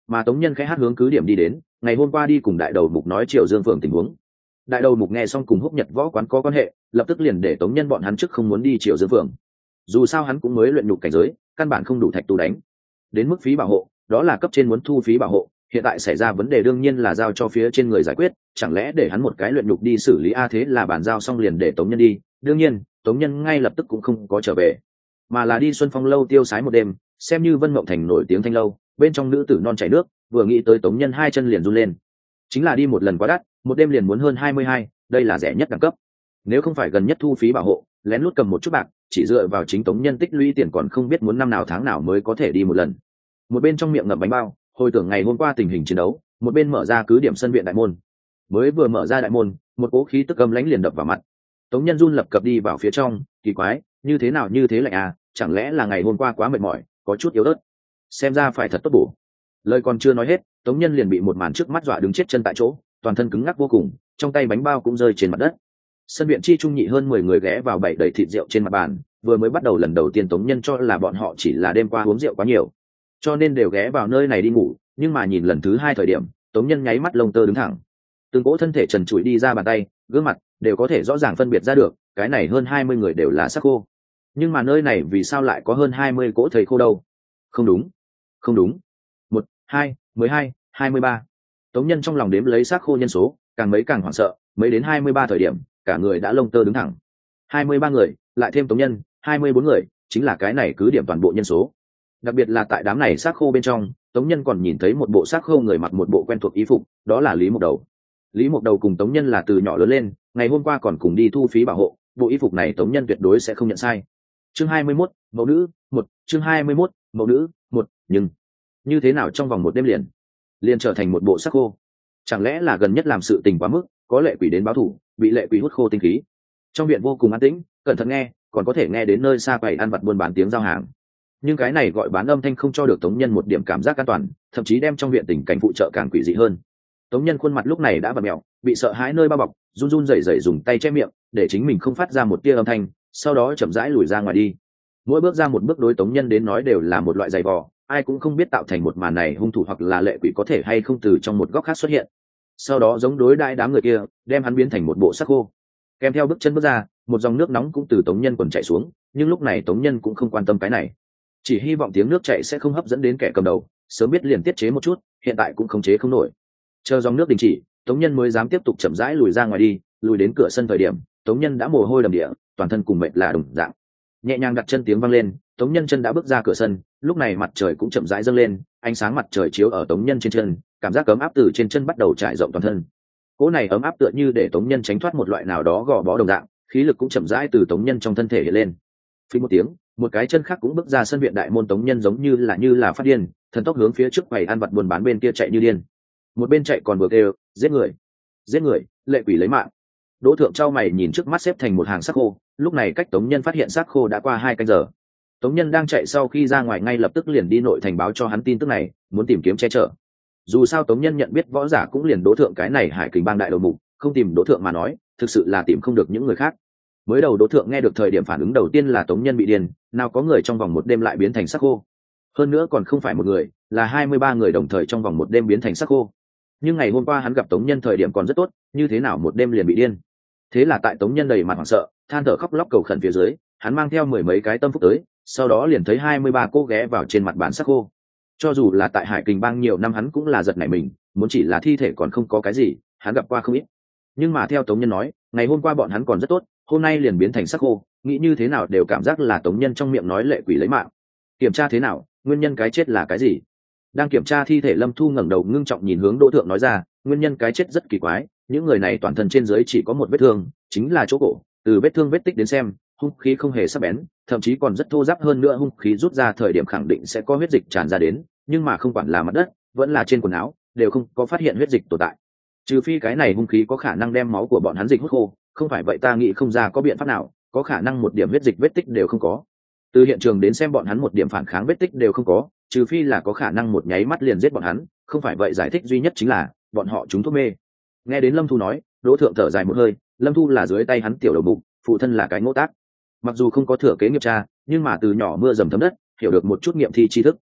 mà tống nhân khẽ hát hướng cứ điểm đi đến. Ngày hôm qua đi cùng đại đầu mục nói Triệu Dương phường tình huống. Đại đầu mục nghe xong cùng Húc Nhật võ quán có quan hệ, lập tức liền để tống nhân bọn hắn trước không muốn đi Triệu Dương phường. Dù sao hắn cũng mới luyện nhục cảnh giới, căn bản không đủ thạch tu đánh. Đến mức phí bảo hộ, đó là cấp trên muốn thu phí bảo hộ, hiện tại xảy ra vấn đề đương nhiên là giao cho phía trên người giải quyết, chẳng lẽ để hắn một cái luyện nhục đi xử lý thế là bàn giao xong liền để tống nhân đi. Đương nhiên tống nhân ngay lập tức cũng không có trở về, mà là đi Xuân Phong lâu tiêu sái một đêm, xem như Vân Mộng Thành nổi tiếng thanh lâu, bên trong nữ tử non chảy nước, vừa nghĩ tới tống nhân hai chân liền run lên. Chính là đi một lần quá đắt, một đêm liền muốn hơn 22, đây là rẻ nhất đẳng cấp. Nếu không phải gần nhất thu phí bảo hộ, lén lút cầm một chút bạc, chỉ dựa vào chính tống nhân tích lũy tiền còn không biết muốn năm nào tháng nào mới có thể đi một lần. Một bên trong miệng ngậm bánh bao, hồi tưởng ngày hôm qua tình hình chiến đấu, một bên mở ra cứ điểm sân viện đại môn. Mới vừa mở ra đại môn, một cỗ khí tức âm lãnh liền đập vào mặt. Tống nhân run lập cập đi vào phía trong, kỳ quái, như thế nào như thế lạnh à, chẳng lẽ là ngày hôm qua quá mệt mỏi, có chút yếu ớt, xem ra phải thật tốt bổ. Lời còn chưa nói hết, tống nhân liền bị một màn trước mắt dọa đứng chết chân tại chỗ, toàn thân cứng ngắc vô cùng, trong tay bánh bao cũng rơi trên mặt đất. Sân viện chi trung nhị hơn 10 người ghé vào bày đầy thịt rượu trên mặt bàn, vừa mới bắt đầu lần đầu tiên tống nhân cho là bọn họ chỉ là đêm qua uống rượu quá nhiều, cho nên đều ghé vào nơi này đi ngủ, nhưng mà nhìn lần thứ hai thời điểm, tống nhân nháy mắt lông tơ đứng thẳng, từng cỗ thân thể trần trụi đi ra bàn tay, gương mặt đều có thể rõ ràng phân biệt ra được, cái này hơn 20 người đều là xác khô. Nhưng mà nơi này vì sao lại có hơn 20 cỗ thầy khô đâu? Không đúng, không đúng. 1, 2, 12, 23. Tống nhân trong lòng đếm lấy xác khô nhân số, càng mấy càng hoảng sợ, mấy đến 23 thời điểm, cả người đã lông tơ đứng thẳng. 23 người, lại thêm tống nhân, 24 người, chính là cái này cứ điểm toàn bộ nhân số. Đặc biệt là tại đám này xác khô bên trong, tống nhân còn nhìn thấy một bộ xác khô người mặc một bộ quen thuộc y phục, đó là Lý Mộc Đầu. Lý Mộc Đầu cùng tống nhân là từ nhỏ lớn lên, ngày hôm qua còn cùng đi thu phí bảo hộ, bộ y phục này tống nhân tuyệt đối sẽ không nhận sai. Chương 21, mẫu nữ 1, chương 21, mẫu nữ 1, nhưng như thế nào trong vòng một đêm liền trở thành một bộ xác khô? Chẳng lẽ là gần nhất làm sự tình quá mức, có lệ quỷ đến báo thù, bị lệ quỷ hút khô tinh khí? Trong viện vô cùng an tĩnh, cẩn thận nghe, còn có thể nghe đến nơi xa quầy ăn vặt buôn bán tiếng giao hàng. Nhưng cái này gọi bán âm thanh không cho được tống nhân một điểm cảm giác an toàn, thậm chí đem trong viện tình cảnh phụ trợ càng quỷ dị hơn. Tống nhân khuôn mặt lúc này đã vặn mèo, bị sợ hãi nơi bao bọc, run run rẩy rẩy dùng tay che miệng để chính mình không phát ra một tia âm thanh, sau đó chậm rãi lùi ra ngoài đi. Mỗi bước ra một bước đối tống nhân đến nói đều là một loại giày vò, ai cũng không biết tạo thành một màn này hung thủ hoặc là lệ quỷ có thể hay không từ trong một góc khác xuất hiện, sau đó giống đối đãi đám người kia, đem hắn biến thành một bộ xác khô. Kèm theo bước chân bước ra, một dòng nước nóng cũng từ tống nhân quần chảy xuống, nhưng lúc này tống nhân cũng không quan tâm cái này, chỉ hy vọng tiếng nước chảy sẽ không hấp dẫn đến kẻ cầm đầu, sớm biết liền tiết chế một chút, hiện tại cũng khống chế không nổi. Chờ dòng nước đình chỉ, tống nhân mới dám tiếp tục chậm rãi lùi ra ngoài đi. Lùi đến cửa sân thời điểm, tống nhân đã mồ hôi đầm địa, toàn thân cùng mệt là đồng dạng. Nhẹ nhàng đặt chân tiếng vang lên, tống nhân chân đã bước ra cửa sân. Lúc này mặt trời cũng chậm rãi dâng lên, ánh sáng mặt trời chiếu ở tống nhân trên chân, cảm giác ấm áp từ trên chân bắt đầu trải rộng toàn thân. Cỗ này ấm áp tựa như để tống nhân tránh thoát một loại nào đó gò bó đồng dạng, khí lực cũng chậm rãi từ tống nhân trong thân thể hiện lên. Phí một tiếng, một cái chân khác cũng bước ra sân viện đại môn. Tống nhân giống như là phát điên, thần tốc hướng phía trước quầy ăn vặt buôn bán bên kia chạy như điên. Một bên chạy còn vừa kêu giết người, lệ quỷ lấy mạng. Đỗ Thượng trao mày nhìn trước mắt xếp thành một hàng xác khô, lúc này cách tống nhân phát hiện xác khô đã qua 2 canh giờ. Tống nhân đang chạy sau khi ra ngoài ngay lập tức liền đi nội thành báo cho hắn tin tức này, muốn tìm kiếm che chở. Dù sao tống nhân nhận biết võ giả cũng liền Đỗ Thượng cái này Hải Kình bang đại đầu mục, không tìm Đỗ Thượng mà nói thực sự là tìm không được những người khác. Mới đầu Đỗ Thượng nghe được thời điểm phản ứng đầu tiên là tống nhân bị điên, nào có người trong vòng một đêm lại biến thành xác khô, hơn nữa còn không phải một người, là 23 người đồng thời trong vòng một đêm biến thành xác khô. Nhưng ngày hôm qua hắn gặp tống nhân thời điểm còn rất tốt, như thế nào một đêm liền bị điên? Thế là tại tống nhân đầy mặt hoảng sợ, than thở khóc lóc cầu khẩn phía dưới, hắn mang theo 10 mấy cái tâm phúc tới, sau đó liền thấy 23 cô ghé vào trên mặt bàn xác khô. Cho dù là tại Hải Kình bang nhiều năm hắn cũng là giật nảy mình, muốn chỉ là thi thể còn không có cái gì, hắn gặp qua không ít. Nhưng mà theo tống nhân nói, ngày hôm qua bọn hắn còn rất tốt, hôm nay liền biến thành xác khô, nghĩ như thế nào đều cảm giác là tống nhân trong miệng nói lệ quỷ lấy mạng. Kiểm tra thế nào, nguyên nhân cái chết là cái gì? Đang kiểm tra thi thể, Lâm Thu ngẩng đầu ngưng trọng nhìn hướng Đỗ Thượng nói ra, nguyên nhân cái chết rất kỳ quái, những người này toàn thân trên dưới chỉ có một vết thương, chính là chỗ cổ, từ vết thương vết tích đến xem, hung khí không hề sắc bén, thậm chí còn rất thô ráp, hơn nữa hung khí rút ra thời điểm khẳng định sẽ có huyết dịch tràn ra đến, nhưng mà không quản là mặt đất, vẫn là trên quần áo, đều không có phát hiện huyết dịch tồn tại. Trừ phi cái này hung khí có khả năng đem máu của bọn hắn dịch hút khô, không phải vậy ta nghĩ không ra có biện pháp nào, có khả năng một điểm huyết dịch vết tích đều không có. Từ hiện trường đến xem bọn hắn một điểm phản kháng vết tích đều không có, trừ phi là có khả năng một nháy mắt liền giết bọn hắn, không phải vậy giải thích duy nhất chính là bọn họ trúng thuốc mê. Nghe đến Lâm Thu nói, Đỗ Thượng thở dài một hơi, Lâm Thu là dưới tay hắn tiểu đầu mục, phụ thân là cái ngỗ tác, mặc dù không có thừa kế nghiệp cha, nhưng mà từ nhỏ mưa dầm thấm đất, hiểu được một chút nghiệm thi tri thức.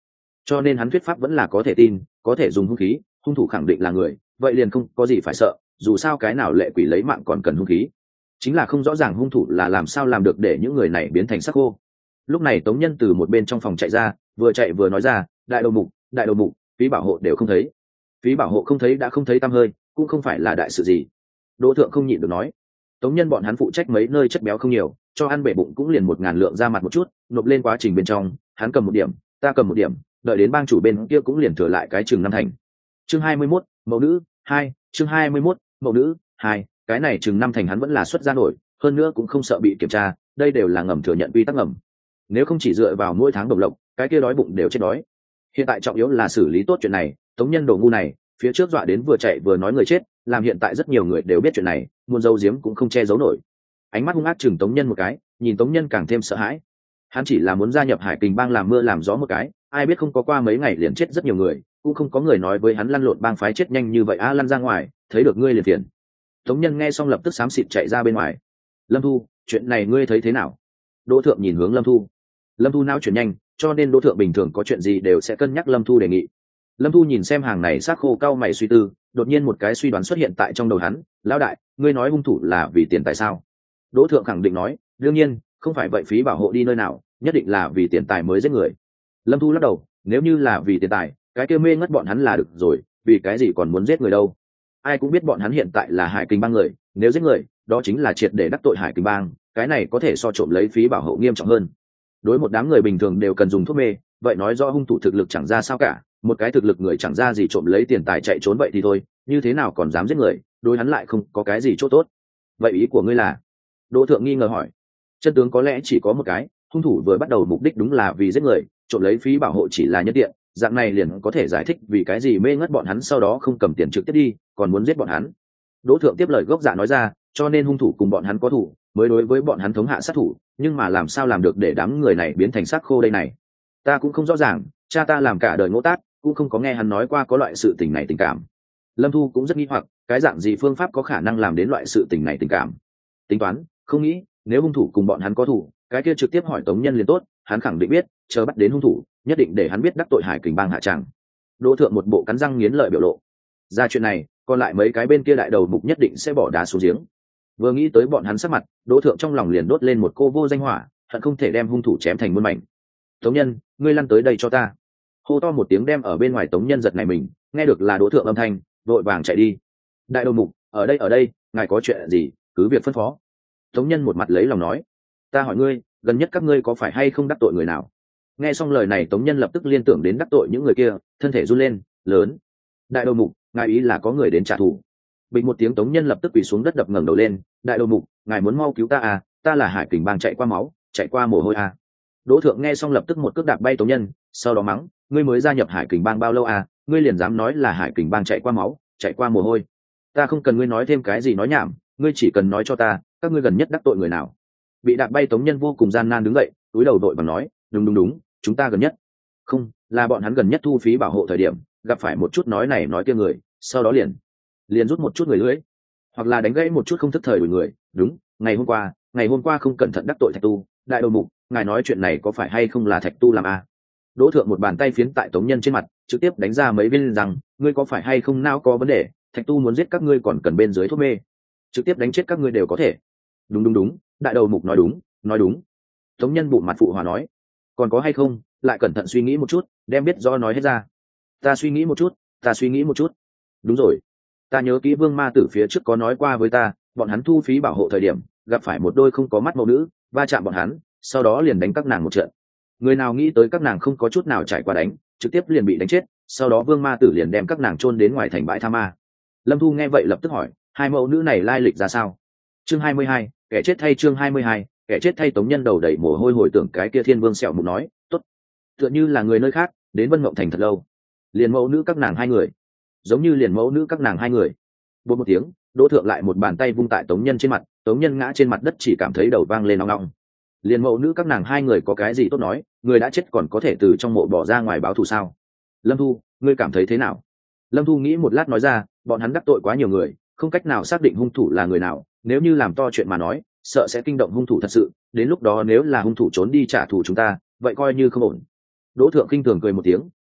cho nên hắn thuyết pháp vẫn là có thể tin, có thể dùng hung khí, hung thủ khẳng định là người, vậy liền không có gì phải sợ, dù sao cái nào lệ quỷ lấy mạng còn cần hung khí. Chính là không rõ ràng hung thủ là làm sao làm được để những người này biến thành xác khô. Lúc này Tống Nhân từ một bên trong phòng chạy ra, vừa chạy vừa nói ra, đại đầu mục, phí bảo hộ đều không thấy. Phí bảo hộ không thấy đã không thấy tăm hơi, cũng không phải là đại sự gì. Đỗ Thượng không nhịn được nói, Tống Nhân bọn hắn phụ trách mấy nơi chất béo không nhiều, cho ăn bể bụng cũng liền 1.000 lượng ra mặt một chút, nộp lên quá trình bên trong, hắn cầm 1 điểm, ta cầm 1 điểm, đợi đến bang chủ bên kia cũng liền thừa lại cái chừng 5 thành. Chương 21, mẫu nữ 2, chương 21, mẫu nữ 2, cái này chừng 5 thành hắn vẫn là xuất ra nổi, hơn nữa cũng không sợ bị kiểm tra, đây đều là ngầm thừa nhận quy tắc ngầm. Nếu không chỉ dựa vào mỗi tháng đồng lộc, cái kia đói bụng đều chết đói. Hiện tại trọng yếu là xử lý tốt chuyện này, Tống Nhân đồ ngu này, phía trước dọa đến vừa chạy vừa nói người chết, làm hiện tại rất nhiều người đều biết chuyện này, muốn giấu giếm cũng không che giấu nổi. Ánh mắt hung ác chừng Tống Nhân một cái, nhìn Tống Nhân càng thêm sợ hãi. Hắn chỉ là muốn gia nhập Hải Kình bang làm mưa làm gió một cái, ai biết không có qua mấy ngày liền chết rất nhiều người, cũng không có người nói với hắn lăn lộn bang phái chết nhanh như vậy lăn ra ngoài, thấy được ngươi liền phiền. Tống Nhân nghe xong lập tức xám xịt chạy ra bên ngoài. Lâm Thu, chuyện này ngươi thấy thế nào? Đỗ Thượng nhìn hướng Lâm Thu. Lâm Thu não chuyển nhanh, cho nên Đỗ Thượng bình thường có chuyện gì đều sẽ cân nhắc Lâm Thu đề nghị. Lâm Thu nhìn xem hàng này xác khô cau mày suy tư, đột nhiên một cái suy đoán xuất hiện tại trong đầu hắn. Lão đại, ngươi nói hung thủ là vì tiền tài sao? Đỗ Thượng khẳng định nói, đương nhiên, không phải vậy phí bảo hộ đi nơi nào, nhất định là vì tiền tài mới giết người. Lâm Thu lắc đầu, nếu như là vì tiền tài, cái kia mê ngất bọn hắn là được rồi, vì cái gì còn muốn giết người đâu? Ai cũng biết bọn hắn hiện tại là Hải Kình bang người, nếu giết người, đó chính là triệt để đắc tội Hải Kình bang, cái này có thể so trộm lấy phí bảo hộ nghiêm trọng hơn. Đối một đám người bình thường đều cần dùng thuốc mê, vậy nói do hung thủ thực lực chẳng ra sao cả, một cái thực lực người chẳng ra gì trộm lấy tiền tài chạy trốn vậy thì thôi, như thế nào còn dám giết người, đối hắn lại không có cái gì chỗ tốt. Vậy ý của ngươi là? Đỗ Thượng nghi ngờ hỏi. Chân tướng có lẽ chỉ có một cái, hung thủ vừa bắt đầu mục đích đúng là vì giết người, trộm lấy phí bảo hộ chỉ là nhân tiện, dạng này liền có thể giải thích vì cái gì mê ngất bọn hắn sau đó không cầm tiền trực tiếp đi, còn muốn giết bọn hắn. Đỗ Thượng tiếp lời gốc dạ nói ra, cho nên hung thủ cùng bọn hắn có thủ, mới đối với bọn hắn thống hạ sát thủ, nhưng mà làm sao làm được để đám người này biến thành xác khô đây này? Ta cũng không rõ ràng, cha ta làm cả đời ngỗ tác, cũng không có nghe hắn nói qua có loại sự tình này tình cảm. Lâm Thu cũng rất nghi hoặc, cái dạng gì phương pháp có khả năng làm đến loại sự tình này tình cảm? Tính toán, không nghĩ, nếu hung thủ cùng bọn hắn có thủ, cái kia trực tiếp hỏi Tống Nhân liền tốt, hắn khẳng định biết, chờ bắt đến hung thủ, nhất định để hắn biết đắc tội Hải Kình bang hạ tràng. Đỗ Thượng một bộ cắn răng nghiến lợi biểu lộ. Ra chuyện này, còn lại mấy cái bên kia đại đầu mục nhất định sẽ bỏ đá xuống giếng. Vừa nghĩ tới bọn hắn sắc mặt, Đỗ Thượng trong lòng liền đốt lên một cô vô danh hỏa, hận không thể đem hung thủ chém thành muôn mảnh. Tống Nhân, ngươi lăn tới đây cho ta! Hô to một tiếng đem ở bên ngoài Tống Nhân giật này mình, nghe được là Đỗ Thượng âm thanh, vội vàng chạy đi. Đại đầu mục, ở đây, ngài có chuyện gì, cứ việc phân phó. Tống Nhân một mặt lấy lòng nói, ta hỏi ngươi, gần nhất các ngươi có phải hay không đắc tội người nào? Nghe xong lời này Tống Nhân lập tức liên tưởng đến đắc tội những người kia, thân thể run lên, lớn. Đại đầu mục, ngài ý là có người đến trả thù? Bình một tiếng Tống Nhân lập tức quỳ xuống đất đập ngẩng đầu lên, đại đầu mục, ngài muốn mau cứu ta à, ta là Hải Kình bang chạy qua máu, chạy qua mồ hôi à. Đỗ Thượng nghe xong lập tức một cước đạp bay Tống Nhân, sau đó mắng, ngươi mới gia nhập Hải Kình bang bao lâu à, ngươi liền dám nói là Hải Kình bang chạy qua máu, chạy qua mồ hôi? Ta không cần ngươi nói thêm cái gì nói nhảm, ngươi chỉ cần nói cho ta, các ngươi gần nhất đắc tội người nào? Bị đạp bay Tống Nhân vô cùng gian nan đứng dậy, túi đầu đội bằng nói, đúng, chúng ta gần nhất. Không, là bọn hắn gần nhất thu phí bảo hộ thời điểm, gặp phải một chút nói này nói kia người, sau đó liền rút một chút người lưỡi, hoặc là đánh gãy một chút không thức thời đuổi người. Đúng, ngày hôm qua không cẩn thận đắc tội Thạch Tu, đại đầu mục, ngài nói chuyện này có phải hay không là Thạch Tu làm à? Đỗ Thượng một bàn tay phiến tại Tống Nhân trên mặt, trực tiếp đánh ra mấy viên rằng, ngươi có phải hay không não có vấn đề, Thạch Tu muốn giết các ngươi còn cần bên dưới thuốc mê, trực tiếp đánh chết các ngươi đều có thể. Đúng, đại đầu mục nói đúng. Tống Nhân bụng mặt phụ hòa nói, còn có hay không, lại cẩn thận suy nghĩ một chút, đem biết do nói hết ra. Ta suy nghĩ một chút. Đúng rồi, ta nhớ kỹ Vương Ma Tử phía trước có nói qua với ta, bọn hắn thu phí bảo hộ thời điểm gặp phải một đôi không có mắt mẫu nữ, va chạm bọn hắn, sau đó liền đánh các nàng một trận. Người nào nghĩ tới các nàng không có chút nào trải qua đánh, trực tiếp liền bị đánh chết, sau đó Vương Ma Tử liền đem các nàng chôn đến ngoài thành bãi tha ma. Lâm Thu nghe vậy lập tức hỏi, hai mẫu nữ này lai lịch ra sao? Chương 22, kẻ chết thay. Chương 22, kẻ chết thay. Tống Nhân đầu đầy mồ hôi hồi tưởng cái kia Thiên Vương sẹo mục nói, tốt, tựa như là người nơi khác đến Vân Mộng thành thật lâu, liền mẫu nữ các nàng hai người, giống như liền mẫu nữ các nàng hai người. Bột một tiếng, Đỗ Thượng lại một bàn tay vung tại Tống Nhân trên mặt, Tống Nhân ngã trên mặt đất chỉ cảm thấy đầu vang lên ong ong. Liền mẫu nữ các nàng hai người có cái gì tốt nói, người đã chết còn có thể từ trong mộ bỏ ra ngoài báo thù sao? Lâm Thu, ngươi cảm thấy thế nào? Lâm Thu nghĩ một lát nói ra, bọn hắn đắc tội quá nhiều người, không cách nào xác định hung thủ là người nào, nếu như làm to chuyện mà nói, sợ sẽ kinh động hung thủ thật sự, đến lúc đó nếu là hung thủ trốn đi trả thù chúng ta, vậy coi như không ổn. Đỗ Thượng khinh thường cười một tiếng,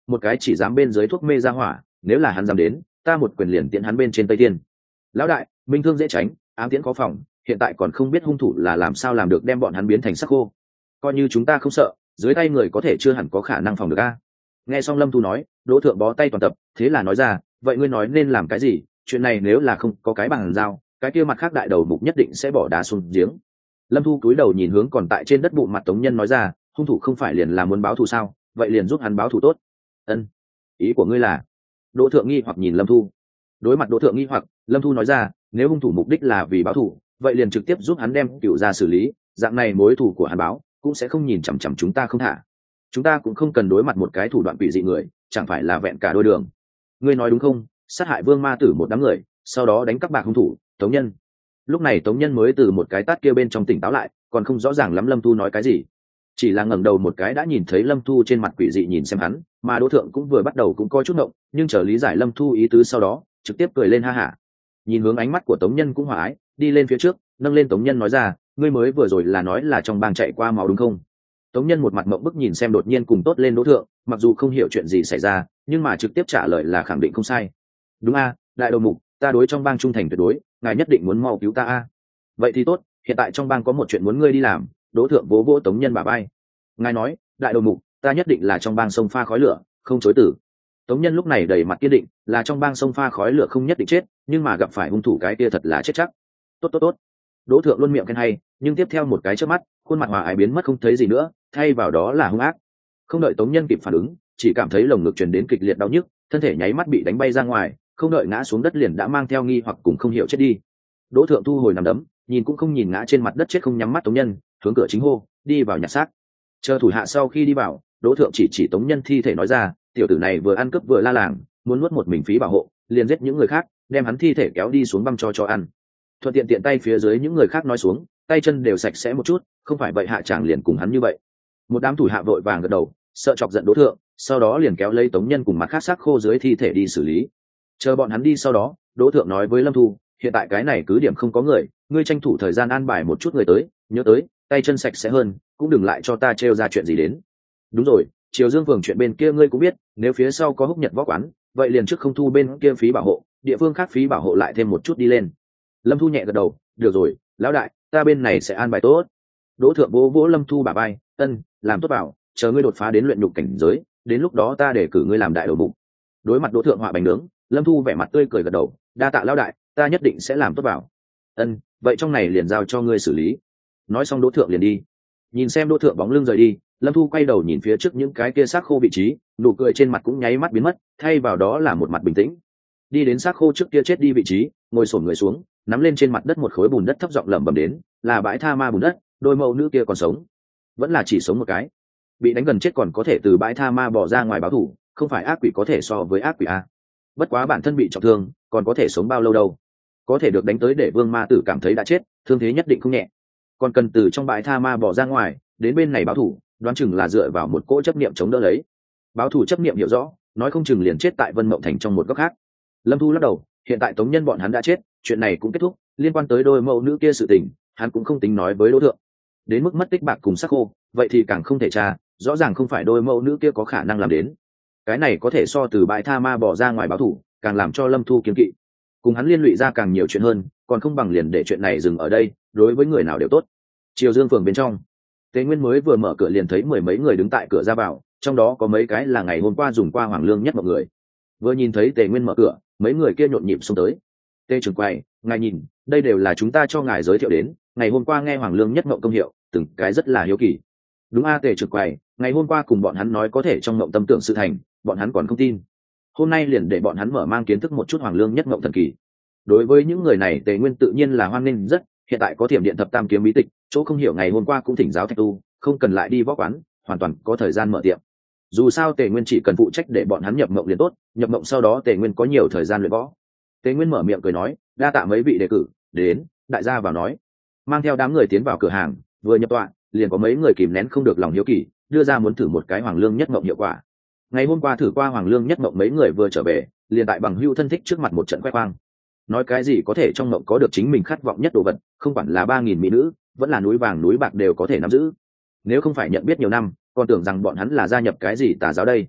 một cái chỉ dám bên dưới thuốc mê ra hỏa, nếu là hắn dám đến, ta một quyền liền tiễn hắn bên trên Tây Tiên. Lão đại, minh thương dễ tránh, ám tiễn khó phòng, hiện tại còn không biết hung thủ là làm sao làm được đem bọn hắn biến thành xác khô. Coi như chúng ta không sợ, dưới tay người có thể chưa hẳn có khả năng phòng được a. Nghe xong Lâm Thu nói, Đỗ Thượng bó tay toàn tập, thế là nói ra, vậy ngươi nói nên làm cái gì? Chuyện này nếu là không có cái bằng giao, cái kia mặt khác đại đầu mục nhất định sẽ bỏ đá xuống giếng. Lâm Thu cúi đầu nhìn hướng còn tại trên đất bụng mặt Tống Nhân nói ra, hung thủ không phải liền là muốn báo thù sao? Vậy liền giúp hắn báo thù tốt. Ân, ý của ngươi là? Đỗ Thượng nghi hoặc nhìn Lâm Thu. Đối mặt Đỗ Thượng nghi hoặc, Lâm Thu nói ra, nếu hung thủ mục đích là vì báo thù, vậy liền trực tiếp giúp hắn đem cựu ra xử lý, dạng này mối thù của hắn báo cũng sẽ không nhìn chằm chằm chúng ta không thả. Chúng ta cũng không cần đối mặt một cái thủ đoạn quỷ dị người, chẳng phải là vẹn cả đôi đường. Ngươi nói đúng không? Sát hại Vương Ma Tử một đám người, sau đó đánh các bạc hung thủ, Tống Nhân. Lúc này Tống Nhân mới từ một cái tát kia bên trong tỉnh táo lại, còn không rõ ràng lắm Lâm Thu nói cái gì, chỉ là ngẩng đầu một cái đã nhìn thấy Lâm Thu trên mặt quỷ dị nhìn xem hắn, mà Đỗ Thượng cũng vừa bắt đầu cũng có chút ngộng, nhưng chờ lý giải Lâm Thu ý tứ sau đó, trực tiếp cười lên ha hả. Nhìn hướng ánh mắt của Tống Nhân cũng hòa ái, đi lên phía trước, nâng lên Tống Nhân nói ra, ngươi mới vừa rồi là nói là trong bang chạy qua máu đúng không? Tống Nhân một mặt mộng bức nhìn xem đột nhiên cùng tốt lên Đỗ Thượng, mặc dù không hiểu chuyện gì xảy ra, nhưng mà trực tiếp trả lời là khẳng định không sai. Đúng a, đại đầu mục, ta đối trong bang trung thành tuyệt đối, ngài nhất định muốn mau cứu ta a. Vậy thì tốt, hiện tại trong bang có một chuyện muốn ngươi đi làm. Đỗ Thượng vỗ vỗ Tống Nhân bả vai. Ngài nói, đại đầu mục, ta nhất định là trong bang sông pha khói lửa, không chối từ. Tống Nhân lúc này đầy mặt kiên định, là trong bang sông pha khói lửa không nhất định chết, nhưng mà gặp phải hung thủ cái kia thật là chết chắc. Tốt tốt tốt. Đỗ Thượng luôn miệng khen hay, nhưng tiếp theo một cái chớp mắt, khuôn mặt hòa ái biến mất không thấy gì nữa, thay vào đó là hung ác. Không đợi Tống Nhân kịp phản ứng, chỉ cảm thấy lồng ngực truyền đến kịch liệt đau nhức, thân thể nháy mắt bị đánh bay ra ngoài, không đợi ngã xuống đất liền đã mang theo nghi hoặc cùng không hiểu chết đi. Đỗ Thượng thu hồi nằm đấm, nhìn cũng không nhìn ngã trên mặt đất chết không nhắm mắt Tống Nhân, hướng cửa chính hô, đi vào nhặt xác. Chờ thủ hạ sau khi đi vào, Đỗ Thượng chỉ Tống Nhân thi thể nói ra, tiểu tử này vừa ăn cướp vừa la làng, muốn nuốt một mình phí bảo hộ, liền giết những người khác, đem hắn thi thể kéo đi xuống băm cho ăn. Thuận tiện tiện tay phía dưới những người khác nói xuống, tay chân đều sạch sẽ một chút, không phải vậy hạ chàng liền cùng hắn như vậy. Một đám thủ hạ vội vàng gật đầu, sợ chọc giận Đỗ Thượng, sau đó liền kéo lấy Tống Nhân cùng mặt khác xác khô dưới thi thể đi xử lý. Chờ bọn hắn đi sau đó, Đỗ Thượng nói với Lâm Thu, hiện tại cái này cứ điểm không có người, ngươi tranh thủ thời gian an bài một chút người tới, nhớ tới tay chân sạch sẽ hơn, cũng đừng lại cho ta trêu ra chuyện gì đến. Đúng rồi, Triều Dương phường chuyện bên kia ngươi cũng biết, nếu phía sau có húc nhật võ quán, vậy liền trước không thu bên kia phí bảo hộ, địa phương khác phí bảo hộ lại thêm một chút đi lên. Lâm Thu nhẹ gật đầu, được rồi, lão đại, ta bên này sẽ an bài tốt. Đỗ Thượng vỗ vỗ Lâm Thu bả vai, ân, làm tốt bảo, chờ ngươi đột phá đến luyện nhục cảnh giới, đến lúc đó ta để cử ngươi làm đại đầu mục. Đối mặt Đỗ Thượng họa bánh nướng, Lâm Thu vẻ mặt tươi cười gật đầu, đa tạ lão đại, ta nhất định sẽ làm tốt bảo. Ân, vậy trong này liền giao cho ngươi xử lý. Nói xong Đỗ Thượng liền đi. Nhìn xem Đỗ Thượng bóng lưng rời đi, Lâm Thu quay đầu nhìn phía trước những cái kia xác khô vị trí, nụ cười trên mặt cũng nháy mắt biến mất, thay vào đó là một mặt bình tĩnh. Đi đến xác khô trước kia chết đi vị trí, ngồi xổm người xuống, nắm lên trên mặt đất một khối bùn đất thấp giọng lẩm bẩm đến, là bãi tha ma bùn đất, đôi mẫu nữ kia còn sống, vẫn là chỉ sống một cái, bị đánh gần chết còn có thể từ bãi tha ma bỏ ra ngoài báo thù, không phải ác quỷ có thể so với ác quỷ a. Bất quá bản thân bị trọng thương, còn có thể sống bao lâu đâu? Có thể được đánh tới để Vương Ma Tử cảm thấy đã chết, thương thế nhất định không nhẹ, còn cần từ trong bãi tha ma bỏ ra ngoài, đến bên này báo thù, đoán chừng là dựa vào một cỗ chấp niệm chống đỡ lấy. Báo thù chấp niệm hiểu rõ, nói không chừng liền chết tại Vân Mộng Thành trong một góc khác. Lâm Thu lắc đầu, hiện tại Tống Nhân bọn hắn đã chết, chuyện này cũng kết thúc, liên quan tới đôi mẫu nữ kia sự tình, hắn cũng không tính nói với Đỗ Thượng. Đến mức mất tích bạc cùng xác khô, vậy thì càng không thể tra, rõ ràng không phải đôi mẫu nữ kia có khả năng làm đến. Cái này có thể so từ bãi tha ma bỏ ra ngoài báo thù, càng làm cho Lâm Thu kiêng kỵ. Cùng hắn liên lụy ra càng nhiều chuyện hơn, còn không bằng liền để chuyện này dừng ở đây, đối với người nào đều tốt. Triều Dương phường bên trong, Tế Nguyên mới vừa mở cửa liền thấy mười mấy người đứng tại cửa ra vào, trong đó có mấy cái là ngày hôm qua dùng qua Hoàng Lương nhất mọi người. Vừa nhìn thấy Tề Nguyên mở cửa, mấy người kia nhộn nhịp xông tới. Tề trưởng quầy, ngài nhìn, đây đều là chúng ta cho ngài giới thiệu đến, ngày hôm qua nghe Hoàng Lương nhất ngộng công hiệu, từng cái rất là hiếu kỳ. Đúng a, Tề trưởng quầy, ngày hôm qua cùng bọn hắn nói có thể trong ngộng tâm tưởng sự thành, bọn hắn còn không tin. Hôm nay liền để bọn hắn mở mang kiến thức một chút Hoàng Lương nhất ngộng thần kỳ. Đối với những người này Tề Nguyên tự nhiên là hoan nghênh rất, hiện tại có Thiểm Điện Thập Tam Kiếm bí tịch, chỗ không hiểu ngày hôm qua cũng thỉnh giáo thạch tu, không cần lại đi võ quán, hoàn toàn có thời gian mở tiệm. Dù sao Tề Nguyên chỉ cần phụ trách để bọn hắn nhập mộng liền tốt, nhập mộng sau đó Tề Nguyên có nhiều thời gian luyện võ. Tề Nguyên mở miệng cười nói, đa tạ mấy vị đề cử, đến, đại gia vào nói. Mang theo đám người tiến vào cửa hàng, vừa nhập tọa, liền có mấy người kìm nén không được lòng hiếu kỳ, đưa ra muốn thử một cái Hoàng Lương nhất mộng hiệu quả. Ngày hôm qua thử qua Hoàng Lương nhất mộng mấy người vừa trở về, liền tại bằng hữu thân thích trước mặt một trận khoe khoang. Nói cái gì có thể trong mộng có được chính mình khát vọng nhất đồ vật, không quản là 3000 mỹ nữ, vẫn là núi vàng núi bạc đều có thể nắm giữ. Nếu không phải nhận biết nhiều năm, còn tưởng rằng bọn hắn là gia nhập cái gì tà giáo đây.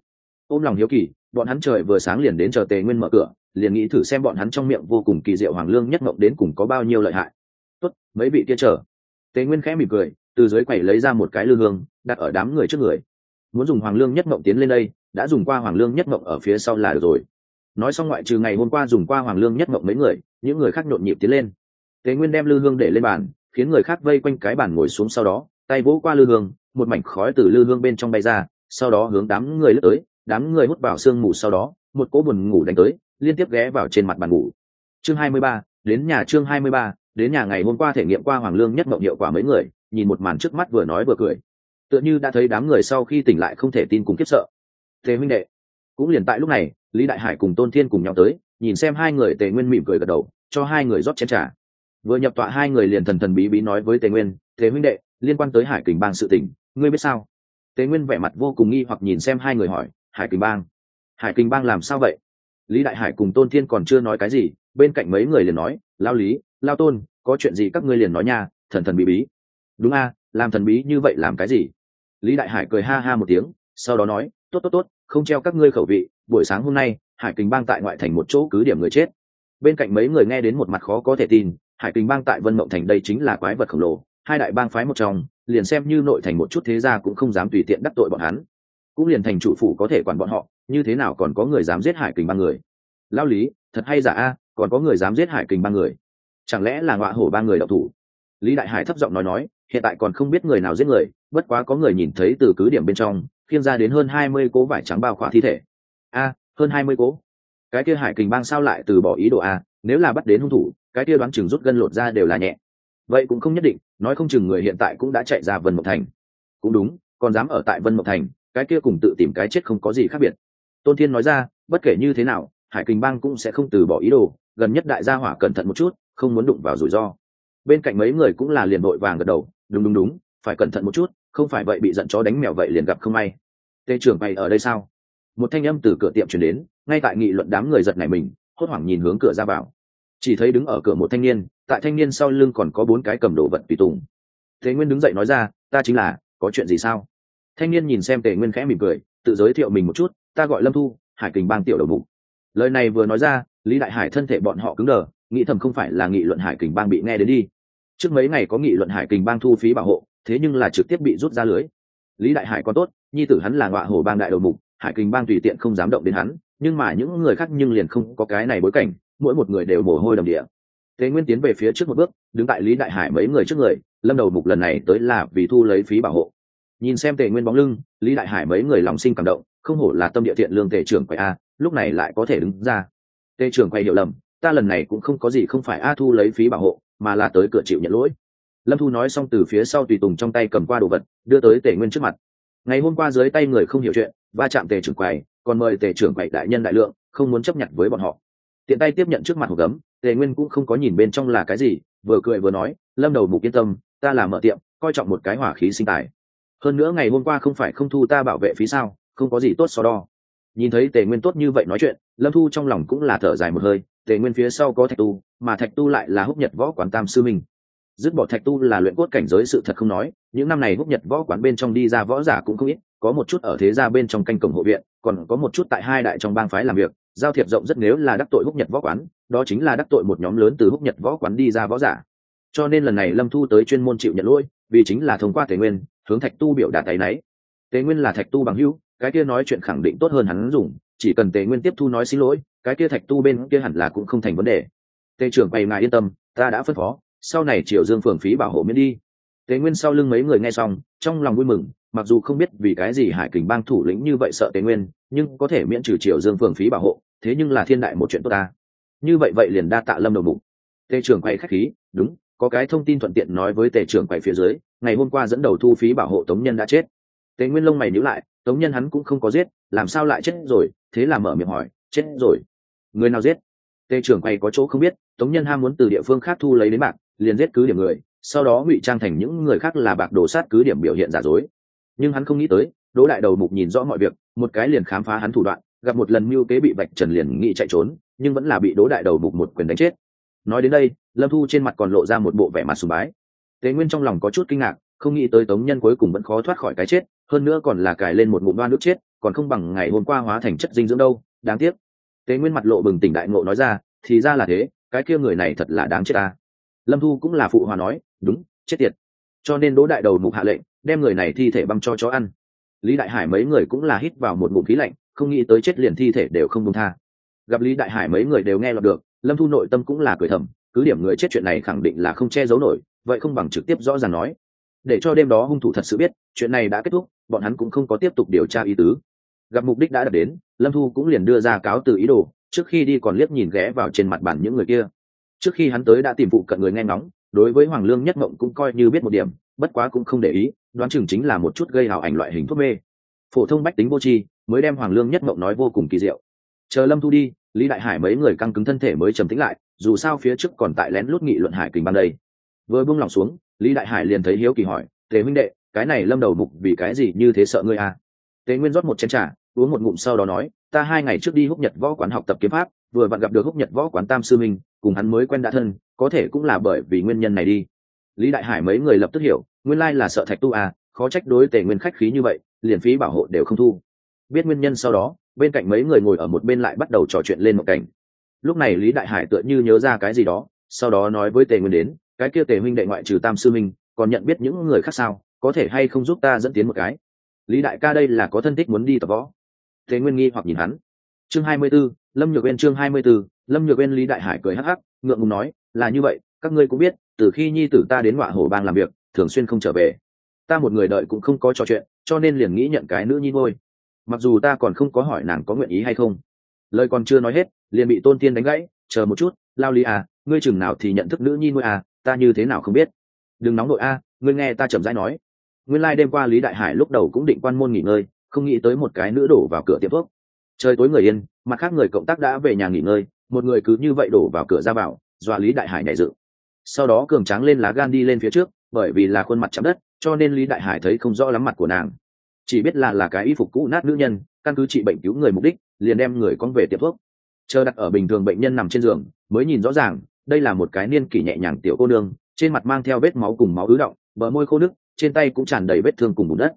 ôm lòng hiếu kỳ, bọn hắn trời vừa sáng liền đến chờ Tề Nguyên mở cửa, liền nghĩ thử xem bọn hắn trong miệng vô cùng kỳ diệu Hoàng Lương Nhất Mộng đến cùng có bao nhiêu lợi hại. Tốt, mấy vị kia chờ. Tề Nguyên khẽ mỉm cười, từ dưới quầy lấy ra một cái lư hương, đặt ở đám người trước người. Muốn dùng Hoàng Lương Nhất Mộng tiến lên đây, đã dùng qua Hoàng Lương Nhất Mộng ở phía sau là được rồi. Nói xong ngoại trừ ngày hôm qua dùng qua Hoàng Lương Nhất Mộng mấy người, những người khác nhộn nhịp tiến lên. Tề Nguyên đem lư hương để lên bàn, khiến người khác vây quanh cái bàn ngồi xuống, sau đó tay vỗ qua lư hương, một mảnh khói từ lư hương bên trong bay ra, sau đó hướng đám người lướt tới, đám người hút vào sương mù, sau đó một cỗ buồn ngủ đánh tới, liên tiếp ghé vào trên mặt bàn ngủ. Chương 23, đến nhà. Chương 23, đến nhà. Ngày hôm qua thể nghiệm qua Hoàng Lương Nhất Mộng hiệu quả mấy người, nhìn một màn trước mắt vừa nói vừa cười, tựa như đã thấy đám người sau khi tỉnh lại không thể tin cùng khiếp sợ. Tề huynh đệ. Cũng liền tại lúc này, Lý Đại Hải cùng Tôn Thiên cùng nhau tới, nhìn xem hai người, Tề Nguyên mỉm cười gật đầu, cho hai người rót chén trà. Vừa nhập tọa hai người liền thần thần bí bí nói với Tề Nguyên, Tề huynh đệ, liên quan tới Hải Kình Bang sự tình, ngươi biết sao? Tề Nguyên vẻ mặt vô cùng nghi hoặc nhìn xem hai người hỏi, Hải Kình Bang? Hải Kình Bang làm sao vậy? Lý Đại Hải cùng Tôn Thiên còn chưa nói cái gì, bên cạnh mấy người liền nói, Lao Lý, Lao Tôn, có chuyện gì các ngươi liền nói nha, thần thần bí bí. Đúng a, làm thần bí như vậy làm cái gì? Lý Đại Hải cười ha ha một tiếng, sau đó nói, tốt tốt tốt, không treo các ngươi khẩu vị, buổi sáng hôm nay Hải Kình Bang tại ngoại thành một chỗ cứ điểm người chết. Bên cạnh mấy người nghe đến một mặt khó có thể tin, Hải Kình Bang tại Vân Mộng Thành đây chính là quái vật khổng lồ, hai đại bang phái một trong, liền xem như nội thành một chút thế gia cũng không dám tùy tiện đắc tội bọn hắn, cũng liền thành chủ phủ có thể quản bọn họ, như thế nào còn có người dám giết Hải Kình Bang người? Lao Lý, thật hay giả a, còn có người dám giết Hải Kình Bang người? Chẳng lẽ là Ngọa Hổ Bang người đạo thủ? Lý Đại Hải thấp giọng nói, hiện tại còn không biết người nào giết người, bất quá có người nhìn thấy từ cứ điểm bên trong khiêng ra đến hơn 20 cố vải trắng bao khỏa thi thể. A, hơn 20 cố? Cái kia Hải Kình Bang sao lại từ bỏ ý đồ a? Nếu là bắt đến hung thủ, cái kia đoán chừng rút gân lột ra đều là nhẹ. Vậy cũng không nhất định, nói không chừng người hiện tại cũng đã chạy ra Vân Mộng Thành. Cũng đúng, còn dám ở tại Vân Mộng Thành, cái kia cùng tự tìm cái chết không có gì khác biệt. Tôn Thiên nói ra, bất kể như thế nào, Hải Kình Bang cũng sẽ không từ bỏ ý đồ, gần nhất đại gia hỏa cẩn thận một chút, không muốn đụng vào rủi ro. Bên cạnh mấy người cũng là liền vội vàng gật đầu, đúng, phải cẩn thận một chút, không phải vậy bị giận chó đánh mèo vậy liền gặp không may. Tề trưởng mày ở đây sao? Một thanh âm từ cửa tiệm truyền đến, ngay tại nghị luận đám người giật nảy mình, hốt hoảng nhìn hướng cửa ra vào. Chỉ thấy đứng ở cửa một thanh niên, tại thanh niên sau lưng còn có 4 cái cầm đồ vật tùy tùng. Tề Nguyên đứng dậy nói ra, ta chính là, có chuyện gì sao? Thanh niên nhìn xem Tề Nguyên khẽ mỉm cười, tự giới thiệu mình một chút, ta gọi Lâm Thu, Hải Kình Bang tiểu đầu mục. Lời này vừa nói ra, Lý Đại Hải thân thể bọn họ cứng đờ, nghĩ thầm không phải là nghị luận Hải Kình Bang bị nghe đến đi. Trước mấy ngày có nghị luận Hải Kình Bang thu phí bảo hộ, thế nhưng là trực tiếp bị rút ra lưới. Lý Đại Hải còn tốt, nhi tử hắn là Ngọa Hổ Bang đại đầu mục, Hải Kình Bang tùy tiện không dám động đến hắn, nhưng mà những người khác nhưng liền không có cái này bối cảnh, mỗi một người đều mồ hôi đầm địa. Tề Nguyên tiến về phía trước một bước, đứng tại Lý Đại Hải mấy người trước người, Lâm đầu mục lần này tới là vì thu lấy phí bảo hộ. Nhìn xem Tề Nguyên bóng lưng, Lý Đại Hải mấy người lòng sinh cảm động, không hổ là tâm địa thiện lương Tề trưởng quầy a, lúc này lại có thể đứng ra. Tề trưởng quầy hiểu lầm, ta lần này cũng không có gì không phải a thu lấy phí bảo hộ, mà là tới cửa chịu nhận lỗi. Lâm Thu nói xong từ phía sau tùy tùng trong tay cầm qua đồ vật, đưa tới Tề Nguyên trước mặt. Ngày hôm qua dưới tay người không hiểu chuyện, va chạm Tề trưởng quầy, còn mời Tề trưởng quầy đại nhân đại lượng, không muốn chấp nhận với bọn họ. Tiện tay tiếp nhận trước mặt hộp gấm, Tề Nguyên cũng không có nhìn bên trong là cái gì, vừa cười vừa nói, Lâm đầu mục yên tâm, ta là mở tiệm, coi trọng một cái hỏa khí sinh tài. Hơn nữa ngày hôm qua không phải không thu ta bảo vệ phí sao, không có gì tốt so đo. Nhìn thấy Tề Nguyên tốt như vậy nói chuyện, Lâm Thu trong lòng cũng là thở dài một hơi. Tề Nguyên phía sau có Thạch Tu, mà Thạch Tu lại là Húc Nhật Võ Quán tam sư minh. Dứt bỏ Thạch Tu là luyện cốt cảnh giới sự thật không nói, những năm này Húc Nhật Võ Quán bên trong đi ra võ giả cũng không ít, có một chút ở thế gia bên trong canh cổng hộ viện, còn có một chút tại hai đại trong bang phái làm việc, giao thiệp rộng rất, nếu là đắc tội Húc Nhật Võ Quán, đó chính là đắc tội một nhóm lớn từ Húc Nhật Võ Quán đi ra võ giả. Cho nên lần này Lâm Thu tới chuyên môn chịu nhận lỗi, vì chính là thông qua Tề Nguyên, hướng Thạch Tu biểu đạt áy náy. Tề Nguyên là Thạch Tu bằng hữu, cái kia nói chuyện khẳng định tốt hơn hắn dùng, chỉ cần Tề Nguyên tiếp thu nói xin lỗi, cái kia Thạch Tu bên kia hẳn là cũng không thành vấn đề. Tề trưởng quầy ngài yên tâm, ta đã phân phó, sau này Triều Dương phường phí bảo hộ miễn đi. Tề Nguyên sau lưng mấy người nghe xong, trong lòng vui mừng, mặc dù không biết vì cái gì Hải Kình Bang thủ lĩnh như vậy sợ Tề Nguyên, nhưng có thể miễn trừ Triều Dương phường phí bảo hộ, thế nhưng là thiên đại một chuyện tốt ta. Như vậy liền đa tạ Lâm đầu mục. Tề trưởng quầy khách khí, đúng, có cái thông tin thuận tiện nói với Tề trưởng quầy phía dưới, ngày hôm qua dẫn đầu thu phí bảo hộ Tống Nhân đã chết. Tề Nguyên lông mày nhíu lại, Tống Nhân hắn cũng không có giết, làm sao lại chết rồi? Thế là mở miệng hỏi, chết rồi? Người nào giết? Tề trưởng quầy có chỗ không biết, Tống Nhân ham muốn từ địa phương khác thu lấy đến bạc, liền giết cứ điểm người, sau đó ngụy trang thành những người khác là bạc đổ sát cứ điểm biểu hiện giả dối. Nhưng hắn không nghĩ tới, Đỗ đại đầu mục nhìn rõ mọi việc, một cái liền khám phá hắn thủ đoạn, gặp một lần mưu kế bị vạch trần liền nghĩ chạy trốn, nhưng vẫn là bị Đỗ đại đầu mục một quyền đánh chết. Nói đến đây, Lâm Thu trên mặt còn lộ ra một bộ vẻ mặt sùng bái. Tề Nguyên trong lòng có chút kinh ngạc, không nghĩ tới Tống Nhân cuối cùng vẫn khó thoát khỏi cái chết, hơn nữa còn là cài lên một ngụm đoan nước chết, còn không bằng ngày hôm qua hóa thành chất dinh dưỡng đâu, đáng tiếc. Tế Nguyên mặt lộ bừng tỉnh đại ngộ nói ra, thì ra là thế, cái kia người này thật là đáng chết ta. Lâm Thu cũng là phụ hòa nói, đúng, chết tiệt. Cho nên Đỗ đại đầu mục hạ lệnh, đem người này thi thể băm cho chó ăn. Lý Đại Hải mấy người cũng là hít vào một ngụm khí lạnh, không nghĩ tới chết liền thi thể đều không buông tha. Gặp Lý Đại Hải mấy người đều nghe lọt được, Lâm Thu nội tâm cũng là cười thầm, cứ điểm người chết chuyện này khẳng định là không che giấu nổi, vậy không bằng trực tiếp rõ ràng nói, để cho đêm đó hung thủ thật sự biết chuyện này đã kết thúc, bọn hắn cũng không có tiếp tục điều tra ý tứ. Gặp mục đích đã đạt đến, Lâm Thu cũng liền đưa ra cáo từ ý đồ, trước khi đi còn liếc nhìn ghé vào trên mặt bàn những người kia. Trước khi hắn tới đã tìm phụ cận người nghe ngóng, đối với Hoàng Lương Nhất Mộng cũng coi như biết một điểm, bất quá cũng không để ý, đoán chừng chính là một chút gây hào ảnh loại hình thuốc mê. Phổ thông bách tính vô tri, mới đem Hoàng Lương Nhất Mộng nói vô cùng kỳ diệu. Chờ Lâm Thu đi, Lý Đại Hải mấy người căng cứng thân thể mới trầm tĩnh lại, dù sao phía trước còn tại lén lút nghị luận Hải Kình ban đây. Vừa buông lòng xuống, Lý Đại Hải liền thấy hiếu kỳ hỏi, Tề huynh đệ, cái này Lâm đầu mục vì cái gì như thế sợ ngươi à? Tề Nguyên rót một chén trà, uống một ngụm sau đó nói, ta 2 ngày trước đi Húc Nhật võ quán học tập kiếm pháp, vừa vặn gặp được Húc Nhật võ quán Tam sư minh, cùng hắn mới quen đã thân, có thể cũng là bởi vì nguyên nhân này đi. Lý Đại Hải mấy người lập tức hiểu, nguyên lai là sợ Thạch Tu à, khó trách đối Tề Nguyên khách khí như vậy, liền phí bảo hộ đều không thu. Biết nguyên nhân sau đó, bên cạnh mấy người ngồi ở một bên lại bắt đầu trò chuyện lên một cảnh. Lúc này Lý Đại Hải tựa như nhớ ra cái gì đó, sau đó nói với Tề Nguyên đến, cái kia Tề huynh đệ ngoại trừ Tam sư minh, còn nhận biết những người khác sao, có thể hay không giúp ta dẫn tiến một cái? Lý đại ca đây là có thân thích muốn đi tập võ. Tề Nguyên nghi hoặc nhìn hắn. Chương 24, Lâm Nhược Uyên chương 24, Lâm Nhược Uyên. Lý Đại Hải cười hắc hắc, ngượng ngùng nói, là như vậy, các ngươi cũng biết, từ khi nhi tử ta đến Ngọa Hổ Bang làm việc, thường xuyên không trở về. Ta một người đợi cũng không có trò chuyện, cho nên liền nghĩ nhận cái nữ nhi ngôi. Mặc dù ta còn không có hỏi nàng có nguyện ý hay không. Lời còn chưa nói hết, liền bị Tôn Tiên đánh gãy, chờ một chút, Lao Lý à, ngươi chừng nào thì nhận thức nữ nhi ngôi à, ta như thế nào không biết. Đừng nóng nội a, ngươi nghe ta chậm rãi nói. Nguyên lai đêm qua Lý Đại Hải lúc đầu cũng định quan môn nghỉ ngơi, không nghĩ tới một cái nữ đổ vào cửa tiệm thuốc. Trời tối người yên, mặt khác người cộng tác đã về nhà nghỉ ngơi, một người cứ như vậy đổ vào cửa ra vào, dọa Lý Đại Hải nhảy dựng. Sau đó cường tráng lên lá gan đi lên phía trước, bởi vì là khuôn mặt chạm đất, cho nên Lý Đại Hải thấy không rõ lắm mặt của nàng, chỉ biết là cái y phục cũ nát nữ nhân, căn cứ trị bệnh cứu người mục đích, liền đem người con về tiệm thuốc. Chờ đặt ở bình thường bệnh nhân nằm trên giường, mới nhìn rõ ràng, đây là một cái niên kỷ nhẹ nhàng tiểu cô nương, trên mặt mang theo vết máu cùng máu ứ động, bờ môi khô nứt, trên tay cũng tràn đầy vết thương cùng bùn đất.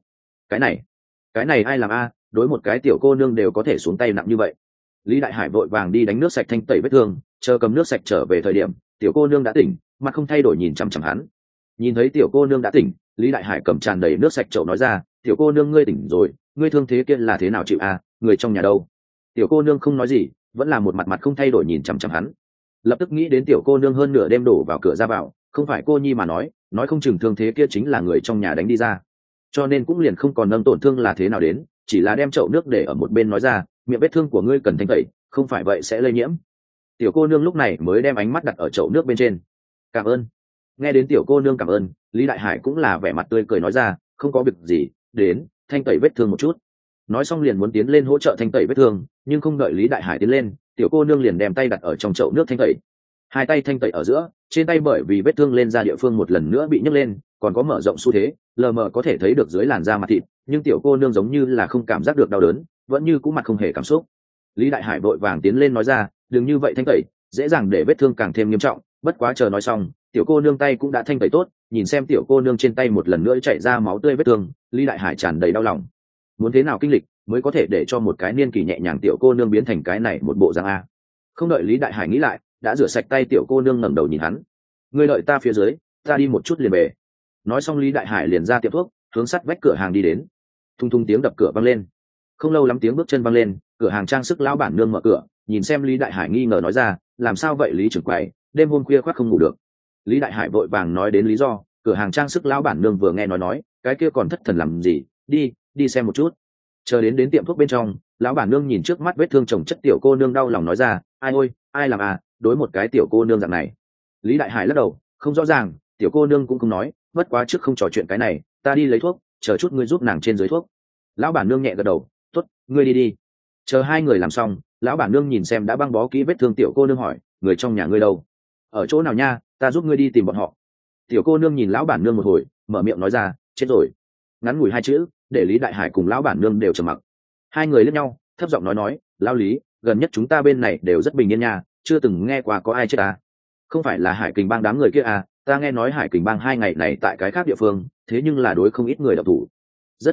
Cái này ai làm a? Đối một cái tiểu cô nương đều có thể xuống tay nặng như vậy. Lý Đại Hải vội vàng đi đánh nước sạch thanh tẩy vết thương, chờ cầm nước sạch trở về thời điểm, tiểu cô nương đã tỉnh, mặt không thay đổi nhìn chằm chằm hắn. Nhìn thấy tiểu cô nương đã tỉnh, Lý Đại Hải cầm tràn đầy nước sạch chậu nói ra, tiểu cô nương ngươi tỉnh rồi, ngươi thương thế kia là thế nào chịu a? Người trong nhà đâu? Tiểu cô nương không nói gì, vẫn là một mặt không thay đổi nhìn chằm chằm hắn. Lập tức nghĩ đến tiểu cô nương hơn nửa đêm đổ vào cửa ra vào, không phải cô nhi mà nói không chừng thương thế kia chính là người trong nhà đánh đi ra, cho nên cũng liền không còn nâng tổn thương là thế nào đến, chỉ là đem chậu nước để ở một bên nói ra, miệng vết thương của ngươi cần thanh tẩy, không phải vậy sẽ lây nhiễm. Tiểu cô nương lúc này mới đem ánh mắt đặt ở chậu nước bên trên. Cảm ơn. Nghe đến tiểu cô nương cảm ơn, Lý Đại Hải cũng là vẻ mặt tươi cười nói ra, không có việc gì, đến thanh tẩy vết thương một chút. Nói xong liền muốn tiến lên hỗ trợ thanh tẩy vết thương, nhưng không đợi Lý Đại Hải tiến lên, tiểu cô nương liền đem tay đặt ở trong chậu nước thanh tẩy. Hai tay thanh tẩy ở giữa, trên tay bởi vì vết thương lên ra địa phương một lần nữa bị nhấc lên, còn có mở rộng xu thế, lờ mờ có thể thấy được dưới làn da mặt thịt, nhưng tiểu cô nương giống như là không cảm giác được đau đớn, vẫn như cũ mặt không hề cảm xúc. Lý Đại Hải vội vàng tiến lên nói ra, đừng như vậy thanh tẩy, dễ dàng để vết thương càng thêm nghiêm trọng. Bất quá chờ nói xong, tiểu cô nương tay cũng đã thanh tẩy tốt, nhìn xem tiểu cô nương trên tay một lần nữa chảy ra máu tươi vết thương, Lý Đại Hải tràn đầy đau lòng. Muốn thế nào kinh lịch mới có thể để cho một cái niên kỳ nhẹ nhàng tiểu cô nương biến thành cái này một bộ dạng a? Không đợi Lý Đại Hải nghĩ lại, đã rửa sạch tay tiểu cô nương ngẩng đầu nhìn hắn. Ngươi đợi ta phía dưới, ta đi một chút liền về. Nói xong Lý Đại Hải liền ra tiệm thuốc, hướng sắt vách cửa hàng đi đến. Thung thung tiếng đập cửa vang lên. Không lâu lắm tiếng bước chân vang lên, cửa hàng trang sức lão bản nương mở cửa, nhìn xem Lý Đại Hải nghi ngờ nói ra, làm sao vậy Lý trưởng quầy, đêm hôm khuya khoắt không ngủ được. Lý Đại Hải vội vàng nói đến lý do, cửa hàng trang sức lão bản nương vừa nghe nói, cái kia còn thất thần làm gì, đi xem một chút. Chờ đến tiệm thuốc bên trong, lão bản nương nhìn trước mắt vết thương chồng chất tiểu cô nương đau lòng nói ra, ai ôi, ai làm à, đối một cái tiểu cô nương dạng này. Lý Đại Hải lắc đầu, không rõ ràng, tiểu cô nương cũng không nói, bất quá trước không trò chuyện cái này, ta đi lấy thuốc, chờ chút ngươi giúp nàng trên dưới thuốc. Lão bản nương nhẹ gật đầu, tốt, ngươi đi. Chờ hai người làm xong, lão bản nương nhìn xem đã băng bó kỹ vết thương tiểu cô nương hỏi, người trong nhà ngươi đâu? Ở chỗ nào nha, ta giúp ngươi đi tìm bọn họ. Tiểu cô nương nhìn lão bản nương một hồi, mở miệng nói ra, chết rồi. Ngắn ngủi hai chữ, để Lý Đại Hải cùng lão bản nương đều trầm mặc. Hai người liếc nhau, thấp giọng nói, lão Lý, gần nhất chúng ta bên này đều rất bình yên nha, chưa từng nghe qua có ai chết à? Không phải là Hải Kình bang đám người kia à? Ta nghe nói Hải Kình bang 2 ngày này tại cái khác địa phương, thế nhưng là đối không ít người độc thủ. Rất có thể,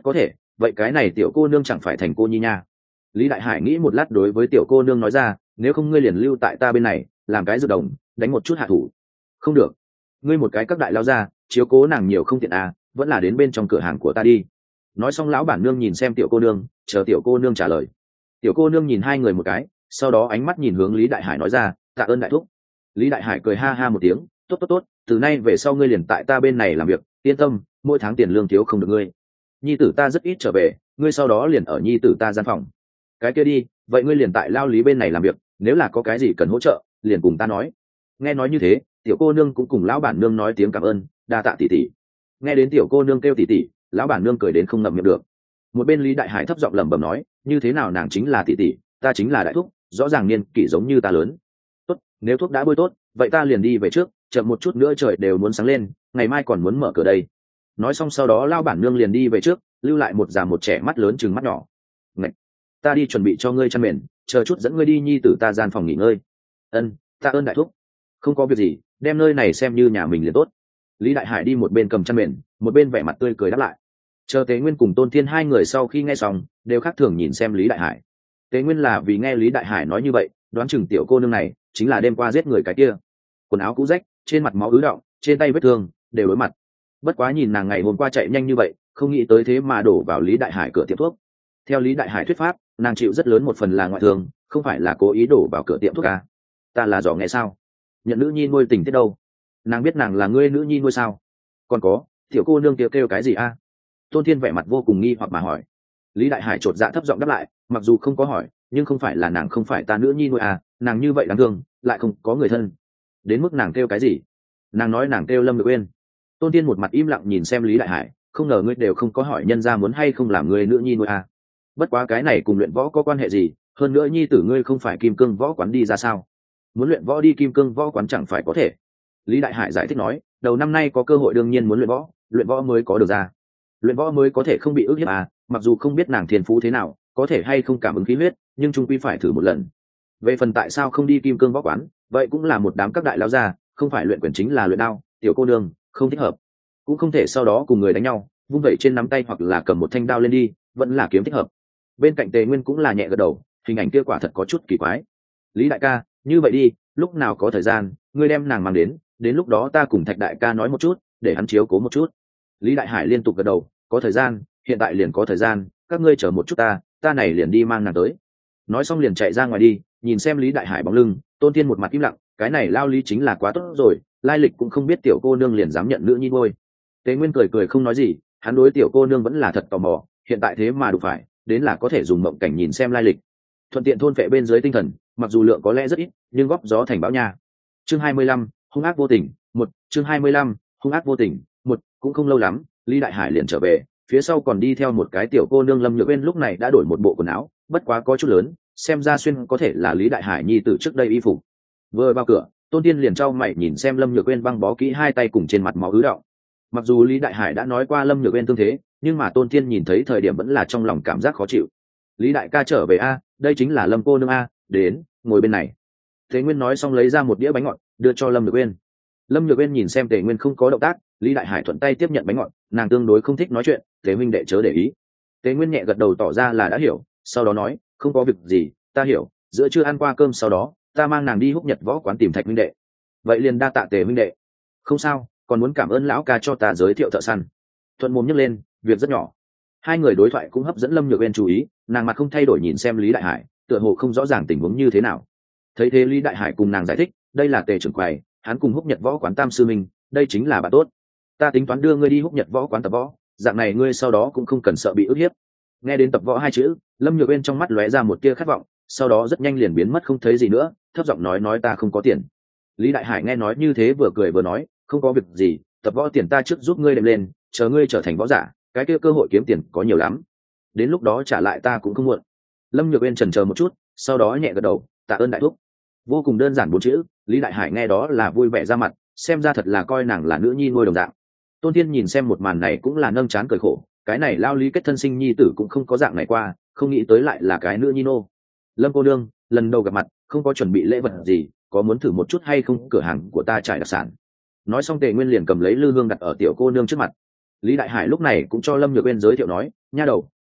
vậy cái này tiểu cô nương chẳng phải thành cô nhi nha. Lý Đại Hải nghĩ một lát đối với tiểu cô nương nói ra, nếu không ngươi liền lưu tại ta bên này làm cái dự đồng, đánh một chút hạ thủ. Không được, ngươi một cái các đại lao ra chiếu cố nàng nhiều không tiện à, vẫn là đến bên trong cửa hàng của ta đi. Nói xong lão bản nương nhìn xem tiểu cô nương, chờ tiểu cô nương trả lời. Tiểu cô nương nhìn hai người một cái, sau đó ánh mắt nhìn hướng Lý Đại Hải nói ra, tạ ơn đại thúc. Lý Đại Hải cười ha ha một tiếng, tốt tốt tốt, từ nay về sau ngươi liền tại ta bên này làm việc, yên tâm, mỗi tháng tiền lương thiếu không được ngươi. Nhi tử ta rất ít trở về, ngươi sau đó liền ở nhi tử ta gian phòng. Cái kia đi, vậy ngươi liền tại lao lý bên này làm việc, nếu là có cái gì cần hỗ trợ liền cùng ta nói. Nghe nói như thế, tiểu cô nương cũng cùng lão bản nương nói tiếng cảm ơn, đa tạ tỷ tỷ. Nghe đến tiểu cô nương kêu tỷ tỷ, lão bản nương cười đến không ngậm miệng được. Một bên Lý Đại Hải thấp giọng lẩm bẩm nói, như thế nào nàng chính là tỷ tỷ, ta chính là đại thúc, rõ ràng niên kỷ giống như ta lớn. Tốt, nếu thuốc đã bôi tốt, vậy ta liền đi về trước, chậm một chút nữa trời đều muốn sáng lên, ngày mai còn muốn mở cửa đây. Nói xong sau đó lão bản nương liền đi về trước, lưu lại một già một trẻ mắt lớn chừng mắt nhỏ. Ngạch, ta đi chuẩn bị cho ngươi chăn mền, chờ chút dẫn ngươi đi nhi tử ta gian phòng nghỉ ngơi. Ân, tạ ơn đại thúc. Không có việc gì, đem nơi này xem như nhà mình liền tốt. Lý Đại Hải đi một bên cầm chăn mền, một bên vẻ mặt tươi cười đáp lại. Chờ Tế Nguyên cùng Tôn Thiên hai người sau khi nghe xong đều khác thường nhìn xem Lý Đại Hải. Tế Nguyên là vì nghe Lý Đại Hải nói như vậy, đoán chừng tiểu cô nương này chính là đêm qua giết người cái kia. Quần áo cũ rách, trên mặt máu ứ đọng, trên tay vết thương đều đối mặt. Bất quá nhìn nàng ngày hôm qua chạy nhanh như vậy, không nghĩ tới thế mà đổ vào Lý Đại Hải cửa tiệm thuốc. Theo Lý Đại Hải thuyết pháp, nàng chịu rất lớn một phần là ngoại thương, không phải là cố ý đổ vào cửa tiệm thuốc à? Ta là dò nghe sao? Nhận nữ nhi nuôi tình tiết đâu? Nàng biết nàng là ngươi nữ nhi nuôi sao? Còn có, tiểu cô nương kêu cái gì a? Tôn Thiên vẻ mặt vô cùng nghi hoặc mà hỏi. Lý Đại Hải chột dạ thấp giọng đáp lại, mặc dù không có hỏi, nhưng không phải là nàng không phải ta nữ nhi nuôi à, nàng như vậy đáng thương, lại không có người thân. Đến mức nàng kêu cái gì? Nàng nói nàng kêu Lâm Được Uyên. Tôn Thiên một mặt im lặng nhìn xem Lý Đại Hải, không ngờ ngươi đều không có hỏi nhân gia muốn hay không làm người nữ nhi nuôi à. Bất quá cái này cùng luyện võ có quan hệ gì, hơn nữa nhi tử ngươi không phải Kim Cương võ quán đi ra sao? Muốn luyện võ đi Kim Cương võ quán chẳng phải có thể. Lý Đại Hải giải thích nói, đầu năm nay có cơ hội đương nhiên muốn luyện võ mới có được ra. Luyện võ mới có thể không bị ức hiếp à, mặc dù không biết nàng thiên phú thế nào, có thể hay không cảm ứng khí huyết, nhưng chung quy phải thử một lần. Về phần tại sao không đi Kim Cương võ quán, vậy cũng là một đám các đại lão gia, không phải luyện quyền chính là luyện đao, tiểu cô nương không thích hợp, cũng không thể sau đó cùng người đánh nhau, vung vẩy trên nắm tay hoặc là cầm một thanh đao lên đi, vẫn là kiếm thích hợp. Bên cạnh Tề Nguyên cũng là nhẹ gật đầu, hình ảnh kia quả thật có chút kỳ quái. Lý đại ca, như vậy đi, lúc nào có thời gian, ngươi đem nàng mang đến lúc đó ta cùng Thạch đại ca nói một chút, để hắn chiếu cố một chút. Lý Đại Hải liên tục gật đầu, có thời gian, hiện tại liền có thời gian, các ngươi chờ một chút ta này liền đi mang nàng tới. Nói xong liền chạy ra ngoài đi, nhìn xem Lý Đại Hải bóng lưng, Tôn Thiên một mặt im lặng, cái này lao lý chính là quá tốt rồi, lai lịch cũng không biết tiểu cô nương liền dám nhận nữ nhi nuôi. Tế Nguyên cười cười không nói gì, hắn đối tiểu cô nương vẫn là thật tò mò, hiện tại thế mà đụng phải, đến là có thể dùng mộng cảnh nhìn xem lai lịch. Thuận tiện thôn phệ bên dưới tinh thần, mặc dù lượng có lẽ rất ít, nhưng góp gió thành bão nha. Chương 25, hung ác vô tình, chương 25, hung ác vô tình, cũng không lâu lắm, Lý Đại Hải liền trở về, phía sau còn đi theo một cái tiểu cô nương Lâm Nhược Uyên lúc này đã đổi một bộ quần áo, bất quá có chút lớn, xem ra xuyên có thể là Lý Đại Hải nhi tử trước đây y phục. Vừa vào cửa, Tôn Tiên liền trao mày nhìn xem Lâm Nhược Uyên băng bó kỹ hai tay cùng trên mặt máu ứ đọng. Mặc dù Lý Đại Hải đã nói qua Lâm Nhược Uyên thương thế, nhưng mà Tôn Tiên nhìn thấy thời điểm vẫn là trong lòng cảm giác khó chịu. Lý đại ca trở về a, đây chính là Lâm cô nương a, đến, ngồi bên này. Thế Nguyên nói xong lấy ra một đĩa bánh ngọt, đưa cho Lâm Nhược Uyên. Lâm Nhược Uyên nhìn xem Tề Nguyên không có động tác, Lý Đại Hải thuận tay tiếp nhận bánh ngọt, nàng tương đối không thích nói chuyện, Tề huynh đệ chớ để ý. Tề Nguyên nhẹ gật đầu tỏ ra là đã hiểu, sau đó nói, không có việc gì, ta hiểu, giữa trưa ăn qua cơm sau đó, ta mang nàng đi Húc Nhật võ quán tìm Thạch huynh đệ. Vậy liền đa tạ Tề huynh đệ. Không sao, còn muốn cảm ơn lão ca cho ta giới thiệu thợ săn. Thuận mồm nhấc lên, việc rất nhỏ. Hai người đối thoại cũng hấp dẫn Lâm Nhược Uyên chú ý, nàng mặt không thay đổi nhìn xem Lý Đại Hải, tựa hồ không rõ ràng tình huống như thế nào. Thấy thế Lý Đại Hải cùng nàng giải thích, đây là Tề trưởng quầy, hắn cùng Húc Nhật võ quán tam sư minh, đây chính là bạn tốt. Ta tính toán đưa ngươi đi Húc Nhật võ quán tập võ, dạng này ngươi sau đó cũng không cần sợ bị ức hiếp. Nghe đến tập võ hai chữ, Lâm Nhược Uyên trong mắt lóe ra một tia khát vọng, sau đó rất nhanh liền biến mất không thấy gì nữa, thấp giọng nói ta không có tiền. Lý Đại Hải nghe nói như thế vừa cười vừa nói, không có việc gì, tập võ tiền ta trước giúp ngươi đệm lên, chờ ngươi trở thành võ giả, cái kia cơ hội kiếm tiền có nhiều lắm, đến lúc đó trả lại ta cũng không muộn. Lâm Nhược Uyên chần chờ một chút, sau đó nhẹ gật đầu, tạ ơn đại thúc. Vô cùng đơn giản bốn chữ, Lý Đại Hải nghe đó là vui vẻ ra mặt, xem ra thật là coi nàng là nữ nhi nuôi đồng dạng. Tôn Thiên nhìn xem một màn này cũng là nâng trán cười khổ, cái này lao Lý kết thân sinh nhi tử cũng không có dạng này qua, không nghĩ tới lại là cái nữ nhi nô. Lâm cô nương, lần đầu gặp mặt, không có chuẩn bị lễ vật gì, có muốn thử một chút hay không, cửa hàng của ta trải đặc sản. Nói xong Tề Nguyên liền cầm lấy lư hương đặt ở tiểu cô nương trước mặt. Lý Đại Hải lúc này cũng cho Lâm Nhược Uyên giới thiệu nói, nha đầu,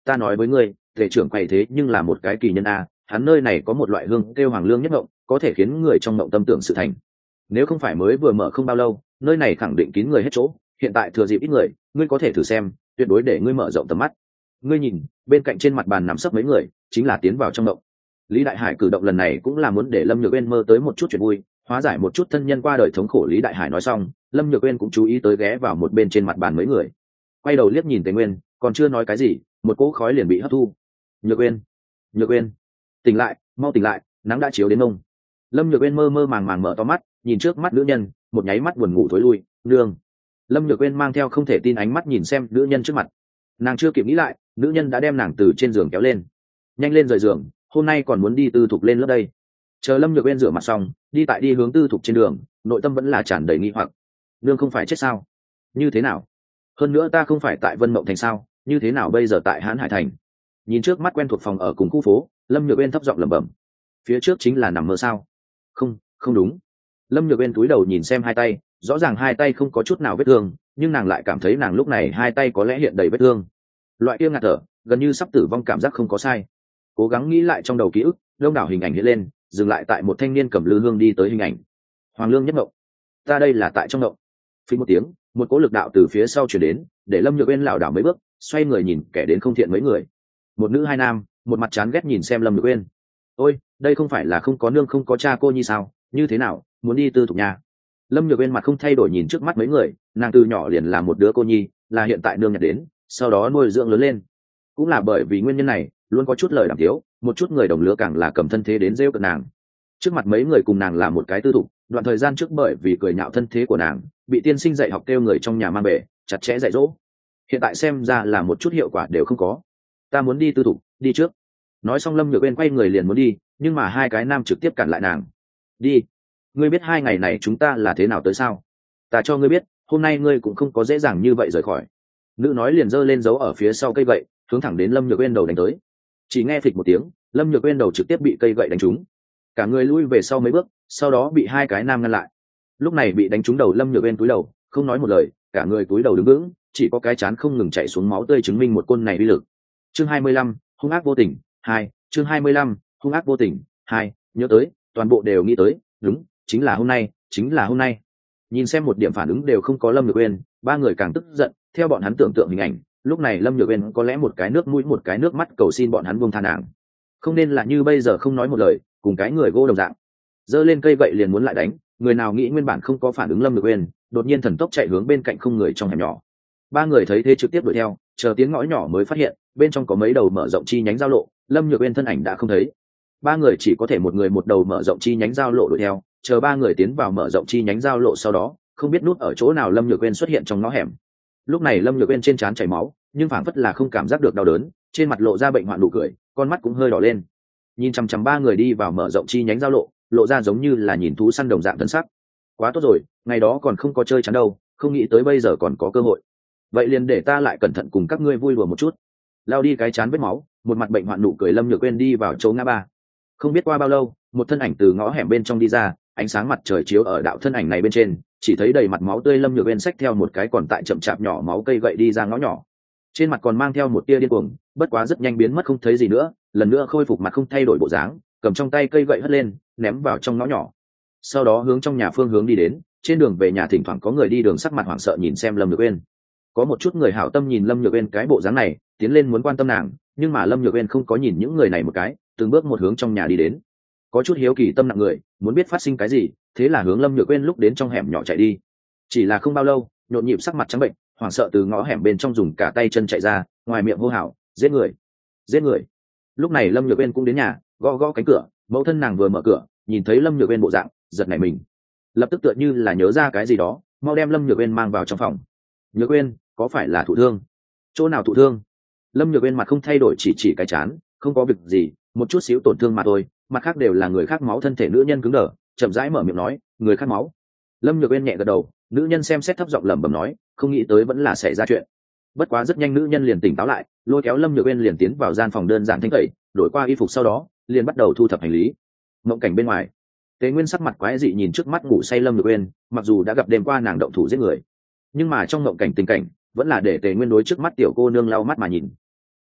ta nói với ngươi, tề trưởng quầy thế nhưng là một cái kỳ nhân a, hắn nơi này có một loại hương kêu hoàng lương nhất mộng, có thể khiến người trong mộng tâm tưởng sự thành. Nếu không phải mới vừa mở không bao lâu, nơi này khẳng định kín người hết chỗ, hiện tại thừa dịp ít người, ngươi có thể thử xem, tuyệt đối để ngươi mở rộng tầm mắt. Ngươi nhìn, bên cạnh trên mặt bàn nằm sấp mấy người, chính là tiến vào trong mộng. Lý Đại Hải cử động lần này cũng là muốn để Lâm Nhược Uyên mơ tới một chút chuyện vui, hóa giải một chút thân nhân qua đời thống khổ. Lý Đại Hải nói xong, Lâm Nhược Uyên cũng chú ý tới ghé vào một bên trên mặt bàn mấy người, quay đầu liếc nhìn Tề Nguyên, còn chưa nói cái gì, một cỗ khói liền bị hấp thu. Nhược Uyên, Nhược Uyên, tỉnh lại, mau tỉnh lại, nắng đã chiếu đến mông. Lâm Nhược Uyên mơ mơ màng màng mở to mắt, nhìn trước mắt nữ nhân, một nháy mắt buồn ngủ thối lui. Nương. Lâm Nhược Uyên mang theo không thể tin ánh mắt nhìn xem nữ nhân trước mặt. Nàng chưa kịp nghĩ lại, nữ nhân đã đem nàng từ trên giường kéo lên. Nhanh lên rời giường, hôm nay còn muốn đi tư thục lên lớp đây. Chờ Lâm Nhược Uyên rửa mặt xong, đi hướng tư thục trên đường, nội tâm vẫn là tràn đầy nghi hoặc. Nương không phải chết sao? Như thế nào? Hơn nữa ta không phải tại Vân Mộng thành sao, như thế nào bây giờ tại Hán Hải thành? Nhìn trước mắt quen thuộc phòng ở cùng khu phố, Lâm Nhược Uyên thấp giọng lẩm bẩm. Phía trước chính là nằm mơ sao? Không, không đúng. Lâm Nhược Uyên cúi đầu nhìn xem hai tay, rõ ràng hai tay không có chút nào vết thương, nhưng nàng lại cảm thấy nàng lúc này hai tay có lẽ hiện đầy vết thương. Loại kia ngạt thở, gần như sắp tử vong cảm giác không có sai. Cố gắng nghĩ lại trong đầu ký ức, đông đảo hình ảnh hiện lên, dừng lại tại một thanh niên cầm lư hương đi tới hình ảnh. Hoàng Lương Nhất Mộng. Ta đây là tại trong mộng. Phí một tiếng, một cỗ lực đạo từ phía sau chuyển đến, để Lâm Nhược Uyên lảo đảo mấy bước, xoay người nhìn kẻ đến không thiện mấy người. Một nữ hai nam, một mặt chán ghét nhìn xem Lâm Nhược Uyên. Ôi, đây không phải là không có nương không có cha cô nhi sao? Như thế nào, muốn đi tư thục nhà? Lâm Nhược Uyên mặt không thay đổi nhìn trước mắt mấy người, nàng từ nhỏ liền là một đứa cô nhi, là hiện tại nương nhặt đến, sau đó nuôi dưỡng lớn lên. Cũng là bởi vì nguyên nhân này, luôn có chút lời đàm tiếu, một chút người đồng lứa càng là cầm thân thế đến rêu cợt nàng. Trước mặt mấy người cùng nàng là một cái tư thục, đoạn thời gian trước bởi vì cười nhạo thân thế của nàng, bị tiên sinh dạy học kêu người trong nhà mang về, chặt chẽ dạy dỗ. Hiện tại xem ra là một chút hiệu quả đều không có. Ta muốn đi tư thục, đi trước. Nói xong Lâm Nhược Uyên quay người liền muốn đi, nhưng mà hai cái nam trực tiếp cản lại nàng. Đi. Ngươi biết 2 ngày này chúng ta là thế nào tới sao? Ta cho ngươi biết, hôm nay ngươi cũng không có dễ dàng như vậy rời khỏi. Nữ nói liền giơ lên dấu ở phía sau cây gậy, hướng thẳng đến Lâm Nhược Uyên đầu đánh tới. Chỉ nghe phịch một tiếng, Lâm Nhược Uyên đầu trực tiếp bị cây gậy đánh trúng. Cả người lui về sau mấy bước, sau đó bị hai cái nam ngăn lại. Lúc này bị đánh trúng đầu Lâm Nhược Uyên cúi đầu, không nói một lời, cả người cúi đầu đứng vững, chỉ có cái trán không ngừng chảy xuống máu tươi chứng minh một côn này uy lực. Chương 25, hung ác vô tình 2, chương 25, hung ác vô tình 2, nhớ tới, toàn bộ đều nghĩ tới, đúng, chính là hôm nay, chính là hôm nay. Nhìn xem một điểm phản ứng đều không có Lâm Nhược Uyên, ba người càng tức giận, theo bọn hắn tưởng tượng hình ảnh, lúc này Lâm Nhược Uyên có lẽ một cái nước mũi một cái nước mắt cầu xin bọn hắn buông tha nàng. Không nên là như bây giờ không nói một lời, cùng cái người gỗ đồng dạng. Giơ lên cây gậy liền muốn lại đánh, người nào nghĩ nguyên bản không có phản ứng Lâm Nhược Uyên, đột nhiên thần tốc chạy hướng bên cạnh không người trong hẻm nhỏ. Ba người thấy thế trực tiếp đuổi theo, chờ tiếng ngõ nhỏ mới phát hiện, bên trong có mấy đầu mở rộng chi nhánh giao lộ, Lâm Nhược Uyên thân ảnh đã không thấy. Ba người chỉ có thể một người một đầu mở rộng chi nhánh giao lộ đuổi theo, chờ ba người tiến vào mở rộng chi nhánh giao lộ sau đó, không biết nút ở chỗ nào Lâm Nhược Uyên xuất hiện trong ngõ hẻm. Lúc này Lâm Nhược Uyên trên trán chảy máu, nhưng phảng phất là không cảm giác được đau đớn, trên mặt lộ ra bệnh hoạn nụ cười, con mắt cũng hơi đỏ lên. Nhìn chằm chằm ba người đi vào mở rộng chi nhánh giao lộ, lộ ra giống như là nhìn thú săn đồng dạng thân sắc. Quá tốt rồi, ngày đó còn không có chơi chán đâu, không nghĩ tới bây giờ còn có cơ hội. Vậy liền để ta lại cẩn thận cùng các ngươi vui đùa một chút. Lao đi cái chán vết máu, một mặt bệnh hoạn nụ cười Lâm Nhược Uyên đi vào chỗ ngã ba. Không biết qua bao lâu, một thân ảnh từ ngõ hẻm bên trong đi ra, ánh sáng mặt trời chiếu ở đạo thân ảnh này bên trên, chỉ thấy đầy mặt máu tươi Lâm Nhược Uyên xách theo một cái còn tại chậm chạp nhỏ máu cây gậy đi ra ngõ nhỏ. Trên mặt còn mang theo một tia điên cuồng, bất quá rất nhanh biến mất không thấy gì nữa, lần nữa khôi phục mặt không thay đổi bộ dáng, cầm trong tay cây gậy hất lên, ném vào trong ngõ nhỏ. Sau đó hướng trong nhà phương hướng đi đến, trên đường về nhà thỉnh thoảng có người đi đường sắc mặt hoảng sợ nhìn xem Lâm Nhược Uyên. Có một chút người hảo tâm nhìn Lâm Nhược Uyên cái bộ dáng này, tiến lên muốn quan tâm nàng, nhưng mà Lâm Nhược Uyên không có nhìn những người này một cái, từng bước một hướng trong nhà đi đến. Có chút hiếu kỳ tâm nặng người, muốn biết phát sinh cái gì, thế là hướng Lâm Nhược Uyên lúc đến trong hẻm nhỏ chạy đi. Chỉ là không bao lâu, nhộn nhịp sắc mặt trắng bệnh, hoảng sợ từ ngõ hẻm bên trong dùng cả tay chân chạy ra, ngoài miệng hô hào, giết người, giết người. Lúc này Lâm Nhược Uyên cũng đến nhà, gõ gõ cánh cửa, mẫu thân nàng vừa mở cửa, nhìn thấy Lâm Nhược Uyên bộ dạng, giật nảy mình, lập tức tựa như là nhớ ra cái gì đó, mau đem Lâm Nhược Uyên mang vào trong phòng. Nhược Uyên, có phải là thụ thương? Chỗ nào thụ thương? Lâm Nhược Uyên mặt không thay đổi chỉ cái chán, không có việc gì, một chút xíu tổn thương mà thôi, mặt khác đều là người khác máu. Thân thể nữ nhân cứng đờ, chậm rãi mở miệng nói, người khác máu. Lâm Nhược Uyên nhẹ gật đầu, nữ nhân xem xét thấp giọng lẩm bẩm nói, không nghĩ tới vẫn là xảy ra chuyện. Bất quá rất nhanh nữ nhân liền tỉnh táo lại, lôi kéo Lâm Nhược Uyên liền tiến vào gian phòng đơn giản thanh tẩy, đổi qua y phục sau đó, liền bắt đầu thu thập hành lý. Mộng cảnh bên ngoài, Tế Nguyên sắc mặt quái dị nhìn trước mắt ngủ say Lâm Nhược Uyên, mặc dù đã gặp đêm qua nàng động thủ giết người, nhưng mà trong mộng cảnh tình cảnh vẫn là để Tế Nguyên đối trước mắt tiểu cô nương lau mắt mà nhìn.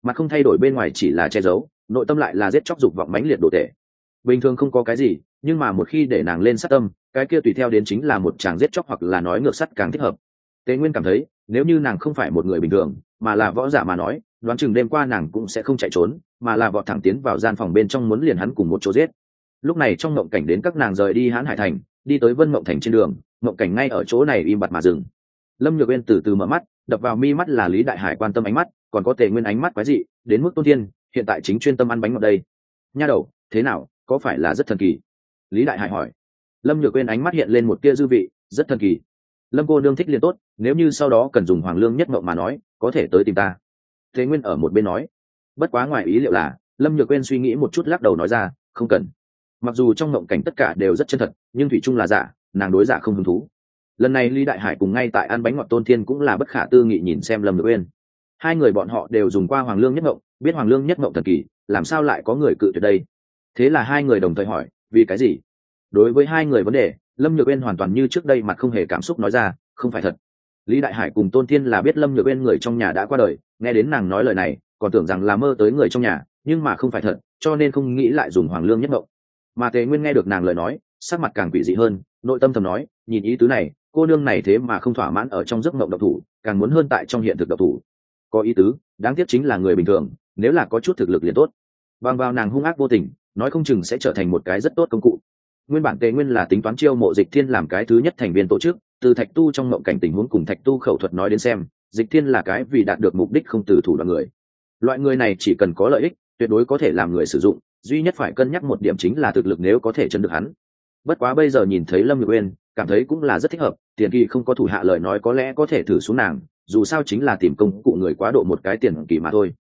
mặt không thay đổi bên ngoài chỉ là che giấu, nội tâm lại là giết chóc dục vọng mãnh liệt đồ tệ. Bình thường không có cái gì, nhưng mà một khi để nàng lên sát tâm, cái kia tùy theo đến chính là một chàng giết chóc hoặc là nói ngược sắt càng thích hợp. Tế Nguyên cảm thấy, nếu như nàng không phải một người bình thường, mà là võ giả mà nói, đoán chừng đêm qua nàng cũng sẽ không chạy trốn, mà là vọt thẳng tiến vào gian phòng bên trong muốn liền hắn cùng một chỗ giết. Lúc này trong mộng cảnh đến các nàng rời đi Hán Hải thành, đi tới Vân Mộng thành trên đường, mộng cảnh ngay ở chỗ này im bặt mà dừng. Lâm Nhược Uyên từ từ mở mắt, đập vào mi mắt là Lý Đại Hải quan tâm ánh mắt, còn có Tề Nguyên ánh mắt quái dị, đến mức Tôn Thiên hiện tại chính chuyên tâm ăn bánh ngọt đây. Nha đầu, thế nào, có phải là rất thần kỳ? Lý Đại Hải hỏi. Lâm Nhược Uyên ánh mắt hiện lên một tia dư vị, rất thần kỳ. Lâm cô nương thích liền tốt, nếu như sau đó cần dùng Hoàng Lương nhất ngộng mà nói, có thể tới tìm ta. Tề Nguyên ở một bên nói. Bất quá ngoài ý liệu là, Lâm Nhược Uyên suy nghĩ một chút lắc đầu nói ra, không cần. Mặc dù trong ngộng cảnh tất cả đều rất chân thật, nhưng thủy chung là giả, nàng đối giả không hứng thú. Lần này Lý Đại Hải cùng ngay tại ăn bánh ngọt Tôn Thiên cũng là bất khả tư nghị nhìn xem Lâm Nhược Uyên. Hai người bọn họ đều dùng qua Hoàng Lương nhất ngộng, biết Hoàng Lương nhất ngộng thần kỳ, làm sao lại có người cự tuyệt đây? Thế là hai người đồng thời hỏi, vì cái gì? Đối với hai người vấn đề, Lâm Nhược Uyên hoàn toàn như trước đây mặt không hề cảm xúc nói ra, không phải thật. Lý Đại Hải cùng Tôn Thiên là biết Lâm Nhược Uyên người trong nhà đã qua đời, nghe đến nàng nói lời này, còn tưởng rằng là mơ tới người trong nhà, nhưng mà không phải thật, cho nên không nghĩ lại dùng Hoàng Lương nhất ngộng. Mà Tề Nguyên nghe được nàng lời nói, sắc mặt càng quỷ dị hơn, nội tâm thầm nói, nhìn ý tứ này, cô nương này thế mà không thỏa mãn ở trong giấc mộng độc thủ, càng muốn hơn tại trong hiện thực độc thủ. Có ý tứ, đáng tiếc chính là người bình thường, nếu là có chút thực lực liền tốt. Bằng vào nàng hung ác vô tình, nói không chừng sẽ trở thành một cái rất tốt công cụ. Nguyên bản Tề Nguyên là tính toán chiêu mộ Dịch Thiên làm cái thứ nhất thành viên tổ chức, từ Thạch Tu trong mộng cảnh tình huống cùng Thạch Tu khẩu thuật nói đến xem, Dịch Thiên là cái vì đạt được mục đích không từ thủ đoạn người. Loại người này chỉ cần có lợi ích, tuyệt đối có thể làm người sử dụng, duy nhất phải cân nhắc một điểm chính là thực lực nếu có thể chấn được hắn. Bất quá bây giờ nhìn thấy Lâm Nhược Uyên, cảm thấy cũng là rất thích hợp, Tiền Kỳ không có thủ hạ lời nói có lẽ có thể thử xuống nàng, dù sao chính là tìm công cụ người quá độ một cái Tiền Kỳ mà thôi.